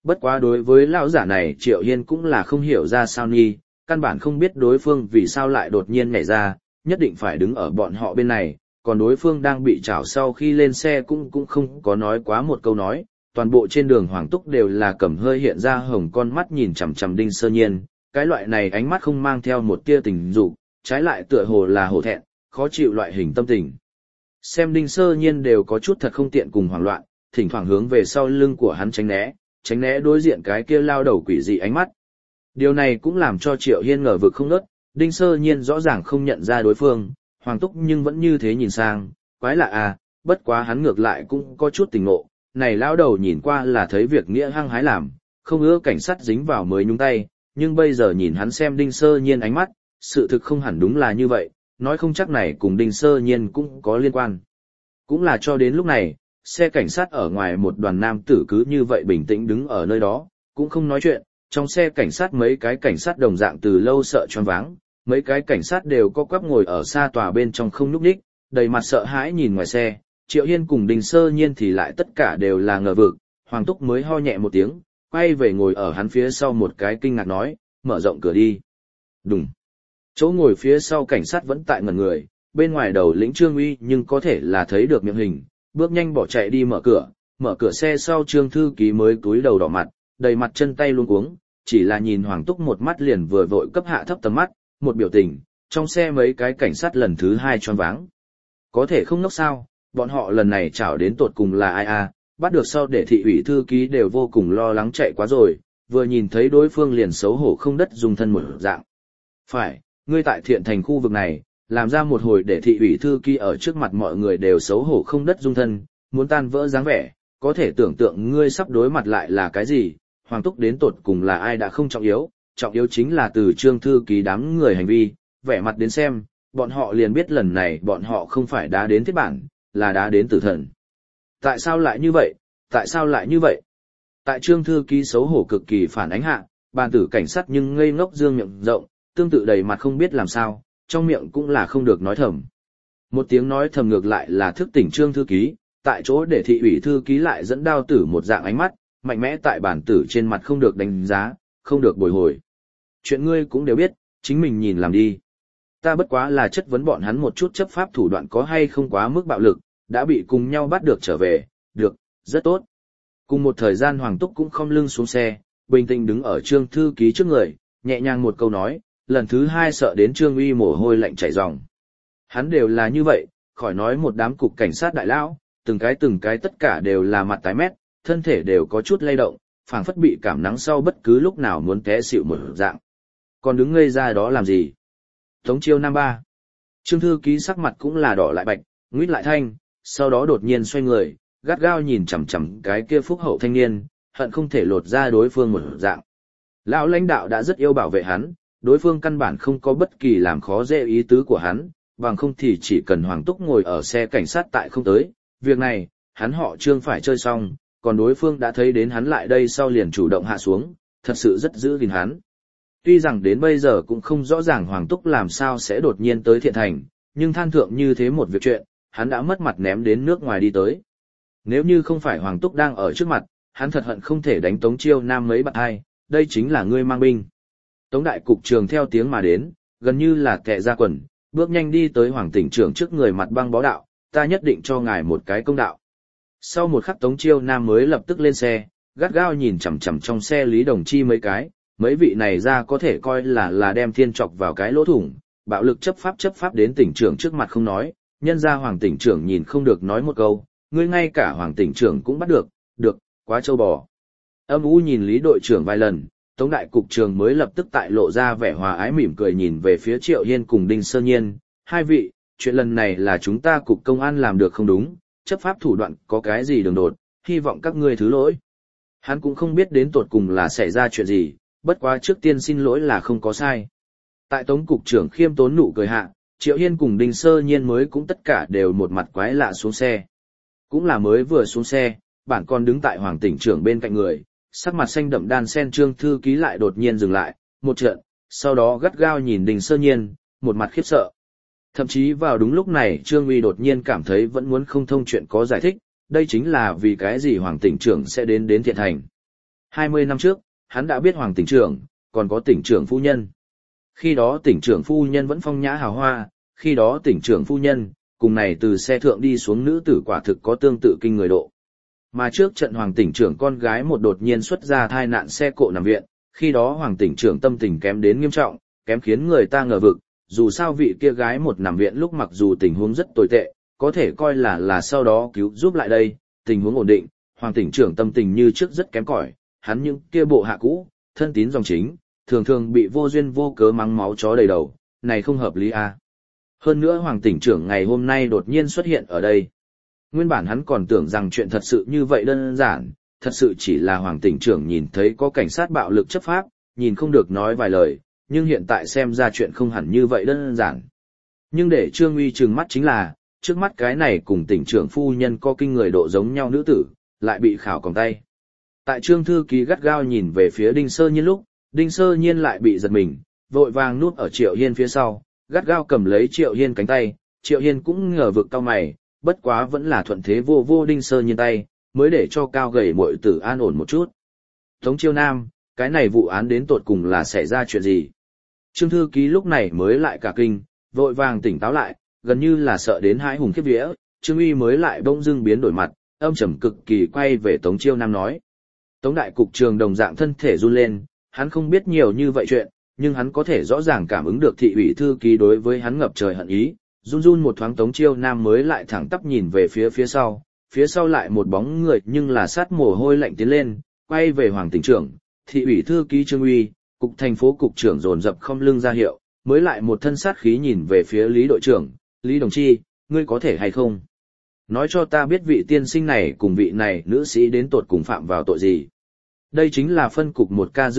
Bất quá đối với lão giả này Triệu Hiên cũng là không hiểu ra sao nhi, căn bản không biết đối phương vì sao lại đột nhiên nhảy ra, nhất định phải đứng ở bọn họ bên này, còn đối phương đang bị trảo sau khi lên xe cũng không có nói quá một câu nói, toàn bộ trên đường Hoàng Túc đều là cầm hơi hiện ra hồng con mắt nhìn chằm chằm Đinh Sơ Nhiên, cái loại này ánh mắt không mang theo một tia tình dục, trái lại tựa hồ là hổ thẹn, khó chịu loại hình tâm tình. Xem Đinh Sơ Nhiên đều có chút thật không tiện cùng hoảng loạn, thỉnh thoảng hướng về sau lưng của hắn tránh né đối diện cái kia lao đầu quỷ dị ánh mắt. Điều này cũng làm cho Triệu Hiên ngờ vực không ngớt, Đinh Sơ Nhiên rõ ràng không nhận ra đối phương, Hoàng Túc nhưng vẫn như thế nhìn sang, quái lạ à, bất quá hắn ngược lại cũng có chút tình ngộ, này lao đầu nhìn qua là thấy việc nghĩa hăng hái làm, không ưa cảnh sát dính vào mới nhúng tay, nhưng bây giờ nhìn hắn xem Đinh Sơ Nhiên ánh mắt, sự thực không hẳn đúng là như vậy, nói không chắc này cùng Đinh Sơ Nhiên cũng có liên quan. Cũng là cho đến lúc này, xe cảnh sát ở ngoài một đoàn nam tử cứ như vậy bình tĩnh đứng ở nơi đó, cũng không nói chuyện, trong xe cảnh sát mấy cái cảnh sát đồng dạng từ lâu sợ choáng váng, mấy cái cảnh sát đều co quắp ngồi ở xa tòa bên trong không nhúc nhích, đầy mặt sợ hãi nhìn ngoài xe, Triệu Hiên cùng Đinh Sơ Nhiên thì lại tất cả đều là ngờ vực, Hoàng Túc mới ho nhẹ một tiếng, quay về ngồi ở hắn phía sau một cái kinh ngạc nói, mở rộng cửa đi. Đùng. Chỗ ngồi phía sau cảnh sát vẫn tại ngẩn người, bên ngoài đầu lĩnh Trương Uy nhưng có thể là thấy được miệng hình, bước nhanh bỏ chạy đi mở cửa xe sau Trương thư ký mới cúi đầu đỏ mặt, đầy mặt chân tay luống cuống, chỉ là nhìn Hoàng Túc một mắt liền vừa vội cấp hạ thấp tầm mắt, một biểu tình, trong xe mấy cái cảnh sát lần thứ hai choáng váng. Có thể không ngốc sao, bọn họ lần này chảo đến tột cùng là ai à, bắt được sau để thị ủy thư ký đều vô cùng lo lắng chạy quá rồi, vừa nhìn thấy đối phương liền xấu hổ không đất dùng thân một dạng. Phải, ngươi tại Thiện Thành khu vực này, làm ra một hồi để thị ủy thư ký ở trước mặt mọi người đều xấu hổ không đất dung thân, muốn tan vỡ dáng vẻ, có thể tưởng tượng ngươi sắp đối mặt lại là cái gì, Hoàng Túc đến tột cùng là ai đã không trọng yếu chính là từ Trương thư ký đám người hành vi, vẻ mặt đến xem, bọn họ liền biết lần này bọn họ không phải đá đến thiết bản, là đá đến tử thần. Tại sao lại như vậy? Tại Trương thư ký xấu hổ cực kỳ phản ánh hạ, bàn tử cảnh sát nhưng ngây ngốc dương miệng rộng, tương tự đầy mặt không biết làm sao, trong miệng cũng là không được nói thầm. Một tiếng nói thầm ngược lại là thức tỉnh Trương thư ký, tại chỗ để thị ủy thư ký lại dẫn đao tử một dạng ánh mắt, mạnh mẽ tại bản tử trên mặt không được đánh giá, không được bồi hồi. Chuyện ngươi cũng đều biết, chính mình nhìn làm đi. Ta bất quá là chất vấn bọn hắn một chút chấp pháp thủ đoạn có hay không quá mức bạo lực, đã bị cùng nhau bắt được trở về, được, rất tốt. Cùng một thời gian Hoàng Túc cũng không lưng xuống xe, bình tĩnh đứng ở Trương thư ký trước người, nhẹ nhàng một câu nói, lần thứ hai sợ đến Trương Uy mồ hôi lạnh chảy ròng. Hắn đều là như vậy, khỏi nói một đám cục cảnh sát đại lão, từng cái tất cả đều là mặt tái mét, thân thể đều có chút lay động, phảng phất bị cảm nắng sau bất cứ lúc nào muốn té xỉu một dạng. Còn đứng ngây ra đó làm gì? Tống Chiêu Nam 3. Trương thư ký sắc mặt cũng là đỏ lại bạch, nguýt lại thanh, sau đó đột nhiên xoay người, gắt gao nhìn chằm chằm cái kia phúc hậu thanh niên, hận không thể lột ra đối phương một dạng. Lão lãnh đạo đã rất yêu bảo vệ hắn, đối phương căn bản không có bất kỳ làm khó dễ ý tứ của hắn, bằng không thì chỉ cần Hoàng Túc ngồi ở xe cảnh sát tại không tới, việc này, hắn họ Trương phải chơi xong, còn đối phương đã thấy đến hắn lại đây sau liền chủ động hạ xuống, thật sự rất giữ gìn hắn. Tuy rằng đến bây giờ cũng không rõ ràng Hoàng Túc làm sao sẽ đột nhiên tới Thiện Thành, nhưng than thượng như thế một việc chuyện, hắn đã mất mặt ném đến nước ngoài đi tới. Nếu như không phải Hoàng Túc đang ở trước mặt, hắn thật hận không thể đánh Tống Chiêu Nam mấy bạn hai, đây chính là ngươi mang binh. Tống đại cục trường theo tiếng mà đến, gần như là kẻ ra quần, bước nhanh đi tới Hoàng tỉnh trưởng trước người mặt băng bó đạo, ta nhất định cho ngài một cái công đạo. Sau một khắc Tống Chiêu Nam mới lập tức lên xe, gắt gao nhìn chằm chằm trong xe Lý Đồng Chi mấy vị này ra có thể coi là đem thiên chọc vào cái lỗ thủng, bạo lực chấp pháp đến tỉnh trưởng trước mặt không nói, nhân ra Hoàng tỉnh trưởng nhìn không được nói một câu, ngươi ngay cả Hoàng tỉnh trưởng cũng bắt được, quá trâu bò. Âm u nhìn Lý đội trưởng vài lần, Tống đại cục trưởng mới lập tức tại lộ ra vẻ hòa ái mỉm cười nhìn về phía Triệu Hiên cùng Đinh Sơ Nhiên, hai vị, chuyện lần này là chúng ta cục công an làm được không đúng, chấp pháp thủ đoạn có cái gì đường đột, hy vọng các ngươi thứ lỗi. Hắn cũng không biết đến tột cùng là xảy ra chuyện gì, bất quá trước tiên xin lỗi là không có sai. Tại Tống cục trưởng khiêm tốn nụ cười hạ, Triệu Hiên cùng Đinh Sơ Nhiên mới cũng tất cả đều một mặt quái lạ xuống xe. Cũng là mới vừa xuống xe, bản còn đứng tại Hoàng tỉnh trưởng bên cạnh người, sắc mặt xanh đậm đan sen Trương thư ký lại đột nhiên dừng lại, một trận, sau đó gắt gao nhìn Đinh Sơ Nhiên, một mặt khiếp sợ. Thậm chí vào đúng lúc này Trương Uy đột nhiên cảm thấy vẫn muốn không thông chuyện có giải thích, đây chính là vì cái gì Hoàng tỉnh trưởng sẽ đến Thiện Thành. 20 năm trước, hắn đã biết Hoàng tỉnh trưởng, còn có tỉnh trưởng phu nhân. Khi đó tỉnh trưởng phu nhân vẫn phong nhã hào hoa, khi đó tỉnh trưởng phu nhân, cùng này từ xe thượng đi xuống nữ tử quả thực có tương tự kinh người độ. Mà trước trận Hoàng tỉnh trưởng con gái một đột nhiên xuất ra thai nạn xe cộ nằm viện, khi đó Hoàng tỉnh trưởng tâm tình kém đến nghiêm trọng, kém khiến người ta ngờ vực, dù sao vị kia gái một nằm viện lúc mặc dù tình huống rất tồi tệ, có thể coi là sau đó cứu giúp lại đây, tình huống ổn định, Hoàng tỉnh trưởng tâm tình như trước rất kém cỏi, hắn những kia bộ hạ cũ, thân tín dòng chính, thường thường bị vô duyên vô cớ mắng máu chó đầy đầu, này không hợp lý à. Hơn nữa Hoàng tỉnh trưởng ngày hôm nay đột nhiên xuất hiện ở đây. Nguyên bản hắn còn tưởng rằng chuyện thật sự như vậy đơn giản, thật sự chỉ là Hoàng tỉnh trưởng nhìn thấy có cảnh sát bạo lực chấp pháp, nhìn không được nói vài lời, nhưng hiện tại xem ra chuyện không hẳn như vậy đơn giản. Nhưng để Trương Uy trừng mắt chính là, trước mắt cái này cùng tỉnh trưởng phu nhân có kinh người độ giống nhau nữ tử, lại bị khảo còng tay. Tại Trương thư ký gắt gao nhìn về phía Đinh Sơ Nhiên lúc, Đinh Sơ Nhiên lại bị giật mình, vội vàng núp ở Triệu Hiên phía sau, gắt gao cầm lấy Triệu Hiên cánh tay, Triệu Hiên cũng ngờ vực cau mày, bất quá vẫn là thuận thế vô Đinh Sơ Nhiên tay, mới để cho cao gầy muội tử an ổn một chút. Tống Chiêu Nam, cái này vụ án đến tột cùng là xảy ra chuyện gì? Trương thư ký lúc này mới lại cả kinh, vội vàng tỉnh táo lại, gần như là sợ đến hãi hùng khiếp vía, Trương Uy mới lại bỗng dưng biến đổi mặt, âm trầm cực kỳ quay về Tống Chiêu Nam nói. Tống đại cục trường đồng dạng thân thể run lên, hắn không biết nhiều như vậy chuyện, nhưng hắn có thể rõ ràng cảm ứng được thị ủy thư ký đối với hắn ngập trời hận ý, run một thoáng Tống Chiêu Nam mới lại thẳng tắp nhìn về phía sau lại một bóng người nhưng là sát mồ hôi lạnh tiến lên, quay về Hoàng tỉnh trưởng, thị ủy thư ký Trương Uy, cục thành phố cục trưởng dồn dập không lưng ra hiệu, mới lại một thân sát khí nhìn về phía Lý đội trưởng, Lý đồng chi, ngươi có thể hay không? Nói cho ta biết vị tiên sinh này cùng vị này nữ sĩ đến tột cùng phạm vào tội gì. Đây chính là phân cục 1K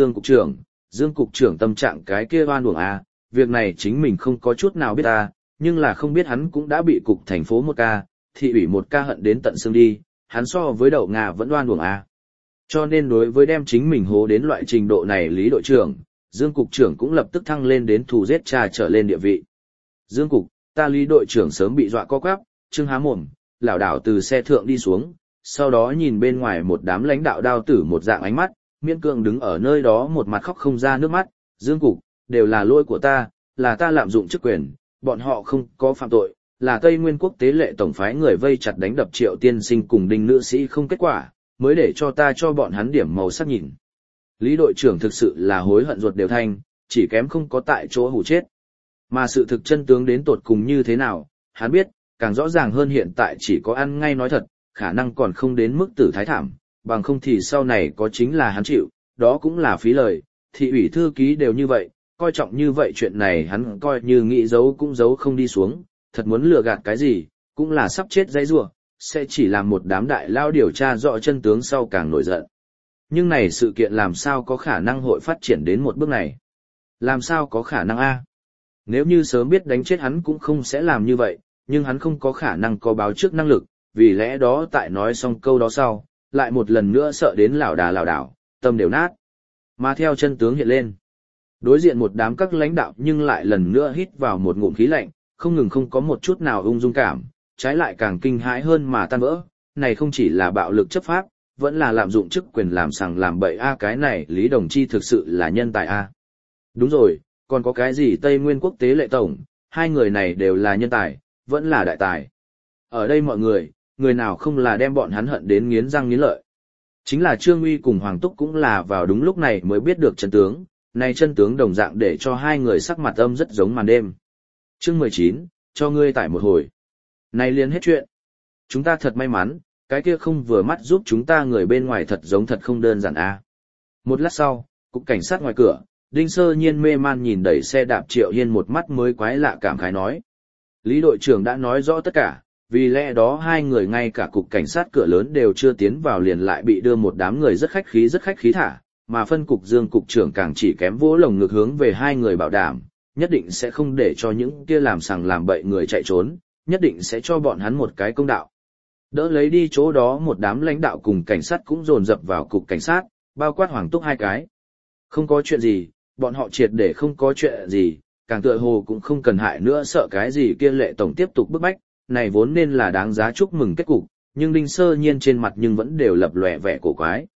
Dương cục trưởng tâm trạng cái kia oan uổng à, việc này chính mình không có chút nào biết ta, nhưng là không biết hắn cũng đã bị cục thành phố 1K, thị ủy 1K hận đến tận xương đi, hắn so với đậu Nga vẫn oan uổng à. Cho nên đối với đem chính mình hố đến loại trình độ này Lý đội trưởng, Dương cục trưởng cũng lập tức thăng lên đến thù giết cha trở lên địa vị. Dương cục, ta Lý đội trưởng sớm bị dọa co quắp, trưng há mồm, lảo đảo từ xe thượng đi xuống, sau đó nhìn bên ngoài một đám lãnh đạo đao tử một dạng ánh mắt, miễn cưỡng đứng ở nơi đó một mặt khóc không ra nước mắt, Dương cục, đều là lỗi của ta, là ta lạm dụng chức quyền, bọn họ không có phạm tội, là Tây Nguyên quốc tế lệ tổng phái người vây chặt đánh đập Triệu tiên sinh cùng Đinh nữ sĩ không kết quả, mới để cho ta cho bọn hắn điểm màu sắc nhìn. Lý đội trưởng thực sự là hối hận ruột đều thanh, chỉ kém không có tại chỗ hủ chết. Mà sự thực chân tướng đến tột cùng như thế nào, hắn biết, càng rõ ràng hơn hiện tại chỉ có ăn ngay nói thật, khả năng còn không đến mức tử thái thảm, bằng không thì sau này có chính là hắn chịu, đó cũng là phí lời, thị ủy thư ký đều như vậy, coi trọng như vậy chuyện này hắn coi như nghĩ giấu cũng giấu không đi xuống, thật muốn lừa gạt cái gì, cũng là sắp chết dãy rủa, sẽ chỉ làm một đám đại lao điều tra rõ chân tướng sau càng nổi giận. Nhưng này sự kiện làm sao có khả năng hội phát triển đến một bước này? Làm sao có khả năng a? Nếu như sớm biết đánh chết hắn cũng không sẽ làm như vậy, nhưng hắn không có khả năng có báo trước năng lực, vì lẽ đó tại nói xong câu đó sau, lại một lần nữa sợ đến lảo đảo, tâm đều nát. Mà theo chân tướng hiện lên, đối diện một đám các lãnh đạo nhưng lại lần nữa hít vào một ngụm khí lạnh, không ngừng không có một chút nào ung dung cảm, trái lại càng kinh hãi hơn mà tan vỡ, này không chỉ là bạo lực chấp pháp, vẫn là lạm dụng chức quyền làm sằng làm bậy a, cái này Lý đồng chi thực sự là nhân tài a. Đúng rồi, còn có cái gì Tây Nguyên quốc tế lệ tổng, hai người này đều là nhân tài, vẫn là đại tài. Ở đây mọi người nào không là đem bọn hắn hận đến nghiến răng nghiến lợi. Chính là Trương Uy cùng Hoàng Túc cũng là vào đúng lúc này mới biết được chân tướng, này chân tướng đồng dạng để cho hai người sắc mặt âm rất giống màn đêm. Chương 19, cho ngươi tải một hồi. Này liền hết chuyện. Chúng ta thật may mắn, cái kia không vừa mắt giúp chúng ta người bên ngoài thật giống thật không đơn giản a. Một lát sau, cục cảnh sát ngoài cửa, Đinh Sơ Nhiên mê man nhìn đẩy xe đạp Triệu Hiên một mắt mới quái lạ cảm khái nói. Lý đội trưởng đã nói rõ tất cả, vì lẽ đó hai người ngay cả cục cảnh sát cửa lớn đều chưa tiến vào liền lại bị đưa một đám người rất khách khí thả, mà phân cục Dương cục trưởng càng chỉ kém vỗ lồng ngực hướng về hai người bảo đảm, nhất định sẽ không để cho những kia làm sằng làm bậy người chạy trốn, nhất định sẽ cho bọn hắn một cái công đạo. Đỡ lấy đi chỗ đó một đám lãnh đạo cùng cảnh sát cũng dồn dập vào cục cảnh sát, bao quát Hoàng Túc hai cái. Không có chuyện gì, bọn họ triệt để không có chuyện gì, càng tựa hồ cũng không cần hại nữa sợ cái gì kia lệ tổng tiếp tục bức bách, này vốn nên là đáng giá chúc mừng kết cục, nhưng Đinh Sơ Nhiên trên mặt nhưng vẫn đều lập lòe vẻ cổ quái.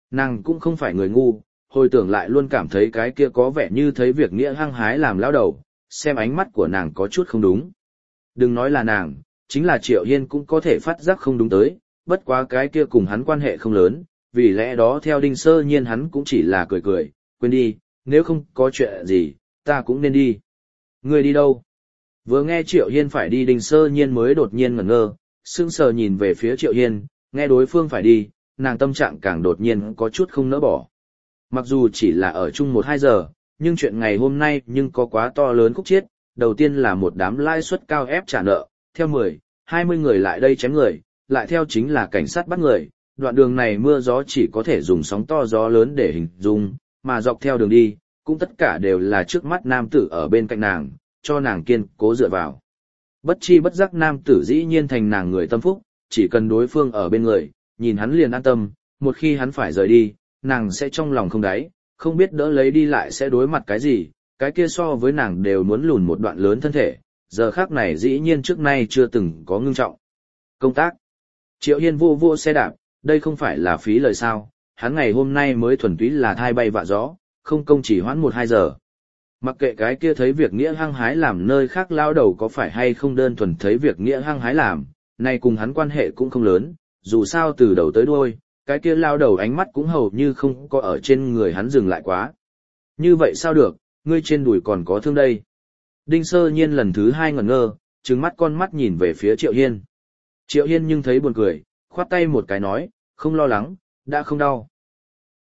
Nàng cũng không phải người ngu, hồi tưởng lại luôn cảm thấy cái kia có vẻ như thấy việc nghĩa hăng hái làm lão đầu, xem ánh mắt của nàng có chút không đúng. Đừng nói là nàng, chính là Triệu Hiên cũng có thể phát giác không đúng tới, bất quá cái kia cùng hắn quan hệ không lớn, vì lẽ đó theo Đinh Sơ Nhiên hắn cũng chỉ là cười cười, quên đi, nếu không có chuyện gì, ta cũng nên đi. Ngươi đi đâu? Vừa nghe Triệu Hiên phải đi, Đinh Sơ Nhiên mới đột nhiên ngẩn ngơ, sững sờ nhìn về phía Triệu Hiên, nghe đối phương phải đi, nàng tâm trạng càng đột nhiên có chút không nỡ bỏ. Mặc dù chỉ là ở chung 1-2 giờ, nhưng chuyện ngày hôm nay nhưng có quá to lớn khúc chiết, đầu tiên là một đám lãi suất cao ép trả nợ, theo 10-20 người lại đây chém người, lại theo chính là cảnh sát bắt người, đoạn đường này mưa gió chỉ có thể dùng sóng to gió lớn để hình dung, mà dọc theo đường đi, cũng tất cả đều là trước mắt nam tử ở bên cạnh nàng, cho nàng kiên cố dựa vào. Bất chi bất giác nam tử dĩ nhiên thành nàng người tâm phúc, chỉ cần đối phương ở bên người, nhìn hắn liền an tâm, một khi hắn phải rời đi, nàng sẽ trong lòng không đáy, không biết đỡ lấy đi lại sẽ đối mặt cái gì, cái kia so với nàng đều muốn lùn một đoạn lớn thân thể, giờ khác này dĩ nhiên trước nay chưa từng có ngưng trọng. Công tác. Triệu Hiên vô vô xe đạp, đây không phải là phí lời sao, hắn ngày hôm nay mới thuần túy là thai bay vạ gió, không công chỉ hoãn 1-2 giờ. Mặc kệ cái kia thấy việc nghĩa hăng hái làm nơi khác lao đầu có phải hay không đơn thuần thấy việc nghĩa hăng hái làm, nay cùng hắn quan hệ cũng không lớn, dù sao từ đầu tới đuôi, cái kia lao đầu ánh mắt cũng hầu như không có ở trên người hắn dừng lại quá. Như vậy sao được, ngươi trên đùi còn có thương đây. Đinh Sơ Nhiên lần thứ 2 ngẩn ngơ, trừng mắt con mắt nhìn về phía Triệu Hiên. Triệu Hiên nhưng thấy buồn cười, khoát tay một cái nói, không lo lắng, đã không đau.